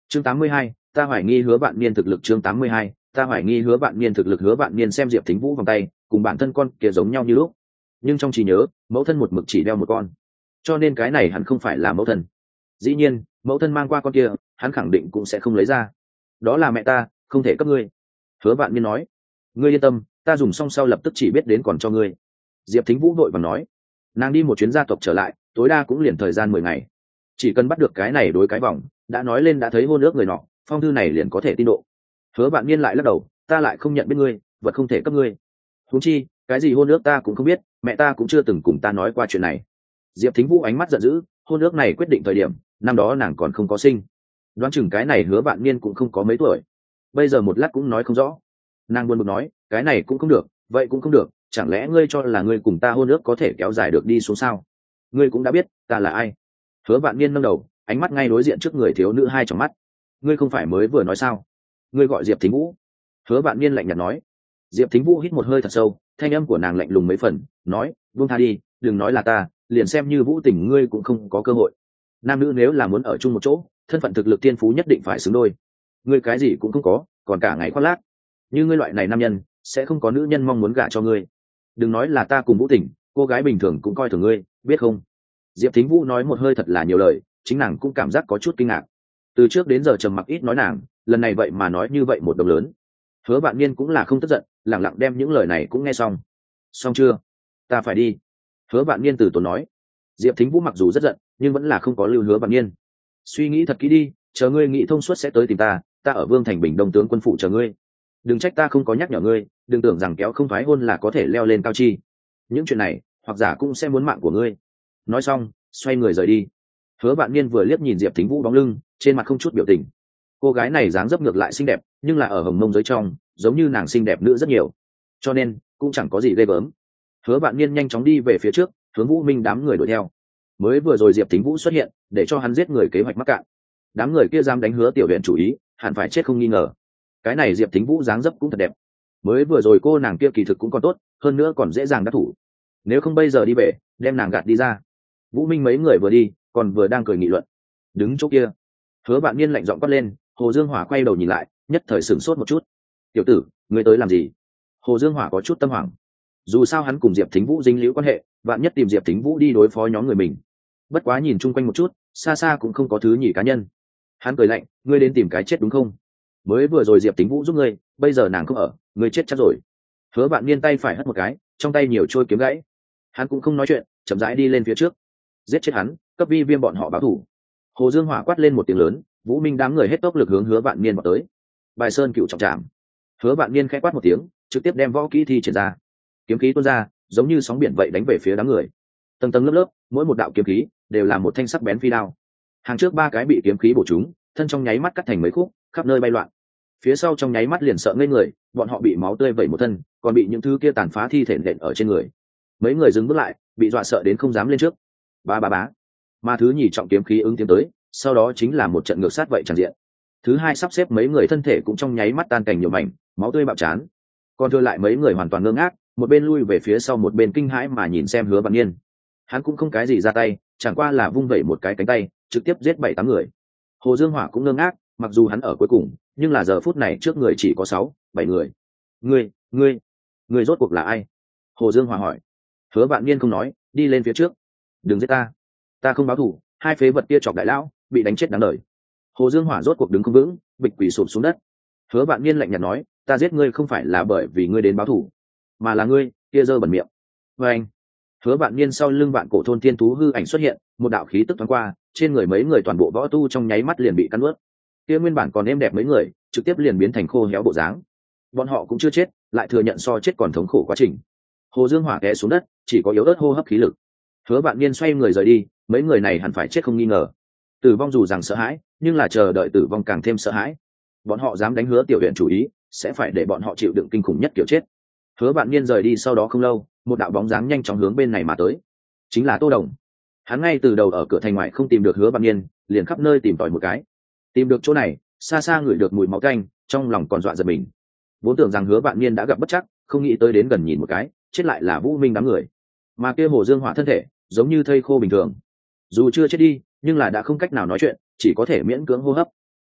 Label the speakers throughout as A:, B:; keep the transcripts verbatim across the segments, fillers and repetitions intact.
A: chương tám mươi hai, ta hoài nghi Hứa Vạn Niên thực lực. chương tám mươi hai, ta hoài nghi Hứa Vạn Niên thực lực. Hứa Vạn Niên xem Diệp Thính Vũ vòng tay cùng bản thân con kia giống nhau như lúc, nhưng trong trí nhớ mẫu thân một mực chỉ đeo một con, cho nên cái này hẳn không phải là mẫu thân. Dĩ nhiên mẫu thân mang qua con kia hắn khẳng định cũng sẽ không lấy ra, đó là mẹ ta, không thể cấp ngươi. Hứa Vạn Niên nói. Ngươi yên tâm, ta dùng xong sau lập tức chỉ biết đến còn cho ngươi. Diệp Thính Vũ vội vàng nói. Nàng đi một chuyến gia tộc trở lại tối đa cũng liền thời gian mười ngày, chỉ cần bắt được cái này đối cái vòng đã nói lên đã thấy hôn ước người nọ, phong thư này liền có thể tin độ. Hứa Vạn Niên lại lắc đầu, ta lại không nhận biết ngươi, vật không thể cấp ngươi. Huống chi cái gì hôn ước ta cũng không biết, mẹ ta cũng chưa từng cùng ta nói qua chuyện này. Diệp Thính Vũ ánh mắt giận dữ, hôn ước này quyết định thời điểm năm đó nàng còn không có sinh, đoán chừng cái này Hứa Vạn Niên cũng không có mấy tuổi, bây giờ một lát cũng nói không rõ. Nàng buồn bực nói, cái này cũng không được, vậy cũng không được, chẳng lẽ ngươi cho là ngươi cùng ta hôn ước có thể kéo dài được đi xuống sao? Ngươi cũng đã biết ta là ai. Hứa Vạn Niên nâng đầu, ánh mắt ngay đối diện trước người thiếu nữ hai trong mắt. Ngươi không phải mới vừa nói sao? Ngươi gọi Diệp Thính Vũ. Hứa Vạn Niên lạnh nhạt nói. Diệp Thính Vũ hít một hơi thật sâu, thanh âm của nàng lạnh lùng mấy phần, nói, buông tha đi, đừng nói là ta, liền xem như Vũ Tình ngươi cũng không có cơ hội. Nam nữ nếu là muốn ở chung một chỗ, thân phận thực lực tiên phú nhất định phải xứng đôi. Ngươi cái gì cũng không có, còn cả ngày khoác lác. Như ngươi loại này nam nhân, sẽ không có nữ nhân mong muốn gả cho ngươi. Đừng nói là ta cùng Vũ Tình, cô gái bình thường cũng coi thường ngươi, biết không? Diệp Thính Vũ nói một hơi thật là nhiều lời, chính nàng cũng cảm giác có chút kinh ngạc. Từ trước đến giờ trầm mặc ít nói nàng, lần này vậy mà nói như vậy một đồng lớn. Hứa Vạn Niên cũng là không tức giận, lặng lặng đem những lời này cũng nghe xong. Xong chưa? Ta phải đi. Hứa Vạn Niên từ tốn nói. Diệp Thính Vũ mặc dù rất giận, nhưng vẫn là không có lưu Hứa Vạn Niên. Suy nghĩ thật kỹ đi, chờ ngươi nghĩ thông suốt sẽ tới tìm ta, ta ở Vương Thành Bình Đông tướng quân phụ chờ ngươi. Đừng trách ta không có nhắc nhở ngươi, đừng tưởng rằng kéo không thoái hôn là có thể leo lên cao chi. Những chuyện này, hoặc giả cũng sẽ muốn mạng của ngươi. Nói xong, xoay người rời đi. Hứa Vạn Niên vừa liếc nhìn Diệp Thính Vũ bóng lưng, trên mặt không chút biểu tình. Cô gái này dáng dấp ngược lại xinh đẹp, nhưng là ở hồng mông giới trong, giống như nàng xinh đẹp nữ rất nhiều, cho nên cũng chẳng có gì ghê gớm. Hứa Vạn Niên nhanh chóng đi về phía trước, hướng Vũ Minh đám người đuổi theo. Mới vừa rồi Diệp Thính Vũ xuất hiện, để cho hắn giết người kế hoạch mắc cạn. Đám người kia dám đánh Hứa Tiểu Uyển chủ ý, hẳn phải chết không nghi ngờ. Cái này Diệp Thính Vũ dáng dấp cũng thật đẹp. Mới vừa rồi cô nàng kia kỳ thực cũng còn tốt, hơn nữa còn dễ dàng đắc thủ. Nếu không bây giờ đi về, đem nàng gạt đi ra. Vũ Minh mấy người vừa đi, còn vừa đang cười nghị luận. Đứng chỗ kia, Hứa Vạn Niên lạnh giọng quát lên. Hồ Dương Hỏa quay đầu nhìn lại, nhất thời sửng sốt một chút. Tiểu tử, ngươi tới làm gì? Hồ Dương Hỏa có chút tâm hoảng. Dù sao hắn cùng Diệp Thính Vũ dính liễu quan hệ, vạn nhất tìm Diệp Thính Vũ đi đối phó nhóm người mình. Bất quá nhìn chung quanh một chút, xa xa cũng không có thứ nhỉ cá nhân. Hắn cười lạnh, ngươi đến tìm cái chết đúng không? Mới vừa rồi Diệp Thính Vũ giúp ngươi, bây giờ nàng không ở, ngươi chết chắc rồi. Hứa Vạn Niên tay phải hất một cái, trong tay nhiều trôi kiếm gãy. Hắn cũng không nói chuyện, chậm rãi đi lên phía trước. Giết chết hắn, cấp vi viêm bọn họ báo thủ. Hồ Dương Hỏa quát lên một tiếng lớn, Vũ Minh đám người hết tốc lực hướng Hứa Vạn Niên vào tới. Bài Sơn Cựu trọng trảm. Hứa Vạn Niên khẽ quát một tiếng, trực tiếp đem võ kỹ thi triển ra. Kiếm khí tuôn ra, giống như sóng biển vậy đánh về phía đám người. Tầng tầng lớp lớp, mỗi một đạo kiếm khí đều là một thanh sắc bén phi đao. Hàng trước ba cái bị kiếm khí bổ trúng, thân trong nháy mắt cắt thành mấy khúc, khắp nơi bay loạn. Phía sau trong nháy mắt liền sợ ngây người, bọn họ bị máu tươi vẩy một thân, còn bị những thứ kia tàn phá thi thể nện ở trên người. Mấy người dừng bước lại, bị dọa sợ đến không dám lên trước. Ba ba bá. Mà thứ nhì trọng kiếm khí ứng tiến tới, sau đó chính là một trận ngược sát vậy tràn diện. Thứ hai sắp xếp mấy người thân thể cũng trong nháy mắt tan cảnh nhiều mảnh, máu tươi bạo trán. Còn thừa lại mấy người hoàn toàn ngơ ngác, một bên lui về phía sau một bên kinh hãi mà nhìn xem Hứa Vạn Niên. Hắn cũng không cái gì ra tay, chẳng qua là vung vẩy một cái cánh tay, trực tiếp giết bảy tám người. Hồ Dương Hỏa cũng ngơ ngác, mặc dù hắn ở cuối cùng, nhưng là giờ phút này trước người chỉ có sáu, bảy người. Ngươi, ngươi, ngươi rốt cuộc là ai? Hồ Dương Hỏa hỏi. Hứa Vạn Niên không nói, đi lên phía trước. Đừng giết ta, ta không báo thù. Hai phế vật kia chọc đại lão, bị đánh chết đáng đời. Hồ Dương Hỏa rốt cuộc đứng không vững, bịch quỷ sụp xuống đất. Hứa Vạn Niên lạnh nhạt nói, ta giết ngươi không phải là bởi vì ngươi đến báo thù, mà là ngươi kia dơ bẩn miệng. Và anh, Hứa Vạn Niên sau lưng Vạn Cổ thôn tiên thú hư ảnh xuất hiện, một đạo khí tức thoáng qua, trên người mấy người toàn bộ võ tu trong nháy mắt liền bị cắn nuốt. Kia nguyên bản còn êm đẹp mấy người, trực tiếp liền biến thành khô héo bộ dáng. Bọn họ cũng chưa chết, lại thừa nhận so chết còn thống khổ quá trình. Hồ Dương Hỏa té xuống đất, chỉ có yếu ớt hô hấp khí lực. Hứa Vạn Niên xoay người rời đi, mấy người này hẳn phải chết không nghi ngờ. Tử vong dù rằng sợ hãi, nhưng là chờ đợi tử vong càng thêm sợ hãi. Bọn họ dám đánh Hứa Tiểu Uyển chủ ý, sẽ phải để bọn họ chịu đựng kinh khủng nhất kiểu chết. Hứa Vạn Niên rời đi sau đó không lâu, một đạo bóng dáng nhanh chóng hướng bên này mà tới. Chính là Tô Đồng. Hắn ngay từ đầu ở cửa thành ngoại không tìm được Hứa Vạn Niên, liền khắp nơi tìm tòi một cái. Tìm được chỗ này, xa xa ngửi được mùi máu tanh, trong lòng còn dọa giật mình. Vốn tưởng rằng Hứa Vạn Niên đã gặp bất trắc, không nghĩ tới đến gần nhìn một cái, chết lại là Vũ Minh đám người. Mà kia Hồ Dương Hỏa thân thể, giống như thây khô bình thường. Dù chưa chết đi, nhưng là đã không cách nào nói chuyện, chỉ có thể miễn cưỡng hô hấp.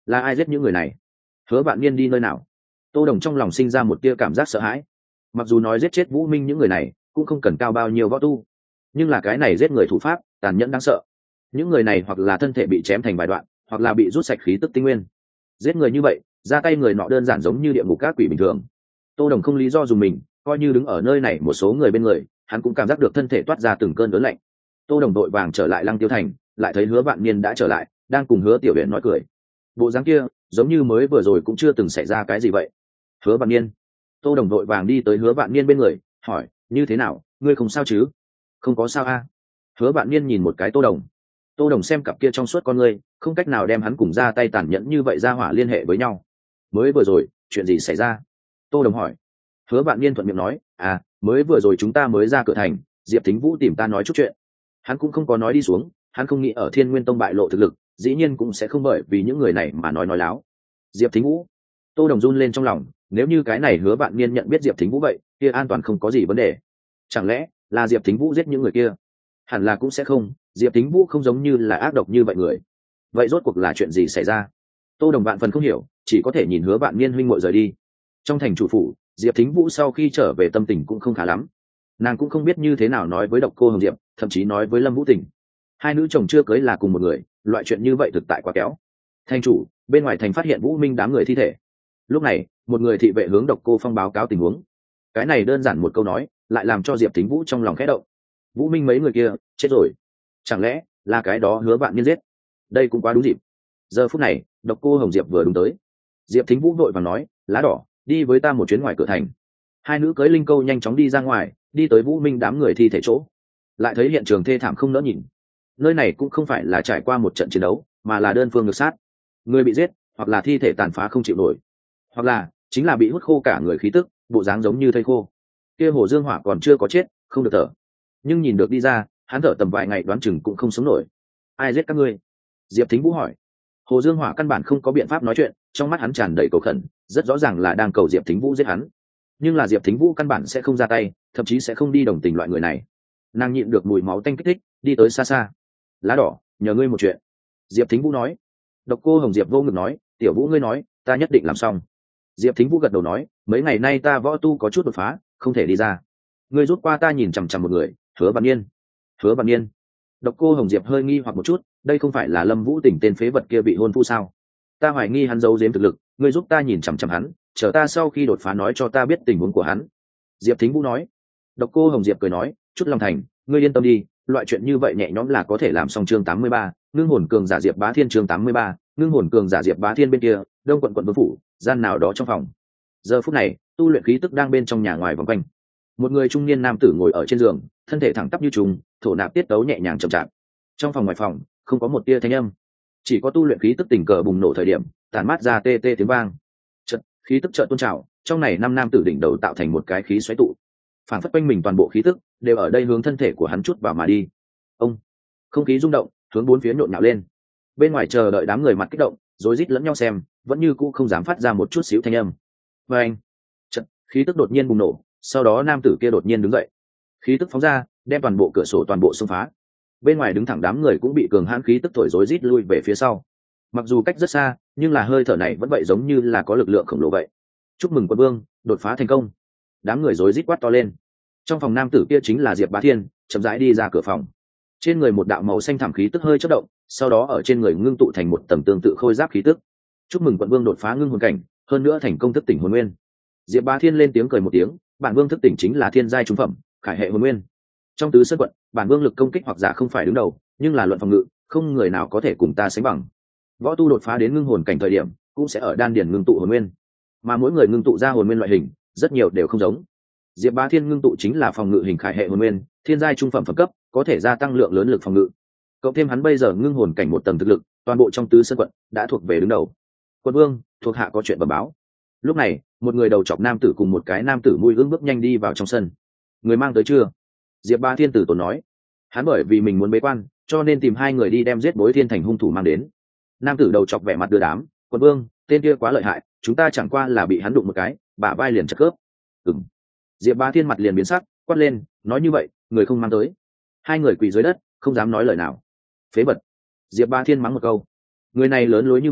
A: là ai giết những người này? Hứa Vạn Niên đi nơi nào? Tô Đồng trong lòng sinh ra một tia cảm giác sợ hãi. Mặc dù nói giết chết Vũ Minh những người này cũng không cần cao bao nhiêu võ tu, nhưng là cái này giết người thủ pháp tàn nhẫn đáng sợ. Những người này hoặc là thân thể bị chém thành vài đoạn, hoặc là bị rút sạch khí tức tinh nguyên. Giết người như vậy, ra tay người nọ đơn giản giống như địa ngục các quỷ bình thường. Tô Đồng không lý do dùng mình, coi như đứng ở nơi này một số người bên người, hắn cũng cảm giác được thân thể toát ra từng cơn đớn lạnh. Tô Đồng đội vàng trở lại Lăng Tiêu Thành, lại thấy Hứa Vạn Niên đã trở lại, đang cùng Hứa Tiểu Uyển nói cười. Bộ dáng kia, giống như mới vừa rồi cũng chưa từng xảy ra cái gì vậy. Hứa Vạn Niên. Tô Đồng đội vàng đi tới Hứa Vạn Niên bên người, hỏi, như thế nào, ngươi không sao chứ? Không có sao a. Hứa Vạn Niên nhìn một cái Tô Đồng. Tô Đồng xem cặp kia trong suốt con ngươi, không cách nào đem hắn cùng ra tay tàn nhẫn như vậy ra hỏa liên hệ với nhau. Mới vừa rồi, chuyện gì xảy ra? Tô Đồng hỏi. Hứa Vạn Niên thuận miệng nói, à, mới vừa rồi chúng ta mới ra cửa thành, Diệp Thính Vũ tìm ta nói chút chuyện. Hắn cũng không có nói đi xuống, hắn không nghĩ ở Thiên Nguyên Tông bại lộ thực lực, dĩ nhiên cũng sẽ không bởi vì những người này mà nói nói láo. Diệp Thính Vũ. Tô Đồng run lên trong lòng, nếu như cái này Hứa Vạn Niên nhận biết Diệp Thính Vũ vậy, kia an toàn không có gì vấn đề. Chẳng lẽ là Diệp Thính Vũ giết những người kia? Hẳn là cũng sẽ không, Diệp Thính Vũ không giống như là ác độc như vậy người. Vậy rốt cuộc là chuyện gì xảy ra? Tô Đồng vạn phần không hiểu, chỉ có thể nhìn Hứa Vạn Niên huynh muội rời đi. Trong thành chủ phủ, Diệp Thính Vũ sau khi trở về tâm tình cũng không khá lắm. Nàng cũng không biết như thế nào nói với Độc Cô Hồng Diệp, thậm chí nói với Lâm Vũ Tình. Hai nữ chồng chưa cưới là cùng một người, loại chuyện như vậy thực tại quá kéo. Thành chủ, bên ngoài thành phát hiện Vũ Minh đám người thi thể. Lúc này, một người thị vệ hướng Độc Cô Phong báo cáo tình huống. Cái này đơn giản một câu nói, lại làm cho Diệp Thính Vũ trong lòng khẽ động. Vũ Minh mấy người kia chết rồi, chẳng lẽ là cái đó Hứa Vạn Niên giết? Đây cũng quá đúng dịp. Giờ phút này, Độc Cô Hồng Diệp vừa đúng tới. Diệp Thính Vũ vội vàng nói, lá đỏ, đi với ta một chuyến ngoài cửa thành. Hai nữ cưới linh câu nhanh chóng đi ra ngoài, đi tới Vũ Minh đám người thi thể chỗ, lại thấy hiện trường thê thảm không nỡ nhìn. Nơi này cũng không phải là trải qua một trận chiến đấu, mà là đơn phương ngược sát. Người bị giết, hoặc là thi thể tàn phá không chịu nổi, hoặc là chính là bị hút khô cả người khí tức, bộ dáng giống như thây khô. Kia Hồ Dương Hỏa còn chưa có chết, không được thở, nhưng nhìn được đi ra, hắn thở tầm vài ngày đoán chừng cũng không sống nổi. Ai giết các ngươi? Diệp Thính Vũ hỏi. Hồ Dương Hỏa căn bản không có biện pháp nói chuyện, trong mắt hắn tràn đầy cầu khẩn, rất rõ ràng là đang cầu Diệp Thính Vũ giết hắn. Nhưng là Diệp Thính Vũ căn bản sẽ không ra tay, thậm chí sẽ không đi đồng tình loại người này. Nàng nhịn được mùi máu tanh kích thích, đi tới xa xa. Lá đỏ, nhờ ngươi một chuyện. Diệp Thính Vũ nói. Độc Cô Hồng Diệp vô ngực nói, tiểu Vũ ngươi nói, ta nhất định làm xong. Diệp Thính Vũ gật đầu nói, mấy ngày nay ta võ tu có chút đột phá, không thể đi ra. Ngươi rút qua ta nhìn chằm chằm một người, Hứa Vạn Niên. Hứa Vạn Niên. Độc Cô Hồng Diệp hơi nghi hoặc một chút, đây không phải là Lâm Vũ Tỉnh tên phế vật kia bị hôn phu sao? Ta hoài nghi hắn giấu giếm thực lực, ngươi giúp ta nhìn chằm chằm hắn, chờ ta sau khi đột phá nói cho ta biết tình huống của hắn. Diệp Thính Vũ nói. Độc Cô Hồng Diệp cười nói, chút lòng thành, ngươi yên tâm đi, loại chuyện như vậy nhẹ nhõm là có thể làm xong. Chương tám mươi ba, ngưng hồn cường giả Diệp Bá Thiên. Chương tám mươi ba, ngưng hồn cường giả Diệp Bá Thiên bên kia, Đông quận quận Vương phủ, gian nào đó trong phòng. Giờ phút này, tu luyện khí tức đang bên trong nhà ngoài vòng quanh. Một người trung niên nam tử ngồi ở trên giường, thân thể thẳng tắp như trùng, thổ nạp tiết tấu nhẹ nhàng chậm chạp. Trong phòng ngoài phòng, không có một tia thanh âm, chỉ có tu luyện khí tức tình cờ bùng nổ thời điểm, tản mát ra tê tê tiếng vang. Chợt, khí tức chợt tôn trào, trong này năm nam tử đỉnh đầu tạo thành một cái khí xoáy tụ, phản phất quanh mình toàn bộ khí tức đều ở đây hướng thân thể của hắn chút vào mà đi. Ông, không khí rung động, hướng bốn phía nhộn nhạo lên. Bên ngoài chờ đợi đám người mặt kích động, rối rít lẫn nhau xem, vẫn như cũ không dám phát ra một chút xíu thanh âm. Và anh, chợt, khí tức đột nhiên bùng nổ, sau đó nam tử kia đột nhiên đứng dậy, khí tức phóng ra, đem toàn bộ cửa sổ toàn bộ xông phá. Bên ngoài đứng thẳng đám người cũng bị cường hãn khí tức thổi rối rít lui về phía sau. Mặc dù cách rất xa, nhưng là hơi thở này vẫn vậy giống như là có lực lượng khổng lồ vậy. Chúc mừng quân vương, đột phá thành công. Đám người rối rít quát to lên. Trong phòng nam tử kia chính là Diệp Bá Thiên, chậm rãi đi ra cửa phòng. Trên người một đạo màu xanh thẳm khí tức hơi chớp động, sau đó ở trên người ngưng tụ thành một tầng tương tự khôi giáp khí tức. Chúc mừng quận vương đột phá ngưng hồn cảnh, hơn nữa thành công thức tỉnh hồn nguyên. Diệp Bá Thiên lên tiếng cười một tiếng, bản vương thức tỉnh chính là thiên giai trung phẩm, khải hệ hồn nguyên. Trong tứ sơn quận, bản vương lực công kích hoặc giả không phải đứng đầu, nhưng là luận phòng ngự, không người nào có thể cùng ta sánh bằng. Võ tu đột phá đến ngưng hồn cảnh thời điểm, cũng sẽ ở đan điền ngưng tụ hồn nguyên, mà mỗi người ngưng tụ ra hồn nguyên loại hình, rất nhiều đều không giống. Diệp Bá Thiên ngưng tụ chính là phòng ngự hình khải hệ hồn nguyên, thiên giai trung phẩm phẩm cấp, có thể gia tăng lượng lớn lực phòng ngự. Cộng thêm hắn bây giờ ngưng hồn cảnh một tầng thực lực, toàn bộ trong tứ sơn quận đã thuộc về đứng đầu. Quân vương, thuộc hạ có chuyện bẩm báo. Lúc này, một người đầu trọc nam tử cùng một cái nam tử mũi ương bước nhanh đi vào trong sân. Người mang tới chưa? Diệp Bá Thiên tử tốn nói. Hắn bởi vì mình muốn bế quan, cho nên tìm hai người đi đem giết Bối Thiên thành hung thủ mang đến. Nam tử đầu chọc vẻ mặt đưa đám, quân vương, tên kia quá lợi hại, chúng ta chẳng qua là bị hắn đụng một cái, bả vai liền chặt cướp. Ừm. Diệp Bá Thiên mặt liền biến sắc, quát lên, nói như vậy, người không mang tới. Hai người quỳ dưới đất, không dám nói lời nào. Phế vật. Diệp Bá Thiên mắng một câu. Người này lớn lối như vậy,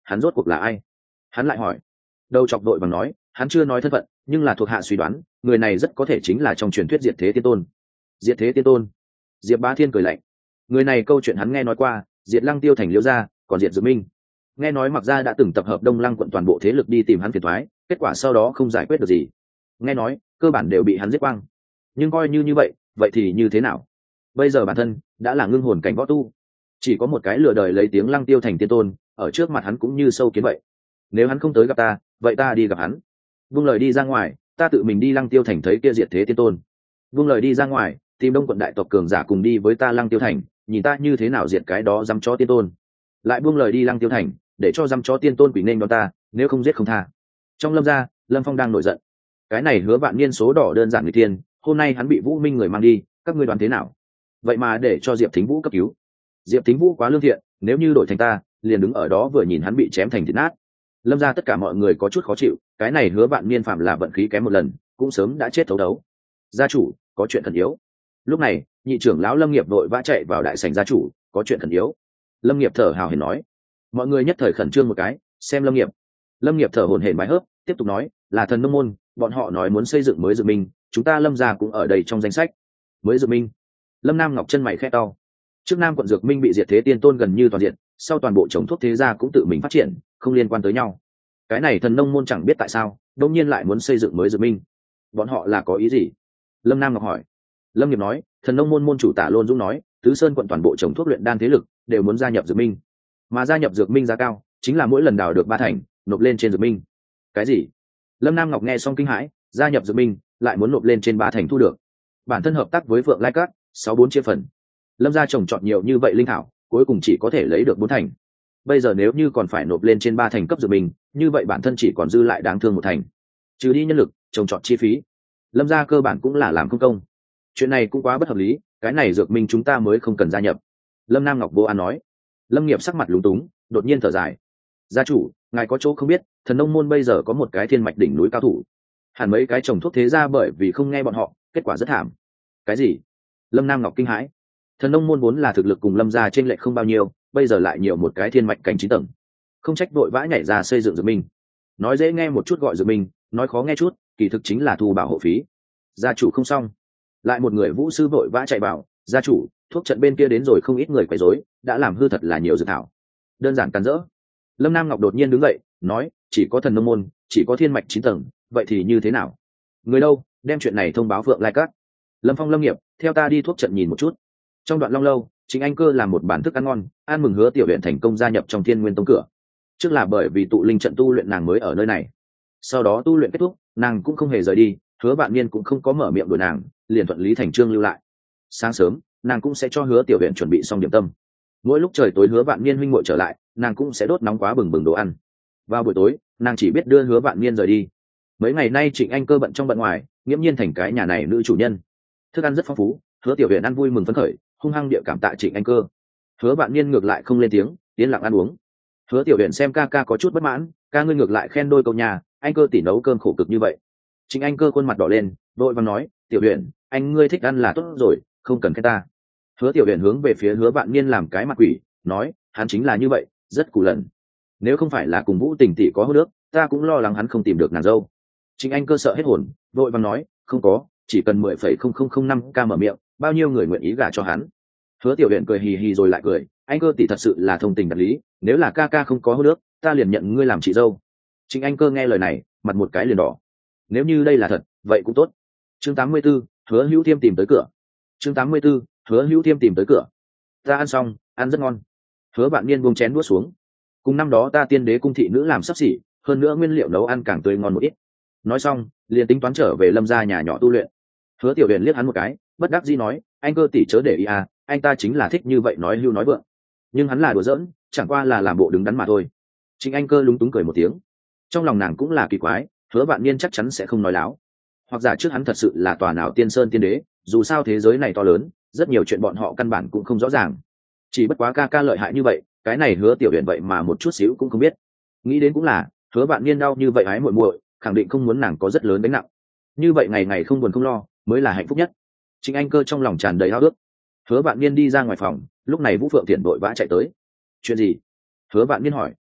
A: hắn rốt cuộc là ai? Hắn lại hỏi. Đầu chọc đội bằng nói, hắn chưa nói thân phận, nhưng là thuộc hạ suy đoán, người này rất có thể chính là trong truyền thuyết Diệt Thế Tiên Tôn. Diệt Thế Tiên Tôn? Diệp Bá Thiên cười lạnh. Người này câu chuyện hắn nghe nói qua, diệt Lăng Tiêu thành Liễu gia, còn diệt Dược Minh. Nghe nói Mặc gia đã từng tập hợp Đông Lăng quận toàn bộ thế lực đi tìm hắn phiền toái, kết quả sau đó không giải quyết được gì. Nghe nói, cơ bản đều bị hắn giết quang. Nhưng coi như như vậy, vậy thì như thế nào? Bây giờ bản thân đã là ngưng hồn cảnh võ tu, chỉ có một cái lừa đời lấy tiếng Lăng Tiêu thành tiên tôn, ở trước mặt hắn cũng như sâu kiến vậy. Nếu hắn không tới gặp ta, vậy ta đi gặp hắn. Vung lời đi ra ngoài, ta tự mình đi Lăng Tiêu thành thấy kia diệt thế tiên tôn. Vung lời đi ra ngoài, tìm Đông quận đại tộc cường giả cùng đi với ta Lăng Tiêu thành, nhìn ta như thế nào diệt cái đó dám chó tiên tôn. Lại buông lời đi Lăng Tiêu thành, để cho dám chó tiên tôn quỷ nên đón ta, nếu không giết không tha. Trong Lâm gia, Lâm Phong đang nổi giận. Cái này Hứa Vạn Niên số đỏ đơn giản người tiên, hôm nay hắn bị Vũ Minh người mang đi, các ngươi đoán thế nào? Vậy mà để cho Diệp Thính Vũ cấp cứu. Diệp Thính Vũ quá lương thiện, nếu như đổi thành ta, liền đứng ở đó vừa nhìn hắn bị chém thành thịt nát. Lâm gia tất cả mọi người có chút khó chịu, cái này Hứa Vạn Niên phạm là vận khí kém một lần, cũng sớm đã chết thấu đấu. Gia chủ, có chuyện thần yếu. Lúc này, nhị trưởng lão Lâm Nghiệp vội vã chạy vào đại sảnh gia chủ, có chuyện thần yếu. Lâm Nghiệp thở hào hển nói. Mọi người nhất thời khẩn trương một cái, xem Lâm Nghiệp. Lâm Nghiệp thở hổn hển bài hớp, tiếp tục nói, là thần nông môn, bọn họ nói muốn xây dựng mới Dược Minh, chúng ta Lâm gia cũng ở đây trong danh sách. Mới Dược Minh? Lâm Nam Ngọc chân mày khẽ cau. Trước Nam quận Dược Minh bị diệt thế tiên tôn gần như toàn diện, sau toàn bộ chống thuốc thế gia cũng tự mình phát triển, không liên quan tới nhau. Cái này thần nông môn chẳng biết tại sao, đột nhiên lại muốn xây dựng mới Dược Minh. Bọn họ là có ý gì? Lâm Nam Ngọc hỏi. Lâm Nghiệp nói, thần nông môn môn chủ Tả Lôn Dũng nói, tứ sơn quận toàn bộ trồng thuốc luyện đan thế lực đều muốn gia nhập Dược Minh, mà gia nhập Dược Minh giá cao chính là mỗi lần đào được ba thành nộp lên trên Dược Minh. Cái gì? Lâm Nam Ngọc nghe xong kinh hãi, gia nhập Dược Minh lại muốn nộp lên trên ba thành thu được. Bản thân hợp tác với Phượng Lai Cát, sáu bốn chia phần. Lâm gia trồng trọt nhiều như vậy linh thảo, cuối cùng chỉ có thể lấy được bốn thành. Bây giờ nếu như còn phải nộp lên trên ba thành cấp Dược Minh, như vậy bản thân chỉ còn dư lại đáng thương một thành. Trừ đi nhân lực, trồng trọt chi phí, Lâm gia cơ bản cũng là làm không công. Chuyện này cũng quá bất hợp lý, cái này Dược Minh chúng ta mới không cần gia nhập. Lâm Nam Ngọc vô an nói. Lâm Nghiệp sắc mặt lúng túng, đột nhiên thở dài. Gia chủ, ngài có chỗ không biết, thần nông môn bây giờ có một cái thiên mạch đỉnh núi cao thủ. Hẳn mấy cái trồng thuốc thế ra bởi vì không nghe bọn họ, kết quả rất thảm. Cái gì? Lâm Nam Ngọc kinh hãi. Thần nông môn vốn là thực lực cùng Lâm gia trên lệch không bao nhiêu, bây giờ lại nhiều một cái thiên mạch cảnh chín tầng. Không trách vội vã nhảy ra xây dựng Dược Minh. Nói dễ nghe một chút gọi Dược Minh, nói khó nghe chút, kỳ thực chính là thu bảo hộ phí. Gia chủ không xong. Lại một người vũ sư vội vã chạy vào, gia chủ, thuốc trận bên kia đến rồi không ít người quấy rối, đã làm hư thật là nhiều dược thảo. Đơn giản cắn rỡ. Lâm Nam Ngọc đột nhiên đứng dậy, nói, chỉ có thần nông môn, chỉ có thiên mạch chín tầng, vậy thì như thế nào? Người đâu, đem chuyện này thông báo Phượng Lai Cát. Lâm Phong Lâm Nghiệp, theo ta đi thuốc trận nhìn một chút. Trong đoạn long lâu, Chính Anh Cơ làm một bản thức ăn ngon, ăn mừng Hứa Tiểu Uyển thành công gia nhập trong Thiên Nguyên Tông cửa. Trước là bởi vì tụ linh trận tu luyện nàng mới ở nơi này. Sau đó tu luyện kết thúc, nàng cũng không hề rời đi, Hứa Vạn Niên cũng không có mở miệng đuổi nàng, liền thuận lý thành chương lưu lại. Sáng sớm, nàng cũng sẽ cho Hứa Tiểu Uyển chuẩn bị xong điểm tâm. Mỗi lúc trời tối Hứa Vạn Niên huynh muội trở lại, nàng cũng sẽ đốt nóng quá bừng bừng đồ ăn. Vào buổi tối, nàng chỉ biết đưa Hứa Vạn Niên rời đi. Mấy ngày nay Trịnh Anh Cơ bận trong bận ngoài, nghiễm nhiên thành cái nhà này nữ chủ nhân. Thức ăn rất phong phú, Hứa Tiểu Uyển ăn vui mừng phấn khởi, hung hăng địa cảm tạ Trịnh Anh Cơ. Hứa Vạn Niên ngược lại không lên tiếng, yên lặng ăn uống. Hứa Tiểu Uyển xem ca ca có chút bất mãn, ca ngươi ngược lại khen đôi câu nhà, anh Cơ tỉ nấu cơm khổ cực như vậy. Trịnh Anh Cơ khuôn mặt đỏ lên, vội vàng nói, Tiểu Uyển, anh ngươi thích ăn là tốt rồi, không cần khen ta. Hứa Tiểu Uyển hướng về phía Hứa Vạn Niên làm cái mặt quỷ, nói, hắn chính là như vậy, rất cù lần. Nếu không phải là cùng Vũ Tình tỷ có hô nước, ta cũng lo lắng hắn không tìm được nàng dâu. Trịnh Anh Cơ sợ hết hồn, vội vàng nói, không có, chỉ cần mười phẩy không không không năm ca mở miệng, bao nhiêu người nguyện ý gả cho hắn. Hứa Tiểu Uyển cười hì hì rồi lại cười, anh Cơ tỷ thật sự là thông tình đạt lý, nếu là ca ca không có hô nước, ta liền nhận ngươi làm chị dâu. Trịnh Anh Cơ nghe lời này, mặt một cái liền đỏ. Nếu như đây là thật, vậy cũng tốt. Chương tám mươi 84, Hứa Hữu Thiêm tìm tới cửa. Chương tám mươi 84, Hứa Hữu Thiêm tìm tới cửa. Ta ăn xong, ăn rất ngon. Hứa Vạn Niên buông chén đũa xuống. Cùng năm đó ta Tiên Đế cung thị nữ làm sắp xỉ, hơn nữa nguyên liệu nấu ăn càng tươi ngon một ít. Nói xong, liền tính toán trở về Lâm gia nhà nhỏ tu luyện. Hứa Tiểu Uyển liếc hắn một cái, bất đắc dĩ nói, anh Cơ tỷ chớ để ý à, anh ta chính là thích như vậy nói hưu nói vượng. Nhưng hắn là đùa giỡn, chẳng qua là làm bộ đứng đắn mà thôi. Trịnh Anh Cơ lúng túng cười một tiếng. Trong lòng nàng cũng là kỳ quái, Hứa Vạn Niên chắc chắn sẽ không nói láo. Hoặc giả trước hắn thật sự là tòa nào tiên sơn tiên đế, dù sao thế giới này to lớn, rất nhiều chuyện bọn họ căn bản cũng không rõ ràng. Chỉ bất quá ca ca lợi hại như vậy, cái này Hứa Tiểu Uyển vậy mà một chút xíu cũng không biết. Nghĩ đến cũng là, Hứa Vạn Niên đau như vậy ái muội muội, khẳng định không muốn nàng có rất lớn gánh nặng. Như vậy ngày ngày không buồn không lo, mới là hạnh phúc nhất. Trịnh Anh Cơ trong lòng tràn đầy ao ước. Hứa Vạn Niên đi ra ngoài phòng, lúc này Vũ Phượng Tiễn vội vã chạy tới. Chuyện gì? Hứa Vạn Niên hỏi.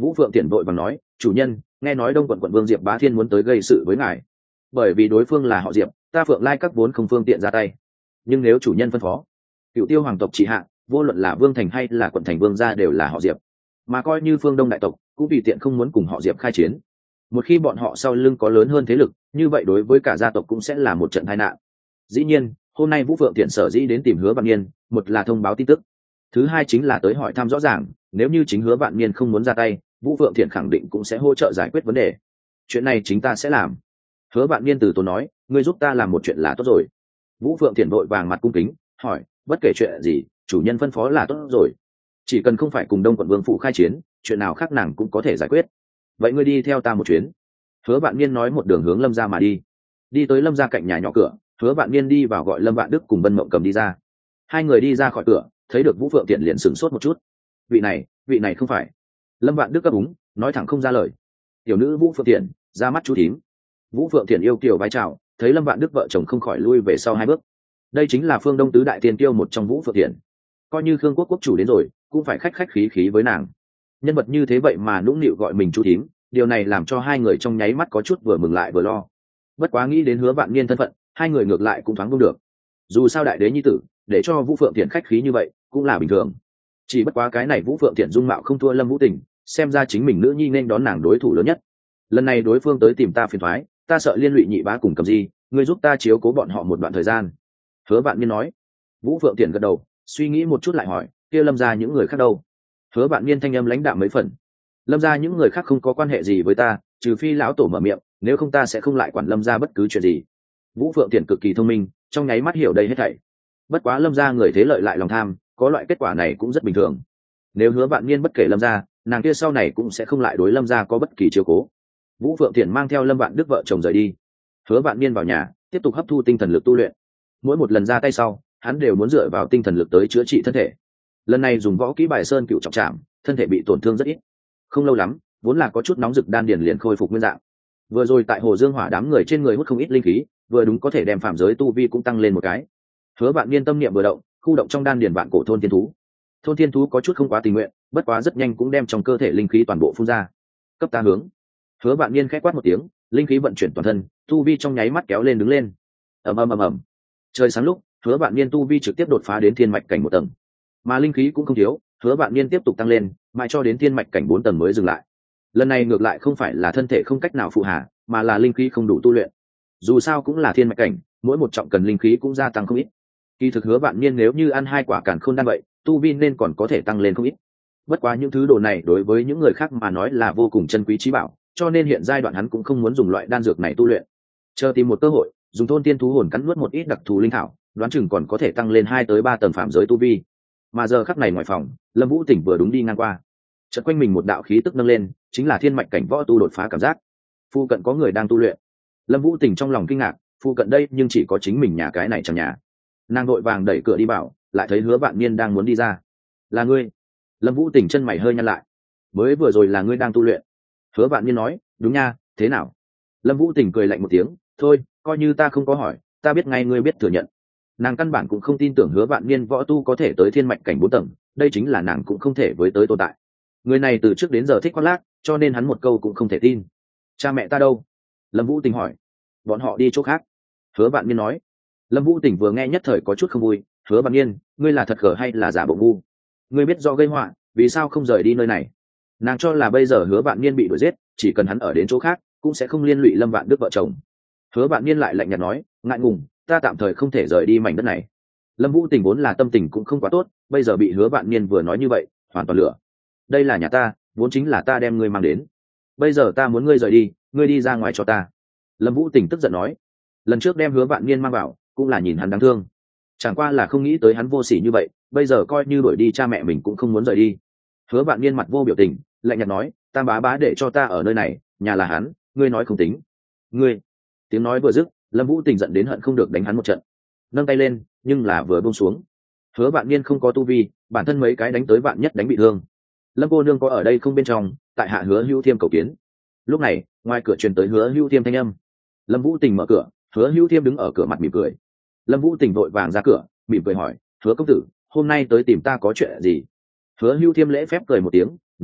A: Vũ Phượng Tiễn vội vàng nói, chủ nhân, nghe nói Đông quận quận vương Diệp Bá Thiên muốn tới gây sự với ngài. Bởi vì đối phương là họ Diệp, ta Phượng Lai các vốn không phương tiện ra tay, nhưng nếu chủ nhân phân phó, Cựu Tiêu hoàng tộc trị hạ, vô luận là vương thành hay là quận thành vương gia đều là họ Diệp, mà coi như phương Đông đại tộc cũng tùy tiện không muốn cùng họ Diệp khai chiến. Một khi bọn họ sau lưng có lớn hơn thế lực, như vậy đối với cả gia tộc cũng sẽ là một trận tai nạn. Dĩ nhiên, hôm nay Vũ Phượng Tiễn sở dĩ đến tìm Hứa Vạn Niên, một là thông báo tin tức, thứ hai chính là tới hỏi thăm rõ ràng, nếu như chính Hứa Vạn Niên không muốn ra tay, Vũ Phượng Tiễn khẳng định cũng sẽ hỗ trợ giải quyết vấn đề. Chuyện này chính ta sẽ làm. Hứa Vạn Niên từ tốn nói, ngươi giúp ta làm một chuyện là tốt rồi. Vũ Phượng Tiễn vội vàng mặt cung kính hỏi, bất kể chuyện gì, chủ nhân phân phó là tốt rồi, chỉ cần không phải cùng Đông quận vương phụ khai chiến, chuyện nào khác nàng cũng có thể giải quyết. Vậy ngươi đi theo ta một chuyến. Hứa Vạn Niên nói, một đường hướng Lâm gia mà đi. Đi tới Lâm gia cạnh nhà nhỏ cửa, Hứa Vạn Niên đi vào gọi Lâm Vạn Đức cùng Vân Mộng Cầm đi ra. Hai người đi ra khỏi cửa, thấy được Vũ Phượng Tiễn liền sửng sốt một chút. Vị này, vị này không phải. Lâm Vạn Đức ấp úng, nói thẳng không ra lời. Tiểu nữ Vũ Phượng Tiễn, ra mắt chú thím. Vũ Phượng Tiễn yêu kiều vái chào, thấy Lâm Vạn Đức vợ chồng không khỏi lui về sau hai bước. Đây chính là phương Đông tứ đại tiên tiêu một trong Vũ Phượng Tiễn, coi như Khương quốc quốc chủ đến rồi cũng phải khách khách khí khí với nàng. Nhân vật như thế vậy mà nũng nịu gọi mình chú thím, điều này làm cho hai người trong nháy mắt có chút vừa mừng lại vừa lo. Bất quá nghĩ đến Hứa Vạn Niên thân phận, hai người ngược lại cũng thoáng buông được. Dù sao đại đế nhi tử, để cho Vũ Phượng Tiễn khách khí như vậy cũng là bình thường. Chỉ bất quá cái này Vũ Phượng Tiễn dung mạo không thua Lâm Vũ Tình, xem ra chính mình nữ nhi nên đón nàng đối thủ lớn nhất. Lần này đối phương tới tìm ta phiền toái, ta sợ liên lụy nhị bá cùng Cầm Di, ngươi giúp ta chiếu cố bọn họ một đoạn thời gian. Hứa Vạn Niên nói. Vũ Phượng Tiễn gật đầu, suy nghĩ một chút lại hỏi, kia Lâm gia những người khác đâu? Hứa Vạn Niên thanh âm lãnh đạm mấy phần. Lâm gia những người khác không có quan hệ gì với ta, trừ phi lão tổ mở miệng, nếu không ta sẽ không lại quản Lâm gia bất cứ chuyện gì. Vũ Phượng Tiễn cực kỳ thông minh, trong nháy mắt hiểu đây hết thảy. Bất quá Lâm gia người thế lợi lại lòng tham, có loại kết quả này cũng rất bình thường. Nếu Hứa Vạn Niên bất kể Lâm gia, nàng kia sau này cũng sẽ không lại đối Lâm gia có bất kỳ chiếu cố. Vũ Phượng Tiễn mang theo Lâm Vạn Đức vợ chồng rời đi. Hứa Vạn Niên vào nhà, tiếp tục hấp thu tinh thần lực tu luyện. Mỗi một lần ra tay sau, hắn đều muốn dựa vào tinh thần lực tới chữa trị thân thể. Lần này dùng võ kỹ Bài Sơn Cựu Trọng Trảm, thân thể bị tổn thương rất ít. Không lâu lắm, vốn là có chút nóng rực đan điền liền khôi phục nguyên dạng. Vừa rồi tại Hồ Dương Hỏa đám người trên người hút không ít linh khí, vừa đúng có thể đem phạm giới tu vi cũng tăng lên một cái. Hứa Vạn Niên tâm niệm vừa động, khu động trong đan điền vạn cổ thôn thiên thú. Thôn thiên thú có chút không quá tình nguyện, bất quá rất nhanh cũng đem trong cơ thể linh khí toàn bộ phun ra. Cấp ta hướng. Hứa Vạn Niên khẽ quát một tiếng, linh khí vận chuyển toàn thân, tu vi trong nháy mắt kéo lên đứng lên. Ầm ầm ầm ầm. Trời sáng lúc, Hứa Vạn Niên tu vi trực tiếp đột phá đến thiên mạch cảnh một tầng, mà linh khí cũng không thiếu. Hứa Vạn Niên tiếp tục tăng lên, mãi cho đến thiên mạch cảnh bốn tầng mới dừng lại. Lần này ngược lại không phải là thân thể không cách nào phụ hà, mà là linh khí không đủ tu luyện. Dù sao cũng là thiên mạch cảnh, mỗi một trọng cần linh khí cũng gia tăng không ít. Kỳ thực Hứa Vạn Niên nếu như ăn hai quả càn khôn đan vậy, tu vi nên còn có thể tăng lên không ít. Bất quá những thứ đồ này đối với những người khác mà nói là vô cùng chân quý trí bảo, cho nên hiện giai đoạn hắn cũng không muốn dùng loại đan dược này tu luyện. Chờ tìm một cơ hội, dùng thôn tiên thú hồn cắn nuốt một ít đặc thù linh thảo, đoán chừng còn có thể tăng lên hai tới ba tầng phạm giới tu vi. Mà giờ khắc này ngoài phòng, Lâm Vũ Tỉnh vừa đúng đi ngang qua, chợt quanh mình một đạo khí tức nâng lên, chính là thiên mạch cảnh võ tu đột phá cảm giác. Phu cận có người đang tu luyện. Lâm Vũ Tỉnh trong lòng kinh ngạc, phu cận đây nhưng chỉ có chính mình nhà cái này trong nhà. Nàng vội vàng đẩy cửa đi vào, lại thấy Hứa Vạn Niên đang muốn đi ra. Là ngươi? Lâm Vũ Tỉnh chân mày hơi nhăn lại. Mới vừa rồi là ngươi đang tu luyện? Hứa Vạn Niên nói, đúng nha, thế nào? Lâm Vũ Tỉnh cười lạnh một tiếng, thôi, coi như ta không có hỏi, ta biết ngay ngươi biết thừa nhận. Nàng căn bản cũng không tin tưởng Hứa Vạn Niên võ tu có thể tới thiên mạch cảnh bốn tầng, đây chính là nàng cũng không thể với tới tồn tại. Người này từ trước đến giờ thích khoác lác, cho nên hắn một câu cũng không thể tin. Cha mẹ ta đâu? Lâm Vũ Tình hỏi. Bọn họ đi chỗ khác. Hứa Vạn Niên nói. Lâm Vũ Tình vừa nghe nhất thời có chút không vui. Hứa Vạn Niên, ngươi là thật gở hay là giả bộ ngu? Ngươi biết do gây họa, vì sao không rời đi nơi này? Nàng cho là bây giờ Hứa Vạn Niên bị đuổi giết, chỉ cần hắn ở đến chỗ khác, cũng sẽ không liên lụy Lâm Vạn Đức vợ chồng. Hứa Vạn Niên lại lạnh nhạt nói, ngại ngùng, ta tạm thời không thể rời đi mảnh đất này. Lâm Vũ Tình vốn là tâm tình cũng không quá tốt, bây giờ bị Hứa Vạn Niên vừa nói như vậy, hoàn toàn lửa. Đây là nhà ta, vốn chính là ta đem ngươi mang đến. Bây giờ ta muốn ngươi rời đi, ngươi đi ra ngoài cho ta. Lâm Vũ Tình tức giận nói. Lần trước đem Hứa Vạn Niên mang vào, cũng là nhìn hắn đáng thương. Chẳng qua là không nghĩ tới hắn vô sỉ như vậy, bây giờ coi như đuổi đi cha mẹ mình cũng không muốn rời đi. Hứa Vạn Niên mặt vô biểu tình, lạnh nhạt nói, Tam bá bá để cho ta ở nơi này, nhà là hắn, ngươi nói không tính. Ngươi. Tiếng nói vừa dứt, Lâm Vũ Tình giận đến hận không được đánh hắn một trận. Nâng tay lên, nhưng là vừa buông xuống. Hứa Vạn Niên không có tu vi, bản thân mấy cái đánh tới vạn nhất đánh bị thương. Lâm cô nương có ở đây không bên trong, tại hạ Hứa Hữu Thiêm cầu kiến. Lúc này, ngoài cửa truyền tới Hứa Hữu Thiêm thanh âm. Lâm Vũ Tình mở cửa, Hứa Hữu Thiêm đứng ở cửa mặt mỉm cười. Lâm Vũ Tình vội vàng ra cửa, mỉm cười hỏi, Hứa công tử, hôm nay tới tìm ta có chuyện gì? Hứa Hữu Thiêm lễ phép cười một tiếng, nói,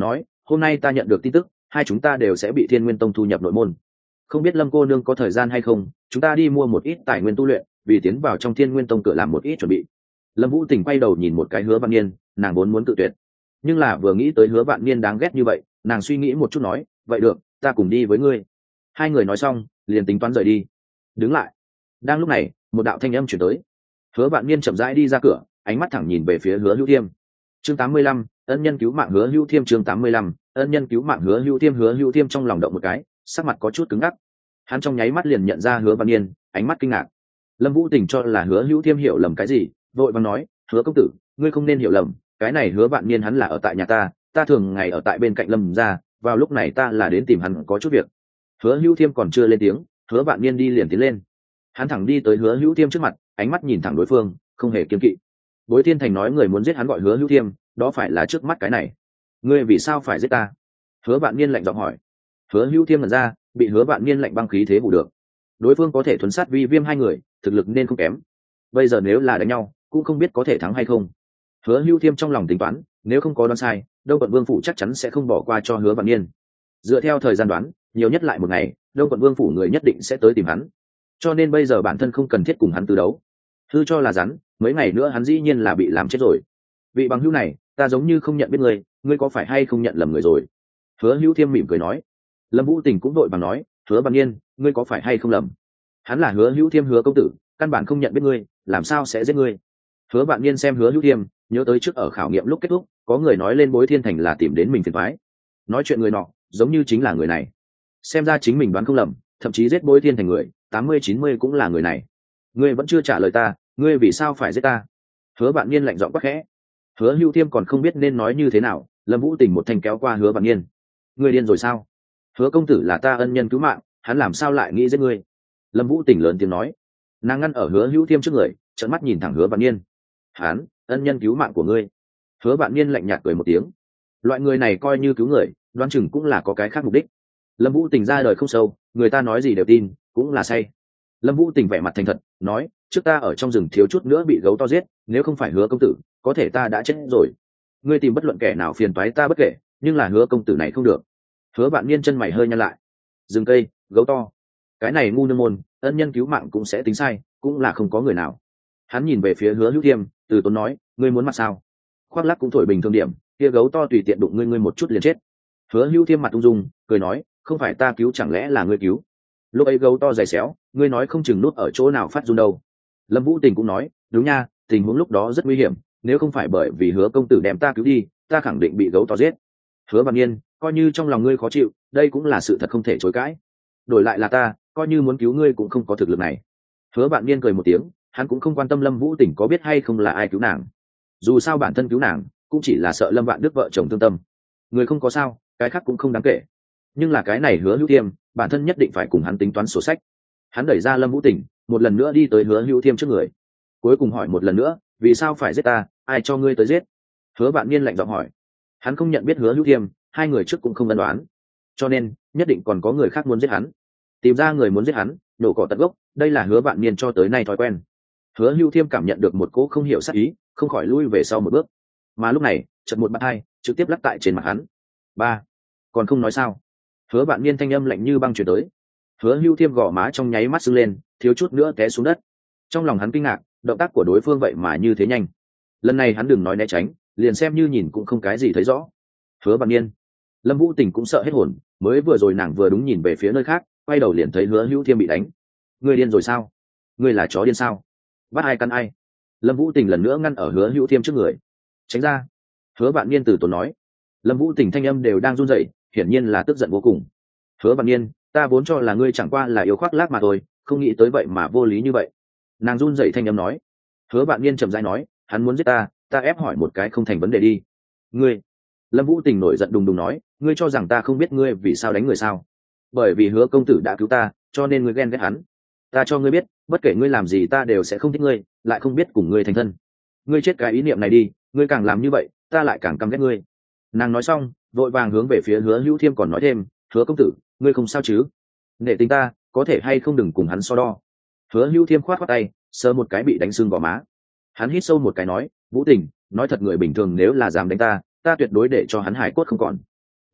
A: hôm nay ta nhận được tin tức hai chúng ta đều sẽ bị Thiên Nguyên Tông thu nhập nội môn, không biết Lâm cô nương có thời gian hay không, chúng ta đi mua một ít tài nguyên tu luyện, vì tiến vào trong Thiên Nguyên Tông cửa làm một ít chuẩn bị. Lâm Vũ Tình quay đầu nhìn một cái Hứa Vạn Niên, nàng vốn muốn tự tuyệt, nhưng là vừa nghĩ tới Hứa Vạn Niên đáng ghét như vậy, nàng suy nghĩ một chút nói, vậy được, ta cùng đi với ngươi. Hai người nói xong liền tính toán rời đi. Đứng lại. Đang lúc này một đạo thanh âm chuyển tới. Hứa Vạn Niên chậm rãi đi ra cửa, ánh mắt thẳng nhìn về phía Hứa Hữu Thiêm. Chương tám mươi lăm, ân nhân cứu mạng Hứa Hữu Thiêm. Chương tám mươi lăm, ân nhân cứu mạng Hứa Hữu Thiêm. Hứa Hữu Thiêm trong lòng động một cái, sắc mặt có chút cứng ngắc. Hắn trong nháy mắt liền nhận ra Hứa Vạn Niên, ánh mắt kinh ngạc. Lâm Vũ Tình cho là Hứa Hữu Thiêm hiểu lầm cái gì, vội vàng nói, Hứa công tử, ngươi không nên hiểu lầm, cái này Hứa Vạn Niên hắn là ở tại nhà ta, ta thường ngày ở tại bên cạnh Lâm gia, vào lúc này ta là đến tìm hắn có chút việc. Hứa Hữu Thiêm còn chưa lên tiếng, Hứa Vạn Niên đi liền tiến lên. Hắn thẳng đi tới Hứa Hữu Thiêm trước mặt, ánh mắt nhìn thẳng đối phương, không hề kiêng kỵ. Bối Thiên Thành nói người muốn giết hắn gọi Hứa Hữu Thiêm, đó phải là trước mắt cái này. Ngươi vì sao phải giết ta? Hứa Vạn Niên lạnh giọng hỏi. Hứa Hữu Thiêm ngẩn ra, bị Hứa Vạn Niên lạnh băng khí thế hù được. Đối phương có thể thuấn sát vi viêm hai người, thực lực nên không kém. Bây giờ nếu là đánh nhau, cũng không biết có thể thắng hay không. Hứa Hữu Thiêm trong lòng tính toán, nếu không có đoán sai, Đông Quận Vương phủ chắc chắn sẽ không bỏ qua cho Hứa Vạn Niên. Dựa theo thời gian đoán, nhiều nhất lại một ngày, Đông Quận Vương phủ người nhất định sẽ tới tìm hắn. Cho nên bây giờ bản thân không cần thiết cùng hắn tư đấu. Hư cho là rắn, mấy ngày nữa hắn dĩ nhiên là bị làm chết rồi. Vị bằng hữu này, ta giống như không nhận biết ngươi, ngươi có phải hay không nhận lầm người rồi? Hứa Hữu Thiêm mỉm cười nói. Lâm Vũ Tình cũng đội bằng nói, Hứa Vạn Niên, ngươi có phải hay không lầm? Hắn là Hứa Hữu Thiêm Hứa công tử, căn bản không nhận biết ngươi, làm sao sẽ giết ngươi? Hứa Vạn Niên xem Hứa Hữu Thiêm, nhớ tới trước ở khảo nghiệm lúc kết thúc, có người nói lên Bối Thiên Thành là tìm đến mình phiền toái. Nói chuyện người nọ, giống như chính là người này. Xem ra chính mình đoán không lầm, thậm chí giết Bối Thiên Thành người, tám mươi chín mươi cũng là người này. Ngươi vẫn chưa trả lời ta, ngươi vì sao phải giết ta? Hứa Vạn Niên lạnh giọng quát khẽ. Hứa Hữu Thiêm còn không biết nên nói như thế nào, Lâm Vũ Tình một thanh kéo qua Hứa Vạn Niên. Ngươi điên rồi sao? Hứa công tử là ta ân nhân cứu mạng, hắn làm sao lại nghĩ giết ngươi? Lâm Vũ Tình lớn tiếng nói. Nàng ngăn ở Hứa Hữu Thiêm trước người, trợn mắt nhìn thẳng Hứa Vạn Niên. Hắn, ân nhân cứu mạng của ngươi? Hứa Vạn Niên lạnh nhạt cười một tiếng. Loại người này coi như cứu người, đoán chừng cũng là có cái khác mục đích. Lâm Vũ Tình ra đời không sâu, người ta nói gì đều tin, cũng là say. Lâm Vũ Tình vẻ mặt thành thật, nói, trước ta ở trong rừng thiếu chút nữa bị gấu to giết, nếu không phải Hứa công tử, có thể ta đã chết rồi. Ngươi tìm bất luận kẻ nào phiền toái ta bất kể, nhưng là Hứa công tử này không được. Hứa Vạn Niên chân mày hơi nhăn lại. Rừng cây, gấu to, cái này ngu nương môn, ân nhân cứu mạng cũng sẽ tính sai, cũng là không có người nào. Hắn nhìn về phía Hứa Hữu Thiêm, từ tốn nói, ngươi muốn mặt sao? Khoác lác cũng thổi bình thường điểm, kia gấu to tùy tiện đụng ngươi ngươi một chút liền chết. Hứa Hữu Thiêm mặt ung dung, cười nói, không phải ta cứu chẳng lẽ là ngươi cứu? Lúc ấy gấu to dày xéo, ngươi nói không chừng nút ở chỗ nào phát run đâu. Lâm Vũ Tình cũng nói, đúng nha, tình huống lúc đó rất nguy hiểm, nếu không phải bởi vì Hứa công tử đem ta cứu đi, ta khẳng định bị gấu to giết. Hứa Vạn Niên, coi như trong lòng ngươi khó chịu, đây cũng là sự thật không thể chối cãi. Đổi lại là ta, coi như muốn cứu ngươi cũng không có thực lực này. Hứa Vạn Niên cười một tiếng, hắn cũng không quan tâm Lâm Vũ Tình có biết hay không là ai cứu nàng. Dù sao bản thân cứu nàng, cũng chỉ là sợ Lâm Vạn Đức vợ chồng thương tâm. Người không có sao, cái khác cũng không đáng kể. Nhưng là cái này Hứa Hữu Thiêm, bản thân nhất định phải cùng hắn tính toán sổ sách. Hắn đẩy ra Lâm Vũ Tình, một lần nữa đi tới Hứa Hữu Thiêm trước người. Cuối cùng hỏi một lần nữa, vì sao phải giết ta, ai cho ngươi tới giết? Hứa Vạn Niên lạnh giọng hỏi. Hắn không nhận biết Hứa Hữu Thiêm, hai người trước cũng không ân đoán, cho nên nhất định còn có người khác muốn giết hắn. Tìm ra người muốn giết hắn, nổ cỏ tận gốc, đây là Hứa Vạn Niên cho tới nay thói quen. Hứa Hữu Thiêm cảm nhận được một cỗ không hiểu sát ý, không khỏi lui về sau một bước. Mà lúc này, chợt một bạt hai trực tiếp lắc tại trên mặt hắn. Ba, còn không nói sao? Hứa Vạn Niên thanh âm lạnh như băng truyền tới. Hứa Hữu Thiêm gò má trong nháy mắt sưng lên, thiếu chút nữa té xuống đất. Trong lòng hắn kinh ngạc, động tác của đối phương vậy mà như thế nhanh. Lần này hắn đừng nói né tránh, liền xem như nhìn cũng không cái gì thấy rõ. Hứa Vạn Niên. Lâm Vũ Tình cũng sợ hết hồn, mới vừa rồi nàng vừa đúng nhìn về phía nơi khác, quay đầu liền thấy Hứa Hữu Thiêm bị đánh. Ngươi điên rồi sao? Ngươi là chó điên sao? Bắt ai cắn ai? Lâm Vũ Tình lần nữa ngăn ở Hứa Hữu Thiêm trước người. Tránh ra. Hứa Vạn Niên từ tốn nói. Lâm Vũ Tình thanh âm đều đang run rẩy, hiển nhiên là tức giận vô cùng. Hứa Vạn Niên, ta vốn cho là ngươi chẳng qua là yêu khoác lác mà thôi, không nghĩ tới vậy mà vô lý như vậy. Nàng run rẩy thanh âm nói. Hứa Vạn Niên chậm rãi nói, hắn muốn giết ta, ta ép hỏi một cái không thành vấn đề đi. Ngươi. Lâm Vũ Tình nổi giận đùng đùng nói, ngươi cho rằng ta không biết ngươi vì sao đánh người sao? Bởi vì Hứa công tử đã cứu ta, cho nên ngươi ghen ghét hắn. Ta cho ngươi biết, bất kể ngươi làm gì ta đều sẽ không thích ngươi, lại không biết cùng ngươi thành thân. Ngươi chết cái ý niệm này đi, ngươi càng làm như vậy, ta lại càng căm ghét ngươi. Nàng nói xong, vội vàng hướng về phía Hứa Hữu Thiêm còn nói thêm, Hứa công tử, ngươi không sao chứ? Nể tình ta, có thể hay không đừng cùng hắn so đo. Hứa Hữu Thiêm khoát khoát tay, sờ một cái bị đánh sưng gò má. Hắn hít sâu một cái nói, Vũ Tình, nói thật người bình thường nếu là dám đánh ta, ta tuyệt đối để cho hắn hải cốt không còn.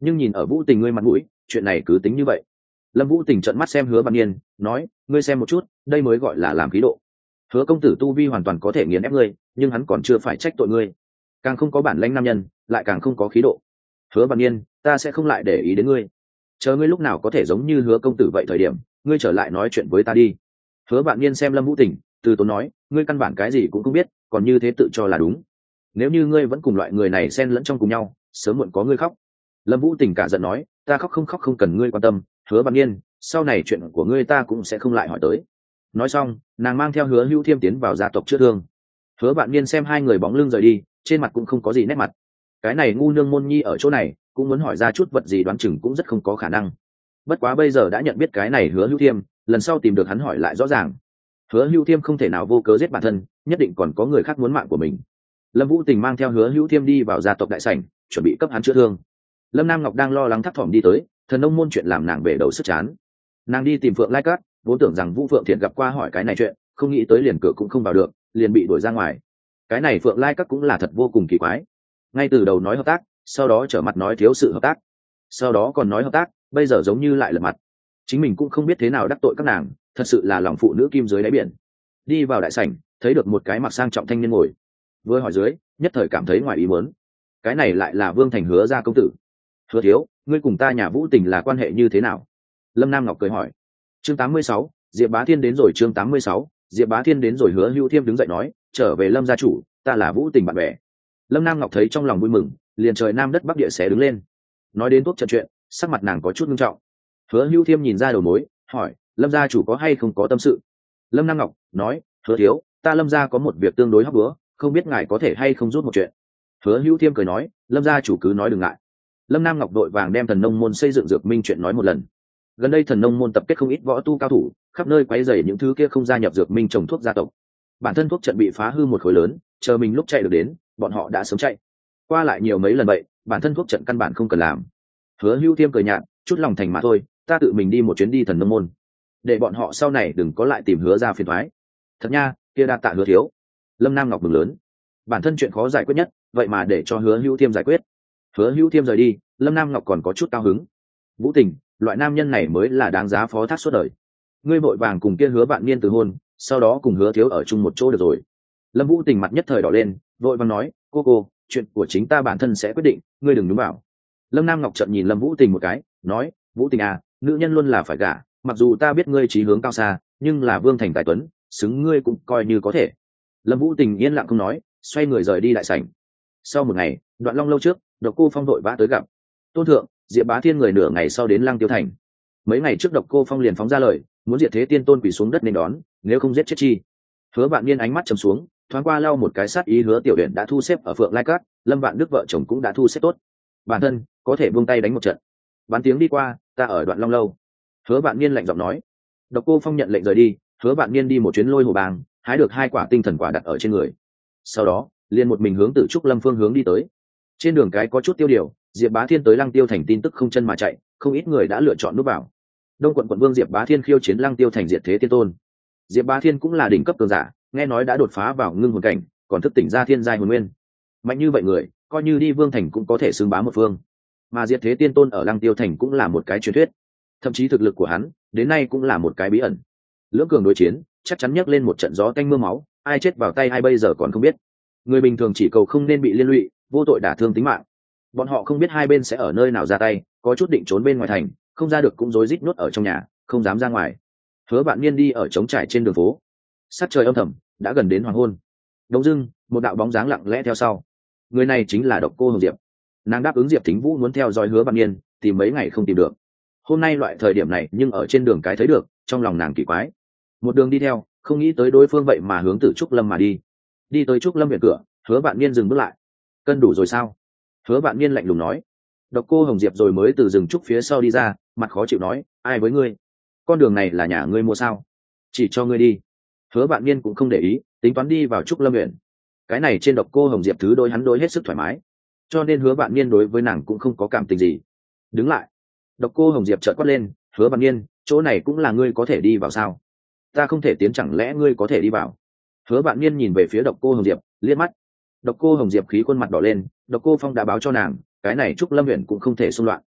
A: nhưng nhìn ở Vũ Tình ngươi mặt mũi, chuyện này cứ tính như vậy. Lâm Vũ Tình trợn mắt xem Hứa Vạn Niên, nói, ngươi xem một chút, đây mới gọi là làm khí độ. Hứa công tử tu vi hoàn toàn có thể nghiền ép ngươi, nhưng hắn còn chưa phải trách tội ngươi. Càng không có bản lĩnh nam nhân, lại càng không có khí độ. Hứa Vạn Niên, ta sẽ không lại để ý đến ngươi. Chờ ngươi lúc nào có thể giống như Hứa công tử vậy thời điểm, ngươi trở lại nói chuyện với ta đi. Hứa Vạn Niên xem Lâm Vũ Tình, từ tốn nói, ngươi căn bản cái gì cũng không biết, còn như thế tự cho là đúng. Nếu như ngươi vẫn cùng loại người này xen lẫn trong cùng nhau, sớm muộn có ngươi khóc. Lâm Vũ Tình cả giận nói, ta khóc không khóc không cần ngươi quan tâm, Hứa Vạn Niên, sau này chuyện của ngươi ta cũng sẽ không lại hỏi tới. Nói xong, nàng mang theo Hứa Hữu Thiêm tiến vào gia tộc chữa thương. Hứa Vạn Niên xem hai người bóng lưng rời đi, trên mặt cũng không có gì nét mặt. Cái này ngu nương môn nhi ở chỗ này, cũng muốn hỏi ra chút vật gì đoán chừng cũng rất không có khả năng. Bất quá bây giờ đã nhận biết cái này Hứa Hữu Thiêm, lần sau tìm được hắn hỏi lại rõ ràng. Hứa Hữu Thiêm không thể nào vô cớ giết bản thân, nhất định còn có người khác muốn mạng của mình. Lâm Vũ Tình mang theo Hứa Hữu Thiêm đi vào gia tộc đại sảnh, chuẩn bị cấp hắn chữa thương. Lâm Nam Ngọc đang lo lắng thấp thỏm đi tới, thần nông môn chuyện làm nàng bể đầu sức chán. Nàng đi tìm Phượng Lai Cát, vốn tưởng rằng Vũ Phượng Thiện gặp qua hỏi cái này chuyện, không nghĩ tới liền cửa cũng không vào được, liền bị đuổi ra ngoài. Cái này Phượng Lai Cát cũng là thật vô cùng kỳ quái. Ngay từ đầu nói hợp tác, sau đó trở mặt nói thiếu sự hợp tác, sau đó còn nói hợp tác, bây giờ giống như lại lật mặt. Chính mình cũng không biết thế nào đắc tội các nàng, thật sự là lòng phụ nữ kim dưới đáy biển. Đi vào đại sảnh, thấy được một cái mặc sang trọng thanh niên ngồi, vừa hỏi dưới, nhất thời cảm thấy ngoài ý muốn. Cái này lại là Vương Thành Hứa gia công tử. Hứa thiếu, ngươi cùng ta nhà Vũ Tình là quan hệ như thế nào? Lâm Nam Ngọc cười hỏi. Chương tám mươi sáu, Diệp Bá Thiên đến rồi. Chương tám mươi sáu, Diệp Bá Thiên đến rồi. Hứa Hữu Thiêm đứng dậy nói, trở về Lâm gia chủ, ta là Vũ Tình bạn bè. Lâm Nam Ngọc thấy trong lòng vui mừng, liền trời nam đất bắc địa xé đứng lên. Nói đến thuốc trận chuyện, sắc mặt nàng có chút nghiêm trọng. Hứa Hữu Thiêm nhìn ra đầu mối, hỏi, Lâm gia chủ có hay không có tâm sự? Lâm Nam Ngọc nói, Hứa thiếu, ta Lâm gia có một việc tương đối hấp búa, không biết ngài có thể hay không rút một chuyện. Hứa Hữu Thiêm cười nói, Lâm gia chủ cứ nói đừng ngại. Lâm Nam Ngọc đội vàng đem thần nông môn xây dựng dược minh chuyện nói một lần. Gần đây thần nông môn tập kết không ít võ tu cao thủ, khắp nơi quấy rầy những thứ kia không gia nhập dược minh trồng thuốc gia tộc. Bản thân thuốc trận bị phá hư một khối lớn, chờ mình lúc chạy được đến, bọn họ đã sớm chạy. Qua lại nhiều mấy lần vậy, bản thân thuốc trận căn bản không cần làm. Hứa Hữu Thiêm cười nhạt, chút lòng thành mà thôi, ta tự mình đi một chuyến đi thần nông môn, để bọn họ sau này đừng có lại tìm Hứa ra phiền toái. Thật nha, kia đa tạ Hứa thiếu. Lâm Nam Ngọc mừng lớn, bản thân chuyện khó giải quyết nhất, vậy mà để cho Hứa Hữu Thiêm giải quyết. Hứa Hữu Thiêm rời đi, Lâm Nam Ngọc còn có chút cao hứng. Vũ Tình, loại nam nhân này mới là đáng giá phó thác suốt đời. Ngươi vội vàng cùng kia Hứa Vạn Niên từ hôn, sau đó cùng Hứa thiếu ở chung một chỗ được rồi. Lâm Vũ Tình mặt nhất thời đỏ lên, vội vàng nói, cô cô, chuyện của chính ta bản thân sẽ quyết định, ngươi đừng nhúng vào. Lâm Nam Ngọc trợn nhìn Lâm Vũ Tình một cái, nói, Vũ Tình à, nữ nhân luôn là phải gả, mặc dù ta biết ngươi chí hướng cao xa, nhưng là Vương Thành tài tuấn, xứng ngươi cũng coi như có thể. Lâm Vũ Tình yên lặng không nói, xoay người rời đi đại sảnh. Sau một ngày, Đoạn Long lâu trước, Độc Cô Phong đội vã tới gặp Tôn thượng. Diệp Bá Thiên người nửa ngày sau đến Lăng Tiêu Thành. Mấy ngày trước Độc Cô Phong liền phóng ra lời, muốn diệt Thế Tiên Tôn quỳ xuống đất nên đón, nếu không giết chết chi. Hứa Vạn Niên ánh mắt trầm xuống, thoáng qua lau một cái sát ý. Hứa Tiểu Uyển đã thu xếp ở Phượng Lai Cát, Lâm Vạn Đức vợ chồng cũng đã thu xếp tốt, bản thân có thể buông tay đánh một trận. Bán tiếng đi qua, ta ở Đoạn Long lâu. Hứa Vạn Niên lạnh giọng nói. Độc Cô Phong nhận lệnh rời đi. Hứa Vạn Niên đi một chuyến Lôi Hồ Bang, hái được hai quả tinh thần quả đặt ở trên người, sau đó liền một mình hướng từ Trúc Lâm phương hướng đi tới. Trên đường cái có chút tiêu điều, Diệp Bá Thiên tới Lăng Tiêu Thành tin tức không chân mà chạy, không ít người đã lựa chọn núp vào. Đông quận quận vương Diệp Bá Thiên khiêu chiến Lăng Tiêu Thành diệt Thế Tiên Tôn. Diệp Bá Thiên cũng là đỉnh cấp cường giả, nghe nói đã đột phá vào ngưng hồn cảnh, còn thức tỉnh ra thiên giai hồn nguyên. Mạnh như vậy người, coi như đi Vương Thành cũng có thể xưng bá một phương. Mà diệt Thế Tiên Tôn ở Lăng Tiêu Thành cũng là một cái truyền thuyết, thậm chí thực lực của hắn đến nay cũng là một cái bí ẩn. Lưỡng cường đối chiến, chắc chắn nhấc lên một trận gió tanh mưa máu, ai chết vào tay ai bây giờ còn không biết. Người bình thường chỉ cầu không nên bị liên lụy, vô tội đả thương tính mạng. Bọn họ không biết hai bên sẽ ở nơi nào ra tay, có chút định trốn bên ngoài thành, không ra được cũng rối rít nuốt ở trong nhà, không dám ra ngoài. Hứa Vạn Niên đi ở trống trải trên đường phố, sát trời âm thầm, đã gần đến hoàng hôn. Đống dưng, một đạo bóng dáng lặng lẽ theo sau. Người này chính là Độc Cô Hồng Diệp. Nàng đáp ứng Diệp Thính Vũ muốn theo dõi Hứa Vạn Niên, tìm mấy ngày không tìm được. Hôm nay loại thời điểm này nhưng ở trên đường cái thấy được, trong lòng nàng kỳ quái. Một đường đi theo, không nghĩ tới đối phương vậy mà hướng từ Trúc Lâm mà đi. Đi tới Trúc Lâm viện cửa, Hứa Vạn Niên dừng bước lại. Cân đủ rồi sao? Hứa Vạn Niên lạnh lùng nói. Độc Cô Hồng Diệp rồi mới từ rừng trúc phía sau đi ra, mặt khó chịu nói, ai với ngươi? Con đường này là nhà ngươi mua sao? Chỉ cho ngươi đi. Hứa Vạn Niên cũng không để ý, tính toán đi vào Trúc Lâm viện. Cái này trên Độc Cô Hồng Diệp thứ đôi hắn đôi hết sức thoải mái, cho nên Hứa Vạn Niên đối với nàng cũng không có cảm tình gì. Đứng lại. Độc Cô Hồng Diệp chợt quát lên, Hứa Vạn Niên, chỗ này cũng là ngươi có thể đi vào sao? Ta không thể tiến, chẳng lẽ ngươi có thể đi vào? Hứa Vạn Niên nhìn về phía Độc Cô Hồng Diệp, liếc mắt. Độc Cô Hồng Diệp khí khuôn mặt đỏ lên, Độc Cô Phong đã báo cho nàng, cái này Trúc Lâm huyện cũng không thể xung loạn.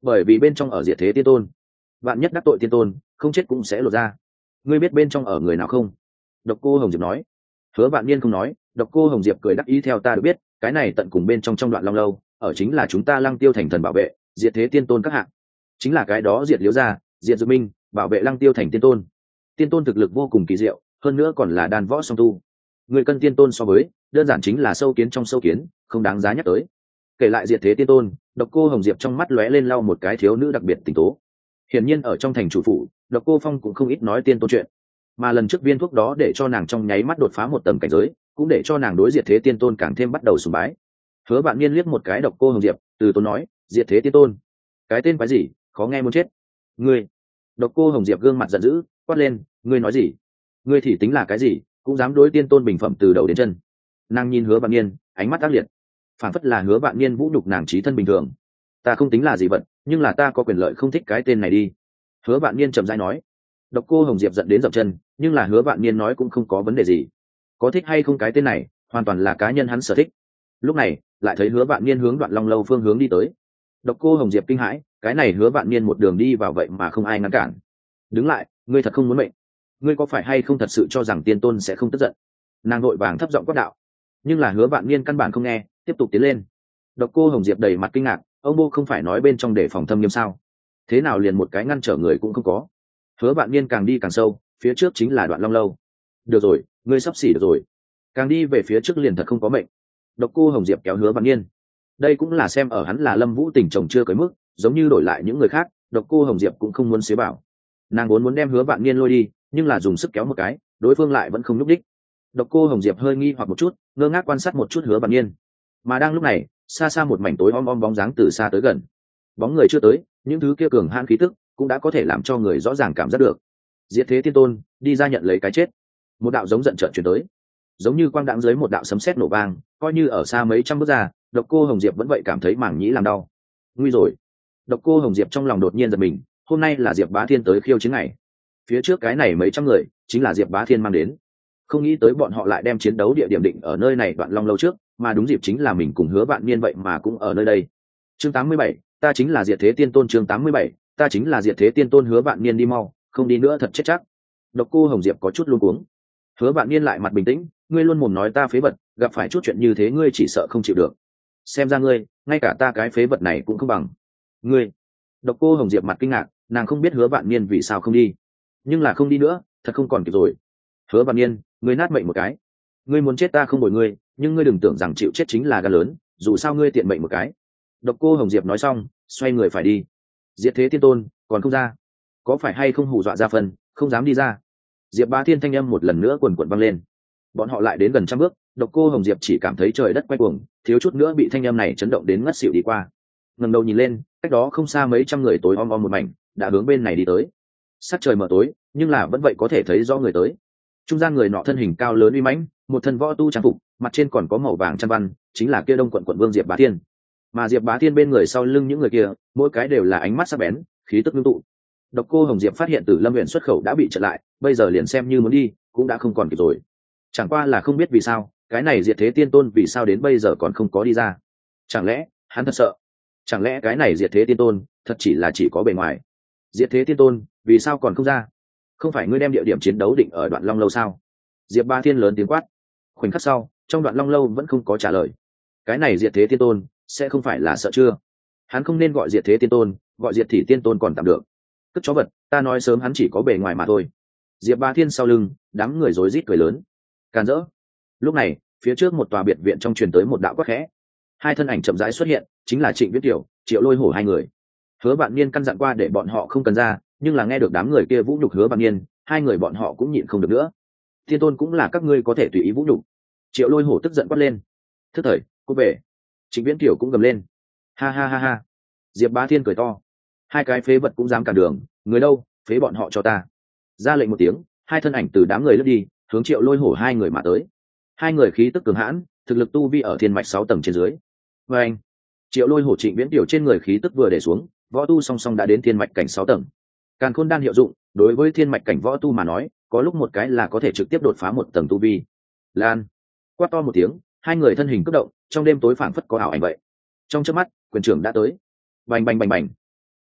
A: bởi vì bên trong ở diệt thế tiên tôn, bạn nhất đắc tội tiên tôn không chết cũng sẽ lột ra. Ngươi biết bên trong ở người nào không? Độc Cô Hồng Diệp nói. Hứa Vạn Niên không nói. Độc Cô Hồng Diệp cười đắc ý, theo ta được biết cái này tận cùng bên trong trong Đoạn Long lâu ở chính là chúng ta Lăng Tiêu thành thần bảo vệ diệt thế tiên tôn các hạng, chính là cái đó diệt Liễu gia, diệt Dược Minh, bảo vệ Lăng Tiêu thành tiên tôn. Tiên tôn thực lực vô cùng kỳ diệu, hơn nữa còn là đan võ song tu. Người cân tiên tôn so với đơn giản chính là sâu kiến trong sâu kiến, không đáng giá nhắc tới. Kể lại diệt thế tiên tôn, Độc Cô Hồng Diệp trong mắt lóe lên lau một cái thiếu nữ đặc biệt tình tố. Hiển nhiên ở trong thành chủ phủ, Độc Cô Phong cũng không ít nói tiên tôn chuyện, mà lần trước viên thuốc đó để cho nàng trong nháy mắt đột phá một tầng cảnh giới, cũng để cho nàng đối diệt thế tiên tôn càng thêm bắt đầu sùng bái. Hứa Vạn Niên liếc một cái Độc Cô Hồng Diệp, từ tốn nói, diệt thế tiên tôn, cái tên quái gì, khó nghe muốn chết. Ngươi! Độc Cô Hồng Diệp gương mặt giận dữ, quát lên, ngươi nói gì? Ngươi thì tính là cái gì, cũng dám đối tiên tôn bình phẩm từ đầu đến chân? Nàng nhìn Hứa Vạn Niên, ánh mắt ác liệt, phản phất là Hứa Vạn Niên vũ nhục nàng trí thân bình thường. Ta không tính là gì vật, nhưng là ta có quyền lợi không thích cái tên này đi. Hứa Vạn Niên trầm rãi nói. Độc Cô Hồng Diệp giận đến dậm chân, nhưng là Hứa Vạn Niên nói cũng không có vấn đề gì. Có thích hay không cái tên này, hoàn toàn là cá nhân hắn sở thích. Lúc này, lại thấy Hứa Vạn Niên hướng Đoạn Long lâu phương hướng đi tới. Độc Cô Hồng Diệp kinh hãi, cái này Hứa Vạn Niên một đường đi vào vậy mà không ai ngăn cản. Đứng lại, ngươi thật không muốn mệnh. Ngươi có phải hay không thật sự cho rằng tiên tôn sẽ không tức giận? Nàng vội vàng thấp giọng quát đạo. Nhưng là Hứa Vạn Niên căn bản không nghe, tiếp tục tiến lên. Độc Cô Hồng Diệp đầy mặt kinh ngạc, ông bô không phải nói bên trong để phòng thâm nghiêm sao? Thế nào liền một cái ngăn trở người cũng không có? Hứa Vạn Niên càng đi càng sâu, phía trước chính là Đoạn Long lâu. Được rồi, ngươi sắp xỉ được rồi. Càng đi về phía trước liền thật không có mệnh. Độc Cô Hồng Diệp kéo Hứa Vạn Niên. Đây cũng là xem ở hắn là Lâm Vũ tình chồng chưa cưới mức, giống như đổi lại những người khác, Độc Cô Hồng Diệp cũng không muốn xế bảo. Nàng vốn muốn đem Hứa Vạn Niên lôi đi, nhưng là dùng sức kéo một cái, đối phương lại vẫn không nhúc đích. Độc Cô Hồng Diệp hơi nghi hoặc một chút, ngơ ngác quan sát một chút Hứa Vạn Niên. Mà đang lúc này, xa xa một mảnh tối om om bóng dáng từ xa tới gần. Bóng người chưa tới, những thứ kia cường hãn khí tức cũng đã có thể làm cho người rõ ràng cảm giác được. Diệt thế tiên tôn đi ra nhận lấy cái chết. Một đạo giống giận trợn truyền tới, giống như quang đãng dưới một đạo sấm sét nổ vang, coi như ở xa mấy trăm bước ra, Độc Cô Hồng Diệp vẫn vậy cảm thấy mảng nhĩ làm đau. Nguy rồi! Độc Cô Hồng Diệp trong lòng đột nhiên giật mình, hôm nay là Diệp Bá Thiên tới khiêu chiến ngày. Phía trước cái này mấy trăm người chính là Diệp Bá Thiên mang đến. Không nghĩ tới bọn họ lại đem chiến đấu địa điểm định ở nơi này Đoạn Long lâu trước, mà đúng dịp chính là mình cùng Hứa Vạn Niên vậy mà cũng ở nơi đây. Chương tám mươi bảy, ta chính là Diệt Thế Tiên Tôn. Chương tám mươi bảy, ta chính là Diệt Thế Tiên Tôn. Hứa Vạn Niên đi mau, không đi nữa thật chết chắc. Độc Cô Hồng Diệp có chút luống cuống. Hứa Vạn Niên lại mặt bình tĩnh, ngươi luôn mồm nói ta phế vật, gặp phải chút chuyện như thế ngươi chỉ sợ không chịu được. Xem ra ngươi, ngay cả ta cái phế vật này cũng không bằng. Ngươi! Độc Cô Hồng Diệp mặt kinh ngạc, nàng không biết Hứa Vạn Niên vì sao không đi, nhưng là không đi nữa, thật không còn kịp rồi. Hứa Vạn Niên, ngươi nát mệnh một cái. Ngươi muốn chết ta không bồi ngươi, nhưng ngươi đừng tưởng rằng chịu chết chính là gan lớn, dù sao ngươi tiện mệnh một cái. Độc Cô Hồng Diệp nói xong, xoay người phải đi. Diệt Thế Tiên Tôn còn không ra, có phải hay không hù dọa ra phần, không dám đi ra? Diệp Bá Thiên thanh âm một lần nữa quần quần vang lên. Bọn họ lại đến gần trăm bước, Độc Cô Hồng Diệp chỉ cảm thấy trời đất quay cuồng, thiếu chút nữa bị thanh âm này chấn động đến ngất xỉu đi qua. Ngẩng đầu nhìn lên, cách đó không xa mấy trăm người tối om om một mảnh, đã hướng bên này đi tới. Sắc trời mờ tối, nhưng là vẫn vậy có thể thấy rõ người tới. Trung gian người nọ thân hình cao lớn uy mãnh, một thân võ tu trang phục, mặt trên còn có màu vàng chăn văn, chính là kia Đông quận quận vương Diệp Bá Thiên. Mà Diệp Bá Thiên bên người sau lưng những người kia, mỗi cái đều là ánh mắt sắc bén, khí tức ngưng tụ. Độc Cô Hồng Diệp phát hiện Tử Lâm huyện xuất khẩu đã bị chặn lại, bây giờ liền xem như muốn đi, cũng đã không còn kịp rồi. Chẳng qua là không biết vì sao, cái này Diệt Thế Tiên Tôn vì sao đến bây giờ còn không có đi ra. Chẳng lẽ, hắn thật sợ? Chẳng lẽ cái này Diệt Thế Tiên Tôn thật chỉ là chỉ có bề ngoài? Diệt Thế Tiên Tôn, vì sao còn không ra? Không phải ngươi đem địa điểm chiến đấu định ở Đoạn Long lâu sao? Diệp Bá Thiên lớn tiếng quát. Khoảnh khắc sau, trong Đoạn Long lâu vẫn không có trả lời. Cái này Diệt Thế Tiên Tôn sẽ không phải là sợ chưa? Hắn không nên gọi Diệt Thế Tiên Tôn, gọi Diệt Thị Tiên Tôn còn tạm được. Cất chó vật, ta nói sớm hắn chỉ có bề ngoài mà thôi. Diệp Bá Thiên sau lưng, đám người rối rít cười lớn, càn rỡ. Lúc này, phía trước một tòa biệt viện trong truyền tới một đạo quát khẽ. Hai thân ảnh chậm rãi xuất hiện, chính là Trịnh Viễn Tiểu, Triệu Lôi Hổ hai người. Hứa Vạn Niên căn dặn qua để bọn họ không cần ra, nhưng là nghe được đám người kia vũ nhục Hứa Vạn Niên, hai người bọn họ cũng nhịn không được nữa. Thiên Tôn cũng là các ngươi có thể tùy ý vũ nhục. Triệu Lôi Hổ tức giận quát lên. Thức thời, cô về. Trịnh Viễn Tiểu cũng gầm lên. Ha ha ha ha. Diệp Bá Thiên cười to. Hai cái phế vật cũng dám cản đường, người đâu, phế bọn họ cho ta. Ra lệnh một tiếng, hai thân ảnh từ đám người lướt đi, hướng Triệu Lôi Hổ hai người mà tới. Hai người khí tức cường hãn, thực lực tu vi ở thiên mạch sáu tầng trên dưới. Và anh, Triệu Lôi Hổ Trịnh Viễn Tiểu trên người khí tức vừa để xuống, võ tu song song đã đến thiên mạch cảnh sáu tầng. Càn Khôn đan hiệu dụng, đối với thiên mạch cảnh võ tu mà nói, có lúc một cái là có thể trực tiếp đột phá một tầng tu vi. Lan, quát to một tiếng, hai người thân hình cấp động, trong đêm tối phảng phất có ảo ảnh vậy. Trong chớp mắt, quyền trưởng đã tới. Bành bành bành bành.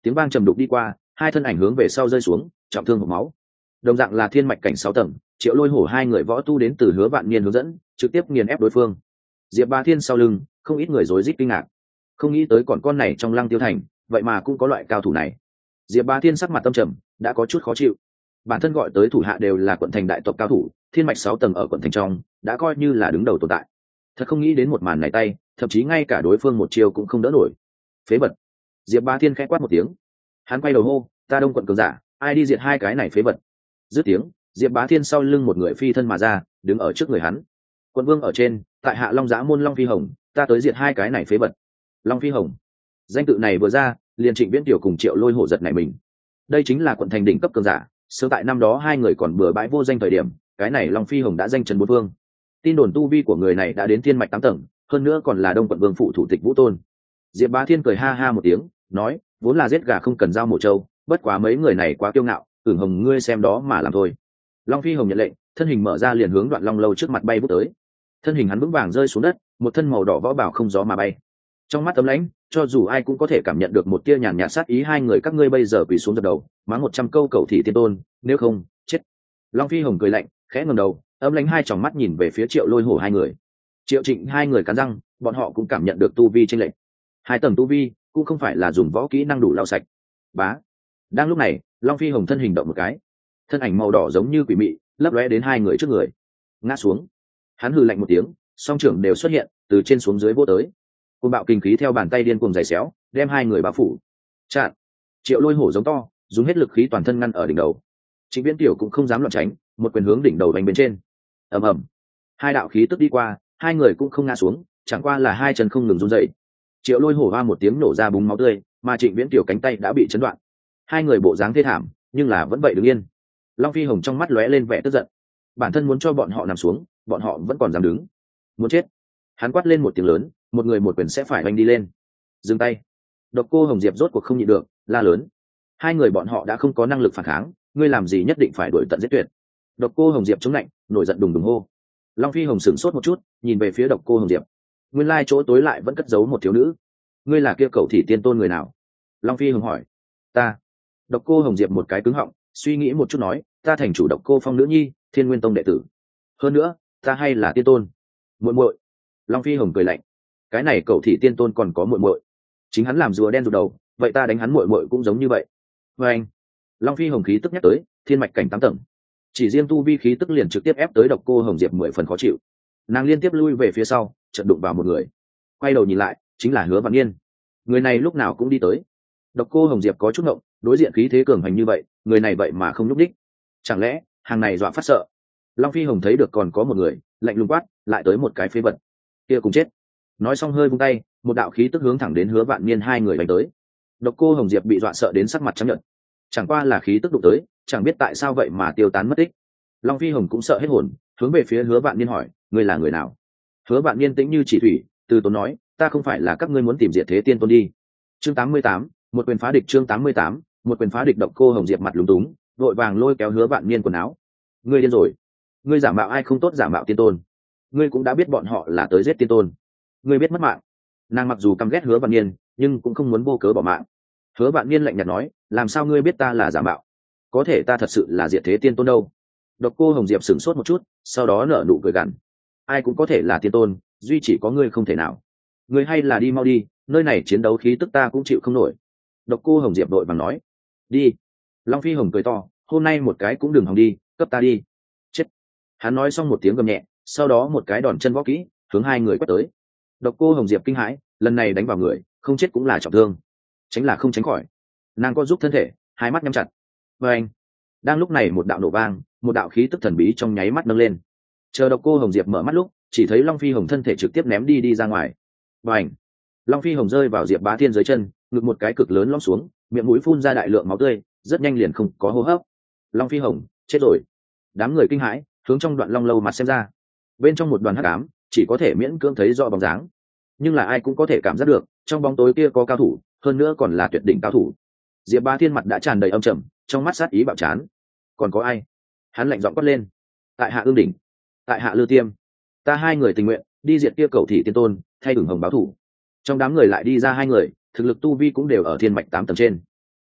A: tiếng vang trầm đục đi qua, hai thân ảnh hướng về sau rơi xuống, trọng thương hộc máu. Đồng dạng là thiên mạch cảnh sáu tầng, Triệu Lôi Hổ hai người võ tu đến từ Hứa Vạn Niên hướng dẫn, trực tiếp nghiền ép đối phương. Diệp Bá Thiên sau lưng, không ít người rối rít kinh ngạc, không nghĩ tới còn con này trong Lăng Tiêu Thành, vậy mà cũng có loại cao thủ này. Diệp Bá Thiên sắc mặt tâm trầm, đã có chút khó chịu. Bản thân gọi tới thủ hạ đều là quận thành đại tộc cao thủ, thiên mạch sáu tầng ở quận thành trong, đã coi như là đứng đầu tồn tại. Thật không nghĩ đến một màn này tay, thậm chí ngay cả đối phương một chiêu cũng không đỡ nổi. Phế vật. Diệp Bá Thiên khẽ quát một tiếng. Hắn quay đầu hô, ta Đông quận cường giả, ai đi diệt hai cái này phế vật. Dứt tiếng, Diệp Bá Thiên sau lưng một người phi thân mà ra, đứng ở trước người hắn. Quận vương ở trên, tại hạ Long Giá môn Long Phi Hồng, ta tới diệt hai cái này phế vật. Long Phi Hồng. Danh tự này vừa ra, liền Trịnh Viễn Tiểu cùng Triệu Lôi Hổ giật nảy mình. Đây chính là quận thành đỉnh cấp cường giả, sớm tại năm đó hai người còn bừa bãi vô danh thời điểm, cái này Long Phi Hồng đã danh trấn bốn vương. Tin đồn tu vi của người này đã đến thiên mạch tám tầng, hơn nữa còn là Đông quận vương phụ thủ tịch Vũ Tôn. Diệp Bá Thiên cười ha ha một tiếng, nói, vốn là giết gà không cần dao mổ trâu, bất quá mấy người này quá kiêu ngạo, ửng hồng ngươi xem đó mà làm thôi. Long Phi Hồng nhận lệnh, thân hình mở ra liền hướng Đoạn Long lâu trước mặt bay vút tới. Thân hình hắn vững vàng rơi xuống đất, một thân màu đỏ võ bảo không gió mà bay. Trong mắt ấm lãnh, cho dù ai cũng có thể cảm nhận được một tia nhàn nhạt sát ý, hai người các ngươi bây giờ quỳ xuống dập đầu, mắng một trăm câu cầu thị tiên tôn, nếu không, chết. Long Phi Hồng cười lạnh, khẽ ngẩng đầu, ấm lãnh hai tròng mắt nhìn về phía Triệu Lôi Hổ hai người. Triệu Trịnh hai người cắn răng, bọn họ cũng cảm nhận được tu vi chênh lệch. Hai tầng tu vi cũng không phải là dùng võ kỹ năng đủ lau sạch. Bá. Đang lúc này, Long Phi Hồng thân hình động một cái, thân ảnh màu đỏ giống như quỷ mị, lấp lóe đến hai người trước người, ngã xuống. Hắn hừ lạnh một tiếng, song trưởng đều xuất hiện, từ trên xuống dưới vỗ tới. Côn bạo kinh khí theo bàn tay điên cuồng giày xéo, đem hai người bao phủ. Chặn. Triệu Lôi Hổ giống to, dùng hết lực khí toàn thân ngăn ở đỉnh đầu. Trịnh Viễn Tiểu cũng không dám loạn tránh, một quyền hướng đỉnh đầu đánh bên trên. Ầm ầm. Hai đạo khí tức đi qua, hai người cũng không ngã xuống, chẳng qua là hai chân không ngừng run rẩy. Triệu Lôi Hổ va một tiếng nổ ra búng máu tươi, mà Trịnh Viễn Tiểu cánh tay đã bị chấn đoạn. Hai người bộ dáng thê thảm, nhưng là vẫn vậy đứng yên. Long Phi Hồng trong mắt lóe lên vẻ tức giận. Bản thân muốn cho bọn họ nằm xuống, bọn họ vẫn còn dám đứng. Muốn chết. Hắn quát lên một tiếng lớn, một người một quyền sẽ phải oanh đi lên. Dừng tay. Độc Cô Hồng Diệp rốt cuộc không nhịn được, la lớn. Hai người bọn họ đã không có năng lực phản kháng, ngươi làm gì nhất định phải đuổi tận giết tuyệt. Độc Cô Hồng Diệp chống lạnh, nổi giận đùng đùng hô. Long Phi Hồng sửng sốt một chút, nhìn về phía Độc Cô Hồng Diệp. Nguyên lai chỗ tối lại vẫn cất giấu một thiếu nữ. Ngươi là kia cậu thị tiên tôn người nào? Long Phi Hồng hỏi. Ta. Độc Cô Hồng Diệp một cái cứng họng, suy nghĩ một chút nói, ta thành chủ Độc Cô Phong nữ nhi, Thiên Nguyên Tông đệ tử. Hơn nữa, ta hay là tiên tôn. Muội muội. Long Phi Hồng cười lạnh. Cái này cậu thị tiên tôn còn có muội muội. Chính hắn làm rùa đen rụt đầu, vậy ta đánh hắn muội muội cũng giống như vậy. Và anh. Long Phi Hồng khí tức nhắc tới, thiên mạch cảnh tám tầng. Chỉ riêng tu vi khí tức liền trực tiếp ép tới Độc Cô Hồng Diệp mười phần khó chịu. Nàng liên tiếp lui về phía sau, chợt đụng vào một người. Quay đầu nhìn lại, chính là Hứa Vạn Niên. Người này lúc nào cũng đi tới. Độc Cô Hồng Diệp có chút ngộng, đối diện khí thế cường hành như vậy, người này vậy mà không nhúc đích. Chẳng lẽ hàng này dọa phát sợ? Long Phi Hồng thấy được còn có một người, lạnh lùng quát, lại tới một cái phế vật. Kia cùng chết. Nói xong hơi vung tay, một đạo khí tức hướng thẳng đến Hứa Vạn Niên hai người đánh tới. Độc Cô Hồng Diệp bị dọa sợ đến sắc mặt trắng nhợt. Chẳng qua là khí tức đụng tới, chẳng biết tại sao vậy mà tiêu tán mất tích. Long Phi Hồng cũng sợ hết hồn, hướng về phía Hứa Vạn Niên hỏi, ngươi là người nào? Hứa Vạn Niên tĩnh như chỉ thủy, từ tốn nói, ta không phải là các ngươi muốn tìm diệt thế tiên tôn đi. Chương tám mươi tám, một quyền phá địch. Chương tám mươi tám, một quyền phá địch. Độc Cô Hồng Diệp mặt lúng túng, vội vàng lôi kéo Hứa Vạn Niên quần áo. Ngươi điên rồi? Ngươi giả mạo ai không tốt giả mạo tiên tôn? Ngươi cũng đã biết bọn họ là tới giết tiên tôn. Ngươi biết mất mạng. Nàng mặc dù căm ghét Hứa Vạn Niên, nhưng cũng không muốn vô cớ bỏ mạng. Hứa Vạn Niên lạnh nhạt nói, làm sao ngươi biết ta là giả mạo? Có thể ta thật sự là diệt thế tiên tôn đâu? Độc Cô Hồng Diệp sửng sốt một chút, sau đó nở nụ cười gằn. Ai cũng có thể là tiên tôn, duy chỉ có ngươi không thể nào. Ngươi hay là đi mau đi, nơi này chiến đấu khí tức ta cũng chịu không nổi. Độc Cô Hồng Diệp đội bằng nói. Đi. Long Phi Hồng cười to, hôm nay một cái cũng đừng hòng đi, cấp ta đi. Chết. Hắn nói xong một tiếng gầm nhẹ, sau đó một cái đòn chân võ kỹ, hướng hai người quét tới. Độc Cô Hồng Diệp kinh hãi, lần này đánh vào người, không chết cũng là trọng thương. Tránh là không tránh khỏi. Nàng có giúp thân thể, hai mắt nhắm chặt. Và anh. Đang lúc này một đạo nổ vang, một đạo khí tức thần bí trong nháy mắt nâng lên. Chờ Độc Cô Hồng Diệp mở mắt lúc, chỉ thấy Long Phi Hồng thân thể trực tiếp ném đi đi ra ngoài. Và ảnh. Long Phi Hồng rơi vào Diệp Bá Thiên dưới chân, ngực một cái cực lớn lõm xuống, miệng mũi phun ra đại lượng máu tươi, rất nhanh liền không có hô hấp. Long Phi Hồng chết rồi. Đám người kinh hãi, hướng trong Đoạn Long lâu mặt xem ra. Bên trong một đoàn hắc ám, chỉ có thể miễn cưỡng thấy rõ bóng dáng, nhưng là ai cũng có thể cảm giác được, trong bóng tối kia có cao thủ, hơn nữa còn là tuyệt đỉnh cao thủ. Diệp Bá Thiên mặt đã tràn đầy âm trầm, trong mắt sát ý bạo chán. Còn có ai? Hắn lạnh giọng quát lên. Tại hạ Ương Đỉnh, tại hạ Lư Tiêm, ta hai người tình nguyện đi diệt kia cầu thị tiên tôn, thay ửng hồng báo thủ. Trong đám người lại đi ra hai người, thực lực tu vi cũng đều ở thiên mạch tám tầng trên.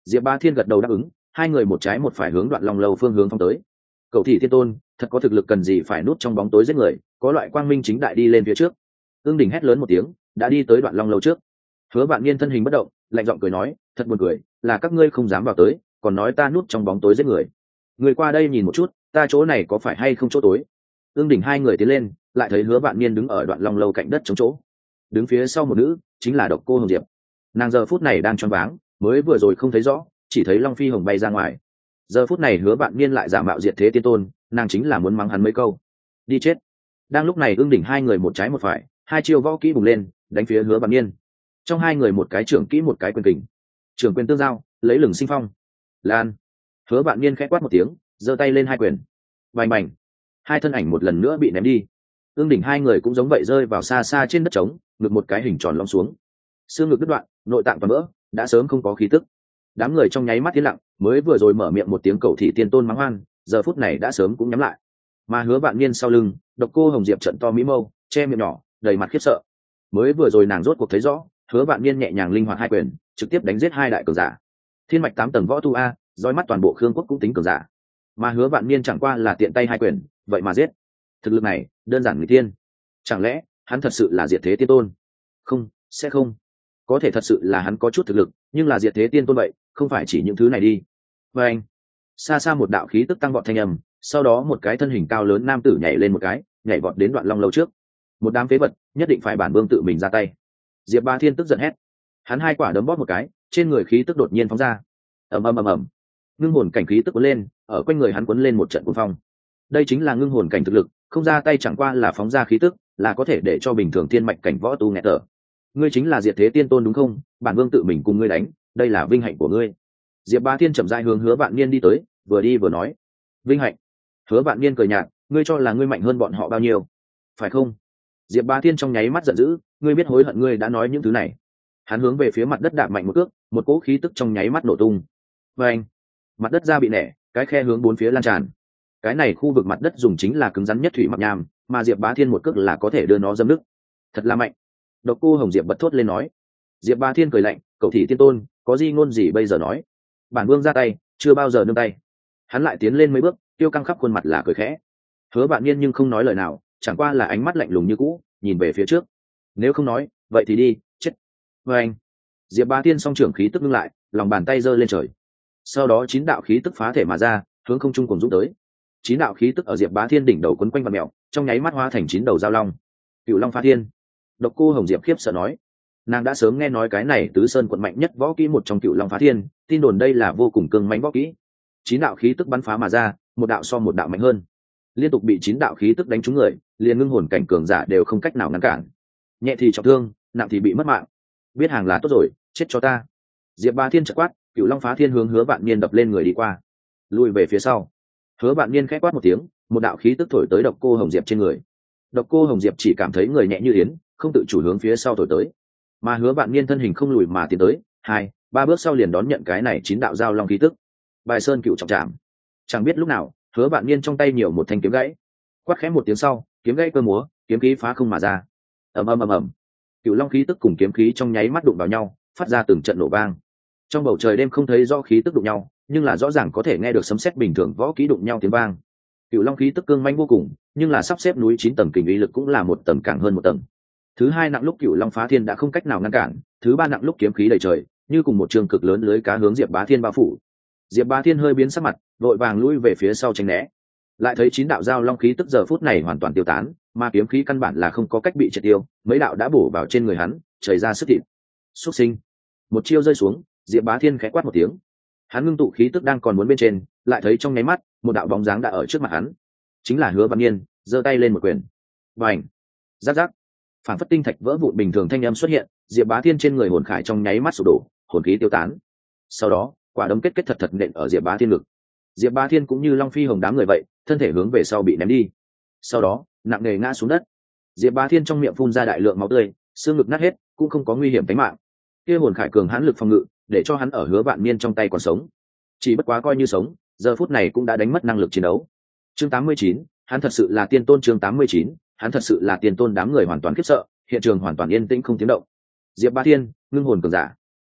A: Diệp Bá Thiên gật đầu đáp ứng, hai người một trái một phải hướng Đoạn Long lâu phương hướng phong tới. Cậu thị tiên tôn thật có thực lực, cần gì phải núp trong bóng tối giết người, có loại quang minh chính đại đi lên phía trước. Ưng Đỉnh hét lớn một tiếng, đã đi tới Đoạn Long lâu trước. Hứa Vạn Niên thân hình bất động, lạnh giọng cười nói, thật buồn cười, là các ngươi không dám vào tới, còn nói ta núp trong bóng tối giết người. Người qua đây nhìn một chút, ta chỗ này có phải hay không chỗ tối? Ưng Đỉnh hai người tiến lên, lại thấy Hứa Vạn Niên đứng ở Đoạn Long lâu cạnh đất chống chỗ. Đứng phía sau một nữ, chính là Độc Cô Hồng Diệp. Nàng giờ phút này đang choáng váng, mới vừa rồi không thấy rõ, chỉ thấy Long Phi Hồng bay ra ngoài. Giờ phút này Hứa Vạn Niên lại giả mạo Diệt Thế Tiên Tôn, nàng chính là muốn mắng hắn mấy câu. Đi chết. Đang lúc này Ưng Đỉnh hai người một trái một phải, hai chiêu võ kỹ bùng lên, đánh phía Hứa Vạn Niên. Trong hai người một cái trưởng kỹ một cái quyền kình, trưởng quyền tương giao, lấy lửng sinh phong. Lan. Hứa Vạn Niên khẽ quát một tiếng, giơ tay lên hai quyền. Bành bành. Hai thân ảnh một lần nữa bị ném đi. Ưng Đỉnh hai người cũng giống vậy rơi vào xa xa trên đất trống, ngực một cái hình tròn lõm xuống. Xương ngực đứt đoạn, nội tạng toàn vỡ, đã sớm không có khí tức. Đám người trong nháy mắt tiến lặng, mới vừa rồi mở miệng một tiếng cầu thị tiên tôn mắng hoan, giờ phút này đã sớm cũng nhắm lại. Mà Hứa Vạn Niên sau lưng, Độc Cô Hồng Diệp trận to mỹ mâu, che miệng nhỏ, đầy mặt khiếp sợ. Mới vừa rồi nàng rốt cuộc thấy rõ, Hứa Vạn Niên nhẹ nhàng linh hoạt hai quyền, trực tiếp đánh giết hai đại cường giả. Thiên mạch tám tầng võ tu a, dõi mắt toàn bộ Khương quốc cũng tính cường giả. Mà Hứa Vạn Niên chẳng qua là tiện tay hai quyền, vậy mà giết. Thực lực này, đơn giản người tiên. Chẳng lẽ, hắn thật sự là Diệt Thế Tiên Tôn? Không, sẽ không. Có thể thật sự là hắn có chút thực lực, nhưng là Diệt Thế Tiên Tôn vậy, không phải chỉ những thứ này đi. Và anh, xa xa một đạo khí tức tăng vọt thanh âm, sau đó một cái thân hình cao lớn nam tử nhảy lên một cái, nhảy vọt đến Đoạn Long lâu trước. Một đám phế vật, nhất định phải bản vương tự mình ra tay. Diệp Bá Thiên tức giận hét. Hắn hai quả đấm bóp một cái, trên người khí tức đột nhiên phóng ra. Ầm ầm ầm ầm. Ngưng hồn cảnh khí tức cuốn lên, ở quanh người hắn cuốn lên một trận cuồng phong. Đây chính là ngưng hồn cảnh thực lực, không ra tay chẳng qua là phóng ra khí tức, là có thể để cho bình thường thiên mạch cảnh võ tu nghẹt thở. Ngươi chính là Diệt Thế Tiên Tôn đúng không? Bản vương tự mình cùng ngươi đánh, đây là vinh hạnh của ngươi. Diệp Bá Thiên chậm rãi hướng Hứa Vạn Niên đi tới, vừa đi vừa nói, vinh hạnh. Hứa Vạn Niên cười nhạt, ngươi cho là ngươi mạnh hơn bọn họ bao nhiêu, phải không? Diệp Bá Thiên trong nháy mắt giận dữ, ngươi biết hối hận ngươi đã nói những thứ này. Hắn hướng về phía mặt đất đạp mạnh một cước, một cỗ khí tức trong nháy mắt nổ tung. Và anh, mặt đất ra bị nẻ, cái khe hướng bốn phía lan tràn. Cái này khu vực mặt đất dùng chính là cứng rắn nhất thủy mặc nham, mà Diệp Bá Thiên một cước là có thể đưa nó dâm nứt. Thật là mạnh. Độc Cô Hồng Diệp bật thốt lên nói. Diệp Bá Thiên cười lạnh, cậu thị tiên tôn, có gì ngôn gì bây giờ nói? Bản vương ra tay, chưa bao giờ nương tay. Hắn lại tiến lên mấy bước, tiêu căng khắp khuôn mặt là cười khẽ. Hứa Vạn Niên nhưng không nói lời nào, chẳng qua là ánh mắt lạnh lùng như cũ, nhìn về phía trước. Nếu không nói, vậy thì đi, chết. Và anh, Diệp Bá Thiên song trưởng khí tức ngưng lại, lòng bàn tay giơ lên trời. Sau đó chín đạo khí tức phá thể mà ra, hướng không trung cùng dũng tới. Chín đạo khí tức ở Diệp Bá Thiên đỉnh đầu quấn quanh vặn mèo, trong nháy mắt hóa thành chín đầu giao long. Cựu Long Phá Thiên. Độc Cô Hồng Diệp khiếp sợ nói, nàng đã sớm nghe nói cái này tứ sơn quận mạnh nhất võ kỹ một trong Cựu Long Phá Thiên, tin đồn đây là vô cùng cương mãnh võ kỹ. Chín đạo khí tức bắn phá mà ra, một đạo so một đạo mạnh hơn, liên tục bị chín đạo khí tức đánh trúng người, liền ngưng hồn cảnh cường giả đều không cách nào ngăn cản. Nhẹ thì trọng thương, nặng thì bị mất mạng. Biết hàng là tốt rồi, chết cho ta. Diệp Bá Thiên chợt quát, Cựu Long Phá Thiên hướng Hứa Vạn Niên đập lên người đi qua, lùi về phía sau. Hứa Vạn Niên khẽ quát một tiếng, một đạo khí tức thổi tới Độc Cô Hồng Diệp trên người. Độc Cô Hồng Diệp chỉ cảm thấy người nhẹ như yến, không tự chủ hướng phía sau thổi tới. Mà Hứa Vạn Niên thân hình không lùi mà tiến tới, hai, ba bước sau liền đón nhận cái này chín đạo giao long khí tức. Bài sơn cựu trọng trảm. Chẳng biết lúc nào, Hứa Vạn Niên trong tay nhiều một thanh kiếm gãy. Quát khẽ một tiếng sau, kiếm gãy cơ múa, kiếm khí phá không mà ra. Ầm ầm ầm ầm. Cựu long khí tức cùng kiếm khí trong nháy mắt đụng vào nhau, phát ra từng trận nổ vang. Trong bầu trời đêm không thấy rõ khí tức đụng nhau, nhưng là rõ ràng có thể nghe được sấm sét bình thường võ kỹ đụng nhau tiếng vang. Cựu long khí tức cương mãnh vô cùng, nhưng là sắp xếp núi chín tầng kình uy lực cũng là một tầng càng hơn một tầng. Thứ hai nặng lúc Cựu Long Phá Thiên đã không cách nào ngăn cản, thứ ba nặng lúc kiếm khí đầy trời, như cùng một trường cực lớn lưới cá hướng Diệp Bá Thiên bao phủ. Diệp Bá Thiên hơi biến sắc mặt, vội vàng lui về phía sau tránh né. Lại thấy chín đạo giao long khí tức giờ phút này hoàn toàn tiêu tán, mà kiếm khí căn bản là không có cách bị triệt tiêu, mấy đạo đã bổ vào trên người hắn, chảy ra sức thịt. Xuất sinh. Một chiêu rơi xuống, Diệp Bá Thiên khẽ quát một tiếng. Hắn ngưng tụ khí tức đang còn muốn bên trên, lại thấy trong nháy mắt, một đạo bóng dáng đã ở trước mặt hắn. Chính là Hứa Vạn Niên, giơ tay lên một quyền. Bành! Rắc rắc. Phản phất tinh thạch vỡ vụn bình thường thanh âm xuất hiện, Diệp Bá Thiên trên người hồn khải trong nháy mắt sụp đổ, hồn khí tiêu tán. Sau đó, quả đấm kết kết thật thật nện ở Diệp Bá Thiên ngực. Diệp Bá Thiên cũng như Long Phi Hồng đám người vậy, thân thể hướng về sau bị ném đi. Sau đó, nặng nề ngã xuống đất. Diệp Bá Thiên trong miệng phun ra đại lượng máu tươi, xương ngực nát hết, cũng không có nguy hiểm tính mạng. Kia hồn khải cường hãn lực phòng ngự, để cho hắn ở Hứa Vạn Niên trong tay còn sống. Chỉ bất quá coi như sống, giờ phút này cũng đã đánh mất năng lực chiến đấu. Chương tám mươi chín, hắn thật sự là tiên tôn. Chương tám mươi chín, hắn thật sự là tiên tôn. Đám người hoàn toàn khiếp sợ, hiện trường hoàn toàn yên tĩnh không tiếng động. Diệp Bá Thiên, ngưng hồn cường giả.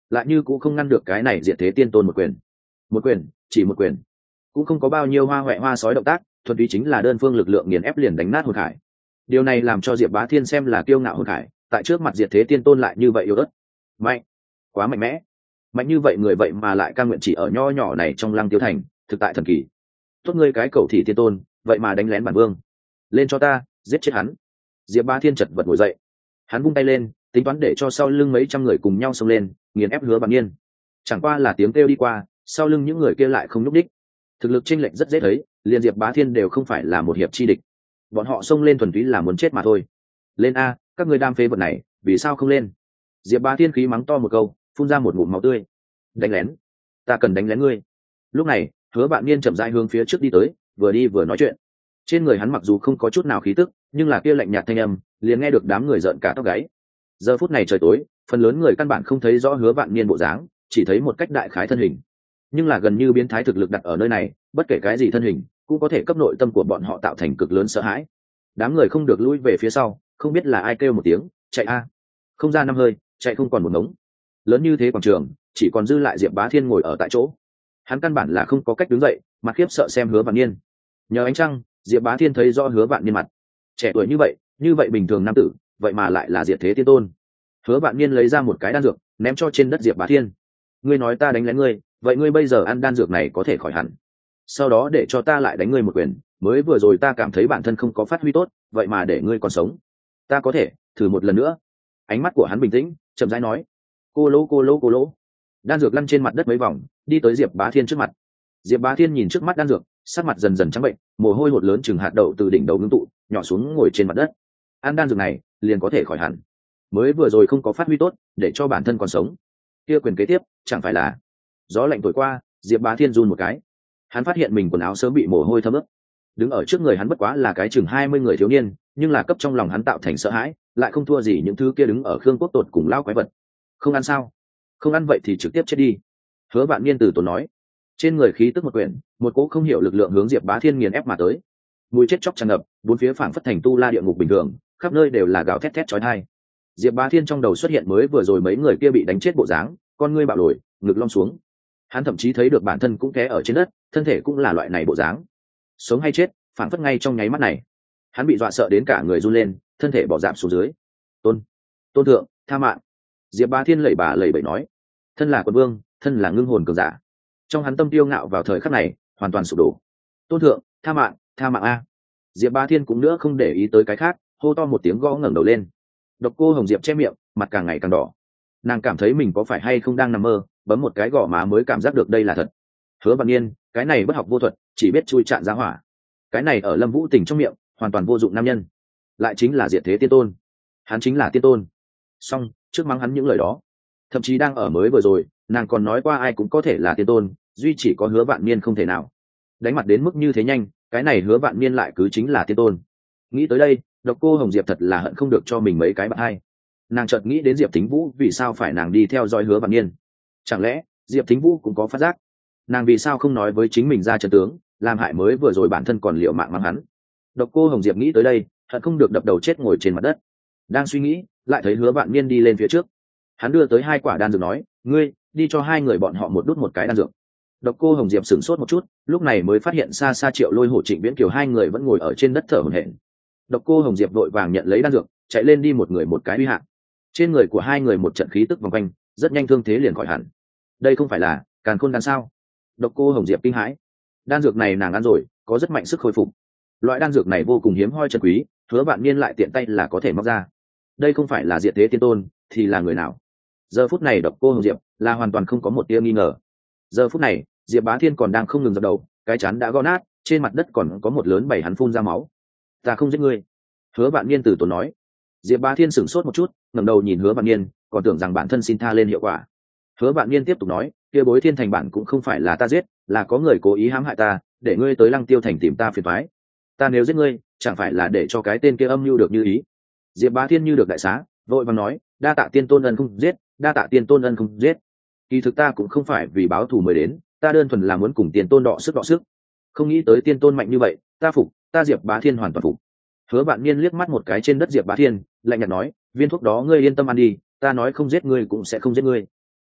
A: lại như cũng không ngăn được cái này diệt thế tiên tôn một quyền. Một quyền, chỉ một quyền, cũng không có bao nhiêu hoa hoẹ hoa sói động tác, thuần túy chính là đơn phương lực lượng nghiền ép liền đánh nát hồn khải. Điều này làm cho Diệp Bá Thiên xem là kiêu ngạo hồn khải, tại trước mặt diệt thế tiên tôn lại như vậy yếu ớt. Mạnh, quá mạnh mẽ. Mạnh như vậy người vậy mà lại cam nguyện chỉ ở nho nhỏ này trong Lăng Tiêu thành, thực tại thần kỳ. Tốt ngươi cái cầu thị tiên tôn, vậy mà đánh lén bản vương. Lên cho ta, giết chết hắn. Diệp Bá Thiên chật vật ngồi dậy, hắn vung tay lên, tính toán để cho sau lưng mấy trăm người cùng nhau xông lên, nghiền ép Hứa Vạn Niên. Chẳng qua là tiếng kêu đi qua, sau lưng những người kia lại không nhúc đích. Thực lực chênh lệch rất dễ thấy, liền Diệp Bá Thiên đều không phải là một hiệp chi địch. Bọn họ xông lên thuần túy là muốn chết mà thôi. Lên a, các người đam phế vật này, vì sao không lên? Diệp Bá Thiên khí mắng to một câu, phun ra một ngụm máu tươi. Đánh lén, ta cần đánh lén ngươi. Lúc này, Hứa Vạn Niên chậm rãi hướng phía trước đi tới, vừa đi vừa nói chuyện. Trên người hắn mặc dù không có chút nào khí tức, nhưng là kia lạnh nhạt thanh âm, liền nghe được đám người giận cả tóc gáy. Giờ phút này trời tối, phần lớn người căn bản không thấy rõ Hứa Vạn Niên bộ dáng, chỉ thấy một cách đại khái thân hình. Nhưng là gần như biến thái thực lực đặt ở nơi này, bất kể cái gì thân hình, cũng có thể cấp nội tâm của bọn họ tạo thành cực lớn sợ hãi. Đám người không được lui về phía sau, không biết là ai kêu một tiếng, chạy a. Không ra năm hơi, chạy không còn một ngống. Lớn như thế quảng trường, chỉ còn dư lại Diệp Bá Thiên ngồi ở tại chỗ. Hắn căn bản là không có cách đứng dậy, mặt khiếp sợ xem Hứa Vạn Niên. Nhờ ánh trăng, Diệp Bá Thiên thấy rõ Hứa Vạn Niên mặt. Trẻ tuổi như vậy, như vậy bình thường nam tử, vậy mà lại là diệt thế tiên tôn. Hứa Vạn Niên lấy ra một cái đan dược, ném cho trên đất Diệp Bá Thiên. Ngươi nói ta đánh lén ngươi, vậy ngươi bây giờ ăn đan dược này có thể khỏi hẳn. Sau đó để cho ta lại đánh ngươi một quyền, mới vừa rồi ta cảm thấy bản thân không có phát huy tốt, vậy mà để ngươi còn sống. Ta có thể thử một lần nữa. Ánh mắt của hắn bình tĩnh, chậm rãi nói. Cô lỗ cô lỗ cô lỗ. Đan dược lăn trên mặt đất mấy vòng, đi tới Diệp Bá Thiên trước mặt. Diệp Bá Thiên nhìn trước mắt đan dược, sắc mặt dần dần trắng bệnh, mồ hôi hột lớn chừng hạt đậu từ đỉnh đầu ngưng tụ, nhỏ xuống ngồi trên mặt đất. Ăn đan dược này, liền có thể khỏi hẳn. Mới vừa rồi không có phát huy tốt, để cho bản thân còn sống. Kia quyền kế tiếp, chẳng phải là. Gió lạnh thổi qua, Diệp Bá Thiên run một cái. Hắn phát hiện mình quần áo sớm bị mồ hôi thấm ướt. Đứng ở trước người hắn bất quá là cái chừng hai mươi người thiếu niên, nhưng là cấp trong lòng hắn tạo thành sợ hãi, lại không thua gì những thứ kia đứng ở Khương Quốc tột cùng lao quái vật. Không ăn sao? Không ăn vậy thì trực tiếp chết đi. Hứa Vạn Niên từ tốn nói. Trên người khí tức một quyển, một cỗ không hiểu lực lượng hướng Diệp Bá Thiên nghiền ép mà tới. Mùi chết chóc tràn ngập, bốn phía phảng phất thành tu la địa ngục bình thường, khắp nơi đều là gào thét thét chói tai. Diệp Bá Thiên trong đầu xuất hiện mới vừa rồi mấy người kia bị đánh chết bộ dáng, con ngươi bạo lồi, ngực lom xuống. Hắn thậm chí thấy được bản thân cũng té ở trên đất, thân thể cũng là loại này bộ dáng. Sống hay chết, phảng phất ngay trong nháy mắt này. Hắn bị dọa sợ đến cả người run lên, thân thể bỏ dạp xuống dưới. Tôn, tôn thượng, tha mạng. Diệp Bá Thiên lẩy bà lẩy bẩy nói, thân là quân vương, thân là ngưng hồn cường giả. Trong hắn tâm tiêu ngạo vào thời khắc này, hoàn toàn sụp đổ. Tôn thượng, tha mạng, tha mạng a. Diệp Bá Thiên cũng nữa không để ý tới cái khác, hô to một tiếng gõ ngẩng đầu lên. Độc Cô Hồng Diệp che miệng, mặt càng ngày càng đỏ. Nàng cảm thấy mình có phải hay không đang nằm mơ, bấm một cái gò má mới cảm giác được đây là thật. Hứa Vạn Niên, cái này bất học vô thuật, chỉ biết chui chạn giá hỏa. Cái này ở Lâm Vũ Tình trong miệng, hoàn toàn vô dụng nam nhân. Lại chính là diệt thế tiên tôn. Hắn chính là tiên tôn. Song, trước mắng hắn những lời đó, thậm chí đang ở mới vừa rồi, nàng còn nói qua ai cũng có thể là tiên tôn, duy chỉ có Hứa Vạn Niên không thể nào. Đánh mặt đến mức như thế nhanh, cái này Hứa Vạn Niên lại cứ chính là tiên tôn. Nghĩ tới đây, Độc Cô Hồng Diệp thật là hận không được cho mình mấy cái bạn hai. Nàng chợt nghĩ đến Diệp Thính Vũ, vì sao phải nàng đi theo dõi Hứa Vạn Niên? Chẳng lẽ Diệp Thính Vũ cũng có phát giác? Nàng vì sao không nói với chính mình ra trận tướng, làm hại mới vừa rồi bản thân còn liệu mạng mắng hắn? Độc Cô Hồng Diệp nghĩ tới đây, hận không được đập đầu chết ngồi trên mặt đất. Đang suy nghĩ, lại thấy Hứa Vạn Niên đi lên phía trước. Hắn đưa tới hai quả đan dược nói, ngươi đi cho hai người bọn họ một đút một cái đan dược. Độc Cô Hồng Diệp sửng sốt một chút, lúc này mới phát hiện xa xa Triệu Lôi Hổ, Trịnh Viễn Kiều hai người vẫn ngồi ở trên đất thở hổn hển. Độc Cô Hồng Diệp vội vàng nhận lấy đan dược, chạy lên đi một người một cái uy hạ. Trên người của hai người một trận khí tức vòng quanh, rất nhanh thương thế liền khỏi hẳn. Đây không phải là Càn Khôn đan sao? Độc Cô Hồng Diệp kinh hãi. Đan dược này nàng ăn rồi, có rất mạnh sức hồi phục. Loại đan dược này vô cùng hiếm hoi chân quý, Hứa Vạn Niên lại tiện tay là có thể móc ra. Đây không phải là diệt thế tiên tôn, thì là người nào? Giờ phút này Độc Cô Hồng Diệp là hoàn toàn không có một tia nghi ngờ. Giờ phút này, Diệp Bá Thiên còn đang không ngừng dập đầu, cái chán đã gõ nát, trên mặt đất còn có một lớn bảy hắn phun ra máu. Ta không giết ngươi. Hứa Vạn Niên từ tốn nói. Diệp Bá Thiên sửng sốt một chút, ngẩng đầu nhìn Hứa Vạn Niên, còn tưởng rằng bản thân xin tha lên hiệu quả. Hứa Vạn Niên tiếp tục nói, kia Bối Thiên Thành bản cũng không phải là ta giết, là có người cố ý hãm hại ta, để ngươi tới Lăng Tiêu Thành tìm ta phiền toái. Ta nếu giết ngươi, chẳng phải là để cho cái tên kia âm mưu được như ý. Diệp Bá Thiên như được đại xá, vội vàng nói, đa tạ tiên tôn ân không giết, đa tạ tiên tôn ân không giết. Kỳ thực ta cũng không phải vì báo thù mới đến, ta đơn thuần là muốn cùng tiên tôn đọ sức đọ sức. Không nghĩ tới tiên tôn mạnh như vậy, ta phục, ta Diệp Bá Thiên hoàn toàn phục. Hứa Vạn Niên liếc mắt một cái trên đất Diệp Bá Thiên, lạnh nhạt nói, viên thuốc đó ngươi yên tâm ăn đi, ta nói không giết ngươi cũng sẽ không giết ngươi.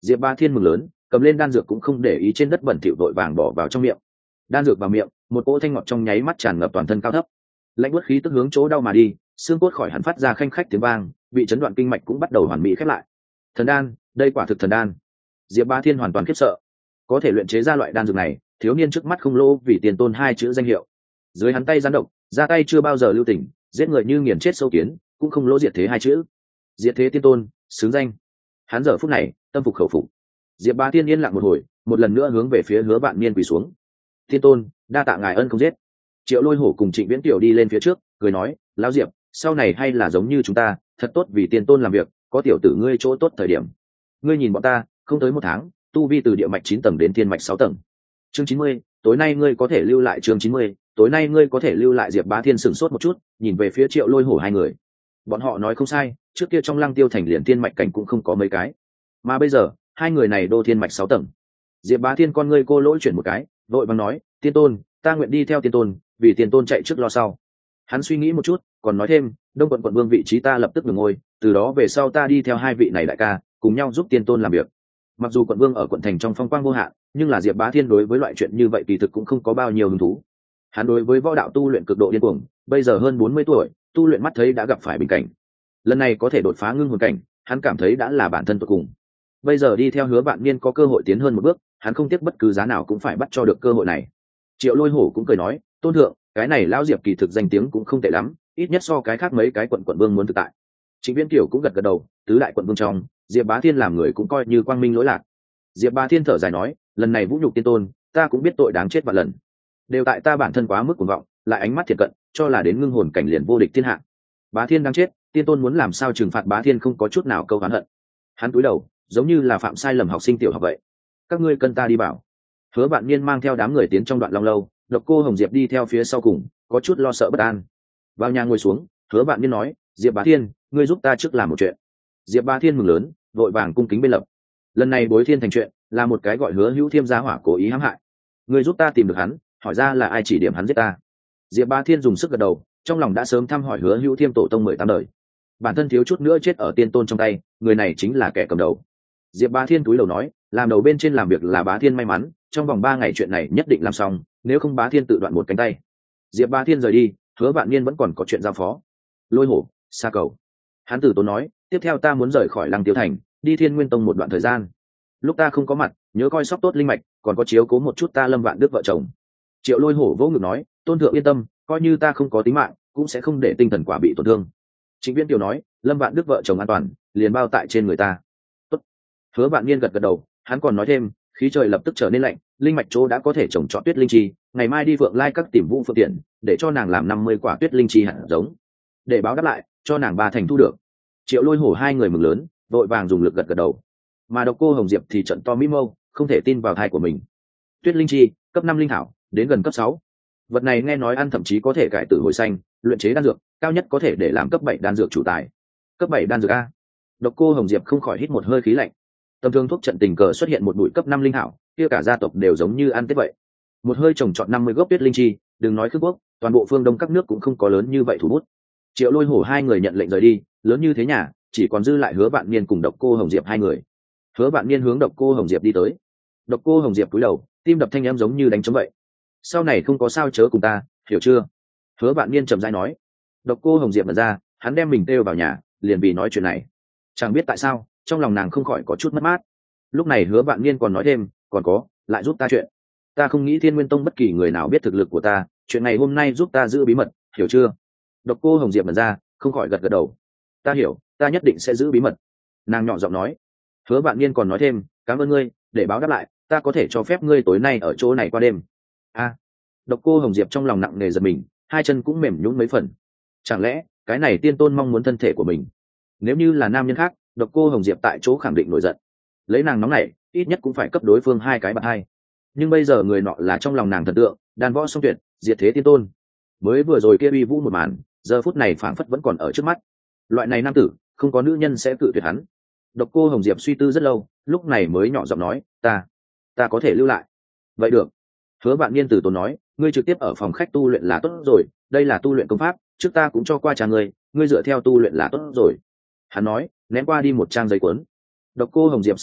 A: Diệp Bá Thiên mừng lớn, cầm lên đan dược cũng không để ý trên đất bẩn thỉu vội vàng bỏ vào trong miệng. Đan dược vào miệng, một cỗ thanh ngọt trong nháy mắt tràn ngập toàn thân cao thấp. Lạnh buốt khí tức hướng chỗ đau mà đi, xương cốt khỏi hắn phát ra khanh khách tiếng vang, bị chấn đoạn kinh mạch cũng bắt đầu hoàn mỹ khép lại. Thần đan, đây quả thực thần đan. Diệp Bá Thiên hoàn toàn khiếp sợ. Có thể luyện chế ra loại đan dược này, thiếu niên trước mắt không lỗ vì tiền tôn hai chữ danh hiệu. Dưới hắn tay gián độc, ra tay chưa bao giờ lưu tình, giết người như nghiền chết sâu kiến, cũng không lỗ diệt thế hai chữ. Diệt thế tiên tôn, xứng danh. Hắn giờ phút này, tâm phục khẩu phục. Diệp Bá Thiên yên lặng một hồi, một lần nữa hướng về phía Hứa Vạn Niên quỳ xuống. Tiên tôn, đa tạ ngài ân không giết. Triệu Lôi Hổ cùng Trịnh Viễn Tiểu đi lên phía trước, cười nói, lão Diệp, sau này hay là giống như chúng ta, thật tốt vì tiên tôn làm việc, có tiểu tử ngươi chỗ tốt thời điểm. Ngươi nhìn bọn ta, không tới một tháng, tu vi từ địa mạch chín tầng đến thiên mạch sáu tầng. Chương chín mươi, tối nay ngươi có thể lưu lại chương chín mươi, tối nay ngươi có thể lưu lại. Diệp Bá Thiên sửng sốt một chút, nhìn về phía Triệu Lôi Hổ hai người. Bọn họ nói không sai, trước kia trong Lăng Tiêu thành liền thiên mạch cảnh cũng không có mấy cái, mà bây giờ, hai người này đô thiên mạch sáu tầng. Diệp Bá Thiên con ngươi cô lỗi chuyển một cái, vội vàng nói, tiên tôn, ta nguyện đi theo tiên tôn, vì tiên tôn chạy trước lo sau. Hắn suy nghĩ một chút, còn nói thêm, đông quận quận vương vị trí ta lập tức được ngôi, từ đó về sau ta đi theo hai vị này đại ca, cùng nhau giúp tiên tôn làm việc. Mặc dù quận vương ở quận thành trong phong quang vô hạn, nhưng là Diệp Bá Thiên đối với loại chuyện như vậy kỳ thực cũng không có bao nhiêu hứng thú. Hắn đối với võ đạo tu luyện cực độ điên cuồng, bây giờ hơn bốn mươi tuổi, tu luyện mắt thấy đã gặp phải bình cảnh. Lần này có thể đột phá ngưng hồn cảnh, hắn cảm thấy đã là bản thân tột cùng. Bây giờ đi theo Hứa Vạn Niên có cơ hội tiến hơn một bước, hắn không tiếc bất cứ giá nào cũng phải bắt cho được cơ hội này. Triệu Lôi Hổ cũng cười nói, tôn thượng, cái này lão Diệp kỳ thực danh tiếng cũng không tệ lắm, ít nhất so cái khác mấy cái quận quận vương muốn thực tại. Trịnh Viễn Kiều cũng gật gật đầu, tứ đại quận vương trong, Diệp Bá Thiên làm người cũng coi như quang minh lỗi lạc. Diệp Bá Thiên thở dài nói, lần này vũ nhục tiên tôn, ta cũng biết tội đáng chết vạn lần, đều tại ta bản thân quá mức cuồng vọng, lại ánh mắt thiệt cận, cho là đến ngưng hồn cảnh liền vô địch thiên hạ. Bá Thiên đáng chết, tiên tôn muốn làm sao trừng phạt Bá Thiên không có chút nào câu oán hận. Hắn cúi đầu, giống như là phạm sai lầm học sinh tiểu học vậy. Các ngươi cần ta đi bảo. Hứa Vạn Niên mang theo đám người tiến trong đoạn long lâu, Độc Cô Hồng Diệp đi theo phía sau cùng, có chút lo sợ bất an. Vào nhà ngồi xuống, Hứa Vạn Niên nói, Diệp Bá Thiên, ngươi giúp ta trước làm một chuyện. Diệp Bá Thiên mừng lớn, vội vàng cung kính bên lập. Lần này Bối Thiên thành chuyện, là một cái gọi Hứa Hữu Thiêm gia hỏa cố ý hãm hại. Ngươi giúp ta tìm được hắn, hỏi ra là ai chỉ điểm hắn giết ta. Diệp Bá Thiên dùng sức gật đầu, trong lòng đã sớm thăm hỏi Hứa Hữu Thiêm tổ tông mười tám đời. Bản thân thiếu chút nữa chết ở tiên tôn trong tay, người này chính là kẻ cầm đầu. Diệp Bá Thiên túi đầu nói, làm đầu bên trên làm việc là Bá Thiên may mắn, trong vòng ba ngày chuyện này nhất định làm xong, nếu không Bá Thiên tự đoạn một cánh tay. Diệp Bá Thiên rời đi, Hứa Vạn Niên vẫn còn có chuyện giao phó. Lôi Hổ, Sa Cầu. Hắn tử tốn nói, tiếp theo ta muốn rời khỏi Lăng Tiêu thành, đi Thiên Nguyên tông một đoạn thời gian. Lúc ta không có mặt, nhớ coi sóc tốt linh mạch, còn có chiếu cố một chút ta Lâm Vạn Đức vợ chồng. Triệu Lôi Hổ vỗ ngực nói, tôn thượng yên tâm, coi như ta không có tính mạng, cũng sẽ không để tinh thần quả bị tổn thương. Trịnh Viễn Tiểu nói, Lâm Vạn Đức vợ chồng an toàn, liền bao tại trên người ta. Tốt. Hứa Vạn Niên gật gật đầu, hắn còn nói thêm, khí trời lập tức trở nên lạnh, linh mạch chỗ đã có thể trồng trọt tuyết linh chi, ngày mai đi Phượng Lai các tìm Vũ Phượng Tiện, để cho nàng làm năm mươi quả tuyết linh chi hạt giống, để báo đáp lại, cho nàng ba thành thu được. Triệu Lôi Hổ hai người mừng lớn, vội vàng dùng lực gật gật đầu. Mà Độc Cô Hồng Diệp thì trận to mỹ mâu, không thể tin vào tai của mình. Tuyết linh chi, cấp năm linh thảo, đến gần cấp sáu. Vật này nghe nói ăn thậm chí có thể cải tử hồi xanh, luyện chế đan dược, cao nhất có thể để làm cấp bảy đan dược chủ tài. Cấp bảy đan dược a. Độc Cô Hồng Diệp không khỏi hít một hơi khí lạnh. Tầm thường thuốc trận tình cờ xuất hiện một bụi cấp năm linh thảo, kia cả gia tộc đều giống như ăn tết vậy. Một hơi trồng trọt năm mươi gốc tuyết linh chi, đừng nói Khương quốc, toàn bộ phương Đông các nước cũng không có lớn như vậy thủ bút. Triệu Lôi Hổ hai người nhận lệnh rời đi, lớn như thế nhà, chỉ còn dư lại Hứa Vạn Niên cùng Độc Cô Hồng Diệp hai người. Hứa Vạn Niên hướng Độc Cô Hồng Diệp đi tới. Độc Cô Hồng Diệp cúi đầu, tim đập thanh em giống như đánh trống vậy. Sau này không có sao chớ cùng ta, hiểu chưa? Hứa Vạn Niên trầm rãi nói. Độc Cô Hồng Diệp mở ra, hắn đem mình kêu vào nhà, liền vì nói chuyện này. Chẳng biết tại sao, trong lòng nàng không khỏi có chút mất mát. Lúc này Hứa Vạn Niên còn nói thêm, còn có, lại giúp ta chuyện. Ta không nghĩ Thiên Nguyên tông bất kỳ người nào biết thực lực của ta, chuyện này hôm nay giúp ta giữ bí mật, hiểu chưa? Độc Cô Hồng Diệp mở ra, không khỏi gật gật đầu. Ta hiểu, ta nhất định sẽ giữ bí mật. Nàng nhỏ giọng nói. Hứa Vạn Niên còn nói thêm, cảm ơn ngươi, để báo đáp lại, ta có thể cho phép ngươi tối nay ở chỗ này qua đêm. A. Độc Cô Hồng Diệp trong lòng nặng nề giật mình, hai chân cũng mềm nhũn mấy phần. Chẳng lẽ cái này tiên tôn mong muốn thân thể của mình? Nếu như là nam nhân khác, Độc Cô Hồng Diệp tại chỗ khẳng định nổi giận. Lấy nàng nóng này, ít nhất cũng phải cấp đối phương hai cái bạc hai. Nhưng bây giờ người nọ là trong lòng nàng thần tượng, đàn võ song tuyệt, diệt thế tiên tôn. Mới vừa rồi kia uy vũ một màn, giờ phút này phảng phất vẫn còn ở trước mắt. Loại này nam tử, không có nữ nhân sẽ cự tuyệt hắn. Độc Cô Hồng Diệp suy tư rất lâu, lúc này mới nhỏ giọng nói, ta, ta có thể lưu lại. Vậy được. Hứa Vạn Niên từ tốn nói, ngươi trực tiếp ở phòng khách tu luyện là tốt rồi, đây là tu luyện công pháp, trước ta cũng cho qua cha ngươi, ngươi dựa theo tu luyện là tốt rồi. Hắn nói, ném qua đi một trang giấy cuốn. Độc Cô Hồng Diệp sửng sốt,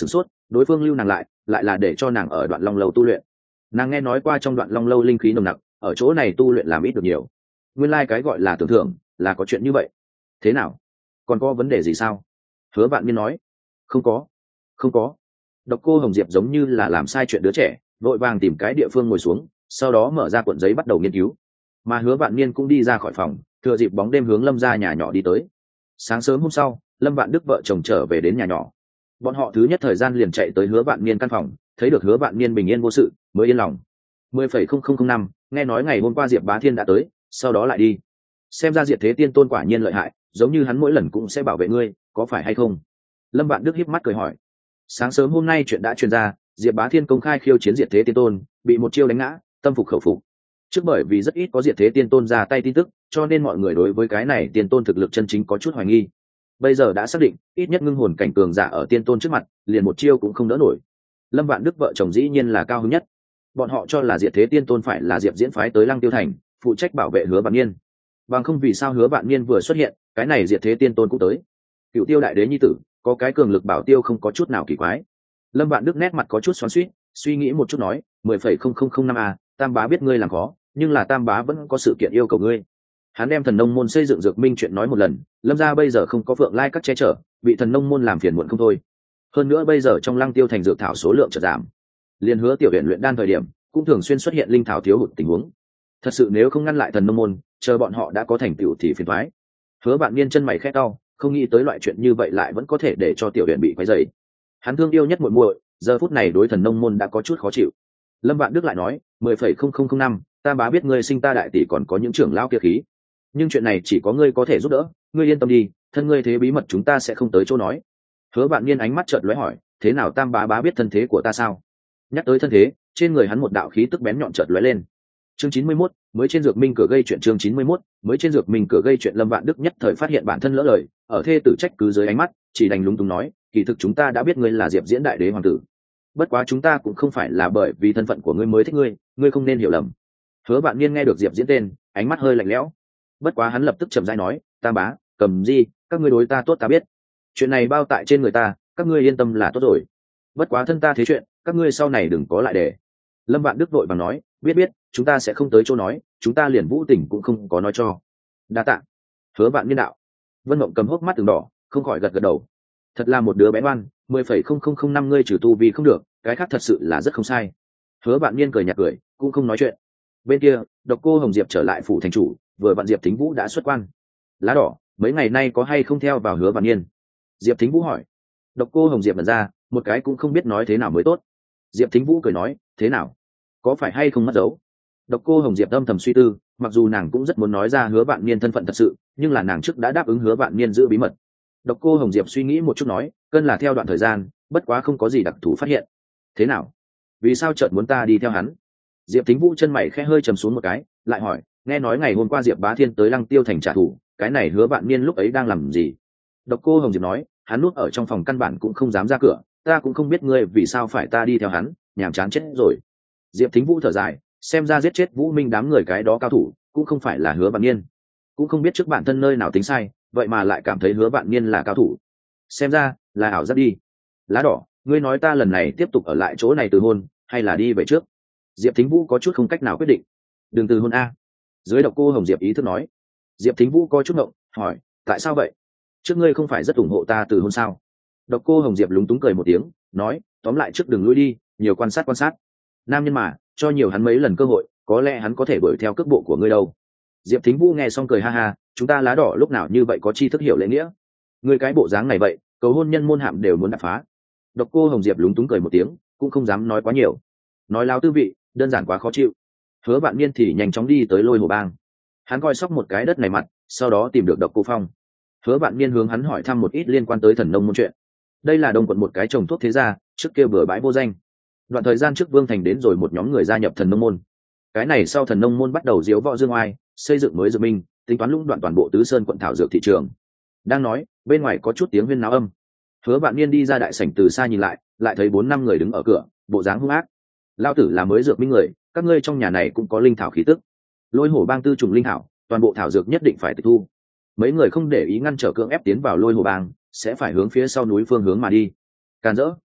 A: đối phương lưu nàng lại lại là để cho nàng ở đoạn long lâu tu luyện. Nàng nghe nói qua trong đoạn long lâu linh khí nồng nặc, ở chỗ này tu luyện làm ít được nhiều. Nguyên lai cái gọi là tưởng thưởng là có chuyện như vậy. Thế nào, còn có vấn đề gì sao? Hứa Vạn Niên nói. Không có, không có. Độc Cô Hồng Diệp giống như là làm sai chuyện đứa trẻ, vội vàng tìm cái địa phương ngồi xuống, sau đó mở ra cuộn giấy bắt đầu nghiên cứu. Mà Hứa Vạn Niên cũng đi ra khỏi phòng, thừa dịp bóng đêm hướng Lâm gia nhà nhỏ đi tới. Sáng sớm hôm sau, Lâm Vạn Đức vợ chồng trở về đến nhà nhỏ. Bọn họ thứ nhất thời gian liền chạy tới Hứa Vạn Niên căn phòng, thấy được Hứa Vạn Niên bình yên vô sự, mới yên lòng. mười phẩy không không không năm, nghe nói ngày hôm qua Diệp Bá Thiên đã tới, sau đó lại đi. Xem ra Diệt Thế Tiên Tôn quả nhiên lợi hại, giống như hắn mỗi lần cũng sẽ bảo vệ ngươi, có phải hay không? Lâm Vạn Đức híp mắt cười hỏi. Sáng sớm hôm nay chuyện đã truyền ra, Diệp Bá Thiên công khai khiêu chiến Diệt Thế Tiên Tôn, bị một chiêu đánh ngã, tâm phục khẩu phục. Trước bởi vì rất ít có Diệt Thế Tiên Tôn ra tay tin tức, cho nên mọi người đối với cái này Tiên Tôn thực lực chân chính có chút hoài nghi. Bây giờ đã xác định, ít nhất ngưng hồn cảnh cường giả ở Tiên Tôn trước mặt, liền một chiêu cũng không đỡ nổi. Lâm Vạn Đức vợ chồng dĩ nhiên là cao hứng nhất. Bọn họ cho là Diệt Thế Tiên Tôn phải là Diệp Diễn phái tới Lăng Tiêu Thành, phụ trách bảo vệ Hứa Vạn Niên. Bằng không vì sao Hứa Vạn Niên vừa xuất hiện, cái này Diệt Thế Tiên Tôn cũng tới. Cựu Tiêu đại đế nhi tử, có cái cường lực bảo tiêu không có chút nào kỳ quái. Lâm Vạn Đức nét mặt có chút xoắn xuýt, suy nghĩ một chút nói, mười phẩy không không không năm a, Tam bá biết ngươi làm khó, nhưng là Tam bá vẫn có sự kiện yêu cầu ngươi. Hắn đem Thần Nông môn xây dựng dược minh chuyện nói một lần, Lâm gia bây giờ không có Phượng Lai các che chở, bị Thần Nông môn làm phiền muộn không thôi. Hơn nữa bây giờ trong Lăng Tiêu Thành dược thảo số lượng chợt giảm, liền Hứa tiểu viện luyện đan thời điểm, cũng thường xuyên xuất hiện linh thảo thiếu hụt tình huống. Thật sự nếu không ngăn lại Thần Nông môn, chờ bọn họ đã có thành tựu thì phiền toái. Hứa Vạn Niên chân mày khẽ cau, không nghĩ tới loại chuyện như vậy lại vẫn có thể để cho tiểu viện bị quấy rầy. Hắn thương yêu nhất muội muội, giờ phút này đối Thần Nông môn đã có chút khó chịu. Lâm Vạn Đức lại nói, mười phẩy không không không năm, Tam bá biết ngươi sinh ta đại tỷ còn có những trưởng lão kia khí, nhưng chuyện này chỉ có ngươi có thể giúp đỡ, ngươi yên tâm đi, thân ngươi thế bí mật chúng ta sẽ không tới chỗ nói. Hứa Vạn Niên ánh mắt chợt lóe hỏi, thế nào Tam bá bá biết thân thế của ta sao? Nhắc tới thân thế, trên người hắn một đạo khí tức bén nhọn chợt lóe lên. Chương chín mươi mốt, mới trên dược minh cửa gây chuyện. Chương chín mươi mốt, mới trên dược minh cửa gây chuyện. Lâm Vạn Đức nhất thời phát hiện bản thân lỡ lời, ở thê tử trách cứ dưới ánh mắt, chỉ đành lúng túng nói, kỳ thực chúng ta đã biết ngươi là Diệp Diễn đại đế hoàng tử, bất quá chúng ta cũng không phải là bởi vì thân phận của ngươi mới thích ngươi, ngươi không nên hiểu lầm. Hứa Vạn Niên nghe được Diệp Diễn tên, ánh mắt hơi lạnh lẽo. Bất quá hắn lập tức chậm rãi nói, Tam bá, Cầm Di, các ngươi đối ta tốt ta biết, chuyện này bao tại trên người ta, các ngươi yên tâm là tốt rồi. Bất quá thân ta thế chuyện, các ngươi sau này đừng có lại để. Lâm Vạn Đức vội vàng nói, biết biết, chúng ta sẽ không tới chỗ nói, chúng ta liền Vũ Tỉnh cũng không có nói cho. Đa tạ. Hứa Vạn Niên đạo. Vân Mộng cầm hốc mắt từng đỏ, không khỏi gật gật đầu. Thật là một đứa bé ngoan, mười phẩy không không không năm ngươi trừ tu vì không được, cái khác thật sự là rất không sai. Hứa Vạn Niên cười nhạt cười, cũng không nói chuyện. Bên kia, Độc Cô Hồng Diệp trở lại phủ thành chủ, vừa vặn Diệp Thính Vũ đã xuất quan. Lá đỏ, mấy ngày nay có hay không theo vào Hứa Vạn Niên? Diệp Thính Vũ hỏi. Độc Cô Hồng Diệp lần ra, một cái cũng không biết nói thế nào mới tốt. Diệp Thính Vũ cười nói, thế nào? Có phải hay không mất dấu? Độc Cô Hồng Diệp âm thầm suy tư, mặc dù nàng cũng rất muốn nói ra Hứa Vạn Niên thân phận thật sự, nhưng là nàng trước đã đáp ứng Hứa Vạn Niên giữ bí mật. Độc Cô Hồng Diệp suy nghĩ một chút nói, cân là theo đoạn thời gian, bất quá không có gì đặc thù phát hiện. Thế nào? Vì sao chợt muốn ta đi theo hắn? Diệp Thính Vũ chân mày khẽ hơi trầm xuống một cái, lại hỏi, nghe nói ngày hôm qua Diệp Bá Thiên tới Lăng Tiêu Thành trả thù, cái này Hứa Vạn Niên lúc ấy đang làm gì? Độc Cô Hồng Diệp nói, hắn núp ở trong phòng căn bản cũng không dám ra cửa, ta cũng không biết ngươi vì sao phải ta đi theo hắn, nhàm chán chết rồi. Diệp Thính Vũ thở dài, xem ra giết chết Vũ Minh đám người cái đó cao thủ, cũng không phải là Hứa Vạn Niên, cũng không biết trước bản thân nơi nào tính sai, vậy mà lại cảm thấy Hứa Vạn Niên là cao thủ. Xem ra là ảo giác đi. Lá đỏ, ngươi nói ta lần này tiếp tục ở lại chỗ này từ hôn, hay là đi về trước? Diệp Thính Vũ có chút không cách nào quyết định. Đừng từ hôn a. Dưới Độc Cô Hồng Diệp ý thức nói. Diệp Thính Vũ có chút ngộng, hỏi, tại sao vậy? Trước ngươi không phải rất ủng hộ ta từ hôn sao? Độc Cô Hồng Diệp lúng túng cười một tiếng, nói, tóm lại trước đừng lui đi, nhiều quan sát quan sát. Nam nhân mà, cho nhiều hắn mấy lần cơ hội, có lẽ hắn có thể đuổi theo cước bộ của ngươi đâu. Diệp Thính Vũ nghe xong cười ha ha, chúng ta lá đỏ lúc nào như vậy có tri thức hiểu lễ nghĩa. Ngươi cái bộ dáng này vậy, cầu hôn nhân môn hạm đều muốn đập phá. Độc Cô Hồng Diệp lúng túng cười một tiếng, cũng không dám nói quá nhiều. Nói láo tư vị, đơn giản quá khó chịu. Hứa Vạn Niên thì nhanh chóng đi tới Lôi Hồ Bang. Hắn coi sóc một cái đất này mặt, sau đó tìm được Độc Cô Phong. Hứa Vạn Niên hướng hắn hỏi thăm một ít liên quan tới Thần Nông môn chuyện. Đây là Đông quận một cái trồng thuốc thế gia, trước kia bừa bãi vô danh. Đoạn thời gian trước Vương Thành đến rồi một nhóm người gia nhập Thần Nông môn. Cái này sau Thần Nông môn bắt đầu diếu võ dương oai, xây dựng mới dược minh, tính toán lũng đoạn toàn bộ Tứ Sơn quận thảo dược thị trường. Đang nói, bên ngoài có chút tiếng huyên náo âm. Hứa Vạn Niên đi ra đại sảnh từ xa nhìn lại, lại thấy bốn năm người đứng ở cửa, bộ dáng hung ác. Lão tử là mới dược minh người, các ngươi trong nhà này cũng có linh thảo khí tức. Lôi Hổ Bang tư trùng linh thảo, toàn bộ thảo dược nhất định phải tịch thu. Mấy người không để ý ngăn trở cưỡng ép tiến vào Lôi Hổ Bang, sẽ phải hướng phía sau núi phương hướng mà đi. Càn rỡ.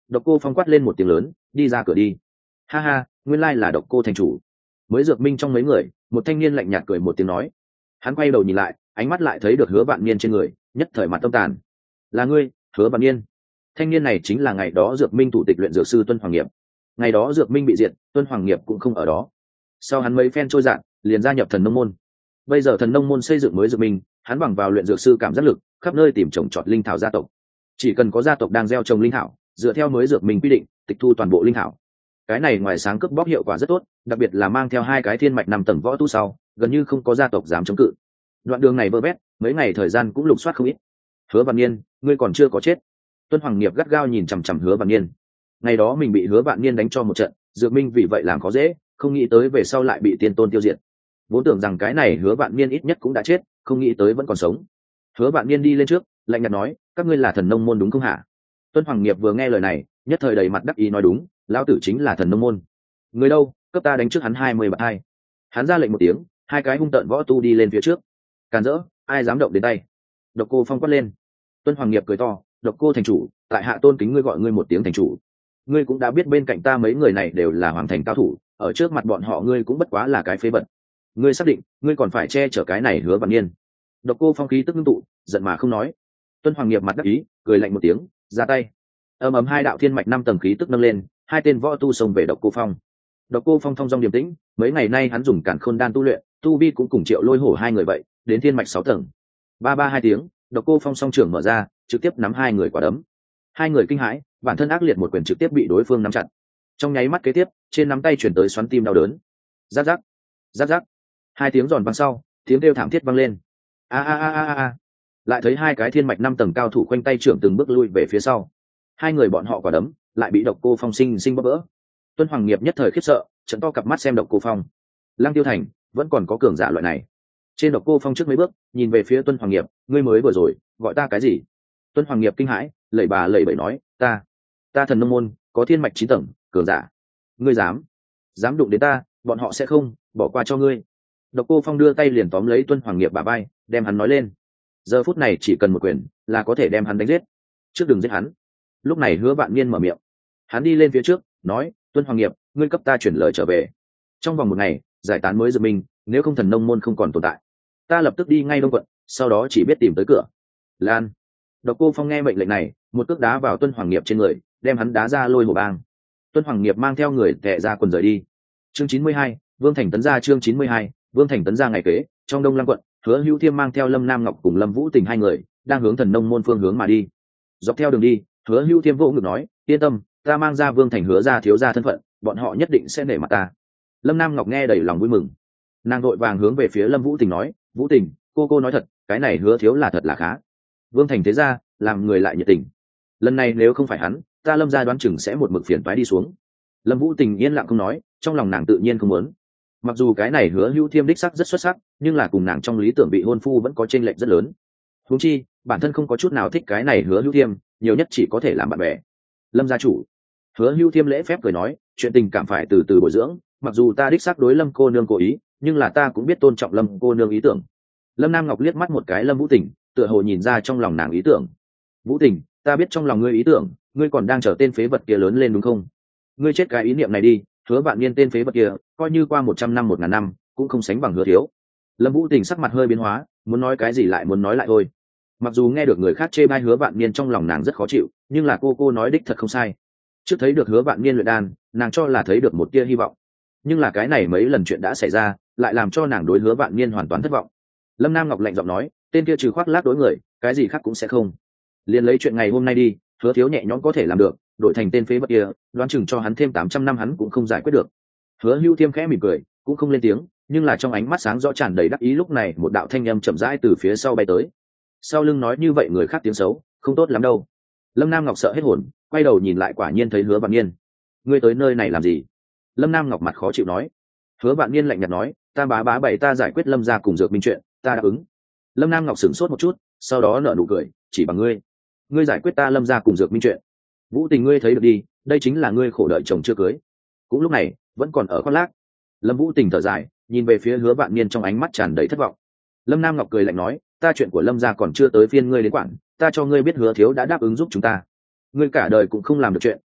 A: Độc Cô Phong quát lên một tiếng lớn, đi ra cửa đi. Ha ha, nguyên lai là Độc Cô thành chủ. Mới Dược Minh trong mấy người, một thanh niên lạnh nhạt cười một tiếng nói. Hắn quay đầu nhìn lại, ánh mắt lại thấy được Hứa Vạn Niên trên người, nhất thời mặt tâm tàn. Là ngươi, Hứa Vạn Niên? Thanh niên này chính là ngày đó Dược Minh thủ tịch luyện dược sư Tuân Hoàng Nghiệp. Ngày đó Dược Minh bị diệt, Tuân Hoàng Nghiệp cũng không ở đó. Sau hắn mấy phen trôi dạt, liền gia nhập Thần Nông môn. Bây giờ Thần Nông môn xây dựng mới Dược Minh, hắn bằng vào luyện dược sư cảm giác lực, khắp nơi tìm trồng trọt linh thảo gia tộc. Chỉ cần có gia tộc đang gieo trồng linh thảo, dựa theo mới Dược Minh quy định, tịch thu toàn bộ linh thảo. Cái này ngoài sáng cướp bóc hiệu quả rất tốt, đặc biệt là mang theo hai cái thiên mạch năm tầng võ tu sau, gần như không có gia tộc dám chống cự. Đoạn đường này vơ vét, mấy ngày thời gian cũng lục soát không ít. Hứa Vạn Niên, ngươi còn chưa có chết. Tuân Hoàng Nghiệp gắt gao nhìn chằm chằm Hứa Vạn Niên. Ngày đó mình bị Hứa Vạn Niên đánh cho một trận, Dược Minh vì vậy làm khó dễ, không nghĩ tới về sau lại bị tiên tôn tiêu diệt. Vốn tưởng rằng cái này Hứa Vạn Niên ít nhất cũng đã chết, không nghĩ tới vẫn còn sống. Hứa Vạn Niên đi lên trước, lạnh nhạt nói, các ngươi là Thần Nông môn đúng không hả? Tuân Hoàng Nghiệp vừa nghe lời này, nhất thời đầy mặt đắc ý nói đúng, lão tử chính là Thần Nông môn. Người đâu, cấp ta đánh trước hắn hai mươi bậc hai. Hắn ra lệnh một tiếng, hai cái hung tợn võ tu đi lên phía trước. Càn rỡ, ai dám động đến tay? Độc Cô Phong quát lên. Tuân Hoàng Nghiệp cười to, Độc Cô thành chủ, tại hạ tôn kính ngươi gọi ngươi một tiếng thành chủ. Ngươi cũng đã biết bên cạnh ta mấy người này đều là hoàng thành cao thủ, ở trước mặt bọn họ ngươi cũng bất quá là cái phế vật. Ngươi xác định, ngươi còn phải che chở cái này Hứa Vạn Niên? Độc Cô Phong khí tức ngưng tụ, giận mà không nói. Tuân Hoàng Nghiệp mặt đắc ý, cười lạnh một tiếng, ra tay. Ầm ầm hai đạo thiên mạch năm tầng khí tức nâng lên, hai tên võ tu xông về Độc Cô Phong. Độc Cô Phong thong dong điềm tĩnh, mấy ngày nay hắn dùng Càn Khôn đan tu luyện, tu vi cũng cùng Triệu Lôi Hổ hai người vậy, đến thiên mạch sáu tầng. Ba ba hai tiếng, Độc Cô Phong song trưởng mở ra, trực tiếp nắm hai người quả đấm. Hai người kinh hãi, bản thân ác liệt một quyền trực tiếp bị đối phương nắm chặt. Trong nháy mắt kế tiếp, trên nắm tay chuyển tới xoắn tim đau đớn. Rắc rắc, rắc rắc. Hai tiếng giòn vang sau, tiếng kêu thảm thiết vang lên. A a a a a. Lại thấy hai cái thiên mạch năm tầng cao thủ quanh tay trưởng từng bước lui về phía sau. Hai người bọn họ quả đấm lại bị Độc Cô Phong sinh sinh bóp vỡ. Tuân Hoàng Nghiệp nhất thời khiếp sợ, trợn to cặp mắt xem Độc Cô Phong. Lăng Tiêu Thành vẫn còn có cường giả loại này. Trên Độc Cô Phong trước mấy bước, nhìn về phía Tuân Hoàng Nghiệp, ngươi mới vừa rồi gọi ta cái gì? Tuân Hoàng Nghiệp kinh hãi, lẩy bà lẩy bẩy nói, ta, ta Thần Nông môn có thiên mạch chín tầng cường giả, ngươi dám, dám đụng đến ta, bọn họ sẽ không bỏ qua cho ngươi. Độc Cô Phong đưa tay liền tóm lấy Tuân Hoàng Nghiệp bả vai, đem hắn nói lên. Giờ phút này chỉ cần một quyền là có thể đem hắn đánh giết. Trước đừng giết hắn. Lúc này Hứa Vạn Niên mở miệng, hắn đi lên phía trước, nói, Tuân Hoàng Nghiệp, ngươi cấp ta chuyển lời trở về. Trong vòng một ngày, giải tán mới Dược Minh, nếu không Thần Nông môn không còn tồn tại, ta lập tức đi ngay Đông quận, sau đó chỉ biết tìm tới cửa. Lan. Độc Cô Phong nghe mệnh lệnh này, một cước đá vào Tuân Hoàng Nghiệp trên người, đem hắn đá ra Lôi Hổ bang. Tuân Hoàng Nghiệp mang theo người tè ra quần rời đi. Chương chín mươi hai, Vương Thành tấn ra chương chín mươi hai, Vương Thành tấn ra ngày kế, trong Đông Lăng quận, Hứa Hữu Thiêm mang theo Lâm Nam Ngọc cùng Lâm Vũ Tình hai người, đang hướng Thần Nông môn phương hướng mà đi. Dọc theo đường đi, Hứa Hữu Thiêm vỗ ngực nói, yên tâm, ta mang ra Vương Thành Hứa ra thiếu gia thân phận, bọn họ nhất định sẽ nể mặt ta. Lâm Nam Ngọc nghe đầy lòng vui mừng, nàng vội vàng hướng về phía Lâm Vũ Tình nói, Vũ Tình, cô cô nói thật, cái này Hứa thiếu là thật là khá. Vương Thành thế ra, làm người lại nhiệt tình. Lần này nếu không phải hắn, ta Lâm gia đoán chừng sẽ một mực phiền toái đi xuống. Lâm Vũ Tình yên lặng không nói, trong lòng nàng tự nhiên không muốn. Mặc dù cái này Hứa Hữu Thiêm đích sắc rất xuất sắc, nhưng là cùng nàng trong lý tưởng vị hôn phu vẫn có chênh lệch rất lớn. Huống chi, bản thân không có chút nào thích cái này Hứa Hữu Thiêm, nhiều nhất chỉ có thể làm bạn bè. Lâm gia chủ. Hứa Hữu Thiêm lễ phép cười nói, chuyện tình cảm phải từ từ bồi dưỡng, mặc dù ta đích xác đối Lâm cô nương cố ý, nhưng là ta cũng biết tôn trọng Lâm cô nương ý tưởng. Lâm Nam Ngọc liếc mắt một cái Lâm Vũ Tình, tựa hồ nhìn ra trong lòng nàng ý tưởng. Vũ Tình, ta biết trong lòng ngươi ý tưởng, ngươi còn đang chờ tên phế vật kia lớn lên đúng không? Ngươi chết cái ý niệm này đi, Hứa Vạn Niên tên phế vật kia, coi như qua một trăm năm một ngàn năm, cũng không sánh bằng Hứa thiếu. Lâm Vũ Tình sắc mặt hơi biến hóa, muốn nói cái gì lại muốn nói lại thôi. Mặc dù nghe được người khác chê bai Hứa Vạn Niên trong lòng nàng rất khó chịu, nhưng là cô cô nói đích thật không sai. Trước thấy được Hứa Vạn Niên luyện đan, nàng cho là thấy được một tia hy vọng. Nhưng là cái này mấy lần chuyện đã xảy ra, lại làm cho nàng đối Hứa Vạn Niên hoàn toàn thất vọng. Lâm Nam Ngọc lạnh giọng nói, tên kia trừ khoác lác đối người, cái gì khác cũng sẽ không. Liền lấy chuyện ngày hôm nay đi, Hứa thiếu nhẹ nhõm có thể làm được, đổi thành tên phế vật kia, đoán chừng cho hắn thêm tám trăm năm hắn cũng không giải quyết được. Hứa Hữu Thiêm khẽ mỉm cười, cũng không lên tiếng, nhưng là trong ánh mắt sáng rõ tràn đầy đắc ý. Lúc này một đạo thanh âm chậm rãi từ phía sau bay tới. Sau lưng nói như vậy người khác tiếng xấu, không tốt lắm đâu. Lâm Nam Ngọc sợ hết hồn, quay đầu nhìn lại quả nhiên thấy Hứa Vạn Niên. Ngươi tới nơi này làm gì? Lâm Nam Ngọc mặt khó chịu nói. Hứa Vạn Niên lạnh nhạt nói, ta bá bá bảy ta giải quyết Lâm gia cùng Dược Minh chuyện, ta đáp ứng. Lâm Nam Ngọc sửng sốt một chút, sau đó nở nụ cười, chỉ bằng ngươi, ngươi giải quyết ta Lâm gia cùng Dược Minh chuyện. Vũ Tình ngươi thấy được đi, đây chính là ngươi khổ đợi chồng chưa cưới. Cũng lúc này, vẫn còn ở khoác lác. Lâm Vũ Tình thở dài, nhìn về phía Hứa Vạn Niên trong ánh mắt tràn đầy thất vọng. Lâm Nam Ngọc cười lạnh nói, ta chuyện của Lâm gia còn chưa tới phiên ngươi đến quản, ta cho ngươi biết Hứa thiếu đã đáp ứng giúp chúng ta. Ngươi cả đời cũng không làm được chuyện,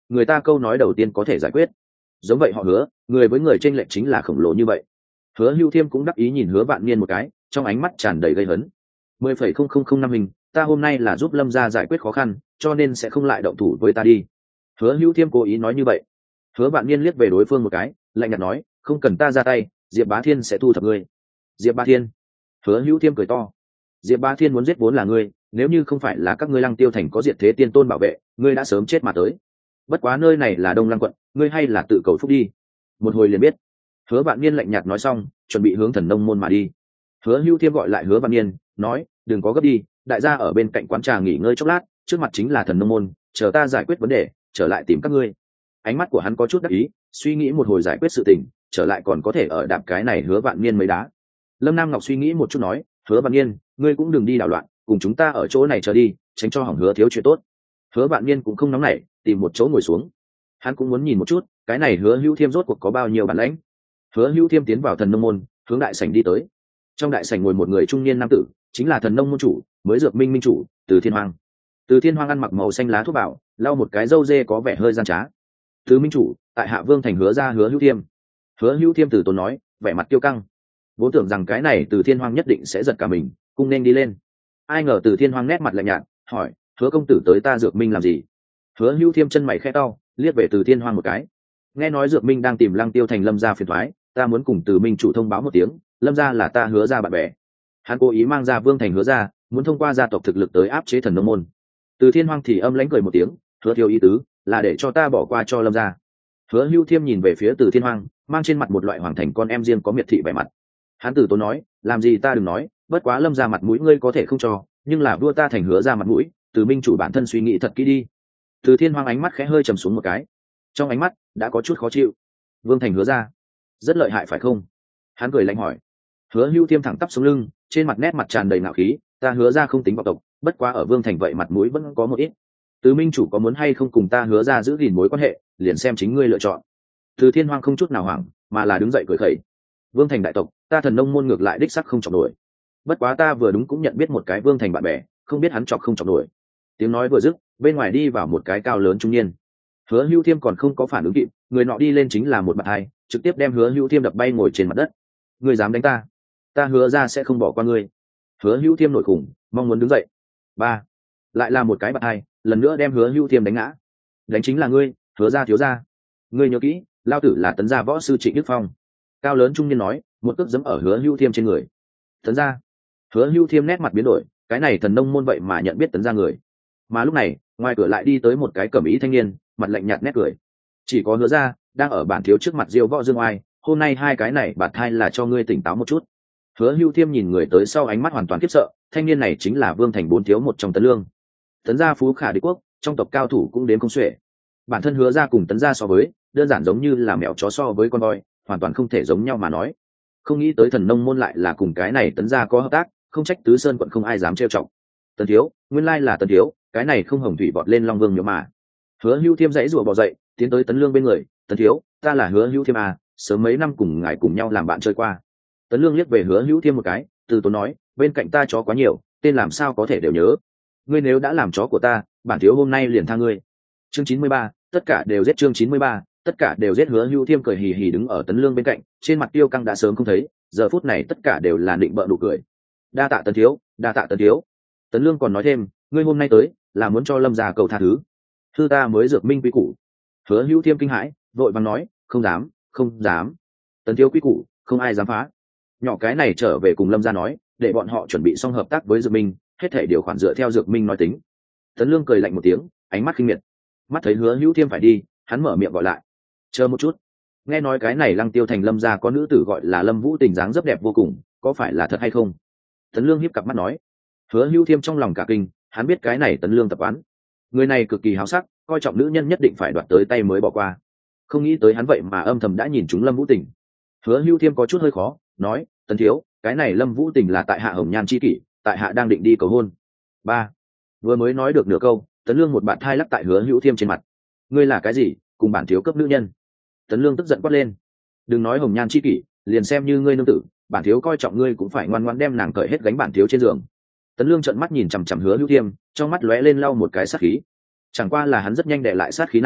A: người ta câu nói đầu tiên có thể giải quyết. Giống vậy họ Hứa, người với người trên lệch chính là khổng lồ như vậy. Hứa Hữu Thiêm cũng đắc ý nhìn Hứa Vạn Niên một cái, trong ánh mắt tràn đầy gây hấn. mười phẩy không không không năm hình, ta hôm nay là giúp Lâm gia giải quyết khó khăn, cho nên sẽ không lại động thủ với ta đi. Hứa Hữu Thiêm cố ý nói như vậy. Hứa Vạn Niên liếc về đối phương một cái, lạnh nhạt nói, không cần ta ra tay, Diệp Bá Thiên sẽ thu thập ngươi. Diệp Bá Thiên? Hứa Hữu Thiêm cười to. Diệp Bá Thiên muốn giết vốn là ngươi, nếu như không phải là các ngươi Lăng Tiêu thành có diệt thế tiên tôn bảo vệ, ngươi đã sớm chết mà tới. Bất quá nơi này là Đông Lăng quận, ngươi hay là tự cầu phúc đi. Một hồi liền biết. Hứa Vạn Niên lạnh nhạt nói xong, chuẩn bị hướng Thần Nông môn mà đi. Hứa Hữu Thiêm gọi lại Hứa Vạn Niên, nói, đừng có gấp đi, đại gia ở bên cạnh quán trà nghỉ ngơi chốc lát, trước mặt chính là Thần Nông môn, chờ ta giải quyết vấn đề, trở lại tìm các ngươi. Ánh mắt của hắn có chút đắc ý, suy nghĩ một hồi giải quyết sự tình, trở lại còn có thể ở đạp cái này Hứa Vạn Niên mấy đá. Lâm Nam Ngọc suy nghĩ một chút nói, Hứa Vạn Niên, ngươi cũng đừng đi đảo loạn, cùng chúng ta ở chỗ này chờ đi, tránh cho hỏng Hứa thiếu chuyện tốt. Hứa Vạn Niên cũng không nóng nảy, tìm một chỗ ngồi xuống. Hắn cũng muốn nhìn một chút, cái này Hứa Hữu Thiêm rốt cuộc có bao nhiêu bản lĩnh. Hứa Hữu Thiêm tiến vào Thần Nông môn, hướng đại sảnh đi tới. Trong đại sảnh ngồi một người trung niên nam tử, chính là Thần Nông môn chủ, mới dược minh minh chủ, Từ Thiên Hoang. Từ Thiên Hoang ăn mặc màu xanh lá thuốc bảo, lau một cái râu dê có vẻ hơi gian trá. Từ minh chủ, tại Hạ Vương thành Hứa ra Hứa Hữu Thiêm. Hứa Hữu Thiêm từ tốn nói, vẻ mặt kiêu căng. Vốn tưởng rằng cái này Từ Thiên Hoang nhất định sẽ giật cả mình, cung nên đi lên. Ai ngờ Từ Thiên Hoang nét mặt lạnh nhạt, hỏi, Hứa công tử tới ta dược minh làm gì? Hứa Hữu Thiêm chân mày khẽ cau, liếc về Từ Thiên Hoang một cái. Nghe nói dược minh đang tìm Lăng Tiêu thành Lâm gia phiền toái, ta muốn cùng Từ minh chủ thông báo một tiếng, Lâm gia là ta Hứa ra bạn bè. Hắn cố ý mang ra Vương thành Hứa ra, muốn thông qua gia tộc thực lực tới áp chế Thần Nông môn. Từ Thiên Hoang thì âm lãnh cười một tiếng, Hứa thiếu ý tứ là để cho ta bỏ qua cho Lâm gia. Hứa Hữu Thiêm nhìn về phía Từ Thiên Hoang, mang trên mặt một loại hoàng thành con em riêng có miệt thị vẻ mặt. Hắn từ tốn nói, làm gì ta đừng nói, bất quá Lâm gia mặt mũi ngươi có thể không cho, nhưng là vua ta thành Hứa ra mặt mũi, Từ minh chủ bản thân suy nghĩ thật kỹ đi. Từ Thiên Hoang ánh mắt khẽ hơi trầm xuống một cái, trong ánh mắt đã có chút khó chịu. Vương thành Hứa ra rất lợi hại phải không? Hắn cười lạnh hỏi. Hứa Hữu Thiêm thẳng tắp sống lưng, trên mặt nét mặt tràn đầy ngạo khí, ta Hứa ra không tính vọng tộc, bất quá ở Vương thành vậy mặt mũi vẫn có một ít. Từ minh chủ có muốn hay không cùng ta Hứa ra giữ gìn mối quan hệ, liền xem chính ngươi lựa chọn. Từ Thiên Hoang không chút nào hoảng, mà là đứng dậy cười khẩy. Vương thành đại tộc, ta Thần Nông môn ngược lại đích sắc không chọc nổi. Bất quá ta vừa đúng cũng nhận biết một cái Vương thành bạn bè, không biết hắn chọc không chọc nổi. Tiếng nói vừa dứt, bên ngoài đi vào một cái cao lớn trung niên. Hứa Hữu Thiêm còn không có phản ứng kịp, người nọ đi lên chính là một bạt hai, trực tiếp đem Hứa Hữu Thiêm đập bay ngồi trên mặt đất. Ngươi dám đánh ta, ta Hứa ra sẽ không bỏ qua ngươi. Hứa Hữu Thiêm nổi khủng, mong muốn đứng dậy. Ba, lại là một cái bạt hai, lần nữa đem Hứa Hữu Thiêm đánh ngã. Đánh chính là ngươi, Hứa ra thiếu gia. Ngươi nhớ kỹ, lao tử là Tấn gia võ sư Trịnh Đức Phong. Cao lớn trung niên nói, một cước giẫm ở Hứa Hữu Thiêm trên người. Tấn gia. Hứa Hữu Thiêm nét mặt biến đổi, cái này Thần Nông môn vậy mà nhận biết Tấn gia người. Mà lúc này, ngoài cửa lại đi tới một cái cẩm ý thanh niên, mặt lạnh nhạt nét cười. Chỉ có Hứa ra đang ở bản thiếu trước mặt diêu võ dương oai, hôm nay hai cái này bạt hai là cho ngươi tỉnh táo một chút. Hứa Hữu Thiêm nhìn người tới sau ánh mắt hoàn toàn khiếp sợ, thanh niên này chính là Vương thành bốn thiếu một trong Tấn Lương. Tấn gia phú khả đế quốc, trong tộc cao thủ cũng đến không xuể. Bản thân Hứa ra cùng Tấn gia so với, đơn giản giống như là mèo chó so với con voi, hoàn toàn không thể giống nhau mà nói. Không nghĩ tới Thần Nông môn lại là cùng cái này Tấn gia có hợp tác, không trách Tứ Sơn quận không ai dám trêu chọc. Tấn thiếu, nguyên lai là Tấn thiếu, cái này không hồng thủy vọt lên Long Vương nhớ mà. Hứa Hữu Thiêm dãy rủa bò dậy, tiến tới Tấn Lương bên người, Tấn thiếu, ta là Hứa Hữu Thiêm à, sớm mấy năm cùng ngài cùng nhau làm bạn chơi qua. Tấn Lương liếc về Hứa Hữu Thiêm một cái, từ tốn nói, bên cạnh ta chó quá nhiều, tên làm sao có thể đều nhớ. Ngươi nếu đã làm chó của ta, bản thiếu hôm nay liền tha ngươi. Chương chín mươi ba, tất cả đều giết. Chương chín mươi ba, tất cả đều giết. Hứa Hữu Thiêm cười hì hì đứng ở Tấn Lương bên cạnh, trên mặt tiêu căng đã sớm không thấy, giờ phút này tất cả đều là định bợ nụ cười. Đa tạ Tấn thiếu, đa tạ Tấn thiếu. Tấn Lương còn nói thêm, ngươi hôm nay tới là muốn cho Lâm gia cầu tha thứ. Thư ta mới dược minh quý củ. Hứa Hữu Thiêm kinh hãi, vội vàng nói, không dám, không dám. Tấn thiếu quý củ, không ai dám phá. Nhỏ cái này trở về cùng Lâm gia nói, để bọn họ chuẩn bị xong hợp tác với dược minh, hết thảy điều khoản dựa theo dược minh nói tính. Tấn Lương cười lạnh một tiếng, ánh mắt khinh miệt. Mắt thấy Hứa Hữu Thiêm phải đi, hắn mở miệng gọi lại, chờ một chút. Nghe nói cái này Lăng Tiêu thành Lâm gia có nữ tử gọi là Lâm Vũ Tình, dáng dấp đẹp vô cùng, có phải là thật hay không? Tấn Lương híp cặp mắt nói. Hứa Hữu Thiêm trong lòng cả kinh, hắn biết cái này Tấn Lương tập quán, người này cực kỳ háo sắc, coi trọng nữ nhân nhất định phải đoạt tới tay mới bỏ qua. Không nghĩ tới hắn vậy mà âm thầm đã nhìn chúng Lâm Vũ Tình. Hứa Hữu Thiêm có chút hơi khó, nói, Tấn thiếu, cái này Lâm Vũ Tình là tại hạ hồng nhan chi kỷ, tại hạ đang định đi cầu hôn. Ba, vừa mới nói được nửa câu, Tấn Lương một bạn thai lắc tại Hứa Hữu Thiêm trên mặt. Ngươi là cái gì, cùng bản thiếu cấp nữ nhân? Tấn Lương tức giận quát lên. Đừng nói hồng nhan chi kỷ, liền xem như ngươi nương tử, bản thiếu coi trọng ngươi cũng phải ngoan ngoãn đem nàng cởi hết gánh bản thiếu trên giường. Tấn Lương trợn mắt nhìn chằm chằm Hứa Hữu Thiêm, trong mắt lóe lên lau một cái sát khí. Chẳng qua là hắn rất nhanh đè lại sát khí này,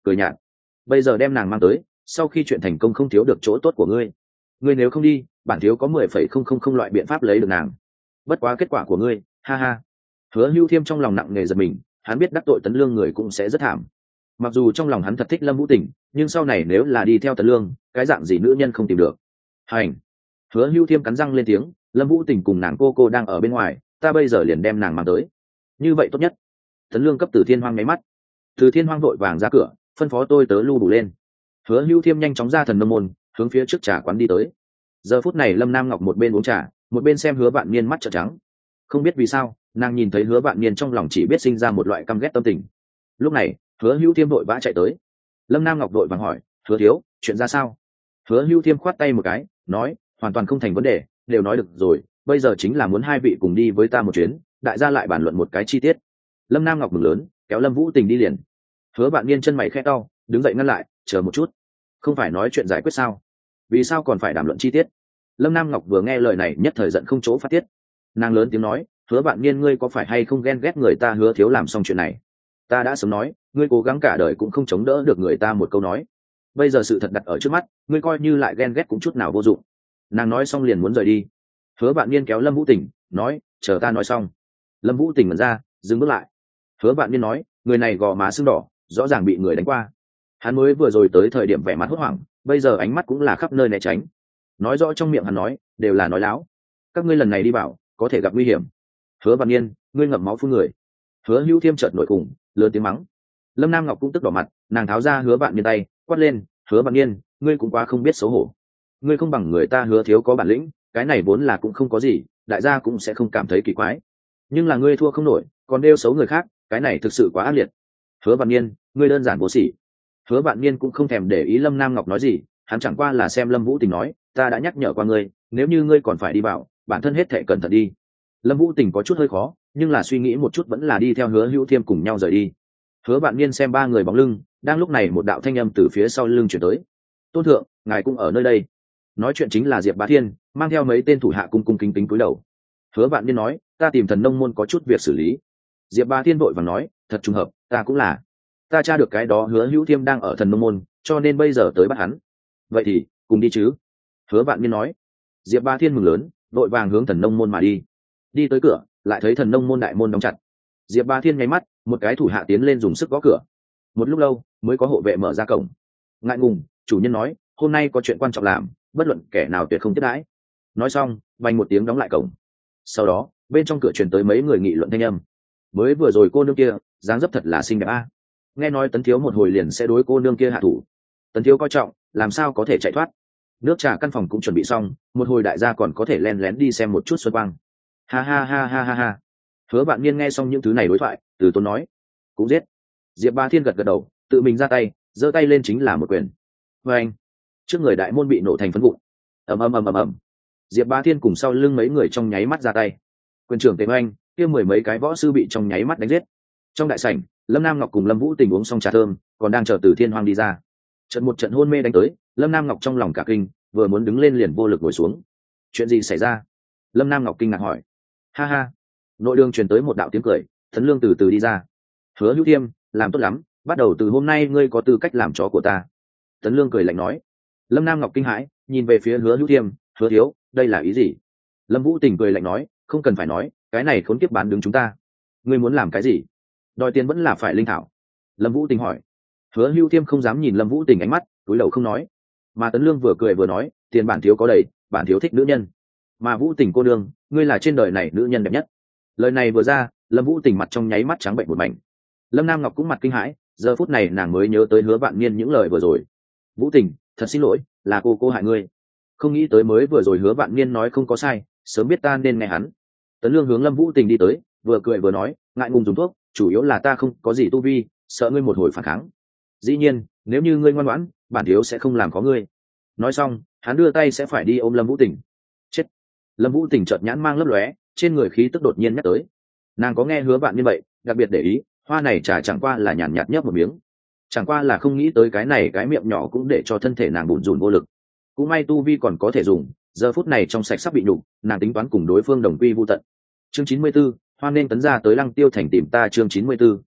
A: cười nhạt. Bây giờ đem nàng mang tới, sau khi chuyện thành công không thiếu được chỗ tốt của ngươi. Ngươi nếu không đi, bản thiếu có mười phẩy không không không loại biện pháp lấy được nàng. Bất quá kết quả của ngươi, ha ha. Hứa Hưu Thiêm trong lòng nặng nề giật mình, hắn biết đắc tội Tấn Lương người cũng sẽ rất thảm. Mặc dù trong lòng hắn thật thích Lâm Vũ Tình, nhưng sau này nếu là đi theo Tấn Lương, cái dạng gì nữ nhân không tìm được. Hành. Hứa Hưu Thiêm cắn răng lên tiếng, Lâm Vũ Tình cùng nàng cô cô đang ở bên ngoài, ta bây giờ liền đem nàng mang tới. Như vậy tốt nhất. Tấn Lương cấp Từ Thiên Hoang nháy mắt. Từ Thiên Hoang vội vàng ra cửa, phân phó tôi tớ lưu đủ lên. Hứa Hưu Thiêm nhanh chóng ra Thần Nông môn, hướng phía trước trà quán đi tới. Giờ phút này Lâm Nam Ngọc một bên uống trà, một bên xem Hứa Vạn Niên mắt trợn trắng. Không biết vì sao, nàng nhìn thấy Hứa Vạn Niên trong lòng chỉ biết sinh ra một loại căm ghét tâm tình. Lúc này, Hứa Hưu Thiêm vội vã chạy tới. Lâm Nam Ngọc vội vàng hỏi, Hứa thiếu, chuyện ra sao? Hứa Hưu Thiêm khoát tay một cái, nói, hoàn toàn không thành vấn đề, đều nói được rồi, bây giờ chính là muốn hai vị cùng đi với ta một chuyến, đại gia lại bàn luận một cái chi tiết. Lâm Nam Ngọc mừng lớn, kéo Lâm Vũ Tình đi liền. Hứa Vạn Niên chân mày khẽ cau, đứng dậy ngăn lại, chờ một chút, không phải nói chuyện giải quyết sao? Vì sao còn phải đàm luận chi tiết? Lâm Nam Ngọc vừa nghe lời này nhất thời giận không chỗ phát tiết. Nàng lớn tiếng nói, Hứa Vạn Niên ngươi có phải hay không ghen ghét người ta Hứa thiếu làm xong chuyện này? Ta đã sớm nói, ngươi cố gắng cả đời cũng không chống đỡ được người ta một câu nói. Bây giờ sự thật đặt ở trước mắt, ngươi coi như lại ghen ghét cũng chút nào vô dụng. Nàng nói xong liền muốn rời đi. Hứa Vạn Niên kéo Lâm Vũ Tình, nói, chờ ta nói xong. Lâm Vũ Tình ngẩn ra, dừng bước lại. Hứa Vạn Niên nói, người này gò má sưng đỏ, rõ ràng bị người đánh qua. Hắn mới vừa rồi tới thời điểm vẻ mặt hốt hoảng, bây giờ ánh mắt cũng là khắp nơi né tránh. Nói rõ trong miệng hắn nói, đều là nói láo. Các ngươi lần này đi vào, có thể gặp nguy hiểm. Hứa Vạn Niên, ngươi ngậm máu phun người. Hứa Hưu Thiêm chợt nổi khủng, lớn tiếng mắng. Lâm Nam Ngọc cũng tức đỏ mặt, nàng tháo ra Hứa Vạn Niên tay, quát lên, Hứa Vạn Niên, ngươi cũng quá không biết xấu hổ. Ngươi không bằng người ta Hứa thiếu có bản lĩnh, cái này vốn là cũng không có gì, đại gia cũng sẽ không cảm thấy kỳ quái. Nhưng là ngươi thua không nổi, còn đeo xấu người khác, cái này thực sự quá ác liệt. Hứa Vạn Niên, ngươi đơn giản vô sỉ. Hứa Vạn Niên cũng không thèm để ý Lâm Nam Ngọc nói gì, hắn chẳng qua là xem Lâm Vũ Tình nói, ta đã nhắc nhở qua ngươi, nếu như ngươi còn phải đi vào, bản thân hết thệ cẩn thận đi. Lâm Vũ Tình có chút hơi khó, nhưng là suy nghĩ một chút vẫn là đi theo Hứa Hữu Thiêm cùng nhau rời đi. Hứa Vạn Niên xem ba người bóng lưng, đang lúc này một đạo thanh âm từ phía sau lưng chuyển tới. Tôn thượng, ngài cũng ở nơi đây. Nói chuyện chính là Diệp Bá Thiên, mang theo mấy tên thủ hạ cung cung kính kính cúi đầu. Hứa Vạn Niên nói, ta tìm Thần Nông môn có chút việc xử lý. Diệp Bá Thiên vội vàng nói, thật trùng hợp, ta cũng là. Ta tra được cái đó Hứa Hữu Thiêm đang ở Thần Nông môn, cho nên bây giờ tới bắt hắn. Vậy thì, cùng đi chứ? Hứa Vạn Niên nói. Diệp Bá Thiên mừng lớn, vội vàng hướng Thần Nông môn mà đi. Đi tới cửa, lại thấy Thần Nông môn đại môn đóng chặt. Diệp Bá Thiên nháy mắt, một cái thủ hạ tiến lên dùng sức gõ cửa. Một lúc lâu, mới có hộ vệ mở ra cổng. Ngại ngùng, chủ nhân nói, hôm nay có chuyện quan trọng làm, bất luận kẻ nào tuyệt không tiếp đãi. Nói xong, vang một tiếng đóng lại cổng. Sau đó, bên trong cửa truyền tới mấy người nghị luận thanh âm. Mới vừa rồi cô nương kia, dáng dấp thật là xinh đẹp a. Nghe nói Tấn thiếu một hồi liền sẽ đối cô nương kia hạ thủ. Tấn thiếu coi trọng, làm sao có thể chạy thoát? Nước trà căn phòng cũng chuẩn bị xong, một hồi đại gia còn có thể len lén đi xem một chút xuân quang. Ha ha ha ha ha ha. Hứa Vạn Niên nghe xong những thứ này đối thoại, từ tốn nói, cũng giết. Diệp Bá Thiên gật gật đầu, tự mình ra tay, giơ tay lên chính là một quyền. Và anh, trước người đại môn bị nổ thành phấn vụn. ầm ầm ầm ầm ầm. Diệp Bá Thiên cùng sau lưng mấy người trong nháy mắt ra tay. Quyền trưởng Tề Oanh, kia mười mấy cái võ sư bị trong nháy mắt đánh giết. Trong đại sảnh, Lâm Nam Ngọc cùng Lâm Vũ Tình uống xong trà thơm, còn đang chờ Từ Thiên Hoang đi ra. Trận một trận hôn mê đánh tới, Lâm Nam Ngọc trong lòng cả kinh, vừa muốn đứng lên liền vô lực ngồi xuống. Chuyện gì xảy ra? Lâm Nam Ngọc kinh ngạc hỏi. Ha ha. Nội đường truyền tới một đạo tiếng cười, Tấn Lương từ từ đi ra. Hứa Hữu Thiêm, làm tốt lắm, bắt đầu từ hôm nay ngươi có tư cách làm chó của ta. Tấn Lương cười lạnh nói. Lâm Nam Ngọc kinh hãi, nhìn về phía Hứa Hữu Thiêm, Hứa thiếu, đây là ý gì? Lâm Vũ Tình cười lạnh nói, không cần phải nói, cái này khốn kiếp bán đứng chúng ta. Ngươi muốn làm cái gì? Đòi tiền vẫn là phải linh thảo. Lâm Vũ Tình hỏi. Hứa Hữu Thiêm không dám nhìn Lâm Vũ Tình ánh mắt, cúi đầu không nói. Mà Tấn Lương vừa cười vừa nói, tiền bản thiếu có đầy, bản thiếu thích nữ nhân. Mà Vũ Tình cô nương, ngươi là trên đời này nữ nhân đẹp nhất. Lời này vừa ra, Lâm Vũ Tình mặt trong nháy mắt trắng bệnh một mảnh. Lâm Nam Ngọc cũng mặt kinh hãi, giờ phút này nàng mới nhớ tới Hứa Vạn Niên những lời vừa rồi. Vũ Tình, thật xin lỗi, là cô cô hại ngươi. Không nghĩ tới mới vừa rồi Hứa Vạn Niên nói không có sai, sớm biết ta nên nghe hắn. Tấn Lương hướng Lâm Vũ Tình đi tới, vừa cười vừa nói, ngại ngùng dùng thuốc, chủ yếu là ta không có gì tu vi, sợ ngươi một hồi phản kháng. Dĩ nhiên, nếu như ngươi ngoan ngoãn, bản thiếu sẽ không làm khó ngươi. Nói xong, hắn đưa tay sẽ phải đi ôm Lâm Vũ Tình. Chết. Lâm Vũ Tình chợt nhãn mang lấp lóe, trên người khí tức đột nhiên nhắc tới. Nàng có nghe Hứa Vạn Niên vậy, đặc biệt để ý, hoa này trà chẳng qua là nhàn nhạt nhấp một miếng, chẳng qua là không nghĩ tới cái này cái miệng nhỏ cũng để cho thân thể nàng bủn rủn vô lực. Cũng may tu vi còn có thể dùng, giờ phút này trong sạch sắp bị nhục, nàng tính toán cùng đối phương đồng quy vu tận. Chương chín mươi 94, hoan nên Tấn gia tới Lăng Tiêu thành tìm ta. Chương chín mươi 94,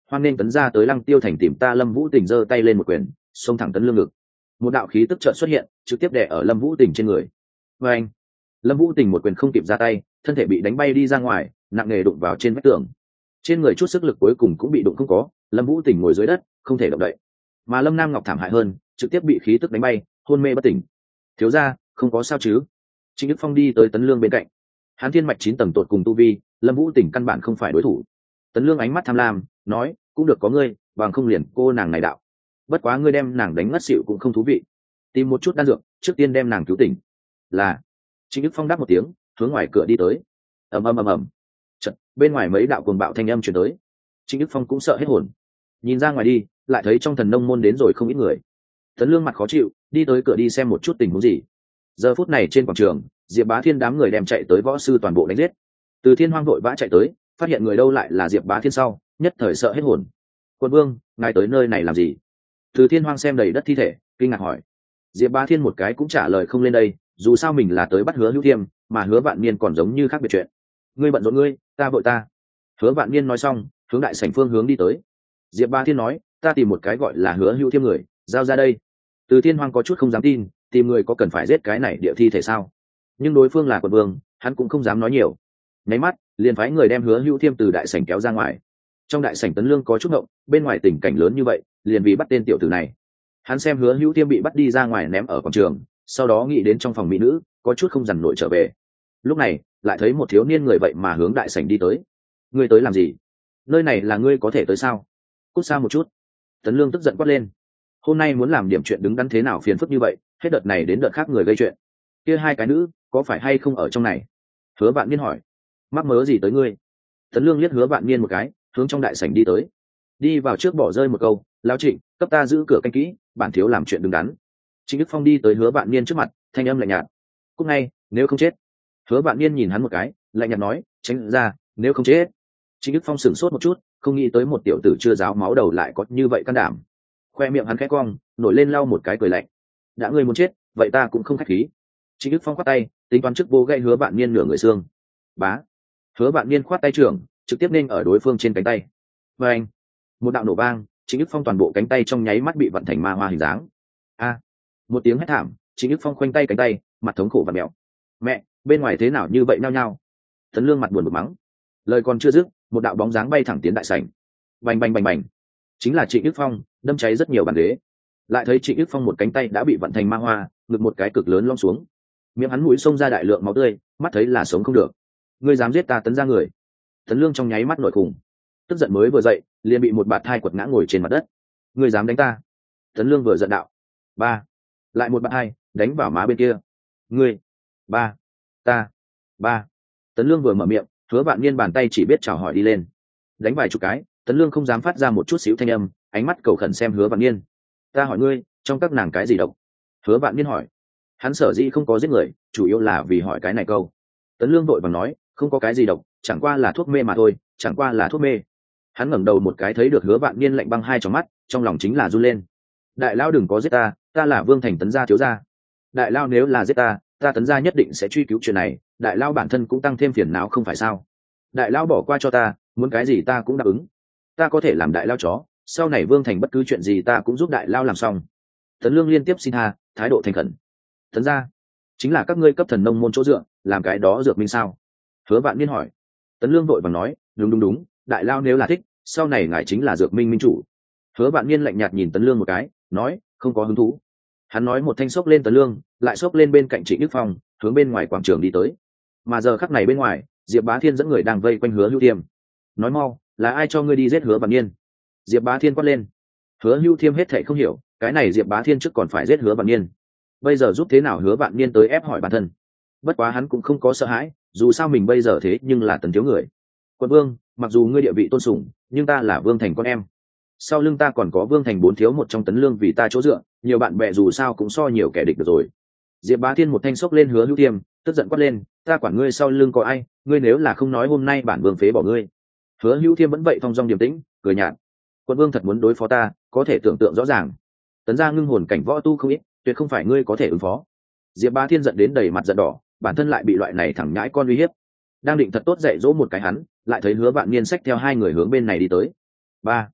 A: hoan nên tấn ra tới Lăng Tiêu thành tìm ta. Lâm Vũ Tình giơ tay lên một quyền, xông thẳng Tấn Lương ngực. Một đạo khí tức chợt xuất hiện, trực tiếp đè ở Lâm Vũ Tình trên người. Và anh, Lâm Vũ Tình một quyền không kịp ra tay, thân thể bị đánh bay đi ra ngoài, nặng nề đụng vào trên vách tường. Trên người chút sức lực cuối cùng cũng bị đụng không có, Lâm Vũ Tình ngồi dưới đất, không thể động đậy. Mà Lâm Nam Ngọc thảm hại hơn, trực tiếp bị khí tức đánh bay, hôn mê bất tỉnh. Thiếu gia, không có sao chứ? Trịnh Đức Phong đi tới Tấn Lương bên cạnh. Hắn thiên mạch chín tầng tột cùng tu vi, Lâm Vũ Tình căn bản không phải đối thủ. Tấn Lương ánh mắt tham lam, nói, cũng được có ngươi, bằng không liền cô nàng này đạo. Bất quá ngươi đem nàng đánh ngất xỉu cũng không thú vị. Tìm một chút đan dược, trước tiên đem nàng cứu tỉnh. Là. Trịnh Đức Phong đáp một tiếng, hướng ngoài cửa đi tới. Ầm ầm ầm ầm. Chợt, bên ngoài mấy đạo cuồng bạo thanh âm truyền tới. Trịnh Đức Phong cũng sợ hết hồn. Nhìn ra ngoài đi, lại thấy trong thần nông môn đến rồi không ít người. Tấn Lương mặt khó chịu, đi tới cửa đi xem một chút tình huống gì. Giờ phút này trên quảng trường, Diệp Bá Thiên đám người đem chạy tới võ sư toàn bộ đánh giết. Từ Thiên Hoang vội vã chạy tới, phát hiện người đâu lại là Diệp Bá Thiên sau, nhất thời sợ hết hồn. Quân vương, ngài tới nơi này làm gì? Từ Thiên Hoang xem đầy đất thi thể, kinh ngạc hỏi. Diệp Bá Thiên một cái cũng trả lời không lên đây, dù sao mình là tới bắt Hứa Hữu Thiêm, mà Hứa Vạn Niên còn giống như khác biệt chuyện. Ngươi bận rộn ngươi, ta vội ta. Hứa Vạn Niên nói xong, hướng đại sảnh phương hướng đi tới. Diệp Bá Thiên nói, ta tìm một cái gọi là Hứa Hữu Thiêm người, giao ra đây. Từ Thiên Hoang có chút không dám tin, tìm người có cần phải giết cái này địa thi thể sao? Nhưng đối phương là quận vương, hắn cũng không dám nói nhiều. Nháy mắt, liền phái người đem Hứa Hữu Thiêm từ đại sảnh kéo ra ngoài. Trong đại sảnh Tấn Lương có chút ngộng, bên ngoài tình cảnh lớn như vậy, liền vì bắt tên tiểu tử này. Hắn xem Hứa Hữu Thiêm bị bắt đi ra ngoài ném ở quảng trường, sau đó nghĩ đến trong phòng mỹ nữ, có chút không dằn nổi trở về. Lúc này, lại thấy một thiếu niên người vậy mà hướng đại sảnh đi tới. Ngươi tới làm gì? Nơi này là ngươi có thể tới sao? Cút xa một chút. Tấn Lương tức giận quát lên. Hôm nay muốn làm điểm chuyện đứng đắn thế nào phiền phức như vậy, hết đợt này đến đợt khác người gây chuyện. Kia hai cái nữ, có phải hay không ở trong này? Hứa Vạn Niên hỏi. Mắc mớ gì tới ngươi? Tấn Lương liếc Hứa Vạn Niên một cái, hướng trong đại sảnh đi tới. Đi vào trước bỏ rơi một câu, lão Trịnh, cấp ta giữ cửa canh kỹ, bản thiếu làm chuyện đứng đắn. Trịnh Đức Phong đi tới Hứa Vạn Niên trước mặt, thanh âm lạnh nhạt. Cút ngay, nếu không chết. Hứa Vạn Niên nhìn hắn một cái, lạnh nhạt nói, tránh ra, nếu không chết. Trịnh Đức Phong sửng sốt một chút, không nghĩ tới một tiểu tử chưa giáo máu đầu lại có như vậy can đảm. Khoe miệng hắn khẽ cong, nổi lên lau một cái cười lạnh. Đã ngươi muốn chết, vậy ta cũng không khách khí. Trịnh Đức Phong khoát tay, tính toán trước vô gây Hứa Vạn Niên nửa người xương. Bá. Hứa Vạn Niên khoát tay trưởng, trực tiếp nên ở đối phương trên cánh tay. Và anh, một đạo nổ vang, Trịnh Đức Phong toàn bộ cánh tay trong nháy mắt bị vận thành ma hoa hình dáng. A. Một tiếng hét thảm, Trịnh Đức Phong khoanh tay cánh tay, mặt thống khổ và mèo. Mẹ, bên ngoài thế nào như vậy nao nhao? Tấn Lương mặt buồn bực mắng. Lời còn chưa dứt, một đạo bóng dáng bay thẳng tiến đại sảnh. Bành bành bành bành. Chính là Trịnh Đức Phong, đâm cháy rất nhiều bàn ghế. Lại thấy Trịnh Đức Phong một cánh tay đã bị vận thành ma hoa, ngực một cái cực lớn lom xuống. Miệng hắn mũi xông ra đại lượng máu tươi, mắt thấy là sống không được. Ngươi dám giết ta Tấn gia người? Tấn Lương trong nháy mắt nổi khủng, tức giận mới vừa dậy, liền bị một bạt thai quật ngã ngồi trên mặt đất. Ngươi dám đánh ta? Tấn Lương vừa giận đạo. Ba. Lại một bạt thai, đánh vào má bên kia. Ngươi. Ba. Ta. Ba. Tấn Lương vừa mở miệng, Hứa Vạn Niên bàn tay chỉ biết chào hỏi đi lên. Đánh vài chục cái, Tấn Lương không dám phát ra một chút xíu thanh âm, ánh mắt cầu khẩn xem Hứa Vạn Niên. Ta hỏi ngươi, trong các nàng cái gì độc? Hứa Vạn Niên hỏi. Hắn sở dĩ không có giết người, chủ yếu là vì hỏi cái này câu. Tấn Lương vội vàng nói, không có cái gì độc, chẳng qua là thuốc mê mà thôi, chẳng qua là thuốc mê. Hắn ngẩng đầu một cái thấy được Hứa Vạn Niên lạnh băng hai trong mắt, trong lòng chính là run lên. Đại lao đừng có giết ta, ta là Vương Thành Tấn gia thiếu gia. Đại lao nếu là giết ta, ta Tấn gia nhất định sẽ truy cứu chuyện này, đại lao bản thân cũng tăng thêm phiền não không phải sao? Đại lao bỏ qua cho ta, muốn cái gì ta cũng đáp ứng. Ta có thể làm đại lao chó, sau này Vương Thành bất cứ chuyện gì ta cũng giúp đại lao làm xong. Tấn Lương liên tiếp xin tha, thái độ thành khẩn. Tấn gia chính là các ngươi cấp thần nông môn chỗ dựa, làm cái đó dược minh sao? Hứa Vạn Niên hỏi. Tấn Lương vội vàng nói, đúng đúng đúng, đại lao nếu là thích, sau này ngài chính là dược minh minh chủ. Hứa Vạn Niên lạnh nhạt nhìn Tấn Lương một cái, nói, không có hứng thú. Hắn nói một thanh xốc lên Tấn Lương, lại xốc lên bên cạnh Trịnh Đức Phong, hướng bên ngoài quảng trường đi tới. Mà giờ khắc này bên ngoài, Diệp Bá Thiên dẫn người đang vây quanh Hứa Hữu Thiêm. Nói mau, là ai cho ngươi đi giết Hứa Vạn Niên? Diệp Bá Thiên quát lên. Hứa Hữu Thiêm hết thảy không hiểu, cái này Diệp Bá Thiên trước còn phải giết Hứa Vạn Niên, bây giờ giúp thế nào Hứa Vạn Niên tới ép hỏi bản thân. Bất quá hắn cũng không có sợ hãi, dù sao mình bây giờ thế nhưng là Tấn thiếu người. Quận vương, mặc dù ngươi địa vị tôn sùng, nhưng ta là Vương Thành con em. Sau lưng ta còn có Vương Thành bốn thiếu một trong Tấn Lương vì ta chỗ dựa, nhiều bạn bè dù sao cũng so nhiều kẻ địch được rồi. Diệp Bá Thiên một thanh xốc lên Hứa Hữu Thiêm, tức giận quát lên, ta quản ngươi sau lưng có ai, ngươi nếu là không nói hôm nay bản vương phế bỏ ngươi. Hứa Hữu Thiêm vẫn vậy thong dong điềm tĩnh, cười nhạt. Quận vương thật muốn đối phó ta, có thể tưởng tượng rõ ràng. Tấn gia ngưng hồn cảnh võ tu không ít, tuyệt không phải ngươi có thể ứng phó. Diệp Bá Thiên giận đến đầy mặt giận đỏ, bản thân lại bị loại này thẳng nhãi con uy hiếp. Đang định thật tốt dạy dỗ một cái hắn, lại thấy Hứa Vạn Niên xách theo hai người hướng bên này đi tới. Ba.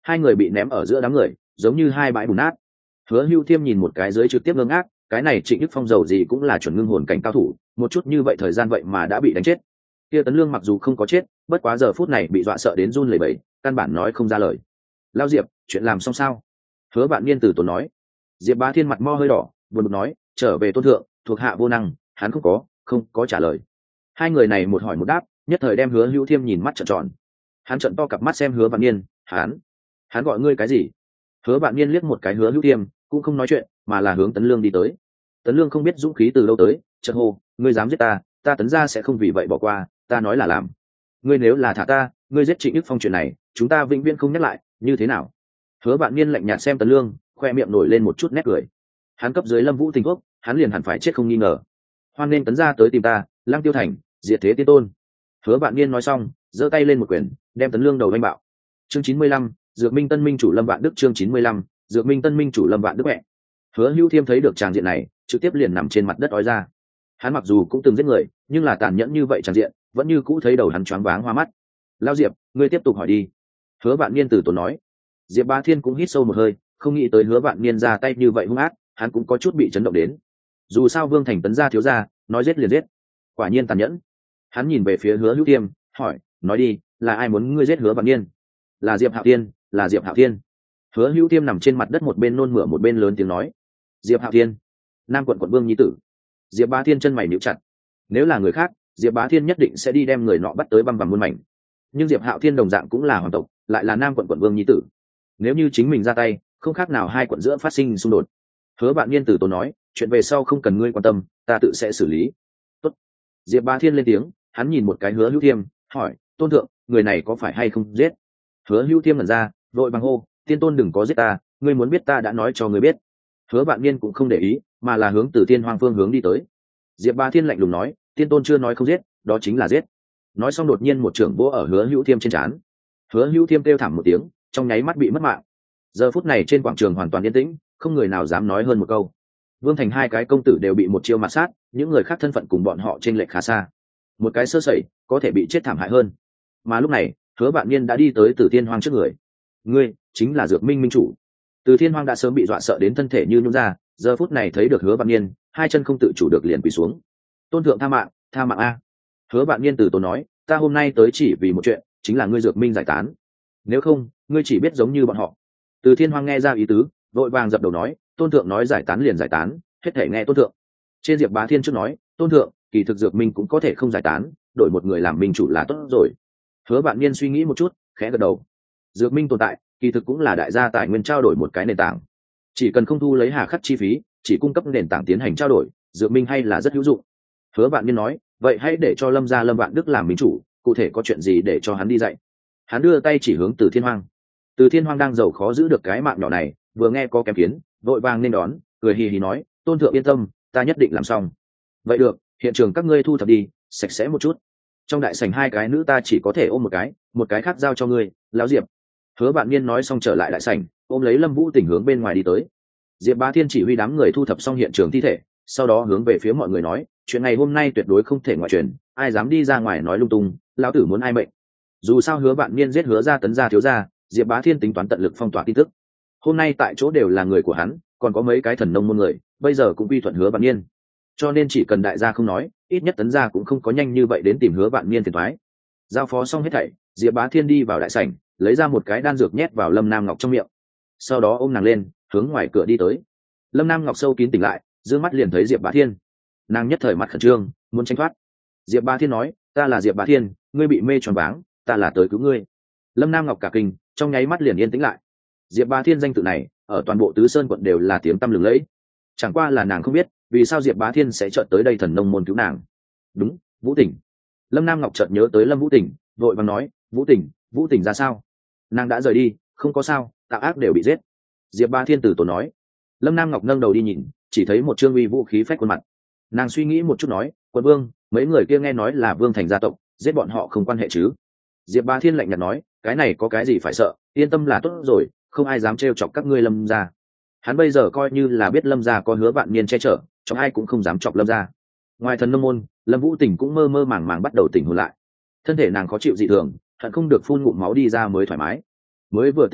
A: hai người bị ném ở giữa đám người giống như hai bãi bùn nát. Hứa Hưu Thiêm nhìn một cái dưới trực tiếp ngơ ngác, cái này Trịnh Đức Phong giàu gì cũng là chuẩn ngưng hồn cảnh cao thủ, một chút như vậy thời gian vậy mà đã bị đánh chết. Kia Tấn Lương mặc dù không có chết, bất quá giờ phút này bị dọa sợ đến run lẩy bẩy, căn bản nói không ra lời. Lao Diệp, chuyện làm xong sao? Hứa Vạn Niên từ tốn nói. Diệp Bá Thiên mặt mo hơi đỏ, buồn bực nói, trở về tôn thượng, thuộc hạ vô năng, hắn không có, không có trả lời. Hai người này một hỏi một đáp, nhất thời đem Hứa Hữu Thiêm nhìn mắt trợn tròn. Hắn trợn to cặp mắt xem Hứa Vạn Niên, hắn, hắn gọi ngươi cái gì? Hứa Vạn Niên liếc một cái Hứa Hữu Thiêm, cũng không nói chuyện, mà là hướng Tấn Lương đi tới. Tấn Lương không biết dũng khí từ đâu tới, chợt hô, ngươi dám giết ta, ta Tấn gia sẽ không vì vậy bỏ qua, ta nói là làm. Ngươi nếu là thả ta, ngươi giết Trịnh Đức Phong chuyện này, chúng ta vĩnh viễn không nhắc lại, như thế nào? Hứa Vạn Niên lạnh nhạt xem Tấn Lương, khoe miệng nổi lên một chút nét cười. Hắn cấp dưới Lâm Vũ tình thuốc, hắn liền hẳn phải chết không nghi ngờ. Hoan nên Tấn gia tới tìm ta, Lăng Tiêu Thành, diệt thế tiên tôn. Hứa Vạn Niên nói xong, giơ tay lên một quyền, đem Tấn Lương đầu đánh bạo. Chương chín mươi lăm, Dược Minh Tân Minh chủ Lâm Vạn Đức. Chương chín mươi lăm, Dược Minh Tân Minh chủ Lâm Vạn Đức mẹ. Hứa Hữu Thiêm thấy được tràng diện này, trực tiếp liền nằm trên mặt đất ói ra. Hắn mặc dù cũng từng giết người, nhưng là tàn nhẫn như vậy tràng diện, vẫn như cũ thấy đầu hắn choáng váng hoa mắt. Lao Diệp, ngươi tiếp tục hỏi đi. Hứa Vạn Niên từ tốn nói. Diệp Bá Thiên cũng hít sâu một hơi, không nghĩ tới Hứa Vạn Niên ra tay như vậy hung ác, hắn cũng có chút bị chấn động đến. Dù sao Vương Thành Tấn gia thiếu gia, nói giết liền giết, quả nhiên tàn nhẫn. Hắn nhìn về phía Hứa Hữu Thiêm, hỏi, nói đi, là ai muốn ngươi giết Hứa Vạn Niên? Là Diệp Hạo Thiên, là Diệp Hạo Thiên. Hứa Hữu Thiêm nằm trên mặt đất một bên nôn mửa một bên lớn tiếng nói. Diệp Hạo Thiên, Nam quận quận vương nhi tử. Diệp Bá Thiên chân mày nhíu chặt. Nếu là người khác, Diệp Bá Thiên nhất định sẽ đi đem người nọ bắt tới băm vằm muôn mảnh. Nhưng Diệp Hạo Thiên đồng dạng cũng là hoàng tộc, lại là Nam quận quận vương nhi tử. Nếu như chính mình ra tay, không khác nào hai quận giữa phát sinh xung đột. Hứa Vạn Niên từ tốn nói, chuyện về sau không cần ngươi quan tâm, ta tự sẽ xử lý. Tốt. Diệp Bá Thiên lên tiếng, hắn nhìn một cái Hứa Hữu Thiêm, hỏi, tôn thượng, người này có phải hay không giết? Hứa Hữu Thiêm ngẩn ra, vội bằng hô, tiên tôn đừng có giết ta, ngươi muốn biết ta đã nói cho ngươi biết. Hứa Vạn Niên cũng không để ý, mà là hướng từ Thiên Hoang phương hướng đi tới. Diệp Bá Thiên lạnh lùng nói, tiên tôn chưa nói không giết, đó chính là giết. Nói xong đột nhiên một trưởng vỗ ở Hứa Hữu Thiêm trên trán. Hứa Hữu Thiêm kêu thảm một tiếng, trong nháy mắt bị mất mạng. Giờ phút này trên quảng trường hoàn toàn yên tĩnh, không người nào dám nói hơn một câu. Vương Thành hai cái công tử đều bị một chiêu mạt sát, những người khác thân phận cùng bọn họ chênh lệch khá xa, một cái sơ sẩy có thể bị chết thảm hại hơn. Mà lúc này Hứa Vạn Niên đã đi tới Từ Thiên Hoang trước người. Ngươi chính là Dược Minh minh chủ. Từ Thiên Hoang đã sớm bị dọa sợ đến thân thể như nhũn ra, giờ phút này thấy được Hứa Vạn Niên, hai chân không tự chủ được liền quỳ xuống. Tôn thượng tha mạng, tha mạng a. Hứa Vạn Niên từ tốn nói, ta hôm nay tới chỉ vì một chuyện, chính là ngươi Dược Minh giải tán. Nếu không, ngươi chỉ biết giống như bọn họ. Từ Thiên Hoang nghe ra ý tứ, vội vàng dập đầu nói, tôn thượng nói giải tán liền giải tán, hết thể nghe tôn thượng. Trên Diệp Bá Thiên trước nói, tôn thượng, kỳ thực Dược Minh cũng có thể không giải tán, đổi một người làm minh chủ là tốt rồi. Hứa Vạn Niên suy nghĩ một chút, khẽ gật đầu. Dược Minh tồn tại, kỳ thực cũng là đại gia tài nguyên trao đổi một cái nền tảng. Chỉ cần không thu lấy hà khắc chi phí, chỉ cung cấp nền tảng tiến hành trao đổi, Dược Minh hay là rất hữu dụng. Hứa Vạn Niên nói, vậy hãy để cho Lâm gia Lâm Vạn Đức làm minh chủ, cụ thể có chuyện gì để cho hắn đi dạy. Hắn đưa tay chỉ hướng Từ Thiên Hoang. Từ Thiên Hoang đang giàu khó giữ được cái mạng nhỏ này, vừa nghe có kém kiến, vội vàng nên đón, cười hì hì nói, tôn thượng yên tâm, ta nhất định làm xong. Vậy được, hiện trường các ngươi thu thập đi, sạch sẽ một chút. Trong đại sảnh hai cái nữ ta chỉ có thể ôm một cái, một cái khác giao cho ngươi, lão Diệp. Hứa Vạn Niên nói xong trở lại đại sảnh, ôm lấy Lâm Vũ Tỉnh hướng bên ngoài đi tới. Diệp Bá Thiên chỉ huy đám người thu thập xong hiện trường thi thể, sau đó hướng về phía mọi người nói, chuyện này hôm nay tuyệt đối không thể ngoại truyền, ai dám đi ra ngoài nói lung tung, lão tử muốn ai mệnh. Dù sao Hứa Vạn Niên giết Hứa gia Tấn gia thiếu gia, Diệp Bá Thiên tính toán tận lực phong tỏa tin tức. Hôm nay tại chỗ đều là người của hắn, còn có mấy cái thần nông môn người, bây giờ cũng quy thuận Hứa Vạn Niên. Cho nên chỉ cần đại gia không nói, ít nhất Tấn gia cũng không có nhanh như vậy đến tìm Hứa Vạn Niên phiền toái. Giao phó xong hết thảy, Diệp Bá Thiên đi vào đại sảnh, lấy ra một cái đan dược nhét vào Lâm Nam Ngọc trong miệng. Sau đó ôm nàng lên, hướng ngoài cửa đi tới. Lâm Nam Ngọc sâu kín tỉnh lại, dương mắt liền thấy Diệp Bá Thiên. Nàng nhất thời mặt khẩn trương, muốn tránh thoát. Diệp Bá Thiên nói, ta là Diệp Bá Thiên, ngươi bị mê choáng váng, ta là tới cứu ngươi. Lâm Nam Ngọc cả kinh, trong nháy mắt liền yên tĩnh lại. Diệp Bá Thiên danh tự này ở toàn bộ Tứ Sơn quận đều là tiếng tăm lừng lẫy, chẳng qua là nàng không biết vì sao Diệp Bá Thiên sẽ chợt tới đây thần nông môn cứu nàng. Đúng, Vũ Tỉnh. Lâm Nam Ngọc chợt nhớ tới Lâm Vũ Tỉnh, vội vàng nói, Vũ Tỉnh, Vũ Tỉnh ra sao? Nàng đã rời đi, không có sao, Tạ Ác đều bị giết. Diệp Bá Thiên từ tốn nói. Lâm Nam Ngọc nâng đầu đi nhìn, chỉ thấy một trương uy vũ khí phách khuôn mặt. Nàng suy nghĩ một chút nói, quận vương, mấy người kia nghe nói là Vương Thành gia tộc, giết bọn họ không quan hệ chứ? Diệp Bá Thiên lạnh nhạt nói, cái này có cái gì phải sợ, yên tâm là tốt rồi, không ai dám trêu chọc các ngươi Lâm gia. Hắn bây giờ coi như là biết Lâm gia có Hứa Vạn Niên che chở, trong ai cũng không dám chọc Lâm gia. Ngoài thần nông môn, Lâm Vũ Tỉnh cũng mơ mơ màng màng bắt đầu tỉnh hồn lại. Thân thể nàng khó chịu dị thường, hận không được phun ngụm máu đi ra mới thoải mái. Mới vừa tỉnh lại,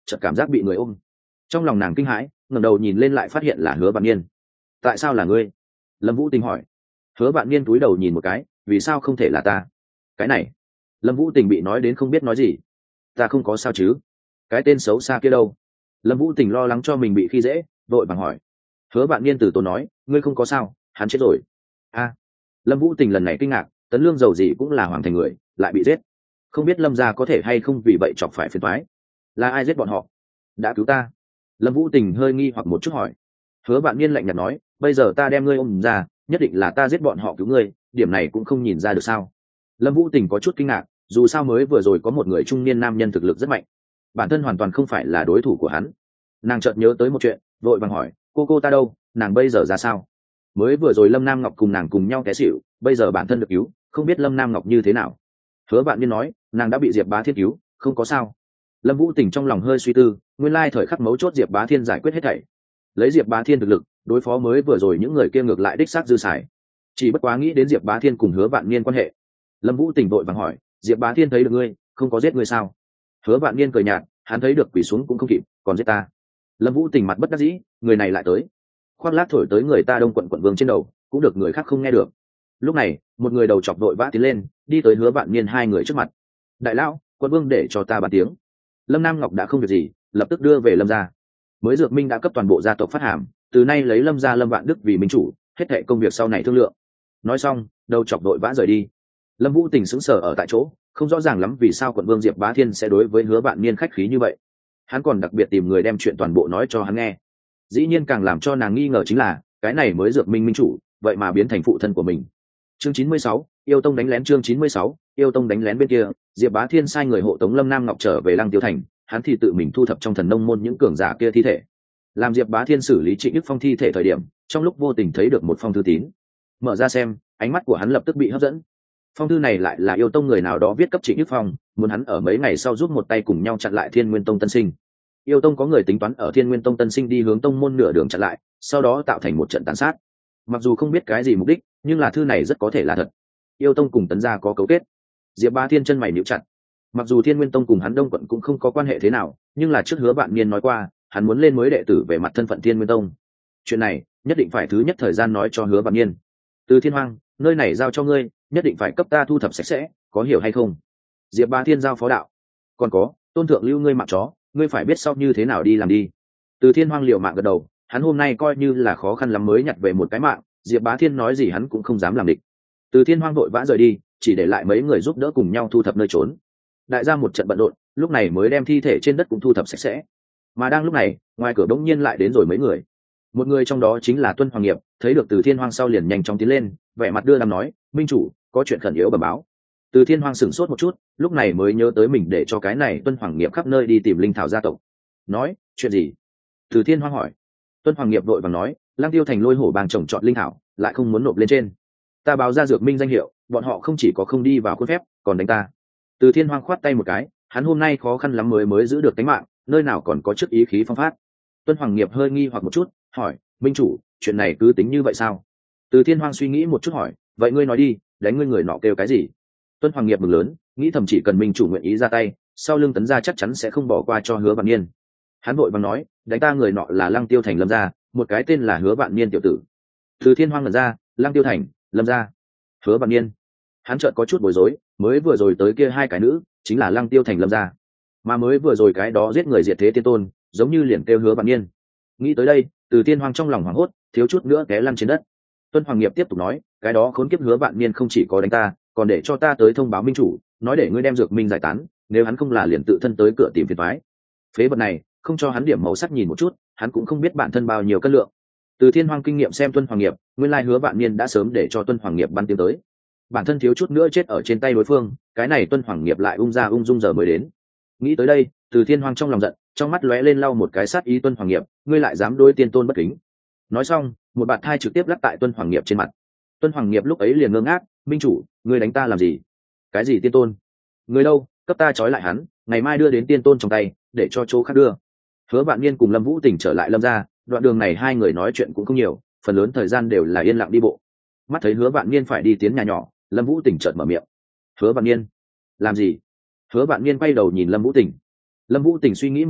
A: chợt cảm giác bị người ôm. Trong lòng nàng kinh hãi, ngẩng đầu nhìn lên lại phát hiện là Hứa Vạn Niên. Tại sao là ngươi? Lâm Vũ Tình hỏi. Hứa Vạn Niên cúi đầu nhìn một cái, vì sao không thể là ta? Cái này, Lâm Vũ Tình bị nói đến không biết nói gì. Ta không có sao chứ? Cái tên xấu xa kia đâu? Lâm Vũ Tình lo lắng cho mình bị khi dễ, vội vàng hỏi. Hứa Vạn Niên từ tốn nói, ngươi không có sao, hắn chết rồi. A. Lâm Vũ Tình lần này kinh ngạc, Tấn Lương giàu gì cũng là hoàng thành người, lại bị giết. Không biết Lâm gia có thể hay không vì vậy chọc phải phiền toái. Là ai giết bọn họ? Đã cứu ta. Lâm Vũ Tình hơi nghi hoặc một chút hỏi. Hứa Vạn Niên lạnh nhạt nói, bây giờ ta đem ngươi ôm ra, nhất định là ta giết bọn họ cứu ngươi, điểm này cũng không nhìn ra được sao? Lâm Vũ Tình có chút kinh ngạc, dù sao mới vừa rồi có một người trung niên nam nhân thực lực rất mạnh, bản thân hoàn toàn không phải là đối thủ của hắn. Nàng chợt nhớ tới một chuyện, vội vàng hỏi, cô cô ta đâu, nàng bây giờ ra sao? Mới vừa rồi Lâm Nam Ngọc cùng nàng cùng nhau té xỉu, bây giờ bản thân được cứu, không biết Lâm Nam Ngọc như thế nào. Hứa Vạn Niên nói, nàng đã bị Diệp Bá Thiên cứu, không có sao. Lâm Vũ Tình trong lòng hơi suy tư, nguyên lai thời khắc mấu chốt Diệp Bá Thiên giải quyết hết thảy. Lấy Diệp Bá Thiên thực lực, đối phó mới vừa rồi những người kia ngược lại đích xác dư xài. Chỉ bất quá nghĩ đến Diệp Bá Thiên cùng Hứa Vạn Niên quan hệ. Lâm Vũ Tình vội vàng hỏi, Diệp Bá Thiên thấy được ngươi, không có giết ngươi sao? Hứa Vạn Niên cười nhạt, hắn thấy được quỳ xuống cũng không kịp, còn giết ta. Lâm Vũ Tình mặt bất đắc dĩ, người này lại tới. Khoác lác thổi tới người ta Đông quận quận vương trên đầu, cũng được người khác không nghe được. Lúc này, một người đầu chọc đội vã tiến lên, đi tới Hứa Vạn Niên hai người trước mặt. Đại lão, quận vương để cho ta bàn tiếng. Lâm Nam Ngọc đã không việc gì, lập tức đưa về Lâm gia. Mới Dược Minh đã cấp toàn bộ gia tộc phát hàm, từ nay lấy Lâm gia Lâm Vạn Đức vì minh chủ, hết thảy công việc sau này thương lượng. Nói xong, đầu chọc đội vã rời đi. Lâm Vũ Tình sững sờ ở tại chỗ, không rõ ràng lắm vì sao quận vương Diệp Bá Thiên sẽ đối với Hứa Vạn Niên khách khí như vậy. Hắn còn đặc biệt tìm người đem chuyện toàn bộ nói cho hắn nghe. Dĩ nhiên càng làm cho nàng nghi ngờ chính là, cái này mới Dược Minh minh chủ, vậy mà biến thành phụ thân của mình. Chương chín mươi sáu, yêu tông đánh lén. Chương chín mươi sáu, yêu tông đánh lén. Bên kia, Diệp Bá Thiên sai người hộ tống Lâm Nam Ngọc trở về Lăng Tiêu Thành, hắn thì tự mình thu thập trong thần nông môn những cường giả kia thi thể. Làm Diệp Bá Thiên xử lý Trịnh Đức Phong thi thể thời điểm, trong lúc vô tình thấy được một phong thư tín. Mở ra xem, ánh mắt của hắn lập tức bị hấp dẫn. Phong thư này lại là yêu tông người nào đó viết cấp Trịnh Đức Phong, muốn hắn ở mấy ngày sau giúp một tay cùng nhau chặn lại Thiên Nguyên Tông tân sinh. Yêu tông có người tính toán ở Thiên Nguyên Tông tân sinh đi hướng tông môn nửa đường chặn lại, sau đó tạo thành một trận tàn sát. Mặc dù không biết cái gì mục đích, nhưng là thư này rất có thể là thật. Yêu tông cùng Tấn gia có cấu kết. Diệp Bá Thiên chân mày nhíu chặt. Mặc dù Thiên Nguyên Tông cùng hắn Đông quận cũng không có quan hệ thế nào, nhưng là trước Hứa Vạn Niên nói qua, hắn muốn lên mới đệ tử về mặt thân phận Thiên Nguyên Tông. Chuyện này, nhất định phải thứ nhất thời gian nói cho Hứa Vạn Niên. Từ Thiên Hoang, nơi này giao cho ngươi, nhất định phải cấp ta thu thập sạch sẽ, có hiểu hay không? Diệp Bá Thiên giao phó đạo. Còn có, Tôn thượng lưu ngươi mạng chó, ngươi phải biết sau như thế nào đi làm đi. Từ Thiên Hoang liều mạng gật đầu, hắn hôm nay coi như là khó khăn lắm mới nhặt về một cái mạng, Diệp Bá Thiên nói gì hắn cũng không dám làm địch. Từ Thiên Hoang vội vã rời đi, chỉ để lại mấy người giúp đỡ cùng nhau thu thập nơi trốn. Đại gia một trận bận rộn, lúc này mới đem thi thể trên đất cũng thu thập sạch sẽ. Mà đang lúc này, ngoài cửa bỗng nhiên lại đến rồi mấy người. Một người trong đó chính là Tuân Hoàng Nghiệp, thấy được Từ Thiên Hoang sau liền nhanh chóng tiến lên, vẻ mặt đưa đàm nói, minh chủ, có chuyện khẩn yếu bẩm báo. Từ Thiên Hoang sửng sốt một chút, lúc này mới nhớ tới mình để cho cái này Tuân Hoàng Nghiệp khắp nơi đi tìm linh thảo gia tộc. Nói, chuyện gì? Từ Thiên Hoang hỏi. Tuân Hoàng Nghiệp vội vàng nói, Lăng Tiêu Thành lôi hổ bàng trồng trọt linh thảo, lại không muốn nộp lên trên. Ta báo ra Dược Minh danh hiệu, bọn họ không chỉ có không đi vào khuôn phép, còn đánh ta. Từ Thiên Hoang khoát tay một cái, hắn hôm nay khó khăn lắm mới mới giữ được tính mạng, nơi nào còn có chức ý khí phong phát. Tuân Hoàng Nghiệp hơi nghi hoặc một chút, hỏi, minh chủ, chuyện này cứ tính như vậy sao? Từ Thiên Hoang suy nghĩ một chút hỏi, vậy ngươi nói đi, đánh ngươi người nọ kêu cái gì? Tuân Hoàng Nghiệp mừng lớn, nghĩ thầm chỉ cần minh chủ nguyện ý ra tay, sau lưng Tấn gia chắc chắn sẽ không bỏ qua cho Hứa Vạn Niên. Hắn vội vàng nói, đánh ta người nọ là Lăng Tiêu Thành Lâm gia, một cái tên là Hứa Vạn Niên tiểu tử. Từ Thiên Hoang ngẩn ra, Lăng Tiêu Thành, Lâm gia, Hứa Vạn Niên. Hắn chợt có chút bối rối, mới vừa rồi tới kia hai cái nữ, chính là Lăng Tiêu Thành Lâm gia, mà mới vừa rồi cái đó giết người diệt thế tiên tôn, giống như liền kêu Hứa Vạn Niên. Nghĩ tới đây, Từ Thiên Hoang trong lòng hoảng hốt, thiếu chút nữa té lăn trên đất. Tuân Hoàng Nghiệp tiếp tục nói, cái đó khốn kiếp Hứa Vạn Niên không chỉ có đánh ta, còn để cho ta tới thông báo minh chủ, nói để ngươi đem Dược Minh giải tán, nếu hắn không là liền tự thân tới cửa tìm phiền toái. Phế vật này, không cho hắn điểm màu sắc nhìn một chút, hắn cũng không biết bản thân bao nhiêu cân lượng. Từ Thiên Hoang kinh nghiệm xem Tuân Hoàng Nghiệp, nguyên lai Hứa Vạn Niên đã sớm để cho Tuân Hoàng Nghiệp bắn tiếng tới. Bản thân thiếu chút nữa chết ở trên tay đối phương, cái này Tuân Hoàng Nghiệp lại ung ra ung dung giờ mới đến. Nghĩ tới đây, Từ Thiên Hoang trong lòng giận, trong mắt lóe lên lau một cái sát ý. Tuân Hoàng Nghiệp, ngươi lại dám đối tiên tôn bất kính. Nói xong, một bạt thai trực tiếp lắc tại Tuân Hoàng Nghiệp trên mặt. Tuân Hoàng Nghiệp lúc ấy liền ngơ ngác, minh chủ, ngươi đánh ta làm gì? Cái gì tiên tôn? Người đâu, cấp ta trói lại hắn, ngày mai đưa đến tiên tôn trong tay, để cho chỗ khác đưa. Hứa Vạn Niên cùng Lâm Vũ Tình trở lại Lâm gia, đoạn đường này hai người nói chuyện cũng không nhiều, phần lớn thời gian đều là yên lặng đi bộ. Mắt thấy Hứa Vạn Niên phải đi tiến nhà nhỏ, Lâm Vũ Tình chợt mở miệng. Hứa Vạn Niên, làm gì? Hứa Vạn Niên quay đầu nhìn Lâm Vũ Tình. Lâm Vũ Tình suy nghĩ một chút,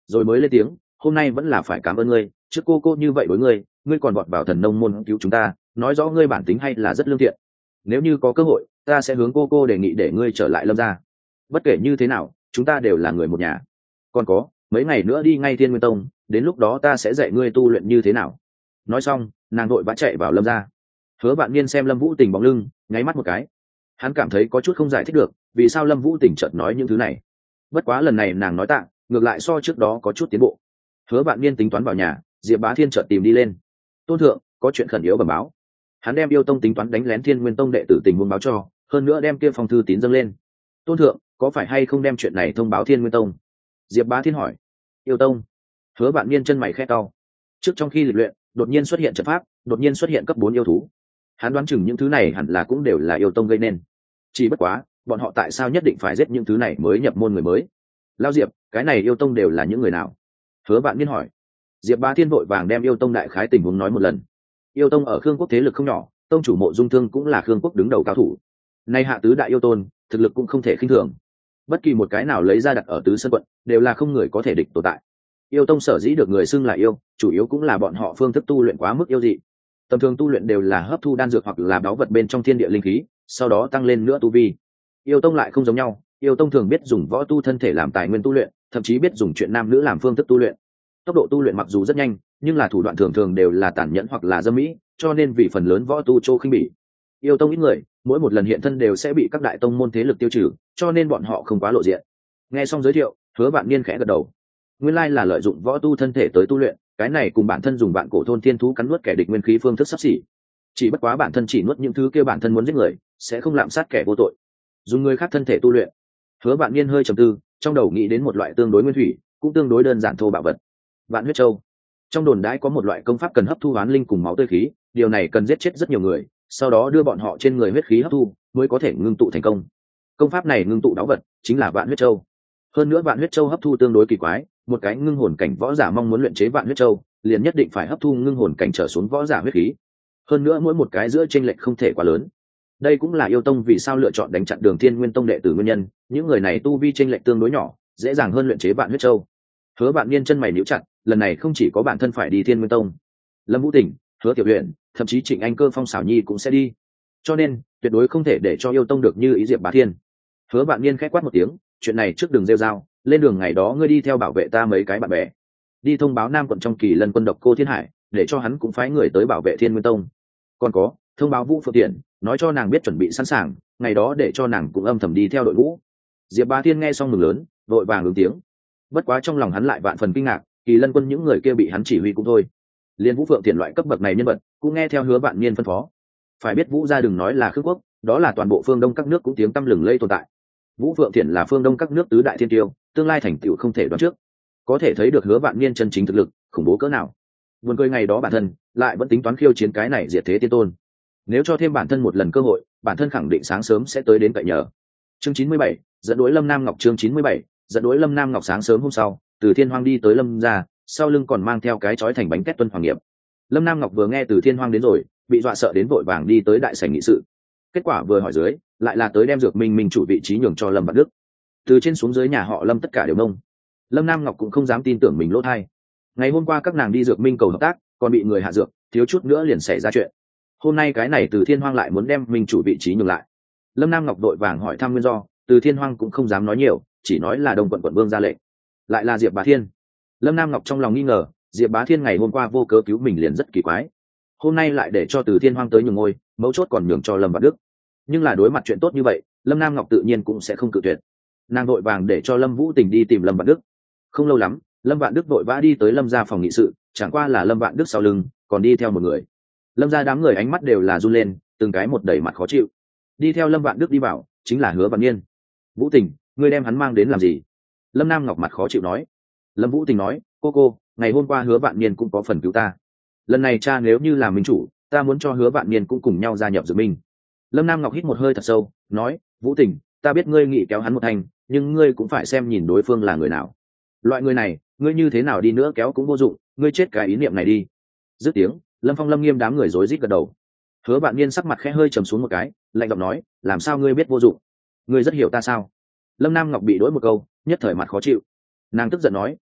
A: rồi mới lên tiếng, hôm nay vẫn là phải cảm ơn ngươi, trước cô cô như vậy với ngươi, ngươi còn vọt vào thần nông môn cứu chúng ta, nói rõ ngươi bản tính hay là rất lương thiện. Nếu như có cơ hội ta sẽ hướng cô cô đề nghị để ngươi trở lại Lâm gia. Bất kể như thế nào chúng ta đều là người một nhà. Còn có mấy ngày nữa đi ngay Thiên Nguyên Tông, đến lúc đó ta sẽ dạy ngươi tu luyện như thế nào. Nói xong nàng đội vã chạy vào Lâm gia. Hứa Vạn Niên xem Lâm Vũ Tình bóng lưng, nháy mắt một cái. Hắn cảm thấy có chút không giải thích được vì sao Lâm Vũ Tình chợt nói những thứ này. Bất quá lần này nàng nói tạ, ngược lại so trước đó có chút tiến bộ. Hứa Vạn Niên tính toán vào nhà, Diệp Bá Thiên chợt tìm đi lên. Tôn thượng, có chuyện khẩn yếu bẩm báo. Hắn đem Yêu Tông tính toán đánh lén Thiên Nguyên Tông đệ tử tình huống báo cho, hơn nữa đem kia phong thư tín dâng lên. Tôn thượng, có phải hay không đem chuyện này thông báo Thiên Nguyên Tông? Diệp Bá Thiên hỏi. Yêu Tông. Hứa Vạn Niên chân mày khẽ cau. Trước trong khi lịch luyện, đột nhiên xuất hiện trận pháp, đột nhiên xuất hiện cấp bốn yêu thú. Hắn đoán chừng những thứ này hẳn là cũng đều là Yêu Tông gây nên. Chỉ bất quá, bọn họ tại sao nhất định phải giết những thứ này mới nhập môn người mới? Lao Diệp, cái này Yêu Tông đều là những người nào? Hứa Vạn Niên hỏi. Diệp Bá Thiên vội vàng đem Yêu Tông đại khái tình huống nói một lần. Yêu Tông ở Khương Quốc thế lực không nhỏ, tông chủ Mộ Dung Thương cũng là Khương Quốc đứng đầu cao thủ. Nay hạ tứ đại yêu tôn, thực lực cũng không thể khinh thường. Bất kỳ một cái nào lấy ra đặt ở tứ sơn quận, đều là không người có thể địch tồn tại. Yêu Tông sở dĩ được người xưng là yêu, chủ yếu cũng là bọn họ phương thức tu luyện quá mức yêu dị. Tầm thường tu luyện đều là hấp thu đan dược hoặc là báu vật bên trong thiên địa linh khí, sau đó tăng lên nữa tu vi. Yêu Tông lại không giống nhau, Yêu Tông thường biết dùng võ tu thân thể làm tài nguyên tu luyện, thậm chí biết dùng chuyện nam nữ làm phương thức tu luyện. Tốc độ tu luyện mặc dù rất nhanh, nhưng là thủ đoạn thường thường đều là tàn nhẫn hoặc là dâm mỹ, cho nên vì phần lớn võ tu châu khinh bỉ. Yêu Tông ít người, mỗi một lần hiện thân đều sẽ bị các đại tông môn thế lực tiêu trừ, cho nên bọn họ không quá lộ diện. Nghe xong giới thiệu, Hứa Vạn Niên khẽ gật đầu. Nguyên lai là lợi dụng võ tu thân thể tới tu luyện, cái này cùng bản thân dùng vạn cổ thôn thiên thú cắn nuốt kẻ địch nguyên khí phương thức sắp xỉ. Chỉ bất quá bản thân chỉ nuốt những thứ kia bản thân muốn giết người, sẽ không lạm sát kẻ vô tội. Dùng người khác thân thể tu luyện. Hứa Vạn Niên hơi trầm tư, trong đầu nghĩ đến một loại tương đối nguyên thủy, cũng tương đối đơn giản thô bạo vật. Vạn huyết châu. Trong đồn đãi có một loại công pháp cần hấp thu oán linh cùng máu tươi khí, điều này cần giết chết rất nhiều người, sau đó đưa bọn họ trên người huyết khí hấp thu, mới có thể ngưng tụ thành công. Công pháp này ngưng tụ đáo vật chính là Vạn huyết châu. Hơn nữa Vạn huyết châu hấp thu tương đối kỳ quái, một cái ngưng hồn cảnh võ giả mong muốn luyện chế Vạn huyết châu, liền nhất định phải hấp thu ngưng hồn cảnh trở xuống võ giả huyết khí. Hơn nữa mỗi một cái giữa chênh lệch không thể quá lớn. Đây cũng là Yêu Tông vì sao lựa chọn đánh chặn Đường Thiên Nguyên Tông đệ tử nguyên nhân, những người này tu vi chênh lệch tương đối nhỏ, dễ dàng hơn luyện chế Vạn huyết châu. Hứa Vạn Niên chân mày nhíu chặt, lần này không chỉ có bản thân phải đi Thiên Nguyên Tông, Lâm Vũ Tỉnh, Hứa Tiểu Huyền, thậm chí Trịnh Anh Cơ, Phong Xảo Nhi cũng sẽ đi. Cho nên, tuyệt đối không thể để cho Yêu Tông được như ý Diệp Bá Thiên. Hứa Vạn Niên khẽ quát một tiếng, chuyện này trước đường rêu rao, lên đường ngày đó ngươi đi theo bảo vệ ta mấy cái bạn bè, đi thông báo Nam quận trong Kỳ Lân quân độc cô Thiên Hải, để cho hắn cũng phái người tới bảo vệ Thiên Nguyên Tông. Còn có, thông báo Vũ Phượng Tiễn, nói cho nàng biết chuẩn bị sẵn sàng, ngày đó để cho nàng cũng âm thầm đi theo đội ngũ. Diệp Bá Thiên nghe xong mừng lớn, vội vàng ứng tiếng. Bất quá trong lòng hắn lại vạn phần kinh ngạc, Kỳ Lân quân những người kia bị hắn chỉ huy cũng thôi, liên Vũ Phượng Tiễn loại cấp bậc này nhân vật cũng nghe theo Hứa Vạn Niên phân phó. Phải biết Vũ gia đừng nói là Khương Quốc, đó là toàn bộ phương Đông các nước cũng tiếng tăm lừng lây tồn tại. Vũ Phượng Tiễn là phương Đông các nước tứ đại thiên tiêu, tương lai thành tựu không thể đoán trước. Có thể thấy được Hứa Vạn Niên chân chính thực lực khủng bố cỡ nào. Buồn cười ngày đó bản thân lại vẫn tính toán khiêu chiến cái này diệt thế tiên tôn. Nếu cho thêm bản thân một lần cơ hội, bản thân khẳng định sáng sớm sẽ tới đến cậy nhờ. Chương chín mươi bảy, dẫn đối Lâm Nam Ngọc. Chương chín mươi bảy, dẫn đối Lâm Nam Ngọc. Sáng sớm hôm sau, Từ Thiên Hoang đi tới Lâm gia, sau lưng còn mang theo cái chói thành bánh tét tuân hoàng nghiệp. Lâm Nam Ngọc vừa nghe Từ Thiên Hoang đến rồi, bị dọa sợ đến vội vàng đi tới đại sảnh nghị sự. Kết quả vừa hỏi dưới, lại là tới đem Dược Minh Minh chủ vị trí nhường cho Lâm Vạn Đức. Từ trên xuống dưới nhà họ Lâm tất cả đều nông. Lâm Nam Ngọc cũng không dám tin tưởng mình lỗ thai. Ngày hôm qua các nàng đi Dược Minh cầu hợp tác, còn bị người hạ dược, thiếu chút nữa liền xảy ra chuyện. Hôm nay cái này Từ Thiên Hoang lại muốn đem Minh chủ vị trí nhường lại. Lâm Nam Ngọc đội vàng hỏi thăm nguyên do, Từ Thiên Hoang cũng không dám nói nhiều, chỉ nói là Đông quận quận vương ra lệnh. Lại là Diệp Bá Thiên. Lâm Nam Ngọc trong lòng nghi ngờ, Diệp Bá Thiên ngày hôm qua vô cớ cứu mình liền rất kỳ quái. Hôm nay lại để cho Từ Thiên Hoang tới nhường ngôi, mấu chốt còn nhường cho Lâm Vạn Đức. Nhưng là đối mặt chuyện tốt như vậy, Lâm Nam Ngọc tự nhiên cũng sẽ không cự tuyệt. Nàng đội vàng để cho Lâm Vũ Tình đi tìm Lâm Vạn Đức. Không lâu lắm, Lâm Vạn Đức vội vã đi tới Lâm gia phòng nghị sự, chẳng qua là Lâm Vạn Đức sau lưng còn đi theo một người. Lâm gia đám người ánh mắt đều là run lên, từng cái một đầy mặt khó chịu. Đi theo Lâm Vạn Đức đi vào chính là Hứa Vạn Niên. Vũ Tình, ngươi đem hắn mang đến làm gì? Lâm Nam Ngọc mặt khó chịu nói. Lâm Vũ Tình nói, cô cô, ngày hôm qua Hứa Vạn Niên cũng có phần cứu ta. Lần này cha nếu như là minh chủ, ta muốn cho Hứa Vạn Niên cũng cùng nhau gia nhập Dược Minh. Lâm Nam Ngọc hít một hơi thật sâu, nói, Vũ Tình, ta biết ngươi nghĩ kéo hắn một thành, nhưng ngươi cũng phải xem nhìn đối phương là người nào. Loại người này, ngươi như thế nào đi nữa kéo cũng vô dụng, ngươi chết cái ý niệm này đi. Dứt tiếng, Lâm Phong Lâm Nghiêm đám người rối rít gật đầu. Hứa Vạn Niên sắc mặt khẽ hơi trầm xuống một cái, lạnh giọng nói, làm sao ngươi biết vô dụng? Ngươi rất hiểu ta sao? Lâm Nam Ngọc bị đối một câu, nhất thời mặt khó chịu. Nàng tức giận nói,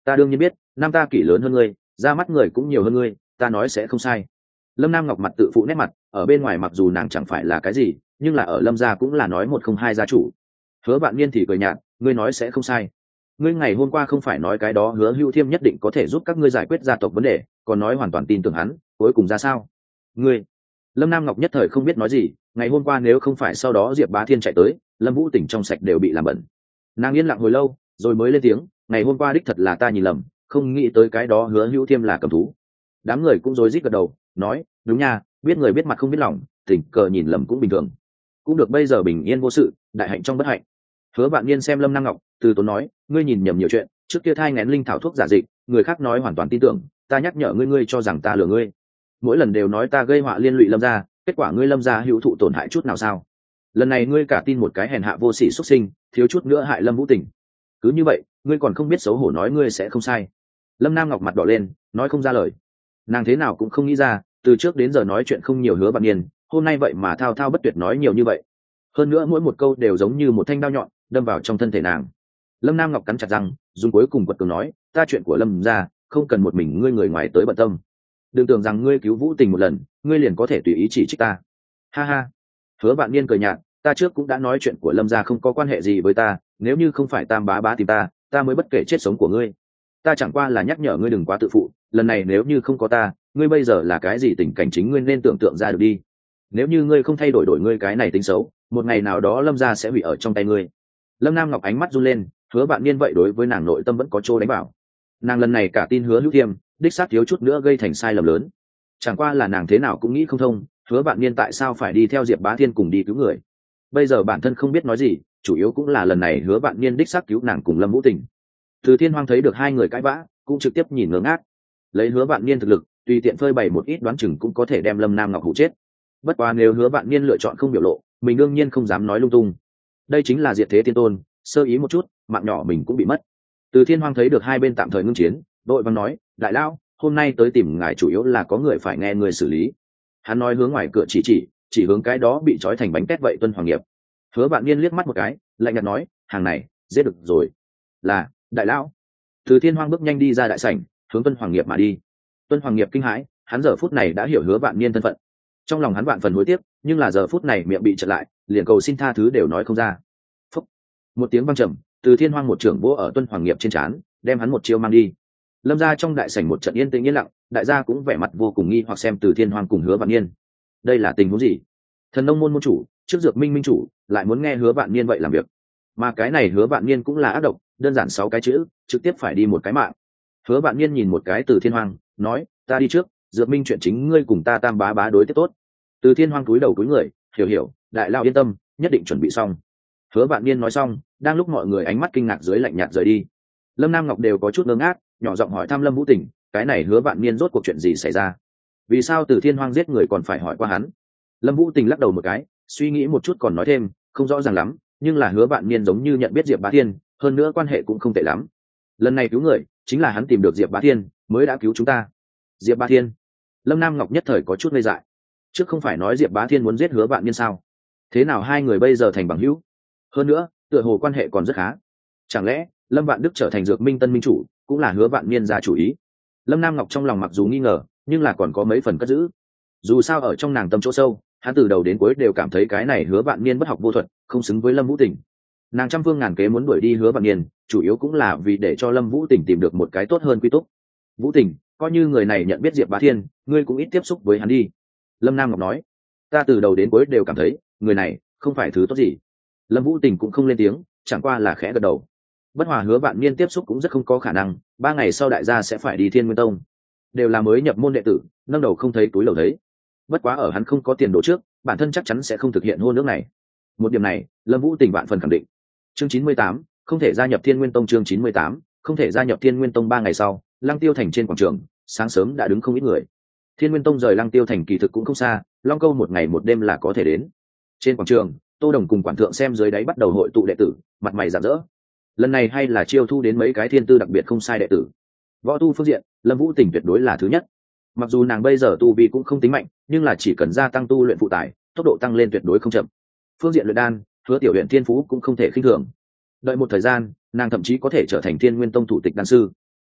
A: ta đương nhiên biết, năm ta kỷ lớn hơn ngươi, ra mắt người cũng nhiều hơn ngươi, ta nói sẽ không sai. Lâm Nam Ngọc mặt tự phụ nét mặt, ở bên ngoài mặc dù nàng chẳng phải là cái gì, nhưng là ở Lâm gia cũng là nói một không hai gia chủ. Hứa Vạn Niên thì cười nhạt, ngươi nói sẽ không sai. Ngươi ngày hôm qua không phải nói cái đó Hứa Hữu Thiêm nhất định có thể giúp các ngươi giải quyết gia tộc vấn đề, còn nói hoàn toàn tin tưởng hắn, cuối cùng ra sao? Ngươi. Lâm Nam Ngọc nhất thời không biết nói gì, ngày hôm qua nếu không phải sau đó Diệp Bá Thiên chạy tới, Lâm Vũ Tỉnh trong sạch đều bị làm bẩn. Nàng yên lặng hồi lâu, rồi mới lên tiếng, ngày hôm qua đích thật là ta nhìn lầm, không nghĩ tới cái đó Hứa Hữu Thiêm là cầm thú. Đám người cũng rối rít gật đầu, nói, đúng nha, biết người biết mặt không biết lòng, tình cờ nhìn lầm cũng bình thường. Cũng được, bây giờ bình yên vô sự, đại hạnh trong bất hạnh. Hứa Vạn Niên xem Lâm Nam Ngọc, từ tốn nói, ngươi nhìn nhầm nhiều chuyện, trước kia thai nghén linh thảo thuốc giả dịch, người khác nói hoàn toàn tin tưởng, ta nhắc nhở ngươi, ngươi cho rằng ta lừa ngươi. Mỗi lần đều nói ta gây họa liên lụy Lâm gia, kết quả ngươi Lâm gia hữu thụ tổn hại chút nào sao? Lần này ngươi cả tin một cái hèn hạ vô sỉ xuất sinh, thiếu chút nữa hại Lâm Vũ Tình. Cứ như vậy, ngươi còn không biết xấu hổ nói ngươi sẽ không sai. Lâm Nam Ngọc mặt đỏ lên, nói không ra lời. Nàng thế nào cũng không nghĩ ra, từ trước đến giờ nói chuyện không nhiều Hứa Vạn Niên, hôm nay vậy mà thao thao bất tuyệt nói nhiều như vậy. Hơn nữa mỗi một câu đều giống như một thanh đao nhọn, đâm vào trong thân thể nàng. Lâm Nam Ngọc cắn chặt răng, dùng cuối cùng quật cường nói, ta chuyện của Lâm gia, không cần một mình ngươi người ngoài tới bận tâm. Đừng tưởng rằng ngươi cứu Vũ Tình một lần, ngươi liền có thể tùy ý chỉ trích ta. Ha ha. Hứa Vạn Niên cười nhạt, ta trước cũng đã nói chuyện của Lâm gia không có quan hệ gì với ta, nếu như không phải Tam bá bá tìm ta, ta mới bất kể chết sống của ngươi. Ta chẳng qua là nhắc nhở ngươi đừng quá tự phụ, lần này nếu như không có ta, ngươi bây giờ là cái gì tình cảnh chính ngươi nên tưởng tượng ra được đi. Nếu như ngươi không thay đổi đổi ngươi cái này tính xấu, một ngày nào đó Lâm gia sẽ hủy ở trong tay ngươi. Lâm Nam Ngọc ánh mắt run lên, Hứa Vạn Niên vậy đối với nàng nội tâm vẫn có chỗ đánh bảo. Nàng lần này cả tin Hứa Hữu Thiêm, đích xác thiếu chút nữa gây thành sai lầm lớn. Chẳng qua là nàng thế nào cũng nghĩ không thông, Hứa Vạn Niên tại sao phải đi theo Diệp Bá Thiên cùng đi cứu người. Bây giờ bản thân không biết nói gì, chủ yếu cũng là lần này Hứa Vạn Niên đích xác cứu nàng cùng Lâm Vũ Tình. Từ Thiên Hoang thấy được hai người cãi vã, cũng trực tiếp nhìn ngớ ngác. Lấy Hứa Vạn Niên thực lực, tùy tiện phơi bày một ít đoán chừng cũng có thể đem Lâm Nam Ngọc hụ chết. Bất quá nếu Hứa Vạn Niên lựa chọn không biểu lộ, mình đương nhiên không dám nói lung tung. Đây chính là diệt thế tiên tôn, sơ ý một chút, mạng nhỏ mình cũng bị mất. Từ Thiên Hoang thấy được hai bên tạm thời ngưng chiến, đội văn nói, đại lão, hôm nay tới tìm ngài chủ yếu là có người phải nghe người xử lý. Hắn nói hướng ngoài cửa chỉ chỉ, chỉ hướng cái đó bị trói thành bánh tét vậy Tuân Hoàng Nghiệp. Hứa Vạn Niên liếc mắt một cái, lạnh nhạt nói, hàng này giết được rồi. Là, đại lão. Từ Thiên Hoang bước nhanh đi ra đại sảnh, hướng Tuân Hoàng Nghiệp mà đi. Tuân Hoàng Nghiệp kinh hãi, hắn giờ phút này đã hiểu Hứa Vạn Niên thân phận. Trong lòng hắn vạn phần hối tiếc, nhưng là giờ phút này miệng bị chặn lại, liền cầu xin tha thứ đều nói không ra. Phúc. Một tiếng vang trầm, Từ Thiên Hoang một trưởng vỗ ở Tuân Hoàng Nghiệp trên trán, đem hắn một chiêu mang đi. Lâm gia trong đại sảnh một trận yên tĩnh yên lặng, đại gia cũng vẻ mặt vô cùng nghi hoặc xem Từ Thiên Hoang cùng Hứa Vạn Niên. Đây là tình huống gì? Thần nông môn môn chủ, trước dược minh minh chủ, lại muốn nghe Hứa Vạn Niên vậy làm việc. Mà cái này Hứa Vạn Niên cũng là ác độc, đơn giản sáu cái chữ, trực tiếp phải đi một cái mạng. Hứa Vạn Niên nhìn một cái Từ Thiên Hoang, nói, ta đi trước, dược minh chuyện chính ngươi cùng ta Tam bá bá đối tiếp tốt. Từ Thiên Hoang cúi đầu cúi người, hiểu hiểu, đại lão yên tâm, nhất định chuẩn bị xong. Hứa Vạn Niên nói xong, đang lúc mọi người ánh mắt kinh ngạc dưới lạnh nhạt rời đi. Lâm Nam Ngọc đều có chút ngơ ngác, nhỏ giọng hỏi thăm Lâm Vũ Tình, cái này Hứa Vạn Niên rốt cuộc chuyện gì xảy ra? Vì sao Từ Thiên Hoang giết người còn phải hỏi qua hắn? Lâm Vũ Tình lắc đầu một cái, suy nghĩ một chút còn nói thêm, không rõ ràng lắm, nhưng là Hứa Vạn Niên giống như nhận biết Diệp Bá Thiên, hơn nữa quan hệ cũng không tệ lắm. Lần này cứu người, chính là hắn tìm được Diệp Bá Thiên, mới đã cứu chúng ta. Diệp Bá Thiên? Lâm Nam Ngọc nhất thời có chút ngây dại. Trước không phải nói Diệp Bá Thiên muốn giết Hứa Vạn Niên sao? Thế nào hai người bây giờ thành bằng hữu? Hơn nữa, tựa hồ quan hệ còn rất khá. Chẳng lẽ Lâm Vạn Đức trở thành dược minh tân minh chủ, cũng là Hứa Vạn Niên ra chủ ý? Lâm Nam Ngọc trong lòng mặc dù nghi ngờ, nhưng là còn có mấy phần cất giữ. Dù sao ở trong nàng tâm chỗ sâu, hắn từ đầu đến cuối đều cảm thấy cái này Hứa Vạn Niên bất học vô thuật, không xứng với Lâm Vũ Tình. Nàng trăm phương ngàn kế muốn đuổi đi Hứa Vạn Niên, chủ yếu cũng là vì để cho Lâm Vũ Tình tìm được một cái tốt hơn quy túc. Vũ Tình, coi như người này nhận biết Diệp Bá Thiên, ngươi cũng ít tiếp xúc với hắn đi. Lâm Nam Ngọc nói, ta từ đầu đến cuối đều cảm thấy người này không phải thứ tốt gì. Lâm Vũ Tình cũng không lên tiếng, chẳng qua là khẽ gật đầu. Bất hòa Hứa Vạn Niên tiếp xúc cũng rất không có khả năng, ba ngày sau đại gia sẽ phải đi Thiên Nguyên Tông, đều là mới nhập môn đệ tử, nâng đầu không thấy túi lầu thấy. Bất quá ở hắn không có tiền đồ trước, bản thân chắc chắn sẽ không thực hiện hôn ước này. Một điểm này, Lâm Vũ Tình vạn phần khẳng định. Chương chín mươi tám, không thể gia nhập Thiên Nguyên Tông. Chương chín mươi tám, không thể gia nhập Thiên Nguyên Tông. Ba ngày sau, Lăng Tiêu Thành trên quảng trường, sáng sớm đã đứng không ít người. Thiên Nguyên Tông rời Lăng Tiêu Thành kỳ thực cũng không xa, Long Câu một ngày một đêm là có thể đến. Trên quảng trường, Tô Đồng cùng quản thượng xem dưới đáy bắt đầu hội tụ đệ tử, mặt mày rạng rỡ. Lần này hay là chiêu thu đến mấy cái thiên tư đặc biệt không sai đệ tử. Võ tu phương diện, Lâm Vũ Tình tuyệt đối là thứ nhất. Mặc dù nàng bây giờ tu vi cũng không tính mạnh, nhưng là chỉ cần gia tăng tu luyện phụ tải, tốc độ tăng lên tuyệt đối không chậm. Phương diện luyện đan, Hứa Tiểu Huyền thiên phú cũng không thể khinh thường. Đợi một thời gian, nàng thậm chí có thể trở thành Thiên Nguyên Tông thủ tịch đan sư.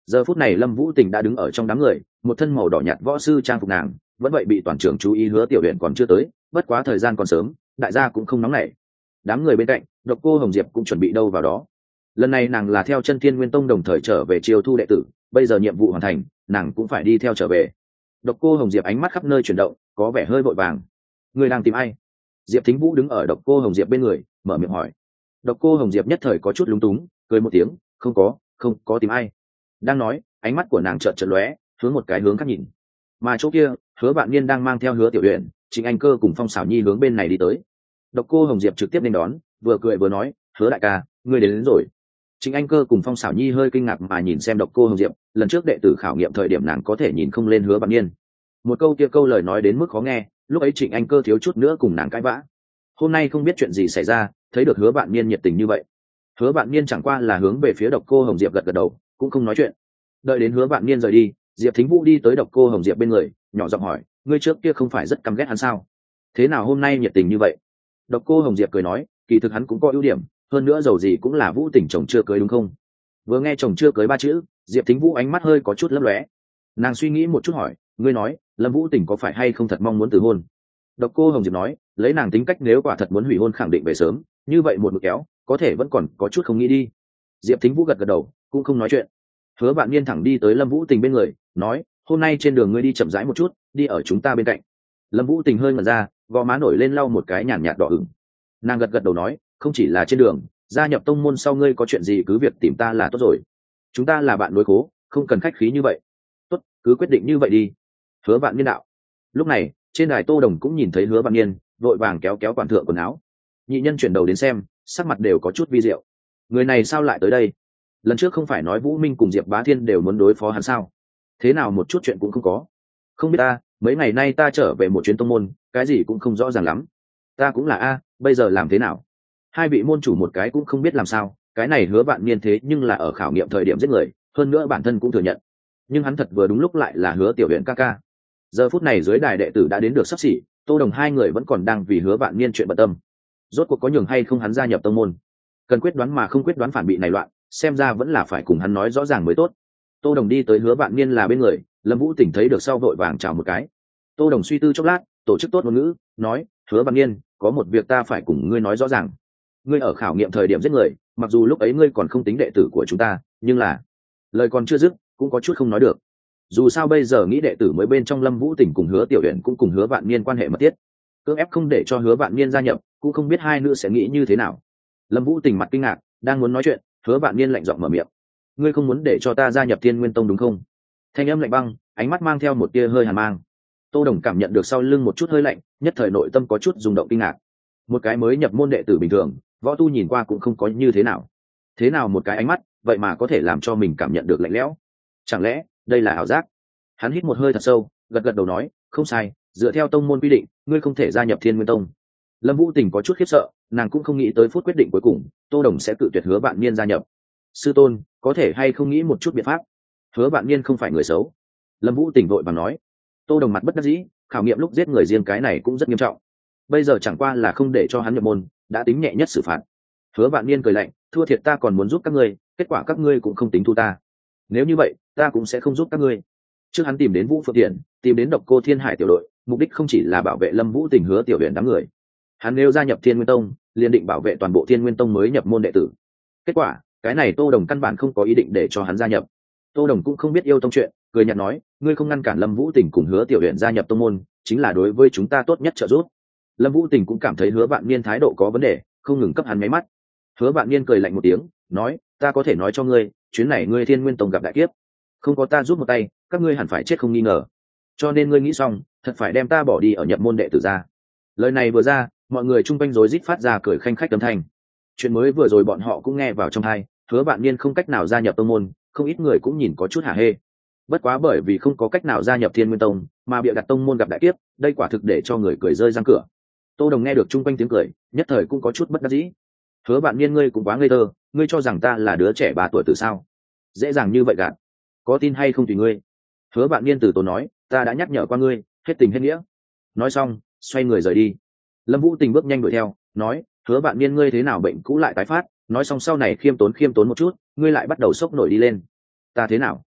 A: Giờ phút này Lâm Vũ Tình đã đứng ở trong đám người, một thân màu đỏ nhạt võ sư trang phục nàng vẫn vậy bị toàn trường chú ý. Hứa Tiểu Uyển còn chưa tới, bất quá thời gian còn sớm, đại gia cũng không nóng nảy. Đám người bên cạnh, Độc Cô Hồng Diệp cũng chuẩn bị đâu vào đó. Lần này nàng là theo Chân Thiên Nguyên Tông đồng thời trở về chiêu thu đệ tử, bây giờ nhiệm vụ hoàn thành, nàng cũng phải đi theo trở về. Độc Cô Hồng Diệp ánh mắt khắp nơi chuyển động, có vẻ hơi vội vàng. Người đang tìm ai? Diệp Thính Vũ đứng ở Độc Cô Hồng Diệp bên người, mở miệng hỏi. Độc Cô Hồng Diệp nhất thời có chút lúng túng, cười một tiếng, không có, không có tìm ai. Đang nói, ánh mắt của nàng chợt chợt lóe, hướng một cái hướng khác nhìn. Mà chỗ kia, Hứa Vạn Niên đang mang theo Hứa Tiểu Uyển, Trịnh Anh Cơ cùng Phong Sảo Nhi hướng bên này đi tới. Độc Cô Hồng Diệp trực tiếp nên đón, vừa cười vừa nói, Hứa đại ca, ngươi đến, đến rồi. Trịnh Anh Cơ cùng Phong Sảo Nhi hơi kinh ngạc mà nhìn xem Độc Cô Hồng Diệp, lần trước đệ tử khảo nghiệm thời điểm nàng có thể nhìn không lên Hứa Vạn Niên. Một câu kia câu lời nói đến mức khó nghe, lúc ấy Trịnh Anh Cơ thiếu chút nữa cùng nàng cãi vã. Hôm nay không biết chuyện gì xảy ra, thấy được Hứa Vạn Niên nhiệt tình như vậy. Hứa Vạn Niên chẳng qua là hướng về phía Độc Cô Hồng Diệp gật gật đầu, cũng không nói chuyện. Đợi đến Hứa Vạn Niên rời đi, Diệp Thính Vũ đi tới Độc Cô Hồng Diệp bên người, nhỏ giọng hỏi, ngươi trước kia không phải rất căm ghét hắn sao? Thế nào hôm nay nhiệt tình như vậy? Độc Cô Hồng Diệp cười nói, kỳ thực hắn cũng có ưu điểm, hơn nữa dầu gì cũng là Vũ Tình chồng chưa cưới đúng không? Vừa nghe chồng chưa cưới ba chữ, Diệp Thính Vũ ánh mắt hơi có chút lấp lóe. Nàng suy nghĩ một chút hỏi, ngươi nói, Lâm Vũ Tình có phải hay không thật mong muốn từ hôn? Độc Cô Hồng Diệp nói, lấy nàng tính cách nếu quả thật muốn hủy hôn khẳng định về sớm, như vậy một mực kéo, có thể vẫn còn có chút không nghĩ đi. Diệp Thính Vũ gật gật đầu, cũng không nói chuyện. Hứa Vạn Niên thẳng đi tới Lâm Vũ Tình bên người, nói, hôm nay trên đường ngươi đi chậm rãi một chút, đi ở chúng ta bên cạnh. Lâm Vũ Tình hơi ngẩn ra, gò má nổi lên lau một cái nhàn nhạt đỏ ửng. Nàng gật gật đầu nói, không chỉ là trên đường, gia nhập tông môn sau ngươi có chuyện gì cứ việc tìm ta là tốt rồi. Chúng ta là bạn đối khố, không cần khách khí như vậy. Tốt, cứ quyết định như vậy đi. Hứa Vạn Niên đạo. Lúc này, trên đài Tô Đồng cũng nhìn thấy Hứa Vạn Niên, vội vàng kéo kéo quản thượng quần áo. Nhị nhân chuyển đầu đến xem, sắc mặt đều có chút vi diệu. Người này sao lại tới đây? Lần trước không phải nói Vũ Minh cùng Diệp Bá Thiên đều muốn đối phó hắn sao? Thế nào một chút chuyện cũng không có? Không biết ta, mấy ngày nay ta trở về một chuyến tông môn, cái gì cũng không rõ ràng lắm. Ta cũng là a, bây giờ làm thế nào? Hai vị môn chủ một cái cũng không biết làm sao, cái này Hứa Vạn Niên thế nhưng là ở khảo nghiệm thời điểm giết người, hơn nữa bản thân cũng thừa nhận. Nhưng hắn thật vừa đúng lúc lại là Hứa Tiểu Uyển ca ca. Giờ phút này dưới đài đệ tử đã đến được sắp xỉ, Tô Đồng hai người vẫn còn đang vì Hứa Vạn Niên chuyện bận tâm. Rốt cuộc có nhường hay không hắn gia nhập tông môn? Cần quyết đoán mà không quyết đoán phản bị này loạn, xem ra vẫn là phải cùng hắn nói rõ ràng mới tốt. Tô Đồng đi tới Hứa Vạn Niên là bên người, Lâm Vũ Tỉnh thấy được sau vội vàng chào một cái. Tô Đồng suy tư chốc lát, tổ chức tốt ngôn ngữ, nói, Hứa Vạn Niên, có một việc ta phải cùng ngươi nói rõ ràng. Ngươi ở khảo nghiệm thời điểm giết người, mặc dù lúc ấy ngươi còn không tính đệ tử của chúng ta, nhưng là lời còn chưa dứt, cũng có chút không nói được. Dù sao bây giờ nghĩ đệ tử mới bên trong Lâm Vũ Tỉnh cùng Hứa Tiểu Uyển cũng cùng Hứa Vạn Niên quan hệ mật thiết, cưỡng ép không để cho Hứa Vạn Niên gia nhập, cũng không biết hai nữ sẽ nghĩ như thế nào. Lâm Vũ Tỉnh mặt kinh ngạc, đang muốn nói chuyện, Hứa Vạn Niên lạnh giọng mở miệng, ngươi không muốn để cho ta gia nhập Thiên Nguyên Tông đúng không? Thanh âm lạnh băng, ánh mắt mang theo một tia hơi hàn mang. Tô Đồng cảm nhận được sau lưng một chút hơi lạnh, nhất thời nội tâm có chút rung động kinh ngạc. Một cái mới nhập môn đệ tử bình thường, võ tu nhìn qua cũng không có như thế nào. Thế nào một cái ánh mắt, vậy mà có thể làm cho mình cảm nhận được lạnh lẽo? Chẳng lẽ đây là ảo giác? Hắn hít một hơi thật sâu, gật gật đầu nói, không sai, dựa theo tông môn quy định, ngươi không thể gia nhập Thiên Nguyên Tông. Lâm Vũ Tình có chút khiếp sợ, nàng cũng không nghĩ tới phút quyết định cuối cùng, Tô Đồng sẽ cự tuyệt Hứa Vạn Niên gia nhập. Sư tôn, có thể hay không nghĩ một chút biện pháp? Hứa Vạn Niên không phải người xấu. Lâm Vũ Tình vội vàng nói. Tô Đồng mặt bất đắc dĩ, khảo nghiệm lúc giết người riêng cái này cũng rất nghiêm trọng. Bây giờ chẳng qua là không để cho hắn nhập môn, đã tính nhẹ nhất xử phạt. Hứa Vạn Niên cười lạnh, thua thiệt ta còn muốn giúp các ngươi, kết quả các ngươi cũng không tính thu ta. Nếu như vậy, ta cũng sẽ không giúp các ngươi. Trước hắn tìm đến Vũ Phượng Tiễn, tìm đến Độc Cô Thiên Hải tiểu đội, mục đích không chỉ là bảo vệ Lâm Vũ Tình Hứa Tiểu Uyển đám người. Hắn nếu gia nhập Thiên Nguyên Tông, liền định bảo vệ toàn bộ Thiên Nguyên Tông mới nhập môn đệ tử. Kết quả, cái này Tô Đồng căn bản không có ý định để cho hắn gia nhập. Tô Đồng cũng không biết yêu tông chuyện, cười nhạt nói, ngươi không ngăn cản Lâm Vũ Tình cùng Hứa Tiểu Uyển gia nhập tông môn, chính là đối với chúng ta tốt nhất trợ giúp. Lâm Vũ Tình cũng cảm thấy Hứa Vạn Niên thái độ có vấn đề, không ngừng cấp hắn máy mắt. Hứa Vạn Niên cười lạnh một tiếng, nói, ta có thể nói cho ngươi, chuyến này ngươi Thiên Nguyên Tông gặp đại kiếp, không có ta giúp một tay, các ngươi hẳn phải chết không nghi ngờ. Cho nên ngươi nghĩ xong, thật phải đem ta bỏ đi ở nhập môn đệ tử ra. Lời này vừa ra, mọi người chung quanh rối rít phát ra cười khanh khách âm thanh. Chuyện mới vừa rồi bọn họ cũng nghe vào trong tai, Hứa Vạn Niên không cách nào gia nhập tông môn, không ít người cũng nhìn có chút hả hê. Bất quá bởi vì không có cách nào gia nhập Thiên Nguyên Tông, mà bịa đặt tông môn gặp đại kiếp, đây quả thực để cho người cười rơi răng cửa. Tô Đồng nghe được chung quanh tiếng cười, nhất thời cũng có chút bất đắc dĩ. Hứa Vạn Niên ngươi cũng quá ngây thơ, ngươi cho rằng ta là đứa trẻ ba tuổi từ sao? Dễ dàng như vậy gạt. Có tin hay không tùy ngươi. Hứa Vạn Niên từ tốn nói, ta đã nhắc nhở qua ngươi, hết tình hết nghĩa. Nói xong, xoay người rời đi. Lâm Vũ Tình bước nhanh đuổi theo, nói, Hứa Vạn Niên ngươi thế nào bệnh cũ lại tái phát, nói xong sau này khiêm tốn khiêm tốn một chút, ngươi lại bắt đầu sốc nổi đi lên. Ta thế nào?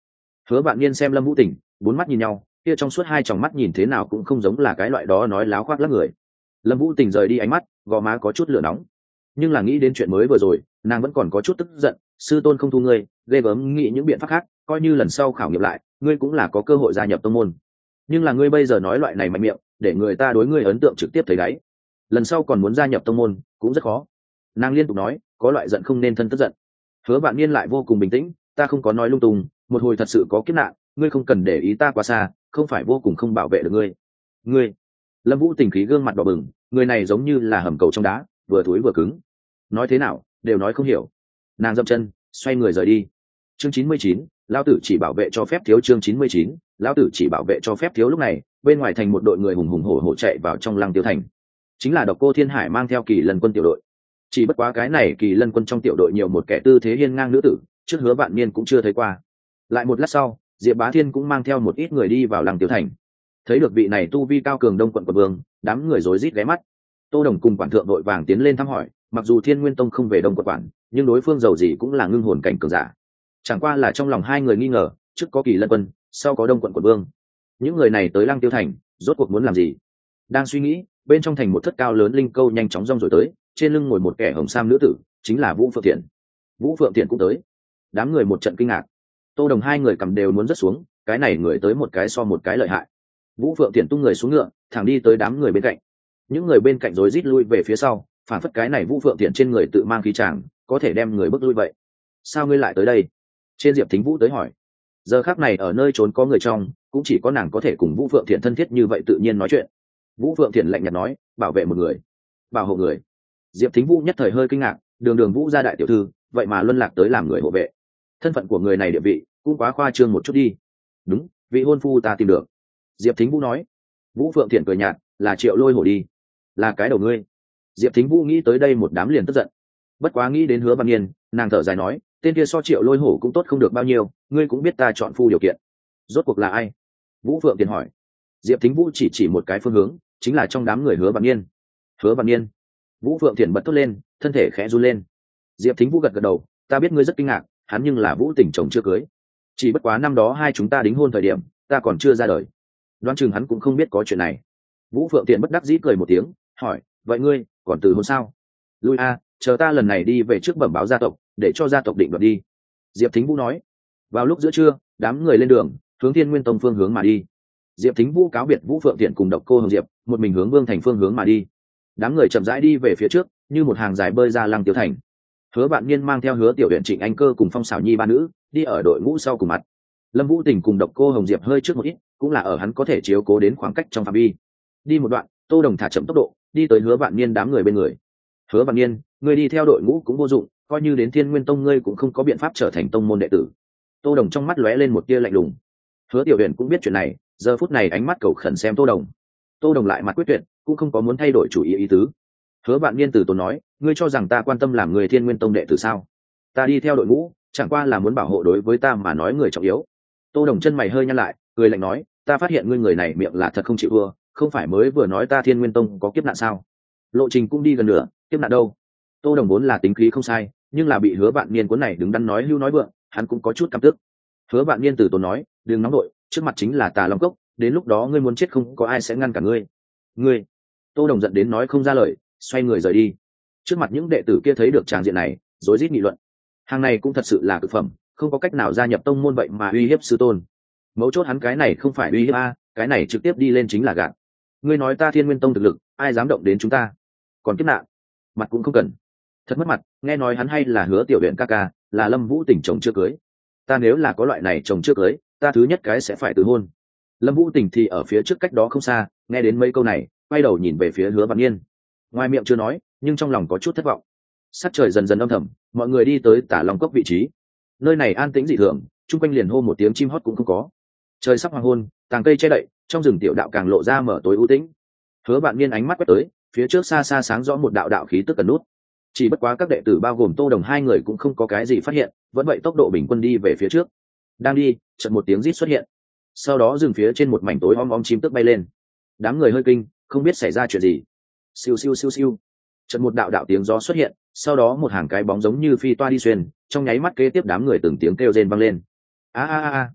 A: Hứa Vạn Niên xem Lâm Vũ Tỉnh, bốn mắt nhìn nhau, kia trong suốt hai tròng mắt nhìn thế nào cũng không giống là cái loại đó nói láo khoác lác người. Lâm Vũ Tỉnh rời đi ánh mắt, gò má có chút lửa nóng, nhưng là nghĩ đến chuyện mới vừa rồi, nàng vẫn còn có chút tức giận. Sư tôn không thu ngươi, ghê gớm, nghĩ những biện pháp khác, coi như lần sau khảo nghiệm lại, ngươi cũng là có cơ hội gia nhập tông môn. Nhưng là ngươi bây giờ nói loại này mạnh miệng, để người ta đối ngươi ấn tượng trực tiếp thấy đáy. Lần sau còn muốn gia nhập tông môn cũng rất khó. Nàng liên tục nói, có loại giận không nên thân tức giận. Hứa Vạn Niên lại vô cùng bình tĩnh, ta không có nói lung tung, một hồi thật sự có kiếp nạn, ngươi không cần để ý ta quá xa, không phải vô cùng không bảo vệ được ngươi. Ngươi. Lâm Vũ Tình khí gương mặt đỏ bừng, người này giống như là hầm cầu trong đá, vừa thối vừa cứng. Nói thế nào đều nói không hiểu. Nàng dậm chân, xoay người rời đi. Chương chín mươi chín, lão tử chỉ bảo vệ cho phép thiếu. Chương chín mươi chín, lão tử chỉ bảo vệ cho phép thiếu. Lúc này, bên ngoài thành một đội người hùng hùng hổ hổ chạy vào trong Lăng Tiêu thành. Chính là Độc Cô Thiên Hải mang theo Kỳ Lân quân tiểu đội. Chỉ bất quá cái này Kỳ Lân quân trong tiểu đội nhiều một kẻ tư thế hiên ngang nữ tử, trước Hứa Vạn Niên cũng chưa thấy qua. Lại một lát sau, Diệp Bá Thiên cũng mang theo một ít người đi vào Lăng Tiêu thành. Thấy được vị này tu vi cao cường Đông quận quận vương, đám người rối rít ghé mắt. Tô Đồng cùng quản thượng đội vàng tiến lên thăm hỏi, mặc dù Thiên Nguyên Tông không về Đông quận quản, nhưng đối phương giàu gì cũng là ngưng hồn cảnh cường giả. Chẳng qua là trong lòng hai người nghi ngờ, trước có Kỳ Lân quân, sau có Đông quận quận vương. Những người này tới Lăng Tiêu thành, rốt cuộc muốn làm gì? Đang suy nghĩ, bên trong thành một thất cao lớn linh câu nhanh chóng rong rồi tới, trên lưng ngồi một kẻ hồng sam nữ tử, chính là Vũ Phượng Thiện. Vũ Phượng Thiện cũng tới. Đám người một trận kinh ngạc. Tô Đồng hai người cầm đều muốn rớt xuống, cái này người tới một cái so một cái lợi hại. Vũ Phượng Thiện tung người xuống ngựa, thẳng đi tới đám người bên cạnh. Những người bên cạnh rối rít lui về phía sau, phản phất cái này Vũ Phượng Thiện trên người tự mang khí tràng, có thể đem người bước lui vậy. Sao ngươi lại tới đây? Trên Diệp Thính Vũ tới hỏi. Giờ khắc này ở nơi trốn có người trong, cũng chỉ có nàng có thể cùng Vũ Phượng Thiện thân thiết như vậy tự nhiên nói chuyện. Vũ Phượng Thiện lạnh nhạt nói, bảo vệ một người, bảo hộ người. Diệp Thính Vũ nhất thời hơi kinh ngạc, đường đường Vũ gia đại tiểu thư, vậy mà luân lạc tới làm người hộ vệ. Thân phận của người này địa vị cũng quá khoa trương một chút đi. Đúng, vị hôn phu ta tìm được. Diệp Thính Vũ nói. Vũ Phượng Thiện cười nhạt, là Triệu Lôi Hổ đi. Là cái đầu ngươi. Diệp Thính Vũ nghĩ tới đây một đám liền tức giận. Bất quá nghĩ đến Hứa Văn Niên, nàng thở dài nói, tên kia so Triệu Lôi Hổ cũng tốt không được bao nhiêu, ngươi cũng biết ta chọn phu điều kiện. Rốt cuộc là ai? Vũ Phượng Thiện hỏi. Diệp Thính Vũ chỉ chỉ một cái phương hướng, chính là trong đám người Hứa Văn Niên. Hứa Văn Niên. Vũ Phượng Thiện bật thốt lên, thân thể khẽ run lên. Diệp Thính Vũ gật gật đầu, ta biết ngươi rất kinh ngạc, hắn nhưng là Vũ Tỉnh chồng chưa cưới. Chỉ bất quá năm đó hai chúng ta đính hôn thời điểm, ta còn chưa ra đời. Đoán chừng hắn cũng không biết có chuyện này. Vũ Phượng Thiện bất đắc dĩ cười một tiếng, hỏi, vậy ngươi còn từ hôn sao? Lui a, chờ ta lần này đi về trước bẩm báo gia tộc, để cho gia tộc định đoạt đi. Diệp Thính Vũ nói. Vào lúc giữa trưa, đám người lên đường, hướng Thiên Nguyên Tông phương hướng mà đi. Diệp Thính Vũ cáo biệt Vũ Phượng Thiện cùng Độc Cô Hồng Diệp, một mình hướng Vương thành phương hướng mà đi. Đám người chậm rãi đi về phía trước, như một hàng dài bơi ra Lăng Tiêu thành. Hứa Vạn Niên mang theo Hứa Tiểu Uyển, Trịnh Anh Cơ cùng Phong Sảo Nhi ba nữ đi ở đội ngũ sau cùng mặt. Lâm Vũ Tình cùng Độc Cô Hồng Diệp hơi trước một ít, cũng là ở hắn có thể chiếu cố đến khoảng cách trong phạm vi. Đi một đoạn, Tô Đồng thả chậm tốc độ, đi tới Hứa Vạn Niên đám người bên người. Hứa Vạn Niên, ngươi đi theo đội ngũ cũng vô dụng, coi như đến Thiên Nguyên Tông ngươi cũng không có biện pháp trở thành tông môn đệ tử. Tô Đồng trong mắt lóe lên một tia lạnh lùng. Hứa Tiểu Uyển cũng biết chuyện này, giờ phút này ánh mắt cầu khẩn xem Tô Đồng. Tô Đồng lại mặt quyết tuyệt, cũng không có muốn thay đổi chủ ý ý tứ. Hứa Vạn Niên từ tốn nói, ngươi cho rằng ta quan tâm làm người Thiên Nguyên Tông đệ tử sao? Ta đi theo đội ngũ, chẳng qua là muốn bảo hộ đối với ta mà nói người trọng yếu. Tô Đồng chân mày hơi nhăn lại, cười lạnh nói, ta phát hiện ngươi người này miệng là thật không chịu ưa, không phải mới vừa nói ta Thiên Nguyên Tông có kiếp nạn sao? Lộ trình cũng đi gần nửa, kiếp nạn đâu? Tô Đồng vốn là tính khí không sai, nhưng là bị Hứa Vạn Niên cuốn này đứng đắn nói hưu nói vượng, hắn cũng có chút căm tức. Hứa Vạn Niên từ tốn nói, đừng nóng đội, trước mặt chính là Tà Long Cốc, đến lúc đó ngươi muốn chết không có ai sẽ ngăn cả ngươi. Ngươi? Tô Đồng giận đến nói không ra lời, xoay người rời đi. Trước mặt những đệ tử kia thấy được tràng diện này, rối rít nghị luận. Hàng này cũng thật sự là cực phẩm, không có cách nào gia nhập tông môn vậy mà uy hiếp sư tôn. Mấu chốt hắn cái này không phải uy hiếp a, cái này trực tiếp đi lên chính là gạt. Ngươi nói ta Thiên Nguyên Tông thực lực, ai dám động đến chúng ta? Còn kiếp nạn, mặt cũng không cần. Thật mất mặt, nghe nói hắn hay là Hứa Tiểu Uyển ca ca, là Lâm Vũ Tỉnh chồng chưa cưới. Ta nếu là có loại này chồng chưa cưới, ta thứ nhất cái sẽ phải từ hôn. Lâm Vũ Tỉnh thì ở phía trước cách đó không xa, nghe đến mấy câu này, quay đầu nhìn về phía Hứa Vạn Niên. Ngoài miệng chưa nói, nhưng trong lòng có chút thất vọng. Sắc trời dần dần âm thầm, mọi người đi tới Tả Long Cốc vị trí. Nơi này an tĩnh dị thường, chung quanh liền hô một tiếng chim hót cũng không có. Trời sắp hoàng hôn, tàng cây che đậy, trong rừng tiểu đạo càng lộ ra mở tối u tĩnh. Hứa Vạn Niên ánh mắt quét tới, phía trước xa xa sáng rõ một đạo đạo khí tức cần nút. Chỉ bất quá các đệ tử bao gồm Tô Đồng hai người cũng không có cái gì phát hiện, vẫn vậy tốc độ bình quân đi về phía trước. Đang đi, chợt một tiếng rít xuất hiện. Sau đó rừng phía trên một mảnh tối om om chim tức bay lên. Đám người hơi kinh, không biết xảy ra chuyện gì. Siêu siêu siêu siêu. Chợt một đạo đạo tiếng gió xuất hiện, sau đó một hàng cái bóng giống như phi toa đi xuyên, trong nháy mắt kế tiếp đám người từng tiếng kêu rên vang lên. A a a.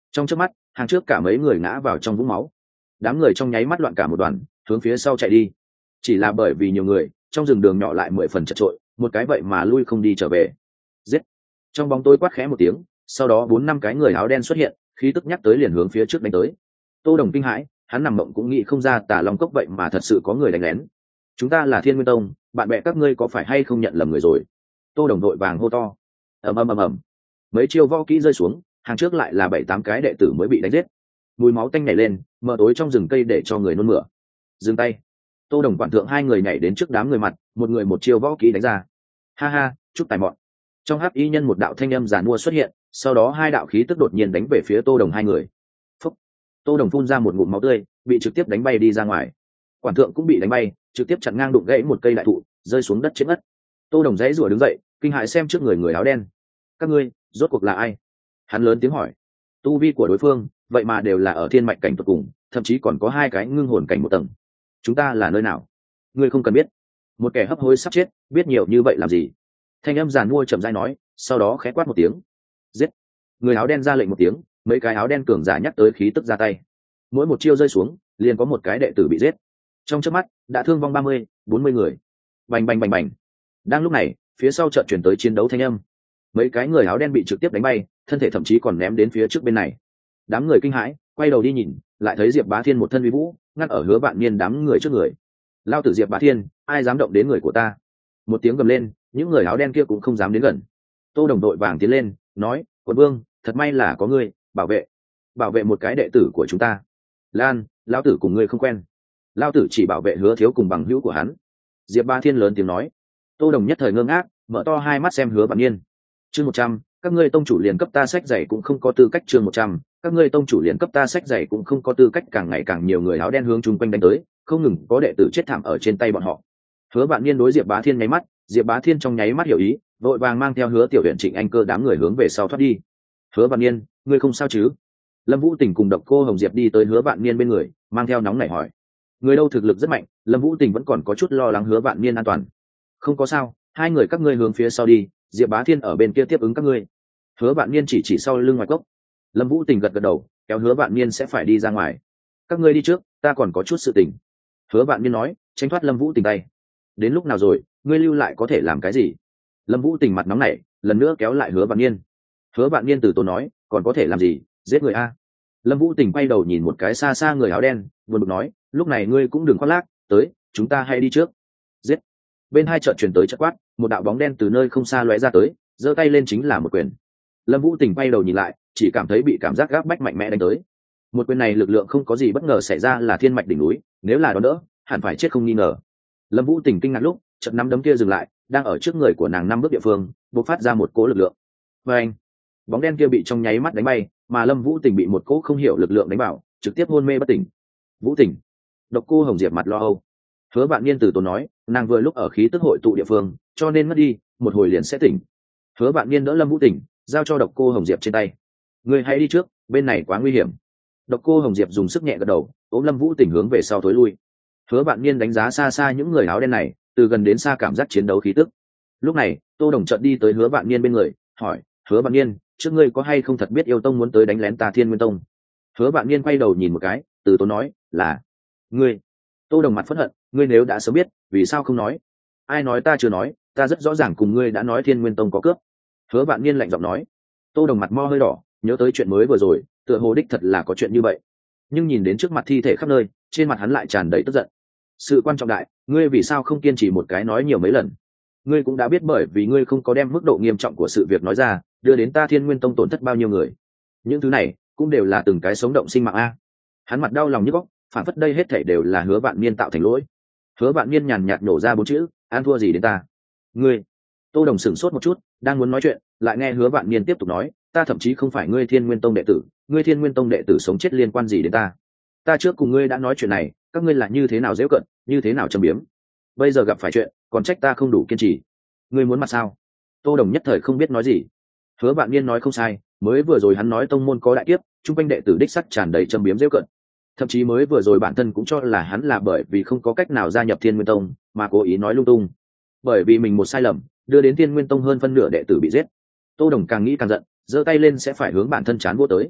A: Trong chớp mắt hàng trước cả mấy người ngã vào trong vũng máu, đám người trong nháy mắt loạn cả một đoàn hướng phía sau chạy đi. Chỉ là bởi vì nhiều người, trong rừng đường nhỏ lại mười phần chật trội, một cái vậy mà lui không đi trở về. Giết! Trong bóng tối quát khẽ một tiếng, sau đó bốn năm cái người áo đen xuất hiện, khí tức nhắc tới liền hướng phía trước đánh tới. Tô Đồng kinh hãi, hắn nằm mộng cũng nghĩ không ra Tà Long Cốc vậy mà thật sự có người đánh lén. Chúng ta là Thiên Nguyên Tông, bạn bè các ngươi có phải hay không nhận lầm người rồi? Tô Đồng đội vàng hô to. Ầm ầm ầm ầm. Mấy chiêu võ kỹ rơi xuống, hàng trước lại là bảy tám cái đệ tử mới bị đánh giết. Mùi máu tanh nhảy lên, mờ tối trong rừng cây để cho người nôn mửa. Dừng tay. Tô Đồng quản thượng hai người nhảy đến trước đám người mặt, một người một chiêu võ kỹ đánh ra. Ha ha, chút tài mọn. Trong hắc y nhân một đạo thanh âm giàn mua xuất hiện, sau đó hai đạo khí tức đột nhiên đánh về phía Tô Đồng hai người. Phúc. Tô Đồng phun ra một ngụm máu tươi, bị trực tiếp đánh bay đi ra ngoài. Quản thượng cũng bị đánh bay, trực tiếp chặn ngang đụng gãy một cây đại thụ, rơi xuống đất chết ngất. Tô Đồng dãy rủa đứng dậy, kinh hãi xem trước người người áo đen. Các ngươi, rốt cuộc là ai? Hắn lớn tiếng hỏi. Tu vi của đối phương, vậy mà đều là ở thiên mạch cảnh tột cùng, thậm chí còn có hai cái ngưng hồn cảnh một tầng. Chúng ta là nơi nào? Ngươi không cần biết. Một kẻ hấp hối sắp chết, biết nhiều như vậy làm gì? Thanh âm giàn mua chậm rãi nói, sau đó khẽ quát một tiếng. Giết! Người áo đen ra lệnh một tiếng, mấy cái áo đen cường giả nhắc tới khí tức ra tay. Mỗi một chiêu rơi xuống, liền có một cái đệ tử bị giết. Trong chớp mắt, đã thương vong ba mươi, bốn mươi người. Bành bành bành bành. Đang lúc này, phía sau chợt chuyển tới chiến đấu thanh âm. Mấy cái người áo đen bị trực tiếp đánh bay, thân thể thậm chí còn ném đến phía trước bên này. Đám người kinh hãi, quay đầu đi nhìn, lại thấy Diệp Bá Thiên một thân uy vũ, ngăn ở Hứa Vạn Niên đám người trước người. Lao tử Diệp Bá Thiên, ai dám động đến người của ta? Một tiếng gầm lên, những người áo đen kia cũng không dám đến gần. Tô Đồng đội vàng tiến lên, nói: "Quận Vương, thật may là có ngươi, bảo vệ, bảo vệ một cái đệ tử của chúng ta." Lan, lão tử cùng ngươi không quen. Lão tử chỉ bảo vệ Hứa thiếu cùng bằng hữu của hắn. Diệp Bá Thiên lớn tiếng nói. Tô Đồng nhất thời ngơ ngác, mở to hai mắt xem Hứa Vạn Niên. Chương một trăm, các ngươi tông chủ liền cấp ta sách giày cũng không có tư cách. Chương một trăm, các ngươi tông chủ liền cấp ta sách giày cũng không có tư cách. Càng ngày càng nhiều người áo đen hướng chung quanh đánh tới, không ngừng có đệ tử chết thảm ở trên tay bọn họ. Hứa Vạn Niên đối Diệp Bá Thiên nháy mắt, Diệp Bá Thiên trong nháy mắt hiểu ý, vội vàng mang theo Hứa Tiểu Uyển Trịnh Anh Cơ đám người hướng về sau thoát đi. Hứa Vạn Niên, ngươi không sao chứ? Lâm Vũ Tình cùng Độc Cô Hồng Diệp đi tới Hứa Vạn Niên bên người, mang theo nóng nảy hỏi. Người đâu thực lực rất mạnh, Lâm Vũ Tình vẫn còn có chút lo lắng Hứa Vạn Niên an toàn. Không có sao, hai người các ngươi hướng phía sau đi, Diệp Bá Thiên ở bên kia tiếp ứng các ngươi. Hứa Vạn Niên chỉ chỉ sau lưng ngoài cốc. Lâm Vũ Tình gật gật đầu, kéo Hứa Vạn Niên sẽ phải đi ra ngoài. Các ngươi đi trước, ta còn có chút sự tình. Hứa Vạn Niên nói, tránh thoát Lâm Vũ Tình tay. Đến lúc nào rồi, ngươi lưu lại có thể làm cái gì? Lâm Vũ Tình mặt nóng nảy, lần nữa kéo lại Hứa Vạn Niên. Hứa Vạn Niên từ tốn nói, còn có thể làm gì, giết người a. Lâm Vũ Tình quay đầu nhìn một cái xa xa người áo đen, buồn bực nói, lúc này ngươi cũng đừng khoác lác, tới, chúng ta hãy đi trước. Giết. Bên hai chợt truyền tới chợt quát, một đạo bóng đen từ nơi không xa lóe ra tới, giơ tay lên chính là một quyền. Lâm Vũ Tình quay đầu nhìn lại, chỉ cảm thấy bị cảm giác gáp bách mạnh mẽ đánh tới. Một quyền này lực lượng không có gì bất ngờ xảy ra, là thiên mạch đỉnh núi, nếu là đó đỡ, hẳn phải chết không nghi ngờ. Lâm Vũ Tình kinh ngạc lúc, chợt nắm đấm kia dừng lại, đang ở trước người của nàng năm bước địa phương, bộc phát ra một cỗ lực lượng. Và anh, bóng đen kia bị trong nháy mắt đánh bay, mà Lâm Vũ Tình bị một cỗ không hiểu lực lượng đánh vào, trực tiếp hôn mê bất tỉnh. Vũ Tình. Độc Cô Hồng Diệp mặt lo âu. Hứa Vạn Niên từ tốn nói, nàng vừa lúc ở khí tức hội tụ địa phương, cho nên mất đi, một hồi liền sẽ tỉnh. Hứa Vạn Niên đỡ Lâm Vũ Tình, giao cho Độc Cô Hồng Diệp trên tay. Ngươi hãy đi trước, bên này quá nguy hiểm. Độc Cô Hồng Diệp dùng sức nhẹ gật đầu, ôm Lâm Vũ Tình hướng về sau tối lui. Hứa Vạn Niên đánh giá xa xa những người áo đen này, từ gần đến xa cảm giác chiến đấu khí tức. Lúc này, Tô Đồng chợt đi tới Hứa Vạn Niên bên người, hỏi, Hứa Vạn Niên, trước ngươi có hay không thật biết Yêu Tông muốn tới đánh lén ta Thiên Nguyên Tông? Hứa Vạn Niên quay đầu nhìn một cái, từ tốn nói, là ngươi. Tô Đồng mặt phẫn hận, ngươi nếu đã sớm biết, vì sao không nói? Ai nói ta chưa nói, ta rất rõ ràng cùng ngươi đã nói Thiên Nguyên Tông có cướp. Hứa Vạn Niên lạnh giọng nói. Tô Đồng mặt mo hơi đỏ, nhớ tới chuyện mới vừa rồi, tựa hồ đích thật là có chuyện như vậy. Nhưng nhìn đến trước mặt thi thể khắp nơi, trên mặt hắn lại tràn đầy tức giận. Sự quan trọng đại, ngươi vì sao không kiên trì một cái nói nhiều mấy lần? Ngươi cũng đã biết bởi vì ngươi không có đem mức độ nghiêm trọng của sự việc nói ra, đưa đến ta Thiên Nguyên Tông tổn thất bao nhiêu người. Những thứ này cũng đều là từng cái sống động sinh mạng a. Hắn mặt đau lòng nhức óc, phản phất đây hết thảy đều là Hứa Vạn Niên tạo thành lỗi. Hứa Vạn Niên nhàn nhạt nổ ra bốn chữ, an thua gì đến ta? Ngươi. Tô Đồng sửng sốt một chút, đang muốn nói chuyện, lại nghe Hứa Vạn Niên tiếp tục nói, ta thậm chí không phải ngươi Thiên Nguyên Tông đệ tử, ngươi Thiên Nguyên Tông đệ tử sống chết liên quan gì đến ta? Ta trước cùng ngươi đã nói chuyện này, các ngươi là như thế nào giễu cận, như thế nào châm biếm. Bây giờ gặp phải chuyện, còn trách ta không đủ kiên trì. Ngươi muốn mặt sao? Tô Đồng nhất thời không biết nói gì. Hứa Vạn Niên nói không sai, mới vừa rồi hắn nói tông môn có đại kiếp, trung quanh đệ tử đích sắc tràn đầy châm biếm giễu cận. Thậm chí mới vừa rồi bản thân cũng cho là hắn là bởi vì không có cách nào gia nhập Thiên Nguyên Tông, mà cố ý nói lung tung. Bởi vì mình một sai lầm, đưa đến Thiên Nguyên Tông hơn phân nửa đệ tử bị giết. Tô Đồng càng nghĩ càng giận, giơ tay lên sẽ phải hướng bản thân chán vô tới.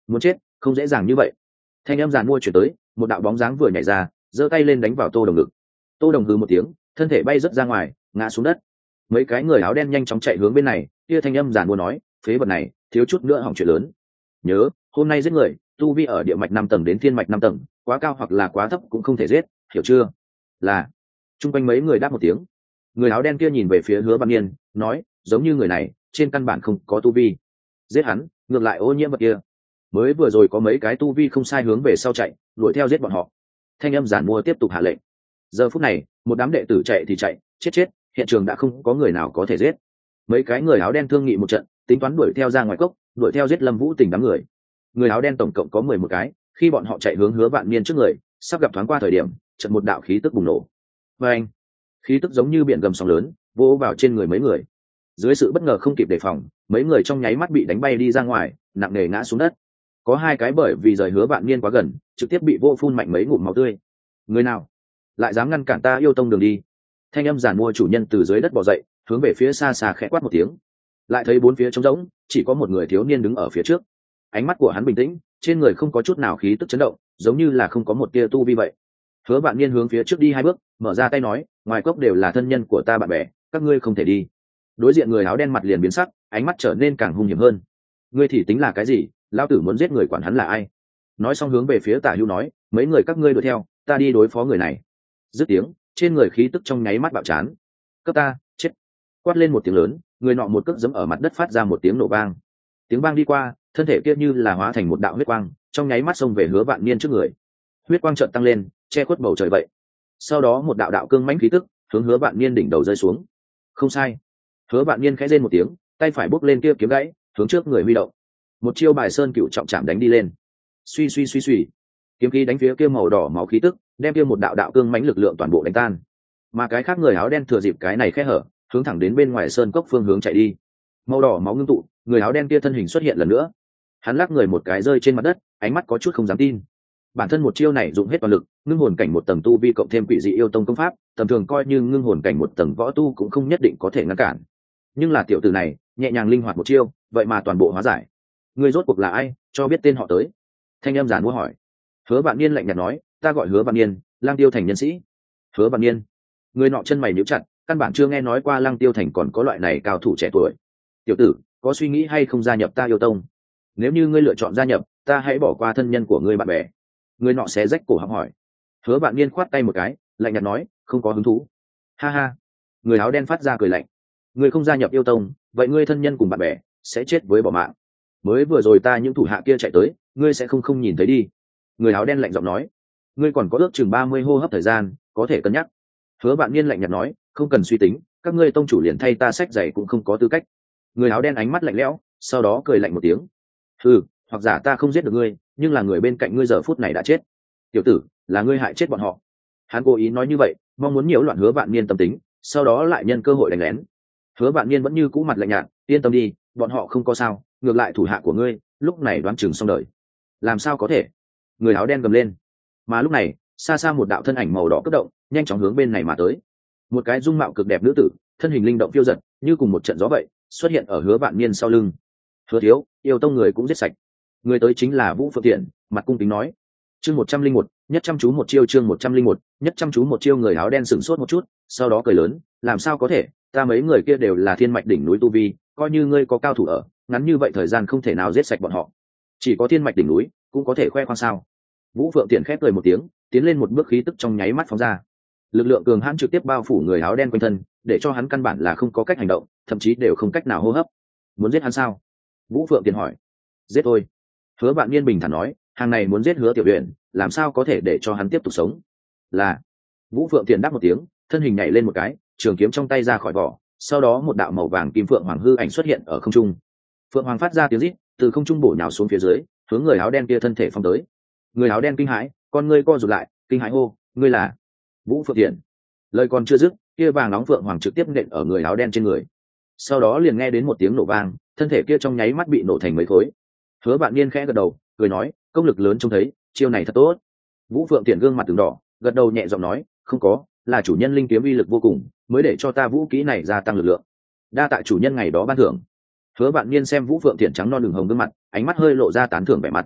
A: muốn chết không dễ dàng như vậy. Thanh âm giàn mua chuyển tới, một đạo bóng dáng vừa nhảy ra, giơ tay lên đánh vào Tô Đồng ngực. Tô Đồng hừ một tiếng, thân thể bay rất ra ngoài, ngã xuống đất. Mấy cái người áo đen nhanh chóng chạy hướng bên này, kia thanh âm giàn mua nói, phế vật này thiếu chút nữa hỏng chuyện lớn. Nhớ hôm nay giết người, tu vi ở địa mạch năm tầng đến thiên mạch năm tầng, quá cao hoặc là quá thấp cũng không thể giết, hiểu chưa? Là. Trung quanh mấy người đáp một tiếng. Người áo đen kia nhìn về phía Hứa Văn Niên, nói, giống như người này trên căn bản không có tu vi, giết hắn ngược lại ô nhiễm vật kia. Mới vừa rồi có mấy cái tu vi không sai hướng về sau chạy, đuổi theo giết bọn họ. Thanh âm giản mua tiếp tục hạ lệnh. Giờ phút này một đám đệ tử chạy thì chạy, chết chết, hiện trường đã không có người nào có thể giết. Mấy cái người áo đen thương nghị một trận, tính toán đuổi theo ra ngoài cốc, đuổi theo giết Lâm Vũ Tình đám người. Người áo đen tổng cộng có mười một cái, khi bọn họ chạy hướng Hứa Vạn Niên trước người, sắp gặp thoáng qua thời điểm, chợt một đạo khí tức bùng nổ. Và anh, khí tức giống như biển gầm sóng lớn, vỗ vào trên người mấy người. Dưới sự bất ngờ không kịp đề phòng, mấy người trong nháy mắt bị đánh bay đi ra ngoài, nặng nề ngã xuống đất. Có hai cái bởi vì rời Hứa Vạn Niên quá gần, trực tiếp bị vô phun mạnh mấy ngụm máu tươi. Người nào lại dám ngăn cản ta yêu tông đường đi? Thanh âm giản mua chủ nhân từ dưới đất bò dậy, hướng về phía xa xa khẽ quát một tiếng. Lại thấy bốn phía trống rỗng, chỉ có một người thiếu niên đứng ở phía trước. Ánh mắt của hắn bình tĩnh, trên người không có chút nào khí tức chấn động, giống như là không có một tia tu vi vậy. Hứa Vạn Niên hướng phía trước đi hai bước, mở ra tay nói, ngoài cốc đều là thân nhân của ta bạn bè, các ngươi không thể đi. Đối diện người áo đen mặt liền biến sắc, ánh mắt trở nên càng hung hiểm hơn. Ngươi thì tính là cái gì? Lão tử muốn giết người quản hắn là ai? Nói xong hướng về phía Tả Hữu nói, mấy người các ngươi đuổi theo, ta đi đối phó người này. Dứt tiếng, trên người khí tức trong nháy mắt bạo chán. Cấp ta, chết! Quát lên một tiếng lớn, người nọ một cước giẫm ở mặt đất phát ra một tiếng nổ vang. Tiếng vang đi qua, thân thể kia như là hóa thành một đạo huyết quang, trong nháy mắt xông về Hứa Vạn Niên trước người. Huyết quang chợt tăng lên, che khuất bầu trời vậy. Sau đó một đạo đạo cương mãnh khí tức hướng Hứa Vạn Niên đỉnh đầu rơi xuống. Không sai. Hứa Vạn Niên khẽ rên một tiếng, tay phải bốc lên kia kiếm gãy, hướng trước người huy động. Một chiêu bài sơn cựu trọng chạm đánh đi lên. Suy suy suy suy, kiếm khí đánh phía kia màu đỏ máu khí tức, đem kia một đạo đạo cương mãnh lực lượng toàn bộ đánh tan. Mà cái khác người áo đen thừa dịp cái này khe hở, hướng thẳng đến bên ngoài sơn cốc phương hướng chạy đi. Màu đỏ máu ngưng tụ, người áo đen kia thân hình xuất hiện lần nữa. Hắn lắc người một cái rơi trên mặt đất, ánh mắt có chút không dám tin. Bản thân một chiêu này dùng hết toàn lực, ngưng hồn cảnh một tầng tu vi cộng thêm quỷ dị yêu tông công pháp, tầm thường coi như ngưng hồn cảnh một tầng võ tu cũng không nhất định có thể ngăn cản. Nhưng là tiểu tử này, nhẹ nhàng linh hoạt một chiêu, vậy mà toàn bộ hóa giải. Người rốt cuộc là ai, cho biết tên họ tới. Thanh âm giản mua hỏi. Hứa Vạn Niên lạnh nhạt nói, ta gọi Hứa Vạn Niên, Lang Tiêu Thành nhân sĩ. Hứa Vạn Niên. Người nọ chân mày nhíu chặt, căn bản chưa nghe nói qua Lang Tiêu Thành còn có loại này cao thủ trẻ tuổi. Tiểu tử, có suy nghĩ hay không gia nhập ta yêu tông? Nếu như ngươi lựa chọn gia nhập, ta hãy bỏ qua thân nhân của ngươi bạn bè. Người nọ xé rách cổ họng hỏi. Hứa Vạn Niên khoát tay một cái, lạnh nhạt nói, không có hứng thú. Ha ha. Người áo đen phát ra cười lạnh. Ngươi không gia nhập yêu tông, vậy ngươi thân nhân cùng bạn bè sẽ chết với bỏ mạng. Mới vừa rồi ta những thủ hạ kia chạy tới, ngươi sẽ không không nhìn thấy đi. Người áo đen lạnh giọng nói. Ngươi còn có ước chừng ba mươi hô hấp thời gian, có thể cân nhắc. Hứa Vạn Niên lạnh nhạt nói, không cần suy tính, các ngươi tông chủ liền thay ta sách giày cũng không có tư cách. Người áo đen ánh mắt lạnh lẽo, sau đó cười lạnh một tiếng. Ừ, hoặc giả ta không giết được ngươi, nhưng là người bên cạnh ngươi giờ phút này đã chết. Tiểu tử, là ngươi hại chết bọn họ. Hắn cố ý nói như vậy, mong muốn nhiễu loạn Hứa Vạn Niên tâm tính, sau đó lại nhân cơ hội đánh lén. Hứa Vạn Niên vẫn như cũ mặt lạnh nhạt, yên tâm đi, bọn họ không có sao, ngược lại thủ hạ của ngươi, lúc này đoán chừng xong đời. Làm sao có thể? Người áo đen gầm lên. Mà lúc này, xa xa một đạo thân ảnh màu đỏ cấp động, nhanh chóng hướng bên này mà tới. Một cái dung mạo cực đẹp nữ tử, thân hình linh động phiêu dật, như cùng một trận gió vậy, xuất hiện ở Hứa Vạn Niên sau lưng. Hứa thiếu, yêu tông người cũng giết sạch. Người tới chính là Vũ Phượng Tiện, mặt cung kính nói. Chương một trăm linh một, nhất chăm chú một chiêu chương một trăm linh một, nhất chăm chú một chiêu. Người áo đen sửng sốt một chút, sau đó cười lớn, làm sao có thể, ta mấy người kia đều là thiên mạch đỉnh núi tu vi, coi như ngươi có cao thủ ở, ngắn như vậy thời gian không thể nào giết sạch bọn họ. Chỉ có thiên mạch đỉnh núi cũng có thể khoe khoang sao? Vũ Phượng Tiện khép cười một tiếng, tiến lên một bước, khí tức trong nháy mắt phóng ra. Lực lượng cường hãn trực tiếp bao phủ người áo đen quanh thân, để cho hắn căn bản là không có cách hành động, thậm chí đều không cách nào hô hấp. Muốn giết hắn sao? Vũ Phượng Tiện hỏi. Giết thôi. Hứa Vạn Niên bình thản nói, hàng này muốn giết Hứa Tiểu Uyển, làm sao có thể để cho hắn tiếp tục sống? Là. Vũ Phượng Tiện đáp một tiếng, thân hình nhảy lên một cái, trường kiếm trong tay ra khỏi vỏ, sau đó một đạo màu vàng kim phượng hoàng hư ảnh xuất hiện ở không trung. Phượng hoàng phát ra tiếng rít, từ không trung bổ nhào xuống phía dưới, hướng người áo đen kia thân thể phong tới. Người áo đen kinh hãi, con ngươi co rụt lại, kinh hãi hô, ngươi là Vũ Phượng Tiện. Lời còn chưa dứt, kia vàng nóng phượng hoàng trực tiếp nện ở người áo đen trên người. Sau đó liền nghe đến một tiếng nổ vang, thân thể kia trong nháy mắt bị nổ thành mấy khối. Hứa Vạn Niên khẽ gật đầu, cười nói, công lực lớn trông thấy, chiêu này thật tốt. Vũ Phượng Tiện gương mặt từng đỏ, gật đầu nhẹ giọng nói, không có, là chủ nhân linh kiếm uy lực vô cùng, mới để cho ta vũ kỹ này gia tăng lực lượng. Đa tạ chủ nhân ngày đó ban thưởng. Hứa Vạn Niên xem Vũ Phượng Tiện trắng non đường hồng gương mặt, ánh mắt hơi lộ ra tán thưởng vẻ mặt,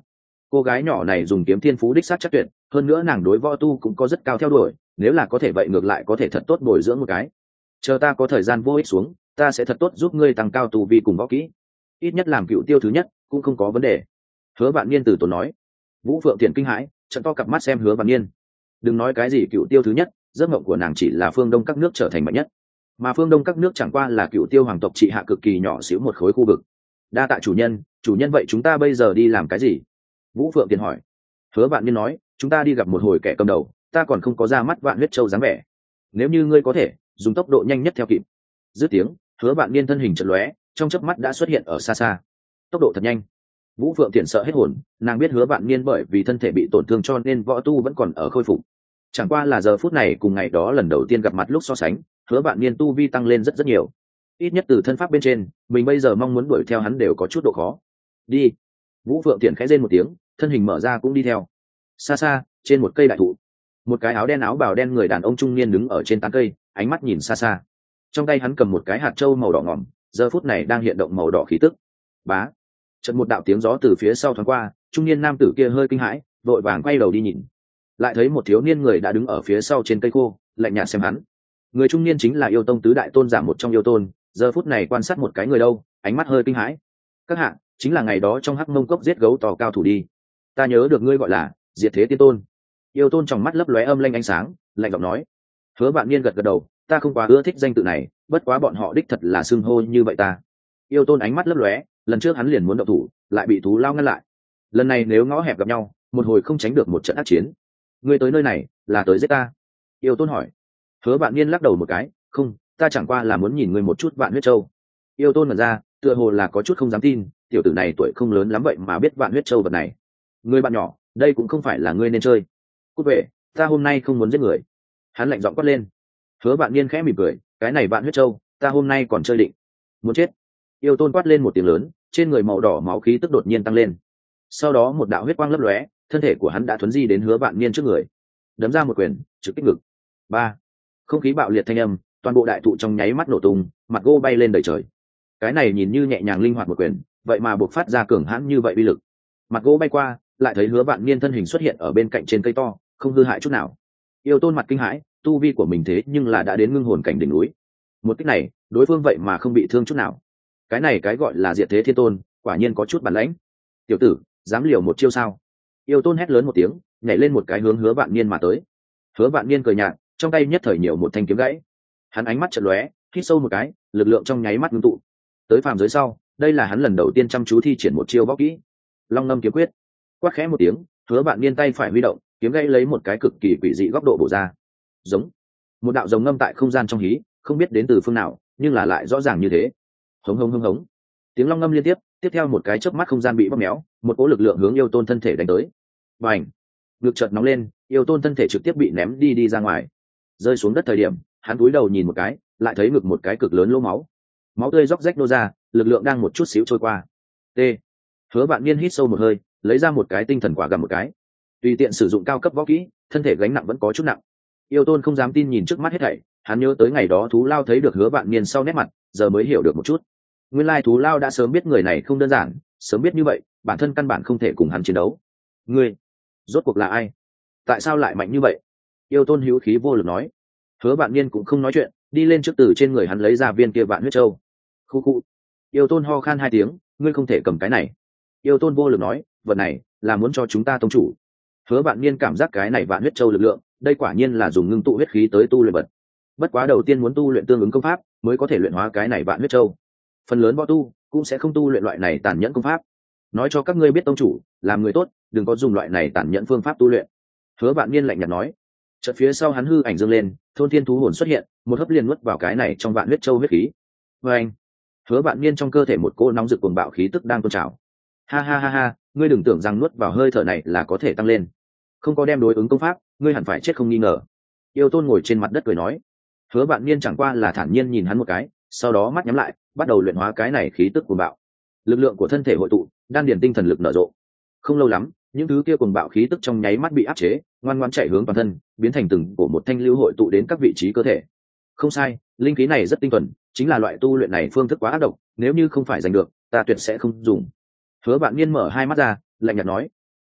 A: cô gái nhỏ này dùng kiếm thiên phú đích sát chắc tuyệt, hơn nữa nàng đối võ tu cũng có rất cao theo đuổi, nếu là có thể vậy ngược lại có thể thật tốt bồi dưỡng một cái. Chờ ta có thời gian vô ích xuống, ta sẽ thật tốt giúp ngươi tăng cao tu vi cùng võ kỹ, ít nhất làm cựu tiêu thứ nhất cũng không có vấn đề. Hứa Vạn Niên từ tốn nói. Vũ Phượng Thiện kinh hãi, trận to cặp mắt xem Hứa Vạn Niên. Đừng nói cái gì cựu tiêu thứ nhất, giấc mộng của nàng chỉ là phương đông các nước trở thành mạnh nhất, mà phương đông các nước chẳng qua là cựu tiêu hoàng tộc trị hạ cực kỳ nhỏ xíu một khối khu vực. Đa tạ chủ nhân, chủ nhân vậy chúng ta bây giờ đi làm cái gì? Vũ Phượng Thiện hỏi. Hứa Vạn Niên nói, chúng ta đi gặp một hồi kẻ cầm đầu, ta còn không có ra mắt Vạn Huyết Châu dáng vẻ, nếu như ngươi có thể dùng tốc độ nhanh nhất theo kịp. Dứt tiếng, Hứa Vạn Niên thân hình chợt lóe, trong chớp mắt đã xuất hiện ở xa xa. Tốc độ thật nhanh. Vũ Phượng Thiện sợ hết hồn, nàng biết Hứa Vạn Niên bởi vì thân thể bị tổn thương cho nên võ tu vẫn còn ở khôi phục. Chẳng qua là giờ phút này cùng ngày đó lần đầu tiên gặp mặt lúc so sánh, Hứa Vạn Niên tu vi tăng lên rất rất nhiều. Ít nhất từ thân pháp bên trên, mình bây giờ mong muốn đuổi theo hắn đều có chút độ khó. Đi. Vũ Phượng Thiện khẽ rên một tiếng, thân hình mở ra cũng đi theo. Xa xa, trên một cây đại thụ, một cái áo đen áo bào đen người đàn ông trung niên đứng ở trên tán cây, ánh mắt nhìn xa xa. Trong tay hắn cầm một cái hạt châu màu đỏ ngỏm, giờ phút này đang hiện động màu đỏ khí tức. Bá. Chợt một đạo tiếng gió từ phía sau thoáng qua, trung niên nam tử kia hơi kinh hãi, vội vàng quay đầu đi nhìn, lại thấy một thiếu niên người đã đứng ở phía sau trên cây khô, lạnh nhạt xem hắn. Người trung niên chính là yêu tông tứ đại tôn giả một trong yêu tôn, giờ phút này quan sát một cái người đâu, ánh mắt hơi kinh hãi. Các hạ, chính là ngày đó trong hắc mông cốc giết gấu tò cao thủ đi. Ta nhớ được ngươi gọi là Diệt Thế Tiên Tôn. Yêu tôn trong mắt lấp lóe âm lanh ánh sáng, lạnh giọng nói. Hứa Vạn Niên gật gật đầu, ta không quá ưa thích danh tự này, bất quá bọn họ đích thật là xưng hô như vậy ta. Yêu tôn ánh mắt lấp lóe, lần trước hắn liền muốn động thủ, lại bị thú lao ngăn lại. Lần này nếu ngõ hẹp gặp nhau, một hồi không tránh được một trận ác chiến. Ngươi tới nơi này là tới giết ta? Yêu tôn hỏi. Hứa Vạn Niên lắc đầu một cái, không, ta chẳng qua là muốn nhìn ngươi một chút Vạn Huyết Châu. Yêu tôn mở ra, tựa hồ là có chút không dám tin, tiểu tử này tuổi không lớn lắm vậy mà biết Vạn Huyết Châu vật này. Ngươi bạn nhỏ, đây cũng không phải là ngươi nên chơi. Cút về, ta hôm nay không muốn giết người. Hắn lạnh giọng quát lên. Hứa Vạn Niên khẽ mỉm cười, cái này Vạn Huyết Châu, ta hôm nay còn chơi định. Muốn chết. Yêu tôn quát lên một tiếng lớn, trên người màu đỏ máu khí tức đột nhiên tăng lên. Sau đó một đạo huyết quang lấp lóe, thân thể của hắn đã thuấn di đến Hứa Vạn Niên trước người, đấm ra một quyền, trực kích ngực. Ba. Không khí bạo liệt thanh âm, toàn bộ đại thụ trong nháy mắt nổ tung, mặt gỗ bay lên đầy trời. Cái này nhìn như nhẹ nhàng linh hoạt một quyền, vậy mà buộc phát ra cường hãn như vậy uy lực. Mặt gỗ bay qua, lại thấy Hứa Vạn Niên thân hình xuất hiện ở bên cạnh trên cây to, không hư hại chút nào. Yêu tôn mặt kinh hãi, tu vi của mình thế nhưng là đã đến ngưng hồn cảnh đỉnh núi. Một kích này, đối phương vậy mà không bị thương chút nào. Cái này cái gọi là Diệt Thế Thiên Tôn, quả nhiên có chút bản lãnh. Tiểu tử, dám liều một chiêu sao? Yêu tôn hét lớn một tiếng, nhảy lên một cái hướng Hứa Vạn Niên mà tới. Hứa Vạn Niên cười nhạt, trong tay nhất thời nhiều một thanh kiếm gãy. Hắn ánh mắt chợt lóe, hít sâu một cái, lực lượng trong nháy mắt ngưng tụ. Tới phàm giới sau, đây là hắn lần đầu tiên chăm chú thi triển một chiêu võ kỹ, Long Ngâm kiếm quyết. Quát khẽ một tiếng, Hứa Vạn Niên tay phải huy động, kiếm gãy lấy một cái cực kỳ quỷ dị góc độ bổ ra. Giống. Một đạo rồng ngâm tại không gian trong hí, không biết đến từ phương nào, nhưng là lại rõ ràng như thế. Hống hống hống hống. Tiếng long ngâm liên tiếp, tiếp theo một cái chớp mắt không gian bị bóp méo, một cỗ lực lượng hướng yêu tôn thân thể đánh tới. Bành! Ngực chợt nóng lên, yêu tôn thân thể trực tiếp bị ném đi đi ra ngoài. Rơi xuống đất thời điểm, hắn cúi đầu nhìn một cái, lại thấy ngực một cái cực lớn lỗ máu. Máu tươi róc rách nô ra, lực lượng đang một chút xíu trôi qua. T. Hứa Vạn Niên hít sâu một hơi, lấy ra một cái tinh thần quả gặm một cái. Tùy tiện sử dụng cao cấp võ kỹ, thân thể gánh nặng vẫn có chút nặng. Yêu tôn không dám tin nhìn trước mắt hết thảy, hắn nhớ tới ngày đó thú lao thấy được Hứa Vạn Niên sau nét mặt, giờ mới hiểu được một chút. Nguyên lai thú lao đã sớm biết người này không đơn giản, sớm biết như vậy, bản thân căn bản không thể cùng hắn chiến đấu. Ngươi, rốt cuộc là ai? Tại sao lại mạnh như vậy? Yêu tôn hữu khí vô lực nói. Hứa Vạn Niên cũng không nói chuyện, đi lên trước từ trên người hắn lấy ra viên kia Vạn Huyết Châu. Khu khu. Yêu tôn ho khan hai tiếng, ngươi không thể cầm cái này. Yêu tôn vô lực nói, vật này là muốn cho chúng ta tông chủ. Hứa Vạn Niên cảm giác cái này Vạn Huyết Châu lực lượng, đây quả nhiên là dùng ngưng tụ huyết khí tới tu luyện vật. Bất quá đầu tiên muốn tu luyện tương ứng công pháp, mới có thể luyện hóa cái này Vạn Huyết Châu. Phần lớn võ tu cũng sẽ không tu luyện loại này tàn nhẫn công pháp. Nói cho các ngươi biết tông chủ, làm người tốt, đừng có dùng loại này tàn nhẫn phương pháp tu luyện. Hứa Vạn Niên lạnh nhạt nói. Chợt phía sau hắn hư ảnh dâng lên, thôn thiên thú hồn xuất hiện, một hấp liền nuốt vào cái này trong Vạn Huyết Châu huyết khí. Và anh, Hứa Vạn Niên trong cơ thể một cô nóng rực cuồng bạo khí tức đang tôn trào. Ha ha ha ha, ngươi đừng tưởng rằng nuốt vào hơi thở này là có thể tăng lên. Không có đem đối ứng công pháp, ngươi hẳn phải chết không nghi ngờ. Yêu tôn ngồi trên mặt đất cười nói. Hứa Vạn Niên chẳng qua là thản nhiên nhìn hắn một cái, sau đó mắt nhắm lại, bắt đầu luyện hóa cái này khí tức cuồng bạo. Lực lượng của thân thể hội tụ, đan điền tinh thần lực nở rộ. Không lâu lắm, những thứ kia cuồng bạo khí tức trong nháy mắt bị áp chế, ngoan ngoãn chạy hướng toàn thân, biến thành từng của một thanh lưu hội tụ đến các vị trí cơ thể. Không sai, linh khí này rất tinh thuần, chính là loại tu luyện này phương thức quá ác độc, nếu như không phải giành được, ta tuyệt sẽ không dùng. Hứa Vạn Niên mở hai mắt ra, lạnh nhạt nói.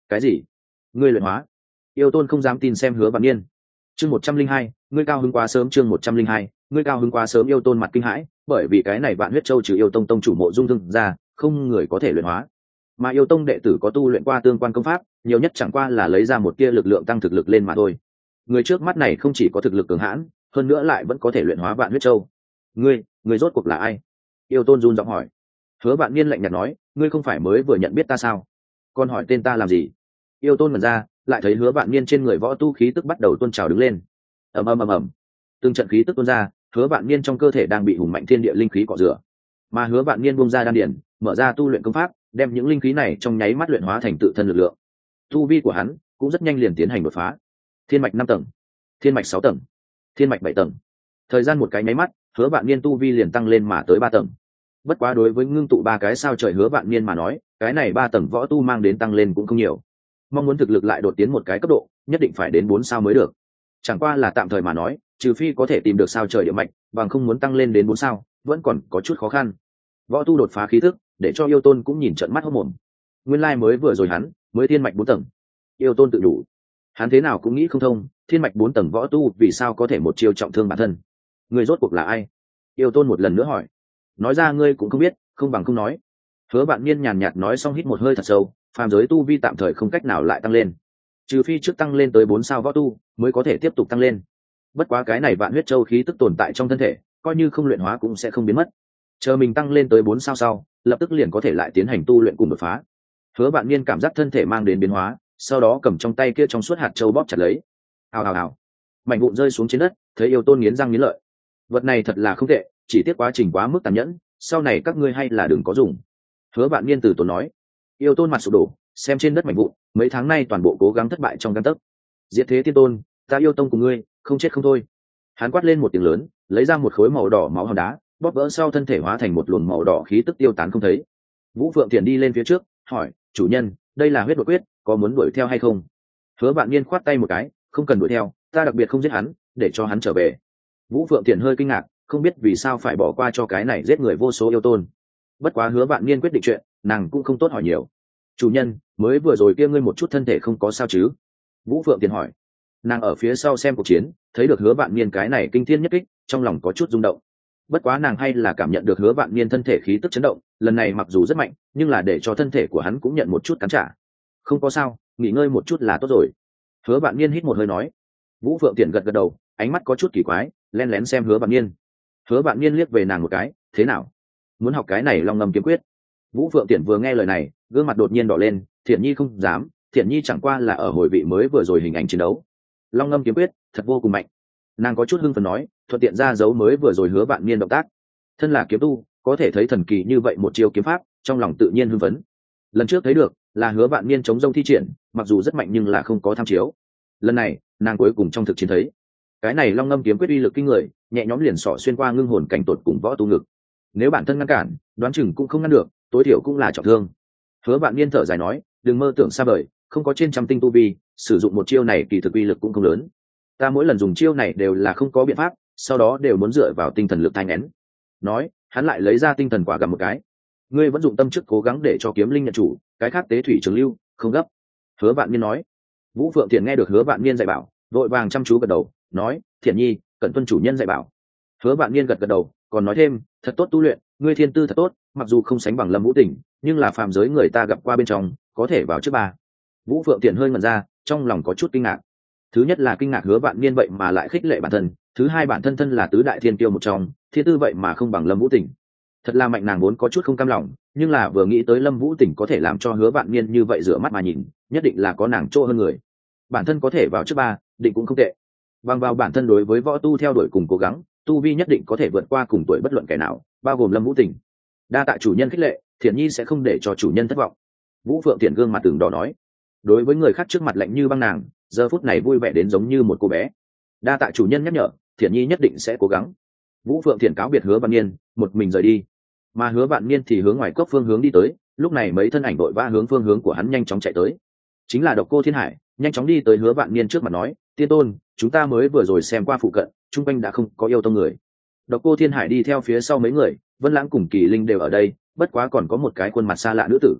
A: cái gì? Ngươi luyện hóa? Yêu tôn không dám tin xem Hứa Vạn Niên. Chương một trăm linh hai, ngươi cao hứng quá sớm. Chương một trăm linh hai, ngươi cao hứng quá sớm. Yêu tôn mặt kinh hãi, bởi vì cái này Vạn Huyết Châu trừ Yêu Tông tông chủ Mộ Dung Thương ra, không người có thể luyện hóa. Mà Yêu Tông đệ tử có tu luyện qua tương quan công pháp, nhiều nhất chẳng qua là lấy ra một tia lực lượng tăng thực lực lên mà thôi. Người trước mắt này không chỉ có thực lực cường hãn, hơn nữa lại vẫn có thể luyện hóa Vạn Huyết Châu. Ngươi, ngươi rốt cuộc là ai? Yêu tôn run giọng hỏi. Hứa Vạn Niên lạnh nhạt nói, ngươi không phải mới vừa nhận biết ta sao? Còn hỏi tên ta làm gì? Yêu tôn mở ra, lại thấy Hứa Vạn Niên trên người võ tu khí tức bắt đầu tuôn trào đứng lên. Ầm ầm ầm ầm, từng trận khí tức tuôn ra, Hứa Vạn Niên trong cơ thể đang bị hùng mạnh thiên địa linh khí cọ rửa. Mà Hứa Vạn Niên buông ra đan điển, mở ra tu luyện công pháp, đem những linh khí này trong nháy mắt luyện hóa thành tự thân lực lượng. Tu vi của hắn cũng rất nhanh liền tiến hành đột phá. Thiên mạch năm tầng, thiên mạch sáu tầng, thiên mạch bảy tầng. Thời gian một cái nháy mắt, Hứa Vạn Niên tu vi liền tăng lên mà tới ba tầng. Bất quá đối với ngưng tụ ba cái sao trời Hứa Vạn Niên mà nói, cái này ba tầng võ tu mang đến tăng lên cũng không nhiều. Mong muốn thực lực lại đột tiến một cái cấp độ, nhất định phải đến bốn sao mới được. Chẳng qua là tạm thời mà nói, trừ phi có thể tìm được sao trời địa mạch, bằng không muốn tăng lên đến bốn sao, vẫn còn có chút khó khăn. Võ tu đột phá khí thức, để cho Yêu Tôn cũng nhìn trợn mắt hốt mồm. Nguyên lai like mới vừa rồi hắn, mới thiên mạch bốn tầng. Yêu Tôn tự đủ. Hắn thế nào cũng nghĩ không thông, thiên mạch bốn tầng võ tu vì sao có thể một chiêu trọng thương bản thân. Người rốt cuộc là ai? Yêu Tôn một lần nữa hỏi. Nói ra ngươi cũng không biết, không bằng không nói. Hứa Vạn Niên nhàn nhạt nói xong hít một hơi thật sâu, phàm giới tu vi tạm thời không cách nào lại tăng lên, trừ phi trước tăng lên tới bốn sao võ tu mới có thể tiếp tục tăng lên. Bất quá cái này Vạn Huyết Châu khí tức tồn tại trong thân thể, coi như không luyện hóa cũng sẽ không biến mất. Chờ mình tăng lên tới bốn sao sau, lập tức liền có thể lại tiến hành tu luyện cùng đột phá. Hứa Vạn Niên cảm giác thân thể mang đến biến hóa, sau đó cầm trong tay kia trong suốt hạt châu bóp chặt lấy. Hào hào hào, mảnh vụn rơi xuống trên đất, thấy Yêu Tôn nghiến răng nghiến lợi. Vật này thật là không tệ, chỉ tiếc quá trình quá mức tàn nhẫn, sau này các ngươi hay là đừng có dùng. Hứa Vạn Niên từ tốn nói. Yêu Tôn mặt sụp đổ, xem trên đất mảnh vụn, mấy tháng nay toàn bộ cố gắng thất bại trong gang tấc. Diệt Thế Tiên Tôn, ta Yêu Tông cùng ngươi, không chết không thôi. Hắn quát lên một tiếng lớn, lấy ra một khối màu đỏ máu hòn đá, bóp vỡ sau thân thể hóa thành một luồng màu đỏ khí tức tiêu tán không thấy. Vũ Phượng Thiền đi lên phía trước, hỏi, chủ nhân, đây là huyết đột quyết, có muốn đuổi theo hay không? Hứa Vạn Niên khoát tay một cái, không cần đuổi theo, ta đặc biệt không giết hắn, để cho hắn trở về. Vũ Phượng Thiền hơi kinh ngạc, không biết vì sao phải bỏ qua cho cái này giết người vô số yêu tôn. Bất quá Hứa Vạn Niên quyết định chuyện, nàng cũng không tốt hỏi nhiều. Chủ nhân, mới vừa rồi kia ngươi một chút thân thể không có sao chứ? Vũ Phượng Thiền hỏi. Nàng ở phía sau xem cuộc chiến, thấy được Hứa Vạn Niên cái này kinh thiên nhất kích, trong lòng có chút rung động. Bất quá nàng hay là cảm nhận được Hứa Vạn Niên thân thể khí tức chấn động, lần này mặc dù rất mạnh, nhưng là để cho thân thể của hắn cũng nhận một chút cắn trả. Không có sao, nghỉ ngơi một chút là tốt rồi. Hứa Vạn Niên hít một hơi nói. Vũ Phượng Tiễn gật gật đầu, ánh mắt có chút kỳ quái, lén lén xem Hứa Vạn Niên. Hứa Vạn Niên liếc về nàng một cái, thế nào? Muốn học cái này Long Ngâm kiếm quyết? Vũ Phượng Tiễn vừa nghe lời này, gương mặt đột nhiên đỏ lên, Thiện Nhi không dám, Thiện Nhi chẳng qua là ở hồi vị mới vừa rồi hình ảnh chiến đấu. Long Ngâm kiếm quyết, thật vô cùng mạnh. Nàng có chút hưng phấn nói, thuận tiện ra dấu mới vừa rồi Hứa Vạn Niên động tác. Thân là kiếm tu, có thể thấy thần kỳ như vậy một chiêu kiếm pháp, trong lòng tự nhiên hưng phấn. Lần trước thấy được là Hứa Vạn Niên chống rông thi triển, mặc dù rất mạnh nhưng là không có tham chiếu. Lần này, nàng cuối cùng trong thực chiến thấy, cái này Long Ngâm kiếm quyết uy lực kinh người, nhẹ nhõm liền xỏ xuyên qua ngưng hồn cảnh tột cùng võ tu ngực. Nếu bản thân ngăn cản, đoán chừng cũng không ngăn được, tối thiểu cũng là trọng thương. Hứa Vạn Niên thở dài nói, đừng mơ tưởng xa vời, không có trên trăm tinh tu vi, sử dụng một chiêu này kỳ thực uy lực cũng không lớn. Ta mỗi lần dùng chiêu này đều là không có biện pháp, sau đó đều muốn dựa vào tinh thần lực thanh nén. Nói, hắn lại lấy ra tinh thần quả gặm một cái. Ngươi vẫn dụng tâm chức cố gắng để cho kiếm linh nhận chủ, cái khác tế thủy trường lưu, không gấp. Hứa Vạn Niên nói. Vũ Phượng Thiện nghe được Hứa Vạn Niên dạy bảo, vội vàng chăm chú gật đầu, nói, Thiện Nhi, cẩn tuân chủ nhân dạy bảo. Hứa Vạn Niên gật gật đầu, còn nói thêm, thật tốt tu luyện, ngươi thiên tư thật tốt, mặc dù không sánh bằng Lâm Vũ Tỉnh, nhưng là phàm giới người ta gặp qua bên trong, có thể vào trước ba. Vũ Phượng Thiện hơi ngẩn ra, trong lòng có chút kinh ngạc. Thứ nhất là kinh ngạc Hứa Vạn Niên vậy mà lại khích lệ bản thân, thứ hai bản thân thân là tứ đại thiên tiêu một trong, thiên tư vậy mà không bằng Lâm Vũ Tỉnh. Thật là mạnh, nàng vốn có chút không cam lòng, nhưng là vừa nghĩ tới Lâm Vũ Tỉnh có thể làm cho Hứa Vạn Niên như vậy rửa mắt mà nhìn, nhất định là có nàng chỗ hơn người. Bản thân có thể vào trước ba, định cũng không tệ. Bằng vào bản thân đối với võ tu theo đuổi cùng cố gắng, tu vi nhất định có thể vượt qua cùng tuổi bất luận kẻ nào, bao gồm Lâm Vũ Tỉnh. Đa tạ chủ nhân khích lệ, Thiện Nhi sẽ không để cho chủ nhân thất vọng. Vũ Phượng Thiện gương mặt tưởng đỏ nói. Đối với người khác trước mặt lạnh như băng nàng, giờ phút này vui vẻ đến giống như một cô bé. Đa tạ chủ nhân nhắc nhở, Thiện Nhi nhất định sẽ cố gắng. Vũ Phượng Thiện cáo biệt Hứa Vạn Niên, một mình rời đi. Mà Hứa Vạn Niên thì hướng ngoài cốc phương hướng đi tới, lúc này mấy thân ảnh đội va hướng phương hướng của hắn nhanh chóng chạy tới. Chính là Độc Cô Thiên Hải, nhanh chóng đi tới Hứa Vạn Niên trước mặt nói, Tiên Tôn, chúng ta mới vừa rồi xem qua phụ cận, chung quanh đã không có yêu tông người. Độc Cô Thiên Hải đi theo phía sau mấy người, Vân Lãng cùng Kỳ Linh đều ở đây, bất quá còn có một cái khuôn mặt xa lạ nữ tử.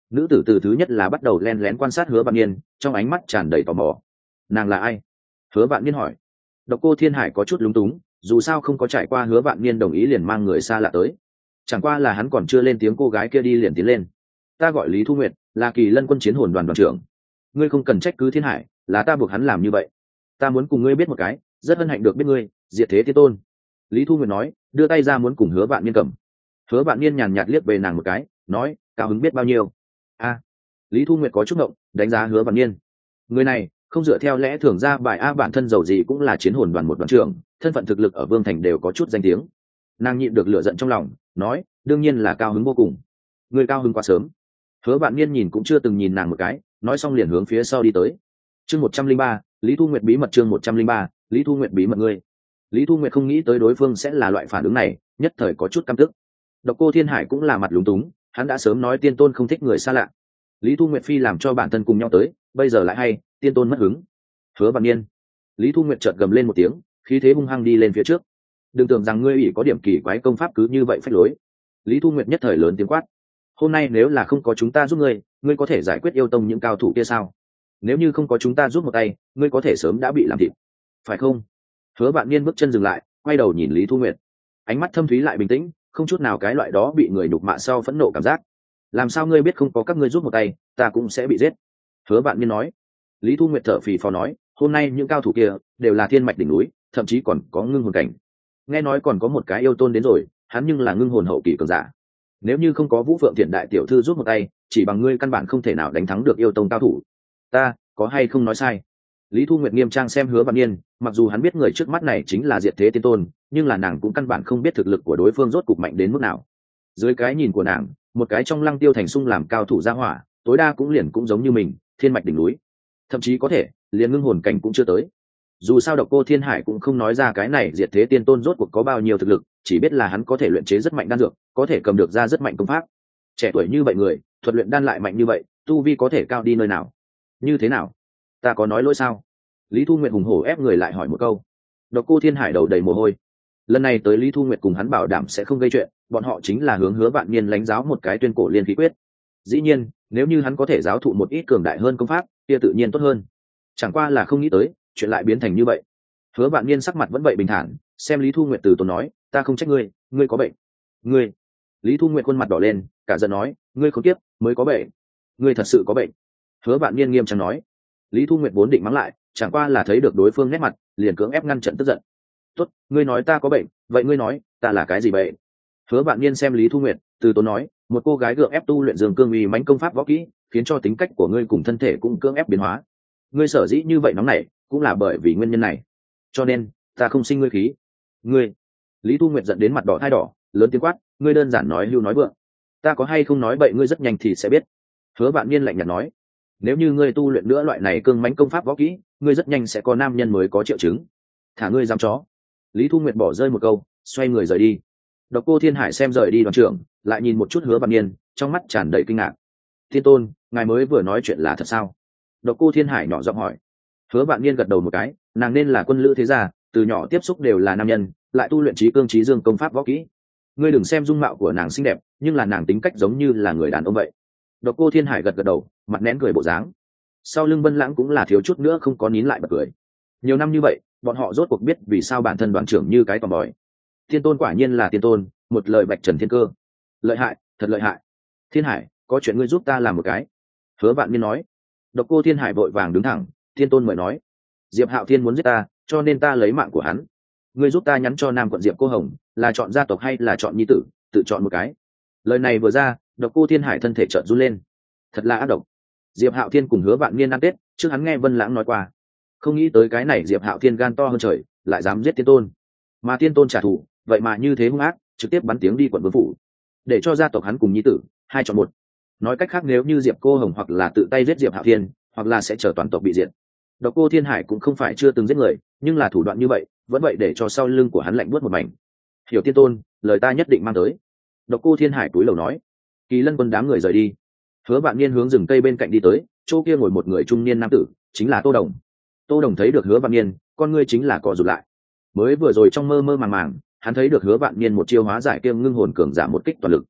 A: nữ tử từ thứ nhất là bắt đầu len lén quan sát Hứa Vạn Niên, trong ánh mắt tràn đầy tò mò. Nàng là ai? Hứa Vạn Niên hỏi. Độc Cô Thiên Hải có chút lúng túng, dù sao không có trải qua Hứa Vạn Niên đồng ý liền mang người xa lạ tới, chẳng qua là hắn còn chưa lên tiếng cô gái kia đi liền tiến lên. Ta gọi Lý Thu Nguyệt, là Kỳ Lân quân chiến hồn đoàn đoàn trưởng. Ngươi không cần trách cứ Thiên Hải, là ta buộc hắn làm như vậy. Ta muốn cùng ngươi biết một cái, rất hân hạnh được biết ngươi, Diệt Thế Tiên Tôn. Lý Thu Nguyệt nói, đưa tay ra muốn cùng Hứa Vạn Niên cầm. Hứa Vạn Niên nhàn nhạt liếc về nàng một cái, nói, cao hứng biết bao nhiêu. A. Lý Thu Nguyệt có chút ngộng, đánh giá Hứa Vạn Niên. Người này không dựa theo lẽ thường ra bài a, bản thân giàu gì cũng là chiến hồn đoàn một đoàn trưởng, thân phận thực lực ở Vương Thành đều có chút danh tiếng. Nàng nhịn được lửa giận trong lòng, nói, đương nhiên là cao hứng vô cùng. Người cao hứng quá sớm. Hứa Vạn Niên nhìn cũng chưa từng nhìn nàng một cái, nói xong liền hướng phía sau đi tới. Chương một trăm linh ba, Lý Thu Nguyệt bí mật. Chương một trăm linh ba, Lý Thu Nguyệt bí mật. Ngươi. Lý Thu Nguyệt không nghĩ tới đối phương sẽ là loại phản ứng này, nhất thời có chút căm tức. Độc Cô Thiên Hải cũng là mặt lúng túng, hắn đã sớm nói Tiên Tôn không thích người xa lạ. Lý Thu Nguyệt phi làm cho bản thân cùng nhau tới, bây giờ lại hay Tiên Tôn mất hứng. Hứa Vạn Niên. Lý Thu Nguyệt chợt gầm lên một tiếng, khí thế hung hăng đi lên phía trước. Đừng tưởng rằng ngươi ủy có điểm kỳ quái công pháp cứ như vậy phách lối. Lý Thu Nguyệt nhất thời lớn tiếng quát. Hôm nay nếu là không có chúng ta giúp ngươi, ngươi có thể giải quyết yêu tông những cao thủ kia sao? Nếu như không có chúng ta giúp một tay, ngươi có thể sớm đã bị làm thịt, phải không? Hứa Vạn Niên bước chân dừng lại, quay đầu nhìn Lý Thu Nguyệt, ánh mắt thâm thúy lại bình tĩnh, không chút nào cái loại đó bị người nhục mạ sau phẫn nộ cảm giác. Làm sao ngươi biết không có các ngươi giúp một tay, ta cũng sẽ bị giết? Hứa Vạn Niên nói. Lý Thu Nguyệt thở phì phò nói, hôm nay những cao thủ kia đều là thiên mạch đỉnh núi, thậm chí còn có ngưng hồn cảnh. Nghe nói còn có một cái yêu tôn đến rồi, hắn nhưng là ngưng hồn hậu kỳ cường giả. Nếu như không có Vũ Phượng Thiện đại tiểu thư giúp một tay, chỉ bằng ngươi căn bản không thể nào đánh thắng được yêu tông cao thủ. Ta có hay không nói sai? Lý Thu Nguyệt nghiêm trang xem Hứa Vạn Niên, mặc dù hắn biết người trước mắt này chính là Diệt Thế Tiên Tôn, nhưng là nàng cũng căn bản không biết thực lực của đối phương rốt cục mạnh đến mức nào. Dưới cái nhìn của nàng, một cái trong Lăng Tiêu Thành xung làm cao thủ gia hỏa, tối đa cũng liền cũng giống như mình, thiên mạch đỉnh núi, thậm chí có thể liền ngưng hồn cảnh cũng chưa tới. Dù sao Độc Cô Thiên Hải cũng không nói ra cái này Diệt Thế Tiên Tôn rốt cuộc có bao nhiêu thực lực, chỉ biết là hắn có thể luyện chế rất mạnh đan dược, có thể cầm được ra rất mạnh công pháp. Trẻ tuổi như vậy người, thuật luyện đan lại mạnh như vậy, tu vi có thể cao đi nơi nào? Như thế nào? Ta có nói lỗi sao? Lý Thu Nguyệt hùng hổ ép người lại hỏi một câu. Độc Cô Thiên Hải đầu đầy mồ hôi. Lần này tới Lý Thu Nguyệt cùng hắn bảo đảm sẽ không gây chuyện, bọn họ chính là hướng Hứa Vạn Niên lãnh giáo một cái tuyên cổ liên khí quyết. Dĩ nhiên, nếu như hắn có thể giáo thụ một ít cường đại hơn công pháp, kia tự nhiên tốt hơn. Chẳng qua là không nghĩ tới, chuyện lại biến thành như vậy. Hứa Vạn Niên sắc mặt vẫn vậy bình thản, xem Lý Thu Nguyệt từ tốn nói, ta không trách ngươi, ngươi có bệnh. Ngươi? Lý Thu Nguyệt khuôn mặt đỏ lên, cả giận nói, ngươi khốn kiếp, mới có bệnh. Ngươi thật sự có bệnh. Hứa Vạn Niên nghiêm trang nói. Lý Thu Nguyệt vốn định mắng lại, chẳng qua là thấy được đối phương nét mặt, liền cưỡng ép ngăn trận tức giận. Tốt, ngươi nói ta có bệnh, vậy ngươi nói, ta là cái gì bệnh? Hứa Vạn Niên xem Lý Thu Nguyệt, từ tốn nói, một cô gái gượng ép tu luyện Dương Cương uy mãnh công pháp võ kỹ, khiến cho tính cách của ngươi cùng thân thể cũng cưỡng ép biến hóa. Ngươi sở dĩ như vậy nóng nảy, cũng là bởi vì nguyên nhân này. Cho nên, ta không sinh ngươi khí. Ngươi? Lý Thu Nguyệt giận đến mặt đỏ thai đỏ, lớn tiếng quát, ngươi đơn giản nói hưu nói vượng. Ta có hay không nói bậy ngươi rất nhanh thì sẽ biết. Hứa Vạn Niên lạnh nhạt nói, nếu như ngươi tu luyện nữa loại này cương mãnh công pháp võ kỹ, ngươi rất nhanh sẽ có nam nhân mới có triệu chứng. Thả ngươi dám chó. Lý Thu Nguyệt bỏ rơi một câu, xoay người rời đi. Độc Cô Thiên Hải xem rời đi đoàn trưởng, lại nhìn một chút Hứa Vạn Niên, trong mắt tràn đầy kinh ngạc. Thiên Tôn, ngài mới vừa nói chuyện là thật sao? Độc Cô Thiên Hải nhỏ giọng hỏi. Hứa Vạn Niên gật đầu một cái, nàng nên là quân lữ thế gia, từ nhỏ tiếp xúc đều là nam nhân, lại tu luyện trí cương trí dương công pháp võ kỹ. Ngươi đừng xem dung mạo của nàng xinh đẹp, nhưng là nàng tính cách giống như là người đàn ông vậy. Độc Cô Thiên Hải gật gật đầu, mặt nén cười bộ dáng. Sau lưng Vân Lãng cũng là thiếu chút nữa không có nín lại bật cười. Nhiều năm như vậy, bọn họ rốt cuộc biết vì sao bản thân đoàn trưởng như cái tò bòi. Thiên Tôn quả nhiên là Thiên Tôn, một lời bạch trần thiên cơ. Lợi hại, thật lợi hại. Thiên Hải, có chuyện ngươi giúp ta làm một cái. Hứa Vạn Niên nói. Độc Cô Thiên Hải vội vàng đứng thẳng, Thiên Tôn mời nói. Diệp Hạo Thiên muốn giết ta, cho nên ta lấy mạng của hắn. Ngươi giúp ta nhắn cho Nam quận Diệp Cô Hồng, là chọn gia tộc hay là chọn nhi tử, tự chọn một cái. Lời này vừa ra, Độc Cô Thiên Hải thân thể chợt run lên. Thật là ác độc. Diệp Hạo Thiên cùng Hứa Vạn Niên ăn Tết, trước hắn nghe Vân Lãng nói qua, không nghĩ tới cái này Diệp Hạo Thiên gan to hơn trời, lại dám giết Tiên Tôn. Mà Tiên Tôn trả thù, vậy mà như thế hung ác, trực tiếp bắn tiếng đi quận vương phủ, để cho gia tộc hắn cùng nhi tử hai chọn một. Nói cách khác, nếu như Diệp Cô Hồng hoặc là tự tay giết Diệp Hạo Thiên, hoặc là sẽ chờ toàn tộc bị diệt. Độc Cô Thiên Hải cũng không phải chưa từng giết người, nhưng là thủ đoạn như vậy, vẫn vậy để cho sau lưng của hắn lạnh buốt một mảnh. Hiểu Tiên Tôn, lời ta nhất định mang tới. Độc Cô Thiên Hải cúi đầu nói. Kỳ Lân quân đám người rời đi. Hứa Vạn Niên hướng rừng cây bên cạnh đi tới, chỗ kia ngồi một người trung niên nam tử, chính là Tô Đồng. Tô Đồng thấy được Hứa Vạn Niên, con ngươi chính là cọ rụt lại. Mới vừa rồi trong mơ mơ màng màng, hắn thấy được Hứa Vạn Niên một chiêu hóa giải kiêm ngưng hồn cường giả một kích toàn lực.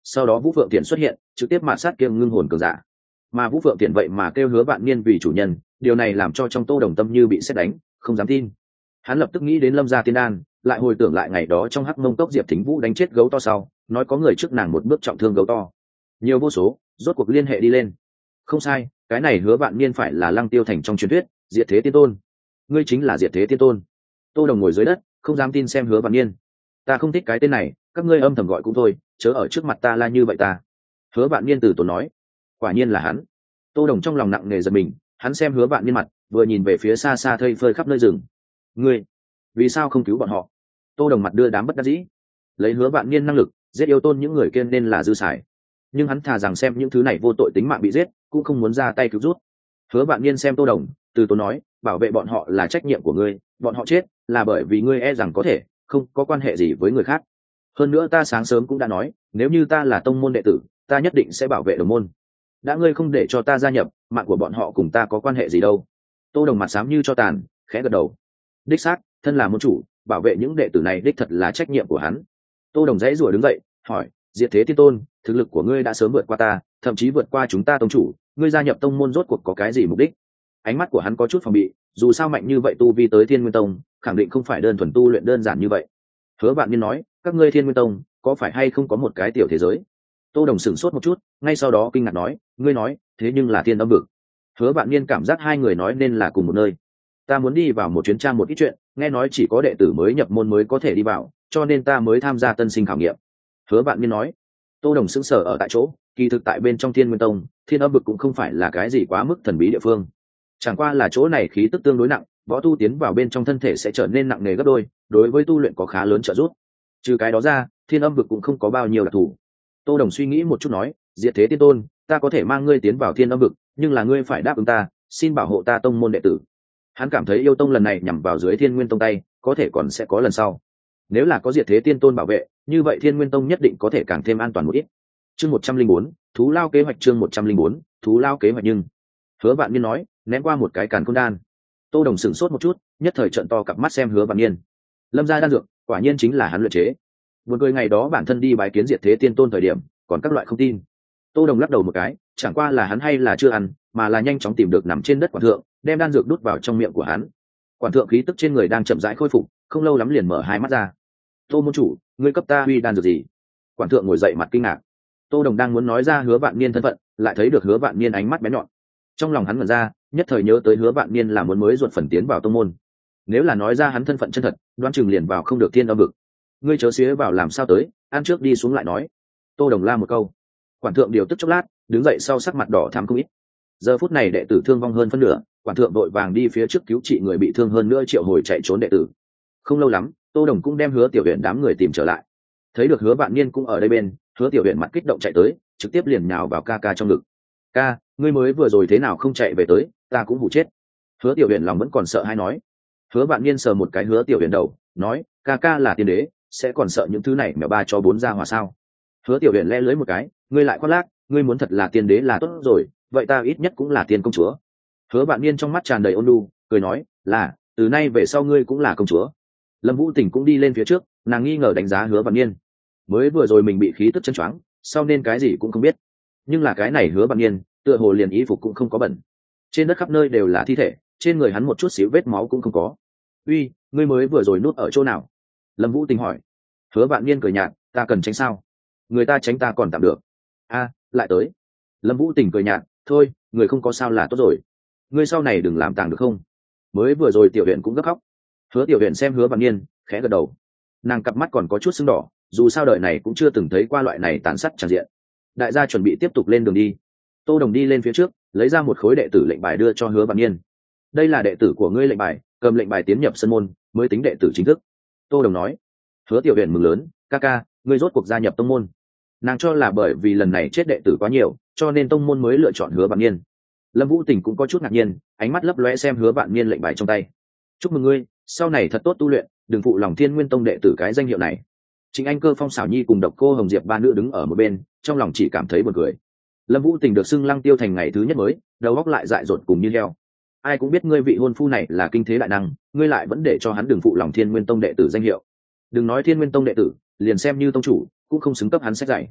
A: sau đó Vũ Phượng Tiễn xuất hiện trực tiếp mạt sát kiêng ngưng hồn cường giả, mà Vũ Phượng Tiễn vậy mà kêu Hứa Vạn Niên vì chủ nhân, điều này làm cho trong Tô Đồng tâm như bị sét đánh, không dám tin. Hắn lập tức nghĩ đến Lâm gia tiên đan, lại hồi tưởng lại ngày đó trong Hắc Mông Cốc Diệp Thính Vũ đánh chết gấu to sau nói có người trước nàng một bước trọng thương gấu to, nhiều vô số rốt cuộc liên hệ đi lên. Không sai, cái này Hứa Vạn Niên phải là Lăng Tiêu Thành trong truyền thuyết Diệt Thế Tiên Tôn. Ngươi chính là Diệt Thế Tiên Tôn? Tô Đồng ngồi dưới đất không dám tin xem Hứa Vạn Niên. Ta không thích cái tên này, các ngươi âm thầm gọi cũng thôi, chớ ở trước mặt ta la như vậy ta. Hứa Vạn Niên từ tốn nói. Quả nhiên là hắn. Tô Đồng trong lòng nặng nề giật mình, hắn xem Hứa Vạn Niên mặt, vừa nhìn về phía xa xa thây phơi khắp nơi rừng. Ngươi vì sao không cứu bọn họ? Tô Đồng mặt đưa đám bất đắc dĩ. Lấy Hứa Vạn Niên năng lực giết yêu tôn những người kia nên là dư xài, nhưng hắn thà rằng xem những thứ này vô tội tính mạng bị giết cũng không muốn ra tay cứu rút. Hứa Vạn Niên xem Tô Đồng từ tốn nói, bảo vệ bọn họ là trách nhiệm của ngươi, bọn họ chết là bởi vì ngươi e rằng có thể không có quan hệ gì với người khác. Hơn nữa ta sáng sớm cũng đã nói, nếu như ta là tông môn đệ tử ta nhất định sẽ bảo vệ đồng môn. Đã ngươi không để cho ta gia nhập, mạng của bọn họ cùng ta có quan hệ gì đâu. Tô Đồng mặt xám như cho tàn, khẽ gật đầu. Đích xác, thân là môn chủ, bảo vệ những đệ tử này đích thật là trách nhiệm của hắn. Tô Đồng dãy rủa đứng dậy hỏi, Diệt Thế Tiên Tôn, thực lực của ngươi đã sớm vượt qua ta, thậm chí vượt qua chúng ta tông chủ, ngươi gia nhập tông môn rốt cuộc có cái gì mục đích? Ánh mắt của hắn có chút phòng bị, dù sao mạnh như vậy tu vi tới Thiên Nguyên Tông khẳng định không phải đơn thuần tu luyện đơn giản như vậy. Hứa Vạn Niên nói, các ngươi Thiên Nguyên Tông có phải hay không có một cái tiểu thế giới? Tô Đồng sửng sốt một chút, ngay sau đó kinh ngạc nói, ngươi nói thế nhưng là Thiên Âm Vực. Hứa Vạn Niên cảm giác hai người nói nên là cùng một nơi. Ta muốn đi vào một chuyến tra một ít chuyện, nghe nói chỉ có đệ tử mới nhập môn mới có thể đi vào, cho nên ta mới tham gia tân sinh khảo nghiệm. Hứa Vạn Niên nói. Tô Đồng sững sờ ở tại chỗ, kỳ thực tại bên trong Thiên Nguyên Tông, Thiên Âm Vực cũng không phải là cái gì quá mức thần bí địa phương, chẳng qua là chỗ này khí tức tương đối nặng, võ tu tiến vào bên trong thân thể sẽ trở nên nặng nề gấp đôi, đối với tu luyện có khá lớn trợ giúp. Trừ cái đó ra, Thiên Âm Vực cũng không có bao nhiêu đặc thù. Tô Đồng suy nghĩ một chút nói, Diệt Thế Tiên Tôn, ta có thể mang ngươi tiến vào Thiên Âm Vực, nhưng là ngươi phải đáp ứng ta, xin bảo hộ ta tông môn đệ tử. Hắn cảm thấy yêu tông lần này nhằm vào dưới Thiên Nguyên Tông tay, có thể còn sẽ có lần sau. Nếu là có Diệt Thế Tiên Tôn bảo vệ, như vậy Thiên Nguyên Tông nhất định có thể càng thêm an toàn một ít. Chương một trăm linh bốn, thú lao kế hoạch. Chương một trăm linh bốn, thú lao kế hoạch. Nhưng Hứa Vạn Niên nói, ném qua một cái càn khôn đan. Tô Đồng sửng sốt một chút, nhất thời trợn to cặp mắt xem Hứa Vạn Niên. Lâm gia đan dược, quả nhiên chính là hắn luyện chế. Buồn cười ngày đó bản thân đi bái kiến Diệt Thế Tiên Tôn thời điểm, còn các loại không tin. Tô Đồng lắc đầu một cái, chẳng qua là hắn hay là chưa ăn, mà là nhanh chóng tìm được nằm trên đất quản thượng, đem đan dược đút vào trong miệng của hắn. Quản thượng khí tức trên người đang chậm rãi khôi phục, không lâu lắm liền mở hai mắt ra. Tô môn chủ, ngươi cấp ta huy đan dược gì? Quản thượng ngồi dậy mặt kinh ngạc. Tô Đồng đang muốn nói ra Hứa Vạn Niên thân phận, lại thấy được Hứa Vạn Niên ánh mắt bén nhọn. Trong lòng hắn ngẩn ra, nhất thời nhớ tới Hứa Vạn Niên là muốn mới ruột phần tiến vào tông môn. Nếu là nói ra hắn thân phận chân thật, đoán chừng liền vào không được Thiên Âm Vực. Ngươi chớ xía vào làm sao tới, ăn trước đi xuống lại nói. Tô Đồng la một câu. Quản thượng điều tức chốc lát, đứng dậy sau sắc mặt đỏ thắm không ít. Giờ phút này đệ tử thương vong hơn phân nửa, quản thượng đội vàng đi phía trước cứu trị người bị thương hơn nữa triệu hồi chạy trốn đệ tử. Không lâu lắm, Tô Đồng cũng đem Hứa Tiểu Uyển đám người tìm trở lại. Thấy được Hứa Vạn Niên cũng ở đây bên, Hứa Tiểu Uyển mặt kích động chạy tới, trực tiếp liền nhào vào ca ca trong ngực. Ca, ngươi mới vừa rồi thế nào không chạy về tới, ta cũng hù chết. Hứa Tiểu Uyển lòng vẫn còn sợ hay nói. Hứa Vạn Niên sờ một cái Hứa Tiểu Uyển đầu, nói, ca ca là tiên đế, sẽ còn sợ những thứ này mèo ba cho bốn ra hòa sao? Hứa Tiểu Uyển le lưới một cái, ngươi lại khoác lác, ngươi muốn thật là tiên đế là tốt rồi, vậy ta ít nhất cũng là tiên công chúa. Hứa Vạn Niên trong mắt tràn đầy ôn nhu, cười nói, là, từ nay về sau ngươi cũng là công chúa. Lâm Vũ Tỉnh cũng đi lên phía trước, nàng nghi ngờ đánh giá Hứa Vạn Niên. Mới vừa rồi mình bị khí tức chân choáng, sau nên cái gì cũng không biết, nhưng là cái này Hứa Vạn Niên, tựa hồ liền y phục cũng không có bẩn, trên đất khắp nơi đều là thi thể, trên người hắn một chút xíu vết máu cũng không có. Uy, ngươi mới vừa rồi núp ở chỗ nào? Lâm Vũ Tình hỏi. Hứa Vạn Niên cười nhạt, ta cần tránh sao? Người ta tránh ta còn tạm được. A, lại tới. Lâm Vũ Tình cười nhạt, thôi, người không có sao là tốt rồi. Ngươi sau này đừng làm tàng được không? Mới vừa rồi Tiểu Uyển cũng gấp khóc. Hứa Tiểu Uyển xem Hứa Vạn Niên, khẽ gật đầu. Nàng cặp mắt còn có chút sưng đỏ, dù sao đời này cũng chưa từng thấy qua loại này tàn sát tràn diện. Đại gia chuẩn bị tiếp tục lên đường đi. Tô Đồng đi lên phía trước, lấy ra một khối đệ tử lệnh bài đưa cho Hứa Vạn Niên. Đây là đệ tử của ngươi lệnh bài, cầm lệnh bài tiến nhập sân môn mới tính đệ tử chính thức. Tô Đồng nói. Hứa Tiểu Uyển mừng lớn, ca ca, ngươi rốt cuộc gia nhập tông môn. Nàng cho là bởi vì lần này chết đệ tử quá nhiều, cho nên tông môn mới lựa chọn Hứa Vạn Niên. Lâm Vũ Tình cũng có chút ngạc nhiên, ánh mắt lấp lóe xem Hứa Vạn Niên lệnh bài trong tay. Chúc mừng ngươi, sau này thật tốt tu luyện, đừng phụ lòng Thiên Nguyên Tông đệ tử cái danh hiệu này. Chính Anh Cơ, Phong Xảo Nhi cùng Độc Cô Hồng Diệp ba nữ đứng ở một bên, trong lòng chỉ cảm thấy buồn cười. Lâm Vũ Tình được xưng Lăng Tiêu Thành ngày thứ nhất mới, đầu óc lại dại dột cùng như heo. Ai cũng biết ngươi vị hôn phu này là kinh thế đại năng, ngươi lại vẫn để cho hắn đừng phụ lòng Thiên Nguyên Tông đệ tử danh hiệu. Đừng nói Thiên Nguyên Tông đệ tử, liền xem như tông chủ, cũng không xứng cấp hắn xét dạy.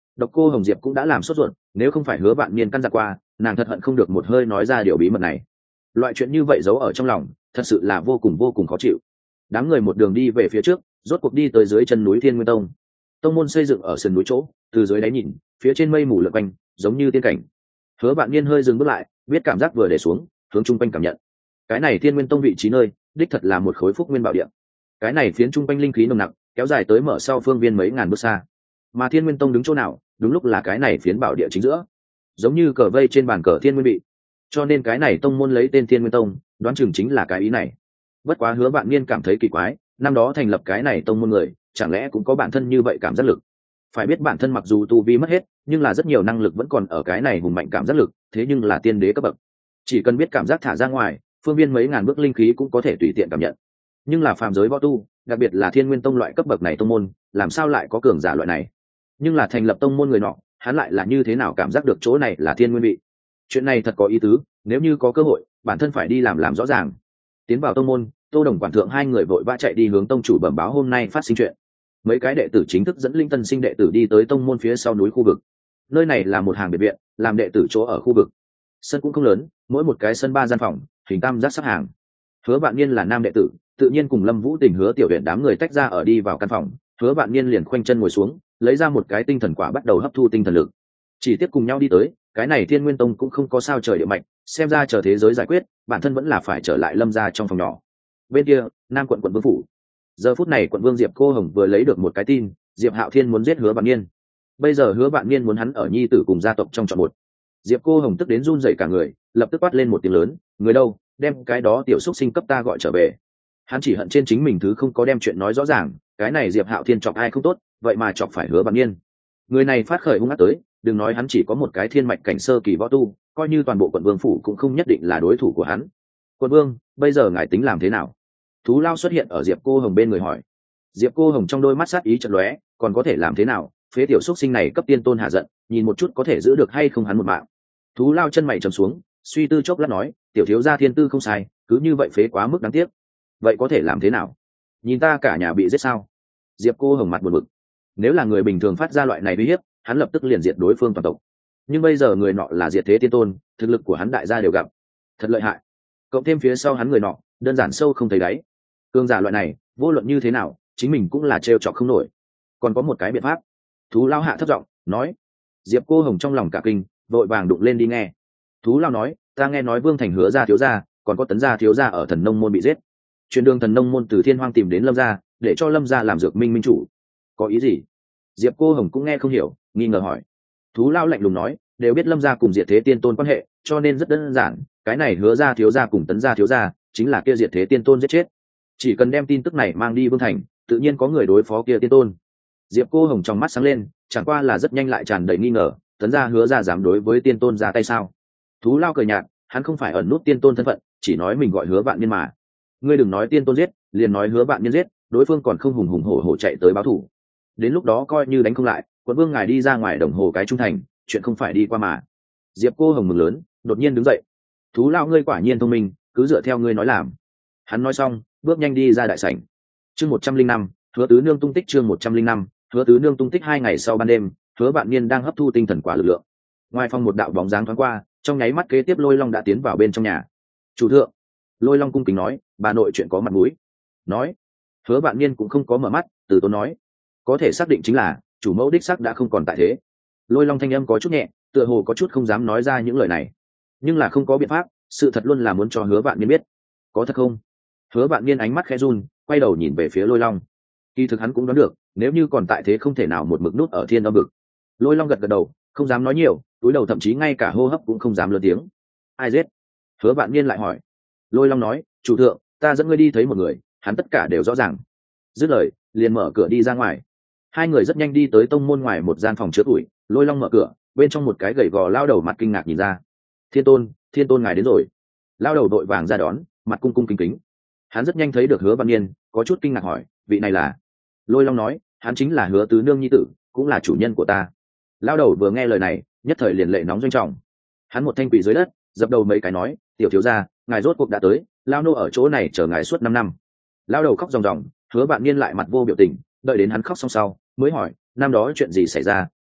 A: Độc Cô Hồng Diệp cũng đã làm sốt ruột, nếu không phải Hứa Vạn Niên căn dặn qua, nàng thật hận không được một hơi nói ra điều bí mật này. Loại chuyện như vậy giấu ở trong lòng, thật sự là vô cùng vô cùng khó chịu. Đám người một đường đi về phía trước, rốt cuộc đi tới dưới chân núi Thiên Nguyên Tông. Tông môn xây dựng ở sườn núi chỗ, từ dưới đáy nhìn, phía trên mây mù lượn quanh, giống như tiên cảnh. Hứa Vạn Niên hơi dừng bước lại, biết cảm giác vừa để xuống, hướng trung quanh cảm nhận. Cái này Thiên Nguyên Tông vị trí nơi, đích thật là một khối phúc nguyên bảo địa. Cái này phiến trung quanh linh khí nồng nặc, kéo dài tới mở sau phương viên mấy ngàn bước xa. Mà Thiên Nguyên Tông đứng chỗ nào, đúng lúc là cái này phiến bảo địa chính giữa, giống như cờ vây trên bàn cờ Thiên Nguyên bị. Cho nên cái này tông môn lấy tên Thiên Nguyên Tông, đoán chừng chính là cái ý này. Bất quá Hứa Vạn Niên cảm thấy kỳ quái, năm đó thành lập cái này tông môn người, chẳng lẽ cũng có bản thân như vậy cảm giác lực? Phải biết bản thân mặc dù tu vi mất hết, nhưng là rất nhiều năng lực vẫn còn ở cái này hùng mạnh cảm giác lực, thế nhưng là tiên đế cấp bậc. Chỉ cần biết cảm giác thả ra ngoài, phương viên mấy ngàn bước linh khí cũng có thể tùy tiện cảm nhận. Nhưng là phàm giới võ tu, đặc biệt là Thiên Nguyên Tông loại cấp bậc này tông môn, làm sao lại có cường giả loại này? Nhưng là thành lập tông môn người nọ, hắn lại là như thế nào cảm giác được chỗ này là Thiên Nguyên bị? Chuyện này thật có ý tứ, nếu như có cơ hội, bản thân phải đi làm làm rõ ràng. Tiến vào tông môn, Tô Đồng quản thượng hai người vội vã chạy đi hướng tông chủ bẩm báo hôm nay phát sinh chuyện. Mấy cái đệ tử chính thức dẫn linh tân sinh đệ tử đi tới tông môn phía sau núi khu vực. Nơi này là một hàng biệt viện, làm đệ tử chỗ ở khu vực. Sân cũng không lớn, mỗi một cái sân ba gian phòng, hình tam giác sắp hàng. Hứa Vạn Niên là nam đệ tử, tự nhiên cùng Lâm Vũ Tình Hứa Tiểu Uyển đám người tách ra ở đi vào căn phòng. Hứa Vạn Niên liền khoanh chân ngồi xuống, lấy ra một cái tinh thần quả bắt đầu hấp thu tinh thần lực. Chỉ tiếp cùng nhau đi tới, cái này Thiên Nguyên Tông cũng không có sao trời địa mạch, xem ra chờ thế giới giải quyết, bản thân vẫn là phải trở lại Lâm gia trong phòng nhỏ. Bên kia, Nam quận quận vương phủ. Giờ phút này quận vương Diệp Cô Hồng vừa lấy được một cái tin, Diệp Hạo Thiên muốn giết Hứa Vạn Niên. Bây giờ Hứa Vạn Niên muốn hắn ở nhi tử cùng gia tộc trong chọn một. Diệp Cô Hồng tức đến run rẩy cả người, lập tức quát lên một tiếng lớn, người đâu, đem cái đó tiểu xúc sinh cấp ta gọi trở về. Hắn chỉ hận trên chính mình thứ không có đem chuyện nói rõ ràng, cái này Diệp Hạo Thiên chọc ai không tốt, vậy mà chọc phải Hứa Vạn Niên. Người này phát khởi hung ác tới, đừng nói hắn chỉ có một cái thiên mạch cảnh sơ kỳ võ tu, coi như toàn bộ quận vương phủ cũng không nhất định là đối thủ của hắn. Quận vương, bây giờ ngài tính làm thế nào? Thú Lao xuất hiện ở Diệp Cô Hồng bên người hỏi. Diệp Cô Hồng trong đôi mắt sát ý chợt lóe, còn có thể làm thế nào? Phế tiểu xúc sinh này cấp tiên tôn hạ giận, nhìn một chút có thể giữ được hay không hắn một mạng. Thú Lao chân mày trầm xuống, suy tư chốc lát nói, tiểu thiếu gia thiên tư không sai, cứ như vậy phế quá mức đáng tiếc. Vậy có thể làm thế nào? Nhìn ta cả nhà bị giết sao? Diệp Cô Hồng mặt buồn bực. Nếu là người bình thường phát ra loại này uy hiếp, hắn lập tức liền diệt đối phương toàn tộc. Nhưng bây giờ người nọ là diệt thế tiên tôn, thực lực của hắn đại gia đều gặp, thật lợi hại. Cộng thêm phía sau hắn người nọ, đơn giản sâu không thấy đáy. Cương giả loại này, vô luận như thế nào, chính mình cũng là trêu chọc không nổi. Còn có một cái biện pháp. Thú Lao hạ thấp giọng nói. Diệp Cô Hồng trong lòng cả kinh, vội vàng đụng lên đi nghe. Thú Lao nói, ta nghe nói Vương Thành Hứa gia thiếu gia, còn có Tấn gia thiếu gia ở Thần Nông môn bị giết. Truyền đường Thần Nông môn từ Thiên Hoang tìm đến Lâm gia, để cho Lâm gia làm dược minh minh chủ. Có ý gì? Diệp Cô Hồng cũng nghe không hiểu, nghi ngờ hỏi. Thú Lao lạnh lùng nói, đều biết Lâm gia cùng Diệt Thế Tiên Tôn quan hệ, cho nên rất đơn giản, cái này Hứa gia thiếu gia cùng Tấn gia thiếu gia, chính là kia Diệt Thế Tiên Tôn giết chết. Chỉ cần đem tin tức này mang đi Vương Thành, tự nhiên có người đối phó kia Tiên Tôn. Diệp Cô Hồng trong mắt sáng lên, chẳng qua là rất nhanh lại tràn đầy nghi ngờ, Tấn gia Hứa gia dám đối với Tiên Tôn ra tay sao? Thú Lao cười nhạt, hắn không phải ẩn nút Tiên Tôn thân phận, chỉ nói mình gọi Hứa Vạn Niên mà. Ngươi đừng nói Tiên Tôn giết, liền nói Hứa Vạn Niên giết, đối phương còn không hùng hùng hổ hổ chạy tới báo thù. Đến lúc đó coi như đánh không lại, quận vương ngài đi ra ngoài đồng hồ cái trung thành, chuyện không phải đi qua mà. Diệp Cô Hồng mừng lớn, đột nhiên đứng dậy. Thú Lao ngươi quả nhiên thông minh, cứ dựa theo ngươi nói làm. Hắn nói xong, bước nhanh đi ra đại sảnh. Chương một trăm linh năm, Hứa Tứ Nương tung tích chương một trăm linh năm, Hứa Tứ Nương tung tích hai ngày sau ban đêm, Hứa Vạn Niên đang hấp thu tinh thần quả lực lượng. Ngoài phòng một đạo bóng dáng thoáng qua, trong nháy mắt kế tiếp Lôi Long đã tiến vào bên trong nhà. "Chủ thượng." Lôi Long cung kính nói, "Bà nội chuyện có mặt mũi." Nói. Hứa Vạn Niên cũng không có mở mắt, từ tốn nói, "Có thể xác định chính là chủ mẫu đích xác đã không còn tại thế." Lôi Long thanh âm có chút nhẹ, tựa hồ có chút không dám nói ra những lời này, nhưng là không có biện pháp, sự thật luôn là muốn cho Hứa Vạn Niên biết. "Có thật không?" Hứa Vạn Niên ánh mắt khẽ run, quay đầu nhìn về phía Lôi Long. Kỳ thực hắn cũng đoán được, nếu như còn tại thế không thể nào một mực nút ở thiên âm vực. Lôi Long gật gật đầu, không dám nói nhiều, túi đầu thậm chí ngay cả hô hấp cũng không dám lớn tiếng. "Ai giết?" Hứa Vạn Niên lại hỏi. Lôi Long nói, "Chủ thượng, ta dẫn ngươi đi thấy một người, hắn tất cả đều rõ ràng." Dứt lời, liền mở cửa đi ra ngoài. Hai người rất nhanh đi tới tông môn ngoài một gian phòng chứa tuổi. Lôi Long mở cửa, bên trong một cái gầy gò lao đầu mặt kinh ngạc nhìn ra. "Thiên tôn, Thiên tôn ngài đến rồi." Lao đầu đội vàng ra đón, mặt cung cung kính kính. Hắn rất nhanh thấy được Hứa Vạn Niên, có chút kinh ngạc hỏi, "Vị này là?" Lôi Long nói, "Hắn chính là Hứa Tứ Nương nhi tử, cũng là chủ nhân của ta." Lao đầu vừa nghe lời này, nhất thời liền lệ nóng doanh trọng. Hắn một thanh quỳ dưới đất, dập đầu mấy cái nói, "Tiểu thiếu gia, ngài rốt cuộc đã tới, lao nô ở chỗ này chờ ngài suốt năm năm." Lao đầu khóc ròng ròng, Hứa Vạn Niên lại mặt vô biểu tình, đợi đến hắn khóc xong sau, mới hỏi, "Năm đó chuyện gì xảy ra,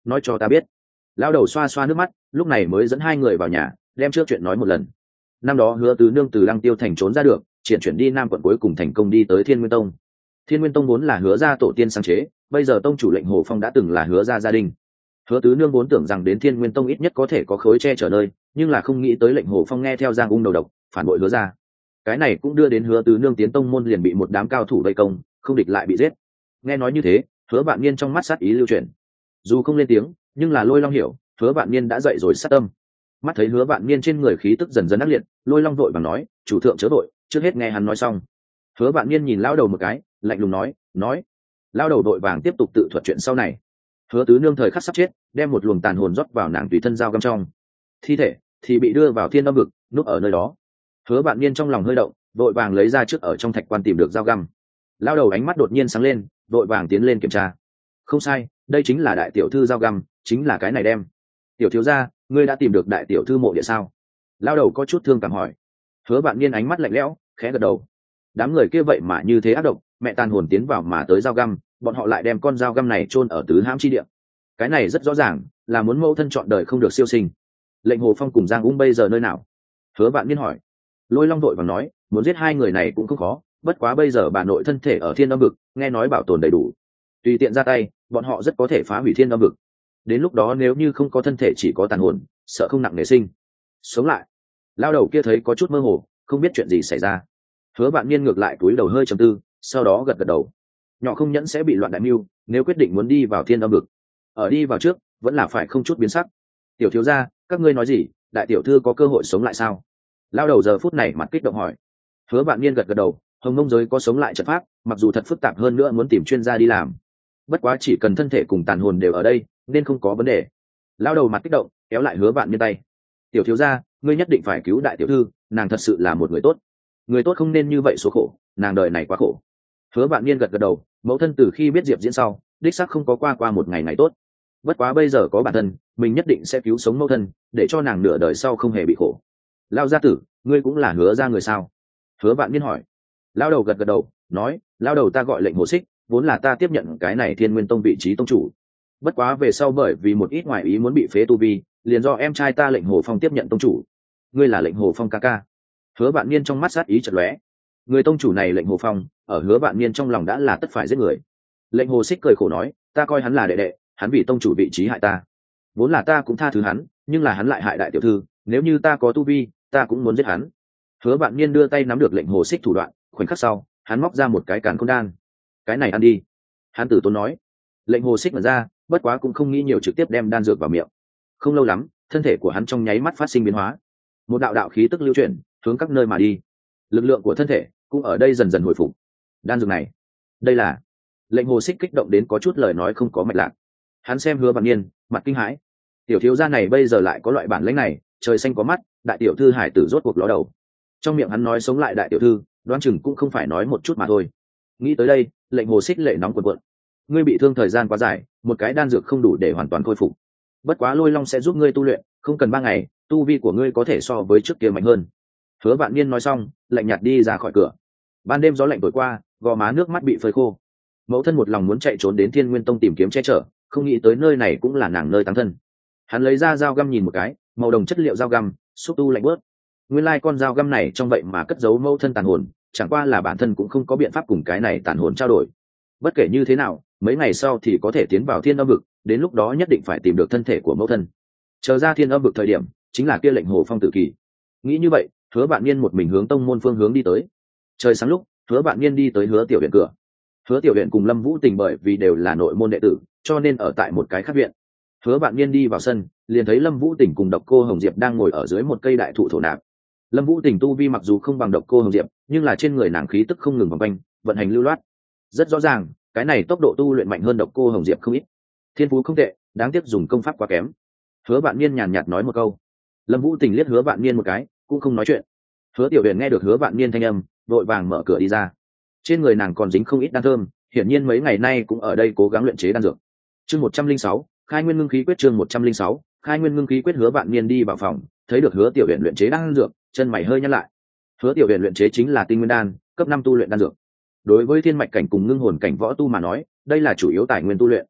A: nói cho ta biết. Lao đầu xoa xoa nước mắt, lúc này mới dẫn hai người vào nhà, đem trước chuyện nói một lần. Năm đó Hứa Tứ Nương từ Lăng Tiêu thành trốn ra được, chuyển chuyển đi Nam quận, cuối cùng thành công đi tới Thiên Nguyên Tông. Thiên Nguyên Tông vốn là Hứa gia tổ tiên sáng chế, bây giờ tông chủ lệnh Hồ Phong đã từng là Hứa gia gia đình. Hứa Tứ Nương vốn tưởng rằng đến Thiên Nguyên Tông ít nhất có thể có khối che chở nơi, nhưng là không nghĩ tới lệnh Hồ Phong nghe theo Giang Ung đầu độc, phản bội Hứa gia. Cái này cũng đưa đến Hứa Tứ Nương tiến tông môn liền bị một đám cao thủ vây công, không địch lại bị giết. Nghe nói như thế, Hứa Vạn Niên trong mắt sát ý lưu chuyển. Dù không lên tiếng, nhưng là Lôi Long hiểu, Hứa Vạn Niên đã dậy rồi sát tâm. Mắt thấy Hứa Vạn Niên trên người khí tức dần dần ác liệt, Lôi Long vội vàng nói, chủ thượng chớ vội, trước hết nghe hắn nói xong. Hứa Vạn Niên nhìn lão đầu một cái, lạnh lùng nói, nói. Lão đầu vội vàng tiếp tục tự thuật chuyện sau này. Hứa Tứ Nương thời khắc sắp chết, đem một luồng tàn hồn rót vào nàng tùy thân dao găm trong, thi thể thì bị đưa vào Thiên Âm vực, núp ở nơi đó. Hứa Vạn Niên trong lòng hơi động, vội vàng lấy ra trước ở trong thạch quan tìm được dao găm. Lão đầu ánh mắt đột nhiên sáng lên, vội vàng tiến lên kiểm tra. Không sai, đây chính là đại tiểu thư dao găm, chính là cái này đem. Tiểu thiếu gia, ngươi đã tìm được đại tiểu thư mộ địa sao? Lão đầu có chút thương cảm hỏi. Hứa Vạn Niên ánh mắt lạnh lẽo, khẽ gật đầu. Đám người kia vậy mà như thế ác độc, mẹ tàn hồn tiến vào mà tới dao găm, bọn họ lại đem con dao găm này chôn ở tứ hãm chi địa. Cái này rất rõ ràng là muốn mẫu thân chọn đời không được siêu sinh. Lệnh Hồ Phong cùng Giang Ung bây giờ nơi nào? Hứa Vạn Niên hỏi. Lôi Long đội và nói, muốn giết hai người này cũng không khó, bất quá bây giờ bà nội thân thể ở Thiên Âm vực, nghe nói bảo tồn đầy đủ, tùy tiện ra tay, bọn họ rất có thể phá hủy Thiên Âm vực. Đến lúc đó nếu như không có thân thể chỉ có tàn hồn, sợ không nặng nề sinh sống lại. Lao đầu kia thấy có chút mơ hồ, không biết chuyện gì xảy ra. Hứa Vạn Niên ngược lại cúi đầu hơi trầm tư, sau đó gật gật đầu. Nhỏ không nhẫn sẽ bị loạn đại mưu, nếu quyết định muốn đi vào Thiên Âm vực, ở đi vào trước vẫn là phải không chút biến sắc. Tiểu thiếu gia, các ngươi nói gì, đại tiểu thư có cơ hội sống lại sao? Lao đầu giờ phút này mặt kích động hỏi. Hứa Vạn Niên gật gật đầu, hồng mông giới có sống lại trận pháp, mặc dù thật phức tạp hơn nữa muốn tìm chuyên gia đi làm, bất quá chỉ cần thân thể cùng tàn hồn đều ở đây nên không có vấn đề. Lao đầu mặt kích động kéo lại Hứa Vạn Niên tay. Tiểu thiếu gia, ngươi nhất định phải cứu đại tiểu thư, nàng thật sự là một người tốt. Người tốt không nên như vậy số khổ, nàng đời này quá khổ. Hứa Vạn Niên gật gật đầu, mẫu thân từ khi biết diệp diễn sau, đích xác không có qua qua một ngày ngày tốt. Bất quá bây giờ có bản thân, mình nhất định sẽ cứu sống mẫu thân, để cho nàng nửa đời sau không hề bị khổ. Lao gia tử, ngươi cũng là Hứa gia người sao? Hứa Vạn Niên hỏi. Lao đầu gật gật đầu, nói, lao đầu ta gọi lệnh Hồ Xích, vốn là ta tiếp nhận cái này Thiên Nguyên Tông vị trí tông chủ. Bất quá về sau bởi vì một ít ngoại ý muốn bị phế tu vi, liền do em trai ta lệnh Hồ Phong tiếp nhận tông chủ. Ngươi là lệnh Hồ Phong ca ca? Hứa Vạn Niên trong mắt sát ý chợt lóe. Người tông chủ này lệnh Hồ Phong, ở Hứa Vạn Niên trong lòng đã là tất phải giết người. Lệnh Hồ Xích cười khổ nói, ta coi hắn là đệ đệ, hắn vì tông chủ vị trí hại ta. Vốn là ta cũng tha thứ hắn, nhưng là hắn lại hại đại tiểu thư, nếu như ta có tu vi, ta cũng muốn giết hắn. Hứa Vạn Niên đưa tay nắm được lệnh Hồ Xích thủ đoạn, khoảnh khắc sau, hắn móc ra một cái càn khôn đan. Cái này ăn đi. Hắn tử tốn nói. Lệnh Hồ Xích mở ra, bất quá cũng không nghĩ nhiều, trực tiếp đem đan dược vào miệng. Không lâu lắm, thân thể của hắn trong nháy mắt phát sinh biến hóa, một đạo đạo khí tức lưu chuyển hướng các nơi mà đi, lực lượng của thân thể cũng ở đây dần dần hồi phục. Đan dược này, đây là... Lệnh Hồ Xích kích động đến có chút lời nói không có mạch lạc. Hắn xem Hứa Vạn Niên, mặt kinh hãi. Tiểu thiếu gia này bây giờ lại có loại bản lĩnh này, trời xanh có mắt, đại tiểu thư hải tử rốt cuộc ló đầu. Trong miệng hắn nói sống lại đại tiểu thư, đoán chừng cũng không phải nói một chút mà thôi. Nghĩ tới đây, Lệnh Hồ Xích lệ nóng cuộn cuộn. Ngươi bị thương thời gian quá dài, một cái đan dược không đủ để hoàn toàn khôi phục. Bất quá Lôi Long sẽ giúp ngươi tu luyện, không cần ba ngày, tu vi của ngươi có thể so với trước kia mạnh hơn. Hứa Vạn Niên nói xong, lạnh nhạt đi ra khỏi cửa. Ban đêm gió lạnh thổi qua, gò má nước mắt bị phơi khô. Mẫu thân một lòng muốn chạy trốn đến Thiên Nguyên Tông tìm kiếm che chở, không nghĩ tới nơi này cũng là nàng nơi táng thân. Hắn lấy ra dao găm nhìn một cái, màu đồng chất liệu dao găm, xúc tu lạnh bớt. Nguyên lai con dao găm này trong vậy mà cất giấu mẫu thân tàn hồn, chẳng qua là bản thân cũng không có biện pháp cùng cái này tàn hồn trao đổi. Bất kể như thế nào, mấy ngày sau thì có thể tiến vào Thiên Âm vực, đến lúc đó nhất định phải tìm được thân thể của mẫu thân. Chờ ra Thiên Âm vực thời điểm, chính là kia lệnh Hồ Phong tử kỳ. Nghĩ như vậy, Hứa Vạn Niên một mình hướng tông môn phương hướng đi tới. Trời sáng lúc, Hứa Vạn Niên đi tới Hứa Tiểu Viện cửa. Hứa Tiểu Viện cùng Lâm Vũ Tình bởi vì đều là nội môn đệ tử, cho nên ở tại một cái khác viện. Hứa Vạn Niên đi vào sân, liền thấy Lâm Vũ Tình cùng Độc Cô Hồng Diệp đang ngồi ở dưới một cây đại thụ thổ nạp. Lâm Vũ Tình tu vi mặc dù không bằng Độc Cô Hồng Diệp, nhưng là trên người nàng khí tức không ngừng vòng quanh, vận hành lưu loát. Rất rõ ràng, cái này tốc độ tu luyện mạnh hơn Độc Cô Hồng Diệp không ít. Thiên phú không tệ, đáng tiếc dùng công pháp quá kém. Hứa Vạn Niên nhàn nhạt nói một câu. Lâm Vũ Tình liếc Hứa Vạn Niên một cái, cũng không nói chuyện. Hứa Tiểu Huyền nghe được Hứa Vạn Niên thanh âm, vội vàng mở cửa đi ra. Trên người nàng còn dính không ít đan thơm, hiển nhiên mấy ngày nay cũng ở đây cố gắng luyện chế đan dược. Chương một trăm linh sáu, Khai Nguyên Ngưng Khí Quyết. Chương một trăm linh sáu, Khai Nguyên Ngưng Khí Quyết. Hứa Vạn Niên đi vào phòng, thấy được Hứa Tiểu Huyền luyện chế đan dược, chân mày hơi nhăn lại. Hứa Tiểu Huyền luyện chế chính là Tinh Nguyên đan, cấp năm tu luyện đan dược. Đối với thiên mạch cảnh cùng ngưng hồn cảnh võ tu mà nói, đây là chủ yếu tài nguyên tu luyện.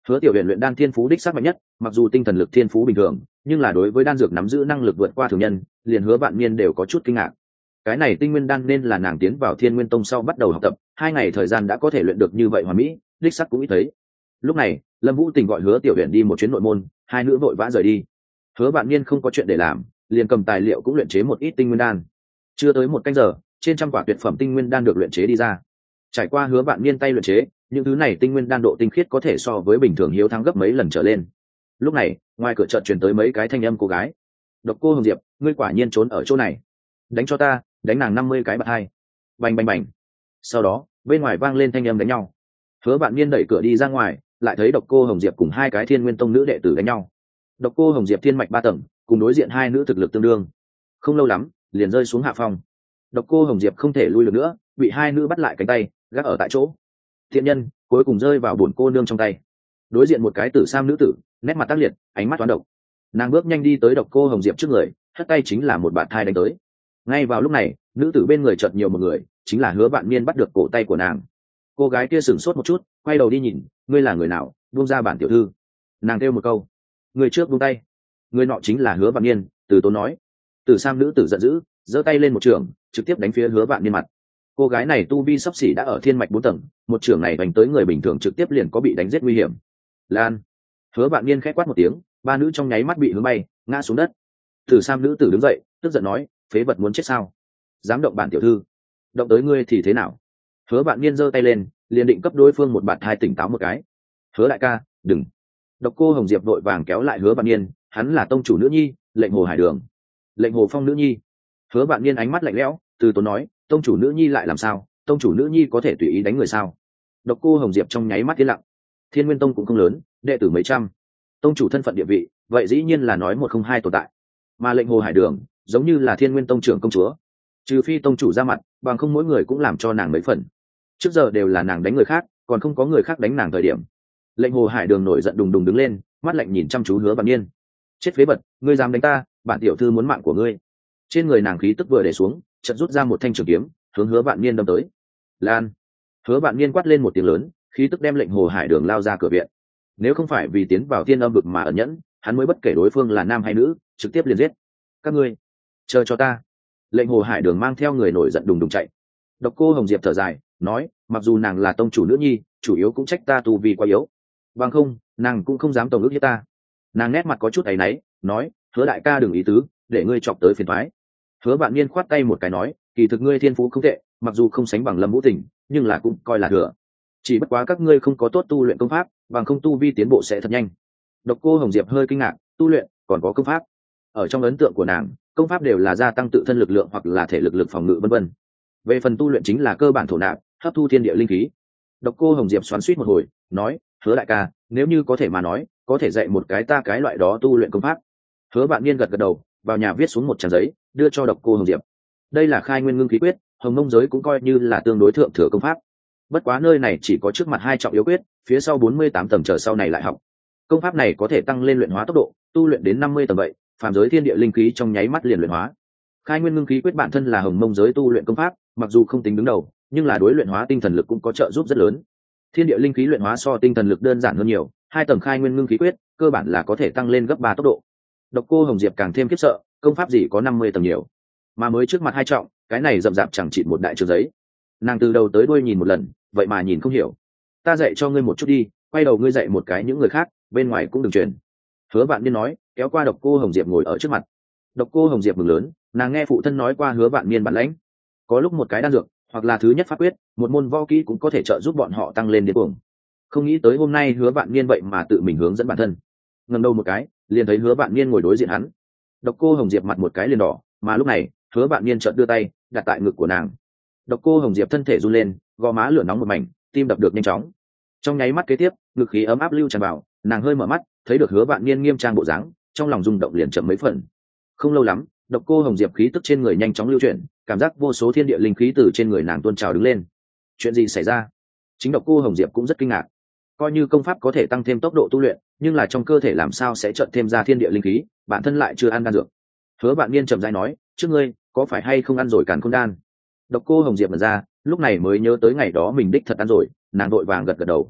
A: Hứa Tiểu Huyền luyện đan thiên phú đích xác mạnh nhất, mặc dù tinh thần lực thiên phú bình thường, nhưng là đối với đan dược nắm giữ năng lực vượt qua thường nhân, liền Hứa Vạn Niên đều có chút kinh ngạc. Cái này tinh nguyên đan nên là nàng tiến vào Thiên Nguyên Tông sau bắt đầu học tập, hai ngày thời gian đã có thể luyện được như vậy hoàn mỹ, đích xác cũng ít thấy. Lúc này, Lâm Vũ Tình gọi Hứa Tiểu Huyền đi một chuyến nội môn, hai nữ vội vã rời đi. Hứa Vạn Niên không có chuyện để làm, liền cầm tài liệu cũng luyện chế một ít tinh nguyên đan. Chưa tới một canh giờ, trên trăm quả tuyệt phẩm tinh nguyên đan được luyện chế đi ra. Trải qua Hứa Vạn Niên tay luyện chế, những thứ này tinh nguyên đan độ tinh khiết có thể so với bình thường hiếu thắng gấp mấy lần trở lên. Lúc này, ngoài cửa chợt truyền tới mấy cái thanh âm cô gái. Độc Cô Hồng Diệp, ngươi quả nhiên trốn ở chỗ này. Đánh cho ta, đánh nàng năm mươi cái bạt hai. Bành bành bành. Sau đó, bên ngoài vang lên thanh âm đánh nhau. Hứa Vạn Niên đẩy cửa đi ra ngoài, lại thấy Độc Cô Hồng Diệp cùng hai cái Thiên Nguyên Tông nữ đệ tử đánh nhau. Độc Cô Hồng Diệp thiên mạch ba tầng, cùng đối diện hai nữ thực lực tương đương. Không lâu lắm, liền rơi xuống hạ phong. Độc Cô Hồng Diệp không thể lui được nữa, bị hai nữ bắt lại cánh tay, gác ở tại chỗ. Thiện nhân cuối cùng rơi vào bổn cô nương trong tay. Đối diện một cái tử sam nữ tử, nét mặt tác liệt, ánh mắt toán độc. Nàng bước nhanh đi tới Độc Cô Hồng Diệp trước người, hất tay chính là một bạt thai đánh tới. Ngay vào lúc này, nữ tử bên người chợt nhiều một người, chính là Hứa Vạn Niên bắt được cổ tay của nàng. Cô gái kia sửng sốt một chút, quay đầu đi nhìn, ngươi là người nào, buông ra bản tiểu thư. Nàng kêu một câu, người trước buông tay. Người nọ chính là Hứa Vạn Niên, từ tốn nói. Tử sam nữ tử giận dữ, giơ tay lên một trường, trực tiếp đánh phía Hứa Vạn Niên mặt. Cô gái này tu vi sắp xỉ đã ở thiên mạch bốn tầng, một trường này đánh tới người bình thường trực tiếp liền có bị đánh giết nguy hiểm. Lan. Hứa Vạn Niên khẽ quát một tiếng, ba nữ trong nháy mắt bị hướng bay, ngã xuống đất. Tử sam nữ tử đứng dậy, tức giận nói, phế vật muốn chết sao? Dám động bản tiểu thư, động tới ngươi thì thế nào? Hứa Vạn Niên giơ tay lên, liền định cấp đối phương một bạt hai tỉnh táo một cái. Hứa đại ca, đừng. Độc Cô Hồng Diệp vội vàng kéo lại Hứa Vạn Niên, hắn là tông chủ nữ nhi, lệnh hồ hải đường. Lệnh hồ phong nữ nhi. Hứa Vạn Niên ánh mắt lạnh lẽo, từ tốn nói, tông chủ nữ nhi lại làm sao? Tông chủ nữ nhi có thể tùy ý đánh người sao? Độc Cô Hồng Diệp trong nháy mắt yên lặng. Thiên Nguyên Tông cũng không lớn, đệ tử mấy trăm, tông chủ thân phận địa vị, vậy dĩ nhiên là nói một không hai tồn tại. Mà lệnh hồ hải đường, giống như là Thiên Nguyên Tông trưởng công chúa, trừ phi tông chủ ra mặt, bằng không mỗi người cũng làm cho nàng mấy phần. Trước giờ đều là nàng đánh người khác, còn không có người khác đánh nàng thời điểm. Lệnh hồ hải đường nổi giận đùng đùng đứng lên, mắt lạnh nhìn chăm chú Hứa Vạn Niên. Chết phế vật, ngươi dám đánh ta, bản tiểu thư muốn mạng của ngươi. Trên người nàng khí tức vừa để xuống, chợt rút ra một thanh trường kiếm, hướng Hứa Vạn Niên đâm tới. Lan. Hứa Vạn Niên quát lên một tiếng lớn, khí tức đem lệnh hồ hải đường lao ra cửa viện. Nếu không phải vì tiến vào thiên âm vực mà ẩn nhẫn, hắn mới bất kể đối phương là nam hay nữ, trực tiếp liền giết. Các ngươi, chờ cho ta. Lệnh hồ hải đường mang theo người nổi giận đùng đùng chạy. Độc Cô Hồng Diệp thở dài, nói, mặc dù nàng là tông chủ nữ nhi, chủ yếu cũng trách ta tu vi quá yếu. Bằng không, nàng cũng không dám tổng ước hiếp ta. Nàng nét mặt có chút áy náy, nói, Hứa đại ca đừng ý tứ, để ngươi chọc tới phiền toái. Hứa Vạn Niên khoát tay một cái nói, kỳ thực ngươi thiên phú không tệ, mặc dù không sánh bằng Lâm Vũ Tình, nhưng là cũng coi là thừa. Chỉ bất quá các ngươi không có tốt tu luyện công pháp, bằng không tu vi tiến bộ sẽ thật nhanh. Độc Cô Hồng Diệp hơi kinh ngạc, tu luyện còn có công pháp? Ở trong ấn tượng của nàng, công pháp đều là gia tăng tự thân lực lượng hoặc là thể lực lực phòng ngự vân vân. Về phần tu luyện chính là cơ bản thổ nạp, hấp thu thiên địa linh khí. Độc Cô Hồng Diệp xoắn xuýt một hồi, nói, Hứa đại ca, nếu như có thể mà nói, có thể dạy một cái ta cái loại đó tu luyện công pháp. Hứa Vạn Niên gật gật đầu, vào nhà viết xuống một trang giấy, đưa cho Độc Cô Hồng Diệp. Đây là khai nguyên ngưng khí quyết, Hồng Mông giới cũng coi như là tương đối thượng thừa công pháp. Bất quá nơi này chỉ có trước mặt hai trọng yếu quyết, phía sau bốn mươi tám tầng trở sau này lại học. Công pháp này có thể tăng lên luyện hóa tốc độ, tu luyện đến năm mươi tầng vậy, phàm giới thiên địa linh khí trong nháy mắt liền luyện hóa. Khai nguyên ngưng khí quyết bản thân là Hồng Mông giới tu luyện công pháp, mặc dù không tính đứng đầu, nhưng là đối luyện hóa tinh thần lực cũng có trợ giúp rất lớn. Thiên địa linh khí luyện hóa so tinh thần lực đơn giản hơn nhiều, hai tầng khai nguyên ngưng khí quyết, cơ bản là có thể tăng lên gấp ba tốc độ. Độc Cô Hồng Diệp càng thêm khiếp sợ, công pháp gì có năm mươi tầng nhiều, mà mới trước mặt hai trọng, cái này rậm rạp chẳng chịt một đại trường giấy. Nàng từ đầu tới đuôi nhìn một lần, vậy mà nhìn không hiểu. Ta dạy cho ngươi một chút đi, quay đầu ngươi dạy một cái những người khác, bên ngoài cũng đừng truyền. Hứa Vạn Niên nói, kéo qua Độc Cô Hồng Diệp ngồi ở trước mặt. Độc Cô Hồng Diệp mừng lớn, nàng nghe phụ thân nói qua Hứa Vạn Niên bản lãnh, có lúc một cái đan dược, hoặc là thứ nhất pháp quyết, một môn võ kỹ cũng có thể trợ giúp bọn họ tăng lên điên cuồng. Không nghĩ tới hôm nay Hứa Vạn Niên vậy mà tự mình hướng dẫn bản thân. Ngẩng đầu một cái, liền thấy Hứa Vạn Niên ngồi đối diện hắn. Độc Cô Hồng Diệp mặt một cái liền đỏ, mà lúc này, Hứa Vạn Niên chợt đưa tay đặt tại ngực của nàng. Độc Cô Hồng Diệp thân thể run lên, gò má lửa nóng một mảnh, tim đập được nhanh chóng. Trong nháy mắt kế tiếp, ngực khí ấm áp lưu tràn vào, nàng hơi mở mắt, thấy được Hứa Vạn Niên nghiêm trang bộ dáng, trong lòng rung động liền chậm mấy phần. Không lâu lắm, Độc Cô Hồng Diệp khí tức trên người nhanh chóng lưu chuyển, cảm giác vô số thiên địa linh khí từ trên người nàng tuôn trào đứng lên. Chuyện gì xảy ra? Chính Độc Cô Hồng Diệp cũng rất kinh ngạc. Coi như công pháp có thể tăng thêm tốc độ tu luyện, nhưng là trong cơ thể làm sao sẽ chợt thêm ra thiên địa linh khí, bản thân lại chưa ăn đan dược. Hứa Vạn Niên chậm rãi nói, trước ngươi có phải hay không ăn rồi Càn Khôn đan? Độc Cô Hồng Diệp mở ra, lúc này mới nhớ tới ngày đó mình đích thật ăn rồi, nàng đội vàng gật gật đầu.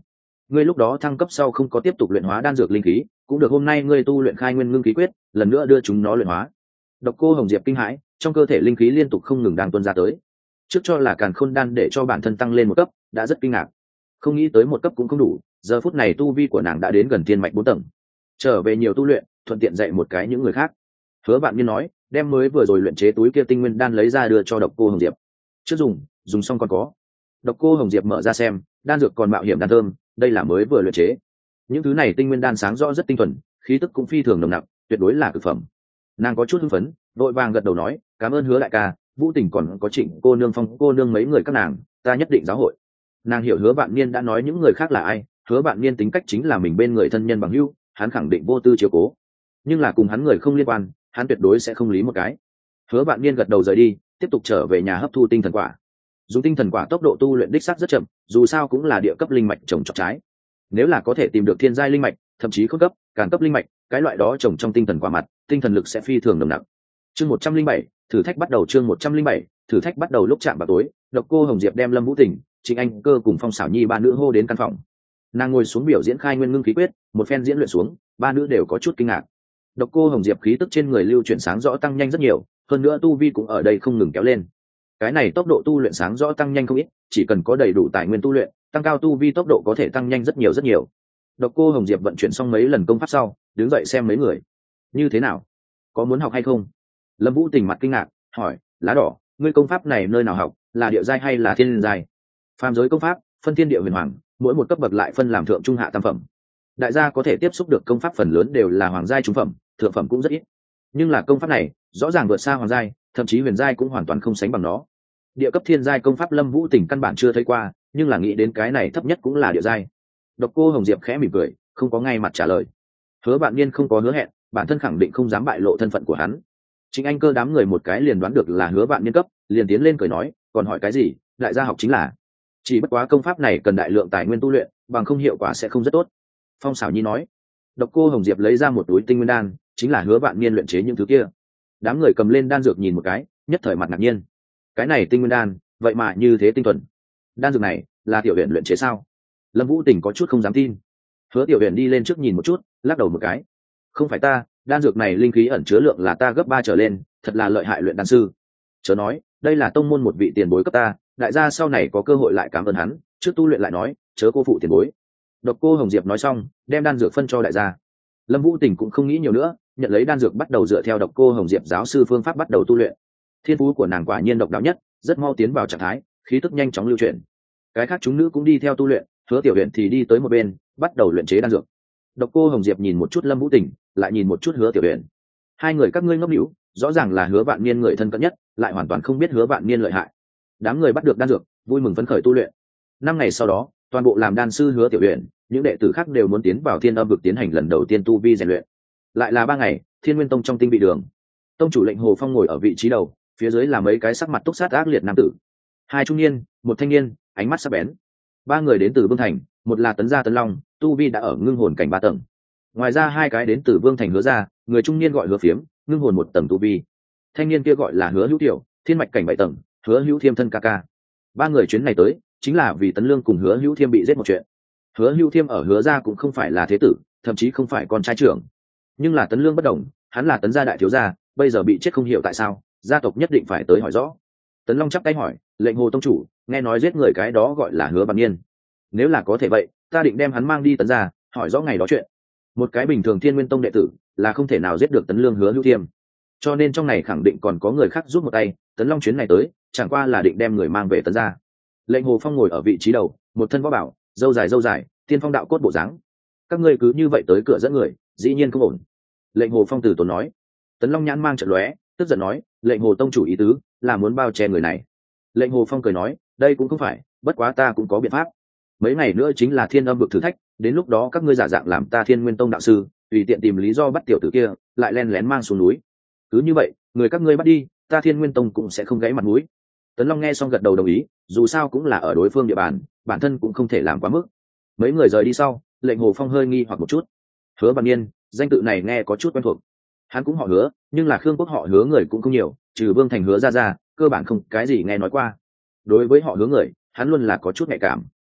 A: ngươi lúc đó thăng cấp sau không có tiếp tục luyện hóa đan dược linh khí, cũng được hôm nay ngươi tu luyện khai nguyên ngưng khí quyết, lần nữa đưa chúng nó luyện hóa. Độc Cô Hồng Diệp kinh hãi, trong cơ thể linh khí liên tục không ngừng đang tuôn ra tới. Trước cho là càn khôn đan để cho bản thân tăng lên một cấp, đã rất kinh ngạc. Không nghĩ tới một cấp cũng không đủ, giờ phút này tu vi của nàng đã đến gần thiên mạch bốn tầng. Trở về nhiều tu luyện, thuận tiện dạy một cái những người khác. Hứa Vạn Niên nói, đem mới vừa rồi luyện chế túi kia tinh nguyên đan lấy ra đưa cho Độc Cô Hồng Diệp. Trước dùng, dùng xong còn có. Độc Cô Hồng Diệp mở ra xem, đan dược còn mạo hiểm đan thơm, đây là mới vừa luyện chế. Những thứ này tinh nguyên đan sáng rõ rất tinh thuần, khí tức cũng phi thường nồng nặc, tuyệt đối là cực phẩm. Nàng có chút hưng phấn, vội vàng gật đầu nói, cảm ơn Hứa đại ca, Vũ Tình còn có Trịnh cô nương, Phong cô nương mấy người các nàng, ta nhất định giáo hội. Nàng hiểu Hứa Vạn Niên đã nói những người khác là ai, Hứa Vạn Niên tính cách chính là mình bên người thân nhân bằng hữu, hắn khẳng định vô tư chiếu cố. Nhưng là cùng hắn người không liên quan, hắn tuyệt đối sẽ không lý một cái. Hứa Vạn Niên gật đầu rời đi, tiếp tục trở về nhà hấp thu tinh thần quả. Dùng tinh thần quả tốc độ tu luyện đích xác rất chậm, dù sao cũng là địa cấp linh mạch trồng trọt trái. Nếu là có thể tìm được thiên giai linh mạch, thậm chí khôn cấp, càn cấp linh mạch, cái loại đó trồng trong tinh thần quả mặt, tinh thần lực sẽ phi thường nồng nặc. Chương một trăm linh bảy, thử thách bắt đầu. Chương một trăm linh bảy, thử thách bắt đầu. Lúc chạm vào tối, Độc Cô Hồng Diệp đem Lâm Vũ Tình, Trịnh Anh Cơ cùng Phong Sảo Nhi ba nữ hô đến căn phòng. Nàng ngồi xuống biểu diễn khai nguyên ngưng khí quyết, một phen diễn luyện xuống, ba nữ đều có chút kinh ngạc. Độc Cô Hồng Diệp khí tức trên người lưu chuyển sáng rõ tăng nhanh rất nhiều, hơn nữa tu vi cũng ở đây không ngừng kéo lên. Cái này tốc độ tu luyện sáng rõ tăng nhanh không ít, chỉ cần có đầy đủ tài nguyên tu luyện, tăng cao tu vi tốc độ có thể tăng nhanh rất nhiều rất nhiều. Độc Cô Hồng Diệp vận chuyển xong mấy lần công pháp sau, đứng dậy xem mấy người. Như thế nào? Có muốn học hay không? Lâm Vũ Tình mặt kinh ngạc, hỏi, lá đỏ, ngươi công pháp này nơi nào học, là địa giai hay là thiên giai? Phàm giới công pháp, phân thiên địa huyền hoàng, mỗi một cấp bậc lại phân làm thượng trung hạ tam phẩm. Đại gia có thể tiếp xúc được công pháp phần lớn đều là hoàng giai trung phẩm, thượng phẩm cũng rất ít. Nhưng là công pháp này, rõ ràng vượt xa hoàng giai, thậm chí huyền giai cũng hoàn toàn không sánh bằng nó. Địa cấp thiên giai công pháp Lâm Vũ Tình căn bản chưa thấy qua, nhưng là nghĩ đến cái này thấp nhất cũng là địa giai. Độc Cô Hồng Diệp khẽ mỉm cười, không có ngay mặt trả lời. Hứa Vạn Niên không có hứa hẹn, bản thân khẳng định không dám bại lộ thân phận của hắn. Chính Anh Cơ đám người một cái liền đoán được là Hứa Vạn Niên cấp, liền tiến lên cười nói, còn hỏi cái gì, đại gia học chính là. Chỉ bất quá công pháp này cần đại lượng tài nguyên tu luyện, bằng không hiệu quả sẽ không rất tốt. Phong Sảo Nhi nói. Độc Cô Hồng Diệp lấy ra một túi tinh nguyên đan, chính là Hứa Vạn Niên luyện chế những thứ kia. Đám người cầm lên đan dược nhìn một cái, nhất thời mặt ngạc nhiên. Cái này tinh nguyên đan, vậy mà như thế tinh thuần. Đan dược này là tiểu huyền luyện chế sao? Lâm Vũ Tình có chút không dám tin. Hứa tiểu huyền đi lên trước nhìn một chút, lắc đầu một cái. Không phải ta, đan dược này linh khí ẩn chứa lượng là ta gấp ba trở lên, thật là lợi hại luyện đan sư. Chớ nói, đây là tông môn một vị tiền bối cấp ta, đại gia sau này có cơ hội lại cảm ơn hắn, trước tu luyện lại nói, chớ cô phụ tiền bối. Độc Cô Hồng Diệp nói xong, đem đan dược phân cho đại gia. Lâm Vũ Tình cũng không nghĩ nhiều nữa, nhận lấy đan dược bắt đầu dựa theo Độc Cô Hồng Diệp giáo sư phương pháp bắt đầu tu luyện. Thiên phú của nàng quả nhiên độc đáo nhất, rất mau tiến vào trạng thái, khí tức nhanh chóng lưu chuyển. Cái khác chúng nữ cũng đi theo tu luyện, Hứa Tiểu Huyền thì đi tới một bên, bắt đầu luyện chế đan dược. Độc Cô Hồng Diệp nhìn một chút Lâm Vũ Tình, lại nhìn một chút Hứa Tiểu Huyền. Hai người các ngươi ngốc nỉu, rõ ràng là Hứa Vạn Niên người thân cận nhất, lại hoàn toàn không biết Hứa Vạn Niên lợi hại. Đám người bắt được đan dược, vui mừng phấn khởi tu luyện. Năm ngày sau đó, toàn bộ làm đan sư Hứa Tiểu Huyền, những đệ tử khác đều muốn tiến vào Thiên Âm vực tiến hành lần đầu tiên tu vi rèn luyện. Lại là ba ngày, Thiên Nguyên Tông trong tinh vị đường, tông chủ Lệnh Hồ Phong ngồi ở vị trí đầu, phía dưới là mấy cái sắc mặt túc sát ác liệt nam tử, hai trung niên, một thanh niên, ánh mắt sắc bén. Ba người đến từ Vương Thành, một là Tấn Gia Tấn Long, tu vi đã ở ngưng hồn cảnh ba tầng. Ngoài ra hai cái đến từ Vương Thành Hứa Gia, người trung niên gọi Hứa Phiếm, ngưng hồn một tầng tu vi. Thanh niên kia gọi là Hứa Hữu Tiểu, thiên mạch cảnh bảy tầng, Hứa Hữu Thiêm thân ca ca. Ba người chuyến này tới, chính là vì Tấn Lương cùng Hứa Hữu Thiêm bị giết một chuyện. Hứa Hữu Thiêm ở Hứa Gia cũng không phải là thế tử, thậm chí không phải con trai trưởng. Nhưng là Tấn Lương bất đồng, hắn là Tấn gia đại thiếu gia, bây giờ bị chết không hiểu tại sao, gia tộc nhất định phải tới hỏi rõ. Tấn Long chắp tay hỏi, Lệnh Hồ tông chủ, nghe nói giết người cái đó gọi là Hứa Vạn Niên. Nếu là có thể vậy, ta định đem hắn mang đi Tấn gia, hỏi rõ ngày đó chuyện. Một cái bình thường Thiên Nguyên Tông đệ tử là không thể nào giết được Tấn Lương Hứa Hữu Thiêm, cho nên trong này khẳng định còn có người khác giúp một tay. Tấn Long chuyến này tới, chẳng qua là định đem người mang về Tấn gia. Lệnh Hồ Phong ngồi ở vị trí đầu, một thân võ bảo, râu dài râu dài, tiên phong đạo cốt bộ dáng. Các ngươi cứ như vậy tới cửa dẫn người, dĩ nhiên không ổn. Lệnh Hồ Phong từ tốn nói. Tấn Long nhãn mang trận lóe, tức giận nói, Lệnh Hồ tông chủ ý tứ là muốn bao che người này. Lệnh Hồ Phong cười nói, đây cũng không phải, bất quá ta cũng có biện pháp. Mấy ngày nữa chính là Thiên Âm vực thử thách, đến lúc đó các ngươi giả dạng làm ta Thiên Nguyên Tông đạo sư, tùy tiện tìm lý do bắt tiểu tử kia, lại len lén mang xuống núi. Cứ như vậy, người các ngươi bắt đi, ta Thiên Nguyên Tông cũng sẽ không gãy mặt mũi. Tấn Long nghe xong gật đầu đồng ý, dù sao cũng là ở đối phương địa bàn, bản thân cũng không thể làm quá mức. Mấy người rời đi sau, Lệnh Hồ Phong hơi nghi hoặc một chút. Hứa Vạn Niên, danh tự này nghe có chút quen thuộc. Hắn cũng họ Hứa, nhưng là Khương quốc họ Hứa người cũng không nhiều, trừ Vương Thành Hứa ra ra, cơ bản không cái gì nghe nói qua. Đối với họ Hứa người, hắn luôn là có chút nhạy cảm.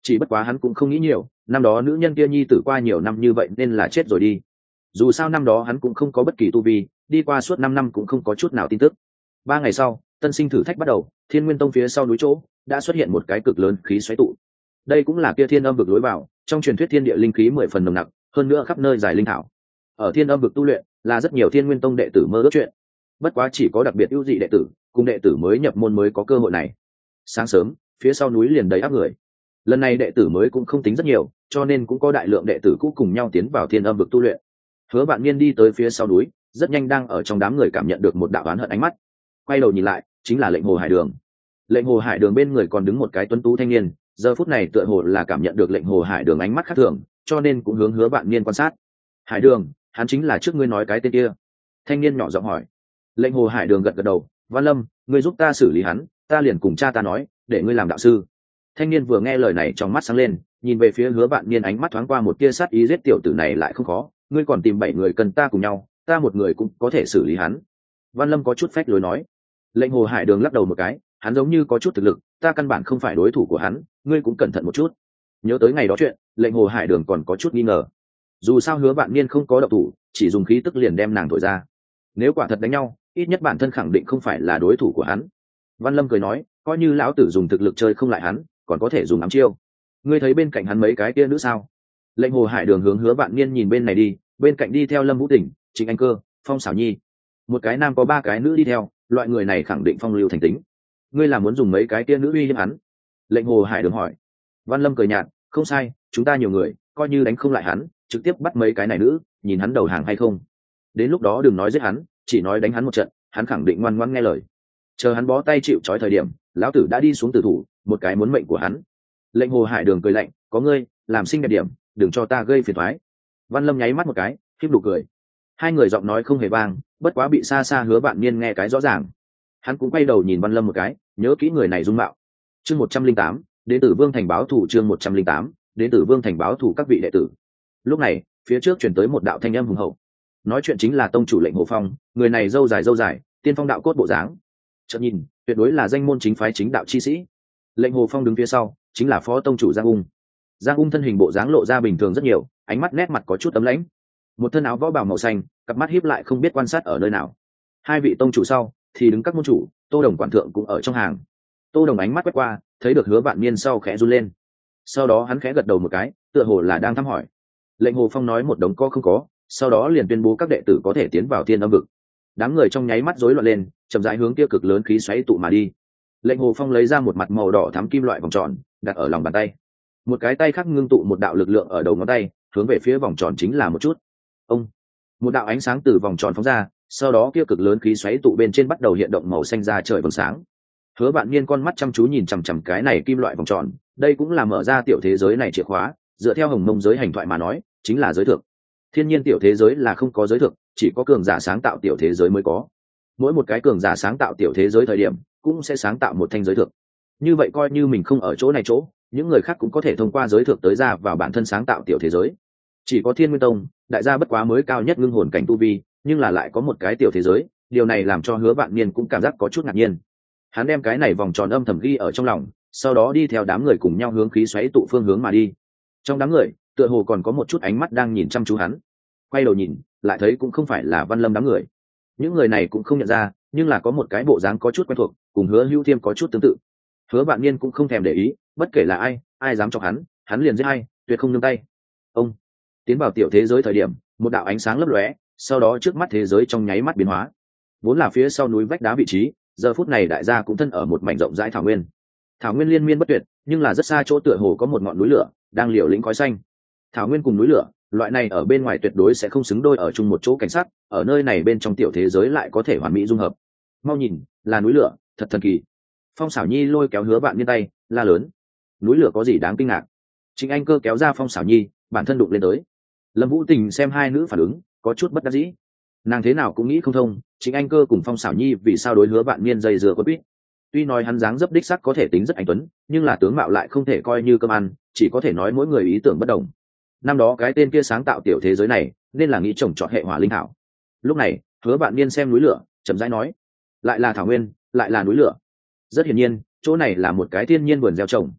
A: chỉ bất quá hắn cũng không nghĩ nhiều, năm đó nữ nhân kia nhi tử qua nhiều năm như vậy nên là chết rồi đi. Dù sao năm đó hắn cũng không có bất kỳ tu vi, đi qua suốt năm năm cũng không có chút nào tin tức. Ba ngày sau, tân sinh thử thách bắt đầu, Thiên Nguyên Tông phía sau núi chỗ đã xuất hiện một cái cực lớn khí xoáy tụ. Đây cũng là kia Thiên Âm vực lối vào, trong truyền thuyết thiên địa linh khí mười phần nồng nặc, hơn nữa khắp nơi dài linh thảo. Ở Thiên Âm vực tu luyện là rất nhiều Thiên Nguyên Tông đệ tử mơ ước chuyện. Bất quá chỉ có đặc biệt ưu dị đệ tử, cùng đệ tử mới nhập môn mới có cơ hội này. Sáng sớm, phía sau núi liền đầy áp người. Lần này đệ tử mới cũng không tính rất nhiều, cho nên cũng có đại lượng đệ tử cũ cùng nhau tiến vào Thiên Âm vực tu luyện. Hứa Vạn Niên đi tới phía sau núi, rất nhanh đang ở trong đám người cảm nhận được một đạo oán hận ánh mắt. Quay đầu nhìn lại, chính là Lệnh Hồ Hải Đường. Lệnh Hồ Hải Đường bên người còn đứng một cái tuấn tú thanh niên, giờ phút này tựa hồ là cảm nhận được Lệnh Hồ Hải Đường ánh mắt khác thường, cho nên cũng hướng Hứa Vạn Niên quan sát. Hải Đường, hắn chính là trước ngươi nói cái tên kia. Thanh niên nhỏ giọng hỏi. Lệnh Hồ Hải Đường gật gật đầu, Văn Lâm, ngươi giúp ta xử lý hắn, ta liền cùng cha ta nói, để ngươi làm đạo sư. Thanh niên vừa nghe lời này trong mắt sáng lên, nhìn về phía Hứa Vạn Niên ánh mắt thoáng qua một tia sát ý, giết tiểu tử này lại không khó, ngươi còn tìm bảy người cần ta cùng nhau, ta một người cũng có thể xử lý hắn. Văn Lâm có chút phách lối nói. Lệnh Hồ Hải Đường lắc đầu một cái, hắn giống như có chút thực lực, ta căn bản không phải đối thủ của hắn, ngươi cũng cẩn thận một chút. Nhớ tới ngày đó chuyện, Lệnh Hồ Hải Đường còn có chút nghi ngờ. Dù sao Hứa Vạn Niên không có động thủ, chỉ dùng khí tức liền đem nàng thổi ra. Nếu quả thật đánh nhau, ít nhất bản thân khẳng định không phải là đối thủ của hắn. Văn Lâm cười nói, coi như lão tử dùng thực lực chơi không lại hắn, còn có thể dùng ám chiêu. Ngươi thấy bên cạnh hắn mấy cái kia nữ sao? Lệnh Hồ Hải Đường hướng Hứa Vạn Niên nhìn bên này đi, bên cạnh đi theo Lâm Vũ Tỉnh, Trịnh Anh Cơ, Phong Xảo Nhi. Một cái nam có ba cái nữ đi theo, loại người này khẳng định phong lưu thành tính. Ngươi là muốn dùng mấy cái kia nữ uy hiếp hắn? Lệnh Hồ Hải Đường hỏi. Văn Lâm cười nhạt, không sai, chúng ta nhiều người, coi như đánh không lại hắn, trực tiếp bắt mấy cái này nữ, nhìn hắn đầu hàng hay không. Đến lúc đó đừng nói giết hắn, chỉ nói đánh hắn một trận, hắn khẳng định ngoan ngoãn nghe lời. Chờ hắn bó tay chịu trói thời điểm, lão tử đã đi xuống tử thủ, một cái muốn mệnh của hắn. Lệnh Hồ Hải Đường cười lạnh, có ngươi, làm xinh đẹp điểm, đừng cho ta gây phiền toái. Văn Lâm nháy mắt một cái, khiếp đủ cười. Hai người giọng nói không hề vang, bất quá bị xa xa Hứa Vạn Niên nghe cái rõ ràng. Hắn cũng quay đầu nhìn Văn Lâm một cái, nhớ kỹ người này dung mạo. Chương một trăm linh tám, đến từ Vương Thành báo thủ, chương một trăm linh tám, đến từ Vương Thành báo thủ các vị đệ tử. Lúc này, phía trước truyền tới một đạo thanh âm hùng hậu. Nói chuyện chính là tông chủ Lệnh Hồ Phong, người này râu dài râu dài, tiên phong đạo cốt bộ dáng. Chợt nhìn, tuyệt đối là danh môn chính phái chính đạo chi sĩ. Lệnh Hồ Phong đứng phía sau, chính là phó tông chủ Giang Ung. Giang Ung thân hình bộ dáng lộ ra bình thường rất nhiều, ánh mắt nét mặt có chút tấm lãnh. Một thân áo võ bào màu xanh, cặp mắt híp lại không biết quan sát ở nơi nào. Hai vị tông chủ sau thì đứng các môn chủ, Tô Đồng quản thượng cũng ở trong hàng. Tô Đồng ánh mắt quét qua, thấy được Hứa Vạn Niên sau khẽ run lên. Sau đó hắn khẽ gật đầu một cái, tựa hồ là đang thăm hỏi. Lệnh Hồ Phong nói một đống có không có, sau đó liền tuyên bố các đệ tử có thể tiến vào Thiên Âm vực. Đám người trong nháy mắt rối loạn lên, chậm rãi hướng kia cực lớn khí xoáy tụ mà đi. Lệnh Hồ Phong lấy ra một mặt màu đỏ thắm kim loại vòng tròn, đặt ở lòng bàn tay. Một cái tay khác ngưng tụ một đạo lực lượng ở đầu ngón tay, hướng về phía vòng tròn chính là một chút. Ông, một đạo ánh sáng từ vòng tròn phóng ra, sau đó kia cực lớn khí xoáy tụ bên trên bắt đầu hiện động màu xanh ra trời vầng sáng. Hứa Vạn Niên con mắt chăm chú nhìn chằm chằm cái này kim loại vòng tròn, đây cũng là mở ra tiểu thế giới này chìa khóa, dựa theo Hồng Mông giới hành thoại mà nói, chính là giới thượng. Thiên nhiên tiểu thế giới là không có giới thượng, chỉ có cường giả sáng tạo tiểu thế giới mới có. Mỗi một cái cường giả sáng tạo tiểu thế giới thời điểm, cũng sẽ sáng tạo một thanh giới thượng. Như vậy coi như mình không ở chỗ này chỗ, những người khác cũng có thể thông qua giới thượng tới ra vào bản thân sáng tạo tiểu thế giới. Chỉ có Thiên Nguyên Tông, đại gia bất quá mới cao nhất ngưng hồn cảnh tu vi, nhưng là lại có một cái tiểu thế giới, điều này làm cho Hứa Vạn Niên cũng cảm giác có chút ngạc nhiên. Hắn đem cái này vòng tròn âm thầm ghi ở trong lòng, sau đó đi theo đám người cùng nhau hướng khí xoáy tụ phương hướng mà đi. Trong đám người, tựa hồ còn có một chút ánh mắt đang nhìn chăm chú hắn. Quay đầu nhìn, lại thấy cũng không phải là Văn Lâm đám người. Những người này cũng không nhận ra, nhưng là có một cái bộ dáng có chút quen thuộc, cùng Hứa Hữu Thiêm có chút tương tự. Hứa Vạn Niên cũng không thèm để ý, bất kể là ai, ai dám chọc hắn, hắn liền giết hay, tuyệt không nương tay. Ông tiến vào tiểu thế giới thời điểm, một đạo ánh sáng lấp lóe, sau đó trước mắt thế giới trong nháy mắt biến hóa. Vốn là phía sau núi vách đá vị trí, giờ phút này đại gia cũng thân ở một mảnh rộng rãi thảo nguyên. Thảo nguyên liên miên bất tuyệt, nhưng là rất xa chỗ tựa hồ có một ngọn núi lửa đang liều lĩnh khói xanh. Thảo nguyên cùng núi lửa, loại này ở bên ngoài tuyệt đối sẽ không xứng đôi ở chung một chỗ cảnh sắc, ở nơi này bên trong tiểu thế giới lại có thể hoàn mỹ dung hợp. Mau nhìn, là núi lửa, thật thần kỳ. Phong Xảo Nhi lôi kéo Hứa Vạn Niên tay, la lớn. Núi lửa có gì đáng kinh ngạc? Trịnh Anh Cơ kéo ra Phong Xảo Nhi, bản thân đụng lên tới. Lâm Vũ Tình xem hai nữ phản ứng, có chút bất đắc dĩ. Nàng thế nào cũng nghĩ không thông, Trịnh Anh Cơ cùng Phong Xảo Nhi vì sao đối Hứa Vạn Niên dây dưa quấn quýt. Tuy nói hắn dáng dấp đích sắc có thể tính rất anh tuấn, nhưng là tướng mạo lại không thể coi như cơm ăn, chỉ có thể nói mỗi người ý tưởng bất đồng. Năm đó cái tên kia sáng tạo tiểu thế giới này, nên là nghĩ trồng trọt hệ hỏa linh thảo. Lúc này, Hứa Vạn Niên xem núi lửa, chậm rãi nói, lại là thảo nguyên, lại là núi lửa. Rất hiển nhiên, chỗ này là một cái thiên nhiên vườn gieo trồng.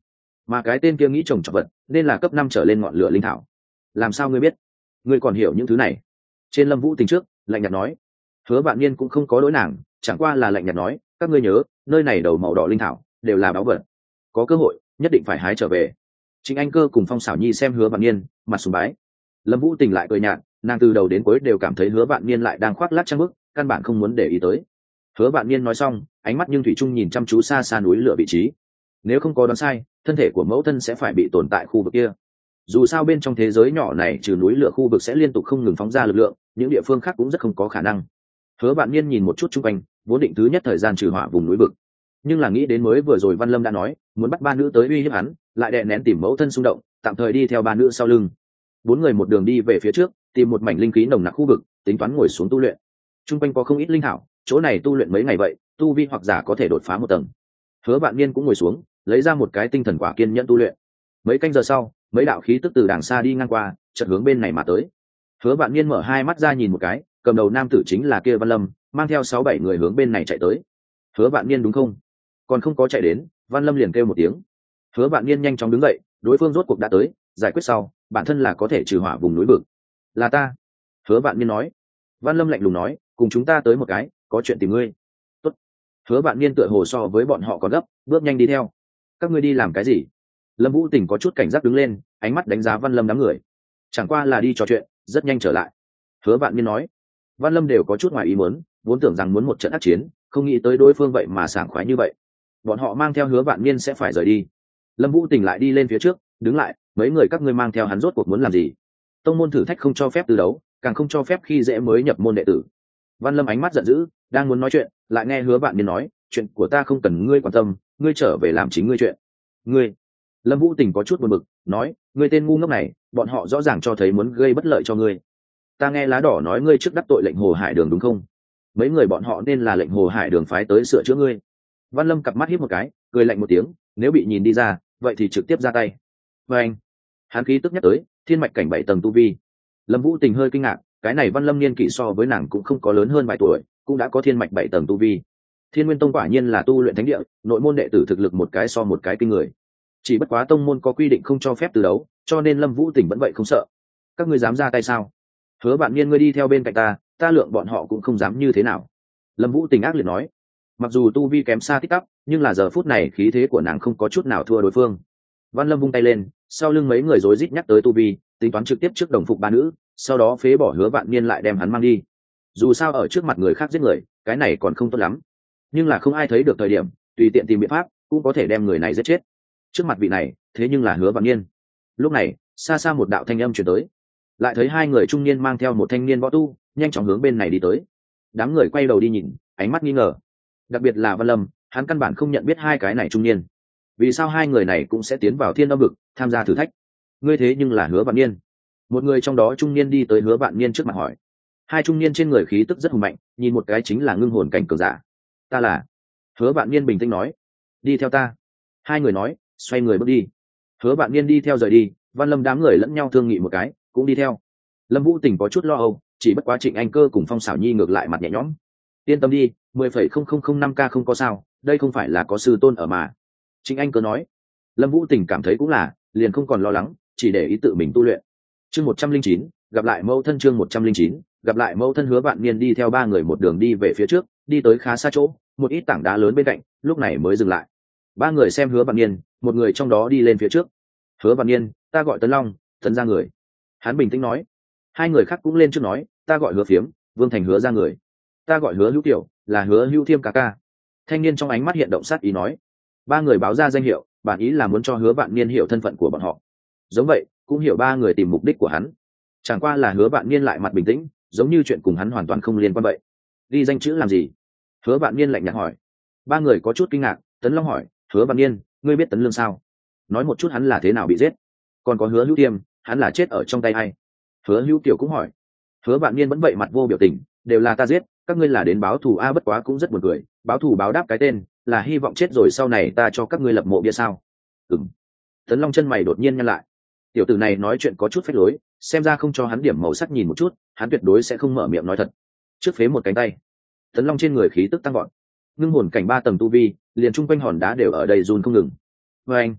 A: mà cái tên kia nghĩ trồng trọt vật nên là cấp năm trở lên ngọn lửa linh thảo. Làm sao ngươi biết? Ngươi còn hiểu những thứ này? Trên Lâm Vũ Tình trước lạnh nhạt nói. Hứa Vạn Niên cũng không có lỗi nàng, chẳng qua là lạnh nhạt nói, các ngươi nhớ, nơi này đầu màu đỏ linh thảo đều là báu vật, có cơ hội nhất định phải hái trở về. Trịnh Anh Cơ cùng Phong Sảo Nhi xem Hứa Vạn Niên, mặt sùng bái. Lâm Vũ Tình lại cười nhạt, nàng từ đầu đến cuối đều cảm thấy Hứa Vạn Niên lại đang khoác lác trang bức, căn bản không muốn để ý tới. Hứa Vạn Niên nói xong, ánh mắt nhưng thủy chung nhìn chăm chú xa xa núi lửa vị trí. Nếu không có đoán sai, thân thể của mẫu thân sẽ phải bị tồn tại khu vực kia. Dù sao bên trong thế giới nhỏ này trừ núi lửa khu vực sẽ liên tục không ngừng phóng ra lực lượng, những địa phương khác cũng rất không có khả năng. Hứa Vạn Niên nhìn một chút xung quanh, vốn định thứ nhất thời gian trừ hỏa vùng núi vực, nhưng là nghĩ đến mới vừa rồi Văn Lâm đã nói muốn bắt ba nữ tới uy hiếp hắn, lại đè nén tìm mẫu thân xung động, tạm thời đi theo ba nữ sau lưng. Bốn người một đường đi về phía trước, tìm một mảnh linh khí nồng nặc khu vực, tính toán ngồi xuống tu luyện. Trung quanh có không ít linh thảo, chỗ này tu luyện mấy ngày vậy, tu vi hoặc giả có thể đột phá một tầng. Hứa Vạn Niên cũng ngồi xuống, lấy ra một cái tinh thần quả kiên nhẫn tu luyện. Mấy canh giờ sau, mấy đạo khí tức từ đàng xa đi ngang qua, chợt hướng bên này mà tới. Hứa Vạn Niên mở hai mắt ra nhìn một cái, cầm đầu nam tử chính là kia Văn Lâm, mang theo sáu bảy người hướng bên này chạy tới. Hứa Vạn Niên đúng không? Còn không có chạy đến, Văn Lâm liền kêu một tiếng. Hứa Vạn Niên nhanh chóng đứng dậy, đối phương rốt cuộc đã tới, giải quyết sau, bản thân là có thể trừ hỏa vùng núi vực. Là ta. Hứa Vạn Niên nói. Văn Lâm lạnh lùng nói, cùng chúng ta tới một cái, có chuyện tìm ngươi. Tốt. Hứa Vạn Niên tựa hồ so với bọn họ còn gấp, bước nhanh đi theo. Các ngươi đi làm cái gì? Lâm Vũ Tỉnh có chút cảnh giác đứng lên, ánh mắt đánh giá Văn Lâm đám người. Chẳng qua là đi trò chuyện, rất nhanh trở lại. Hứa Vạn Niên nói. Văn Lâm đều có chút ngoài ý muốn, vốn tưởng rằng muốn một trận ác chiến, không nghĩ tới đối phương vậy mà sảng khoái như vậy. Bọn họ mang theo Hứa Vạn Niên sẽ phải rời đi. Lâm Vũ Tỉnh lại đi lên phía trước, đứng lại, mấy người các ngươi mang theo hắn rốt cuộc muốn làm gì? Tông môn thử thách không cho phép từ đấu, càng không cho phép khi dễ mới nhập môn đệ tử. Văn Lâm ánh mắt giận dữ, đang muốn nói chuyện, lại nghe Hứa Vạn Niên nói, chuyện của ta không cần ngươi quan tâm, ngươi trở về làm chính ngươi chuyện. Ngươi? Lâm Vũ Tỉnh có chút buồn bực, nói, ngươi tên ngu ngốc này, bọn họ rõ ràng cho thấy muốn gây bất lợi cho ngươi. Ta nghe lá đỏ nói ngươi trước đắc tội lệnh Hồ Hải Đường đúng không? Mấy người bọn họ nên là lệnh Hồ Hải Đường phái tới sửa chữa ngươi. Văn Lâm cặp mắt híp một cái, cười lạnh một tiếng, nếu bị nhìn đi ra, vậy thì trực tiếp ra tay. Và anh, hắn khí tức nhắc tới, thiên mạch cảnh bảy tầng tu vi. Lâm Vũ Tình hơi kinh ngạc, cái này Văn Lâm niên kỷ so với nàng cũng không có lớn hơn vài tuổi, cũng đã có thiên mạch bảy tầng tu vi. Thiên Nguyên Tông quả nhiên là tu luyện thánh địa, nội môn đệ tử thực lực một cái so một cái kinh người. Chỉ bất quá tông môn có quy định không cho phép từ đấu, cho nên Lâm Vũ Tình vẫn vậy không sợ. Các ngươi dám ra tay sao? Hứa Vạn Niên ngươi đi theo bên cạnh ta, ta lượng bọn họ cũng không dám như thế nào. Lâm Vũ Tình ác liệt nói. Mặc dù tu vi kém xa tích tắp, nhưng là giờ phút này khí thế của nàng không có chút nào thua đối phương. Văn Lâm vung tay lên, sau lưng mấy người rối rít nhắc tới tu vi, tính toán trực tiếp trước đồng phục ba nữ, sau đó phế bỏ Hứa Vạn Niên lại đem hắn mang đi. Dù sao ở trước mặt người khác giết người, cái này còn không tốt lắm. Nhưng là không ai thấy được thời điểm, tùy tiện tìm biện pháp, cũng có thể đem người này giết chết. Trước mặt vị này, thế nhưng là Hứa Vạn Niên. Lúc này, xa xa một đạo thanh âm truyền tới. Lại thấy hai người trung niên mang theo một thanh niên võ tu, nhanh chóng hướng bên này đi tới. Đám người quay đầu đi nhìn, ánh mắt nghi ngờ. Đặc biệt là Văn Lâm, hắn căn bản không nhận biết hai cái này trung niên. Vì sao hai người này cũng sẽ tiến vào Thiên Âm vực, tham gia thử thách? Ngươi thế nhưng là Hứa Vạn Niên. Một người trong đó trung niên đi tới Hứa Vạn Niên trước mặt hỏi. Hai trung niên trên người khí tức rất hùng mạnh, nhìn một cái chính là ngưng hồn cảnh cường giả. Ta là. Hứa Vạn Niên bình tĩnh nói. Đi theo ta. Hai người nói, xoay người bước đi. Hứa Vạn Niên đi theo rời đi, Văn Lâm đám người lẫn nhau thương nghị một cái, cũng đi theo. Lâm Vũ Tình có chút lo âu, chỉ bất quá Trịnh Anh Cơ cùng Phong Sảo Nhi ngược lại mặt nhẹ nhõm. Yên tâm đi, mười phẩy không không không năm k không có sao, đây không phải là có sư tôn ở mà. Trịnh Anh Cơ nói. Lâm Vũ Tình cảm thấy cũng là, liền không còn lo lắng, chỉ để ý tự mình tu luyện. Chương một trăm linh chín, gặp lại mẫu thân chương một trăm linh chín, gặp lại mẫu thân. Hứa Vạn Niên đi theo ba người một đường đi về phía trước, đi tới khá xa chỗ, một ít tảng đá lớn bên cạnh, lúc này mới dừng lại. Ba người xem Hứa Vạn Niên, một người trong đó đi lên phía trước. Hứa Vạn Niên, ta gọi Tấn Long, Tấn ra người. Hắn bình tĩnh nói. Hai người khác cũng lên trước nói, ta gọi Hứa Phiếm, Vương Thành Hứa ra người. Ta gọi Hứa Hữu Tiểu, là Hứa Hữu Thiêm ca ca. Thanh niên trong ánh mắt hiện động sát ý nói. Ba người báo ra danh hiệu, bản ý là muốn cho Hứa Vạn Niên hiểu thân phận của bọn họ. Giống vậy, cũng hiểu ba người tìm mục đích của hắn. Chẳng qua là Hứa Vạn Niên lại mặt bình tĩnh, giống như chuyện cùng hắn hoàn toàn không liên quan vậy. Ghi danh chữ làm gì? Hứa Vạn Niên lạnh nhạt hỏi. Ba người có chút kinh ngạc, Tấn Long hỏi, Hứa Vạn Niên, ngươi biết Tấn Lương sao? Nói một chút hắn là thế nào bị giết. Còn có Hứa Hữu Tiêm, hắn là chết ở trong tay hay? Hứa Hữu Tiểu cũng hỏi. Hứa Vạn Niên vẫn vậy mặt vô biểu tình, đều là ta giết, các ngươi là đến báo thù a, bất quá cũng rất buồn cười, báo thù báo đáp cái tên, là hy vọng chết rồi sau này ta cho các ngươi lập mộ bia sao? Ừm. Tấn Long chân mày đột nhiên nhăn lại. Tiểu tử này nói chuyện có chút phách lối, xem ra không cho hắn điểm màu sắc nhìn một chút, hắn tuyệt đối sẽ không mở miệng nói thật. Trước phế một cánh tay. Tấn Long trên người khí tức tăng vọt. Ngưng hồn cảnh ba tầng tu vi, liền trung quanh hòn đá đều ở đây run không ngừng. Và anh,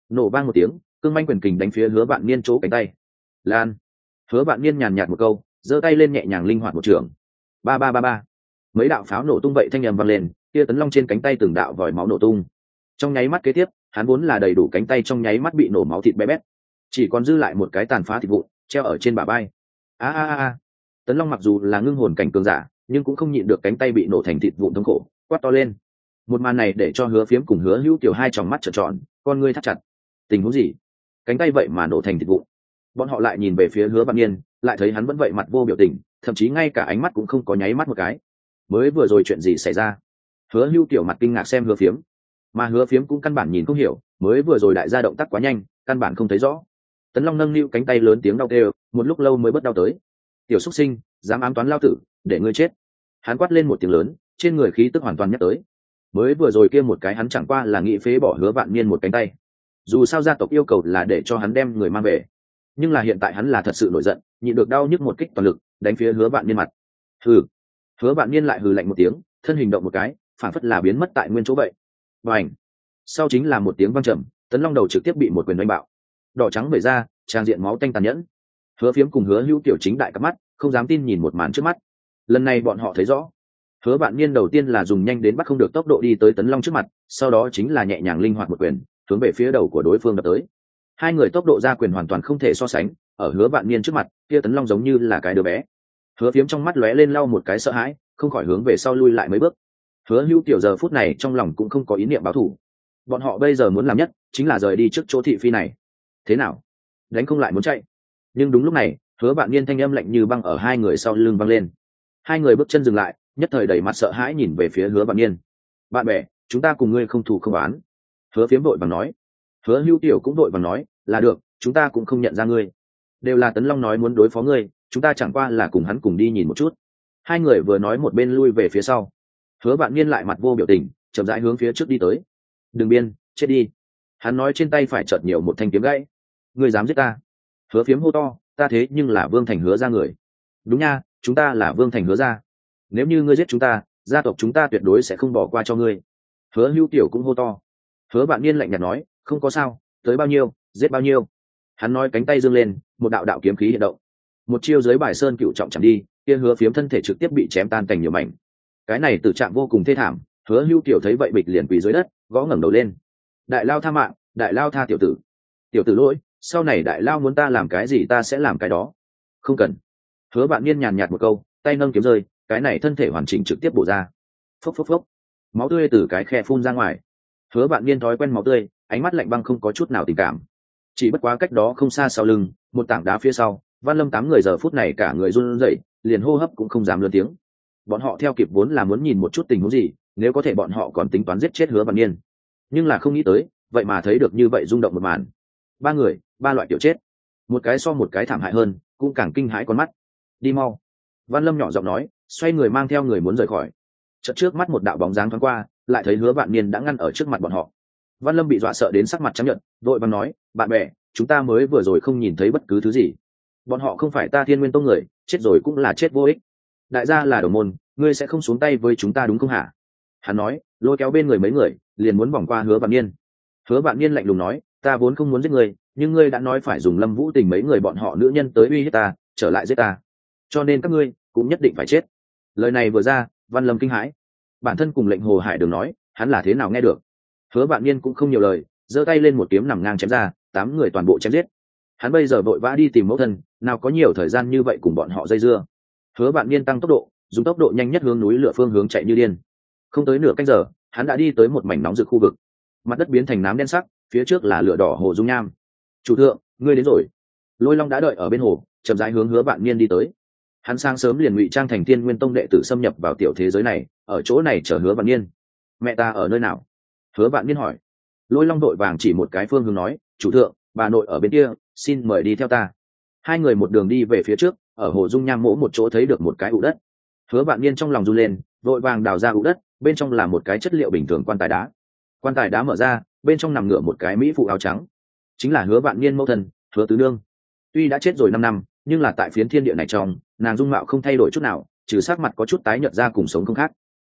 A: Nổ vang một tiếng, cương manh quyền kình đánh phía Hứa Vạn Niên chỗ cánh tay. Lan. Hứa Vạn Niên nhàn nhạt một câu, giơ tay lên nhẹ nhàng linh hoạt một trường. Ba ba ba ba. Mấy đạo pháo nổ tung vậy thanh âm vang lên, kia Tấn Long trên cánh tay từng đạo vòi máu nổ tung. Trong nháy mắt kế tiếp, hắn vốn là đầy đủ cánh tay trong nháy mắt bị nổ máu thịt bé bét, chỉ còn dư lại một cái tàn phá thịt vụn treo ở trên bả vai. A a a. Tấn Long mặc dù là ngưng hồn cảnh cường giả, nhưng cũng không nhịn được cánh tay bị nổ thành thịt vụn thống khổ, quát to lên. Một màn này để cho Hứa Phiếm cùng Hứa Hữu Tiểu hai tròng mắt trợn tròn, con ngươi thắt chặt. Tình huống gì? Cánh tay vậy mà nổ thành thịt vụn. Bọn họ lại nhìn về phía Hứa Vạn Niên, lại thấy hắn vẫn vậy mặt vô biểu tình, thậm chí ngay cả ánh mắt cũng không có nháy mắt một cái. Mới vừa rồi chuyện gì xảy ra? Hứa Hữu Tiểu mặt kinh ngạc xem Hứa Phiếm, mà Hứa Phiếm cũng căn bản nhìn không hiểu, mới vừa rồi đại gia động tác quá nhanh, căn bản không thấy rõ. Tấn Long nâng niu cánh tay lớn tiếng đau kêu, một lúc lâu mới bớt đau tới. Tiểu xuất sinh, dám ám toán lao tử, để ngươi chết. Hắn quát lên một tiếng lớn, trên người khí tức hoàn toàn nhắc tới. Mới vừa rồi kia một cái hắn chẳng qua là nghĩ phế bỏ Hứa Vạn Niên một cánh tay. Dù sao gia tộc yêu cầu là để cho hắn đem người mang về, nhưng là hiện tại hắn là thật sự nổi giận, nhịn được đau nhức một kích toàn lực đánh phía Hứa Vạn Niên mặt. Hừ. Hứa Vạn Niên lại hừ lạnh một tiếng, thân hình động một cái, phản phất là biến mất tại nguyên chỗ vậy. Bành. Sau chính là một tiếng vang trầm, Tấn Long đầu trực tiếp bị một quyền đánh bạo, đỏ trắng vẩy ra, trang diện máu tanh tàn nhẫn. Hứa Phiếm cùng Hứa Hữu Tiểu chính đại cặp mắt, không dám tin nhìn một màn trước mắt. Lần này bọn họ thấy rõ, Hứa Vạn Niên đầu tiên là dùng nhanh đến bắt không được tốc độ đi tới Tấn Long trước mặt, sau đó chính là nhẹ nhàng linh hoạt một quyền hướng về phía đầu của đối phương đập tới. Hai người tốc độ ra quyền hoàn toàn không thể so sánh, ở Hứa Vạn Niên trước mặt, kia Tấn Long giống như là cái đứa bé. Hứa Phiếm trong mắt lóe lên lau một cái sợ hãi, không khỏi hướng về sau lui lại mấy bước. Hứa Hữu Tiểu giờ phút này trong lòng cũng không có ý niệm báo thù. Bọn họ bây giờ muốn làm nhất chính là rời đi trước chỗ thị phi này. Thế nào? Đánh không lại muốn chạy. Nhưng đúng lúc này, Hứa Vạn Niên thanh âm lạnh như băng ở hai người sau lưng vang lên. Hai người bước chân dừng lại, nhất thời đầy mặt sợ hãi nhìn về phía Hứa Vạn Niên. Bạn bè, chúng ta cùng ngươi không thù không oán. Hứa Phiếm vội vàng nói. Hứa Hữu Tiểu cũng vội vàng nói, là được, chúng ta cũng không nhận ra ngươi. Đều là Tấn Long nói muốn đối phó ngươi, chúng ta chẳng qua là cùng hắn cùng đi nhìn một chút. Hai người vừa nói một bên lui về phía sau. Hứa Vạn Niên lại mặt vô biểu tình, chậm rãi hướng phía trước đi tới. Đừng biên, chết đi. Hắn nói trên tay phải chợt nhiều một thanh kiếm gãy. Ngươi dám giết ta? Hứa Phiếm hô to, ta thế nhưng là Vương Thành Hứa gia người. Đúng nha, chúng ta là Vương Thành Hứa gia. Nếu như ngươi giết chúng ta, gia tộc chúng ta tuyệt đối sẽ không bỏ qua cho ngươi. Hứa Hữu Tiểu cũng hô to. Hứa Vạn Niên lạnh nhạt nói, không có sao, tới bao nhiêu giết bao nhiêu. Hắn nói cánh tay giương lên, một đạo đạo kiếm khí hiện động, một chiêu dưới bài sơn cựu trọng chạm đi, kia Hứa Phiếm thân thể trực tiếp bị chém tan thành nhiều mảnh. Cái này tử trạng vô cùng thê thảm. Hứa Hữu Tiểu thấy vậy bịch liền quỳ dưới đất, gõ ngẩng đầu lên. Đại lao tha mạng, đại lao tha tiểu tử. Tiểu tử lỗi, sau này đại lao muốn ta làm cái gì ta sẽ làm cái đó. Không cần. Hứa Vạn Niên nhàn nhạt một câu, tay nâng kiếm rơi, cái này thân thể hoàn chỉnh trực tiếp bổ ra. Phốc phốc phốc. Máu tươi từ cái khe phun ra ngoài. Hứa Vạn Niên thói quen máu tươi, ánh mắt lạnh băng không có chút nào tình cảm. Chỉ bất quá cách đó không xa sau lưng, một tảng đá phía sau, Văn Lâm tám người giờ phút này cả người run rẩy, liền hô hấp cũng không dám lớn tiếng. Bọn họ theo kịp vốn là muốn nhìn một chút tình huống gì, nếu có thể bọn họ còn tính toán giết chết Hứa Vạn Niên, nhưng là không nghĩ tới, vậy mà thấy được như vậy rung động một màn. Ba người, ba loại tiểu chết, một cái so một cái thảm hại hơn, cũng càng kinh hãi con mắt. Đi mau. Văn Lâm nhỏ giọng nói, xoay người mang theo người muốn rời khỏi. Chợt trước mắt một đạo bóng dáng thoáng qua, lại thấy Hứa Vạn Niên đã ngăn ở trước mặt bọn họ. Văn Lâm bị dọa sợ đến sắc mặt trắng nhợt, vội vàng nói, bạn bè, chúng ta mới vừa rồi không nhìn thấy bất cứ thứ gì. Bọn họ không phải ta Thiên Nguyên Tông người, chết rồi cũng là chết vô ích. Đại gia là đồng môn, ngươi sẽ không xuống tay với chúng ta đúng không hả? Hắn nói, lôi kéo bên người mấy người, liền muốn vòng qua Hứa Vạn Niên. Hứa Vạn Niên lạnh lùng nói, ta vốn không muốn giết ngươi, nhưng ngươi đã nói phải dùng Lâm Vũ Tình mấy người bọn họ nữ nhân tới uy hiếp ta, trở lại giết ta, cho nên các ngươi cũng nhất định phải chết. Lời này vừa ra, Văn Lâm kinh hãi. Bản thân cùng lệnh Hồ Hải Đường nói, hắn là thế nào nghe được. Hứa Vạn Niên cũng không nhiều lời, giơ tay lên một kiếm nằm ngang chém ra, tám người toàn bộ chém giết. Hắn bây giờ vội vã đi tìm mẫu thân, nào có nhiều thời gian như vậy cùng bọn họ dây dưa. Hứa Vạn Niên tăng tốc độ, dùng tốc độ nhanh nhất hướng núi lửa phương hướng chạy như điên. Không tới nửa canh giờ, hắn đã đi tới một mảnh nóng rực khu vực. Mặt đất biến thành nám đen sắc, phía trước là lửa đỏ hồ dung nham. Chủ thượng, ngươi đến rồi. Lôi Long đã đợi ở bên hồ, chậm rãi hướng Hứa Vạn Niên đi tới. Hắn sáng sớm liền ngụy trang thành Thiên Nguyên Tông đệ tử xâm nhập vào tiểu thế giới này, ở chỗ này chờ Hứa Vạn Niên. Mẹ ta ở nơi nào? Hứa Vạn Niên hỏi. Lôi Long đội vàng chỉ một cái phương hướng nói, chủ thượng, bà nội ở bên kia, xin mời đi theo ta. Hai người một đường đi về phía trước, ở hồ dung nham mỗ một chỗ thấy được một cái ụ đất. Hứa Vạn Niên trong lòng run lên, vội vàng đào ra ụ đất, bên trong là một cái chất liệu bình thường quan tài đá. Quan tài đá mở ra, bên trong nằm ngửa một cái mỹ phụ áo trắng, chính là Hứa Vạn Niên mẫu thân, Hứa Tứ Nương. Tuy đã chết rồi năm năm, nhưng là tại phiến thiên địa này trong, nàng dung mạo không thay đổi chút nào, trừ sắc mặt có chút tái nhợt ra cùng sống không khác.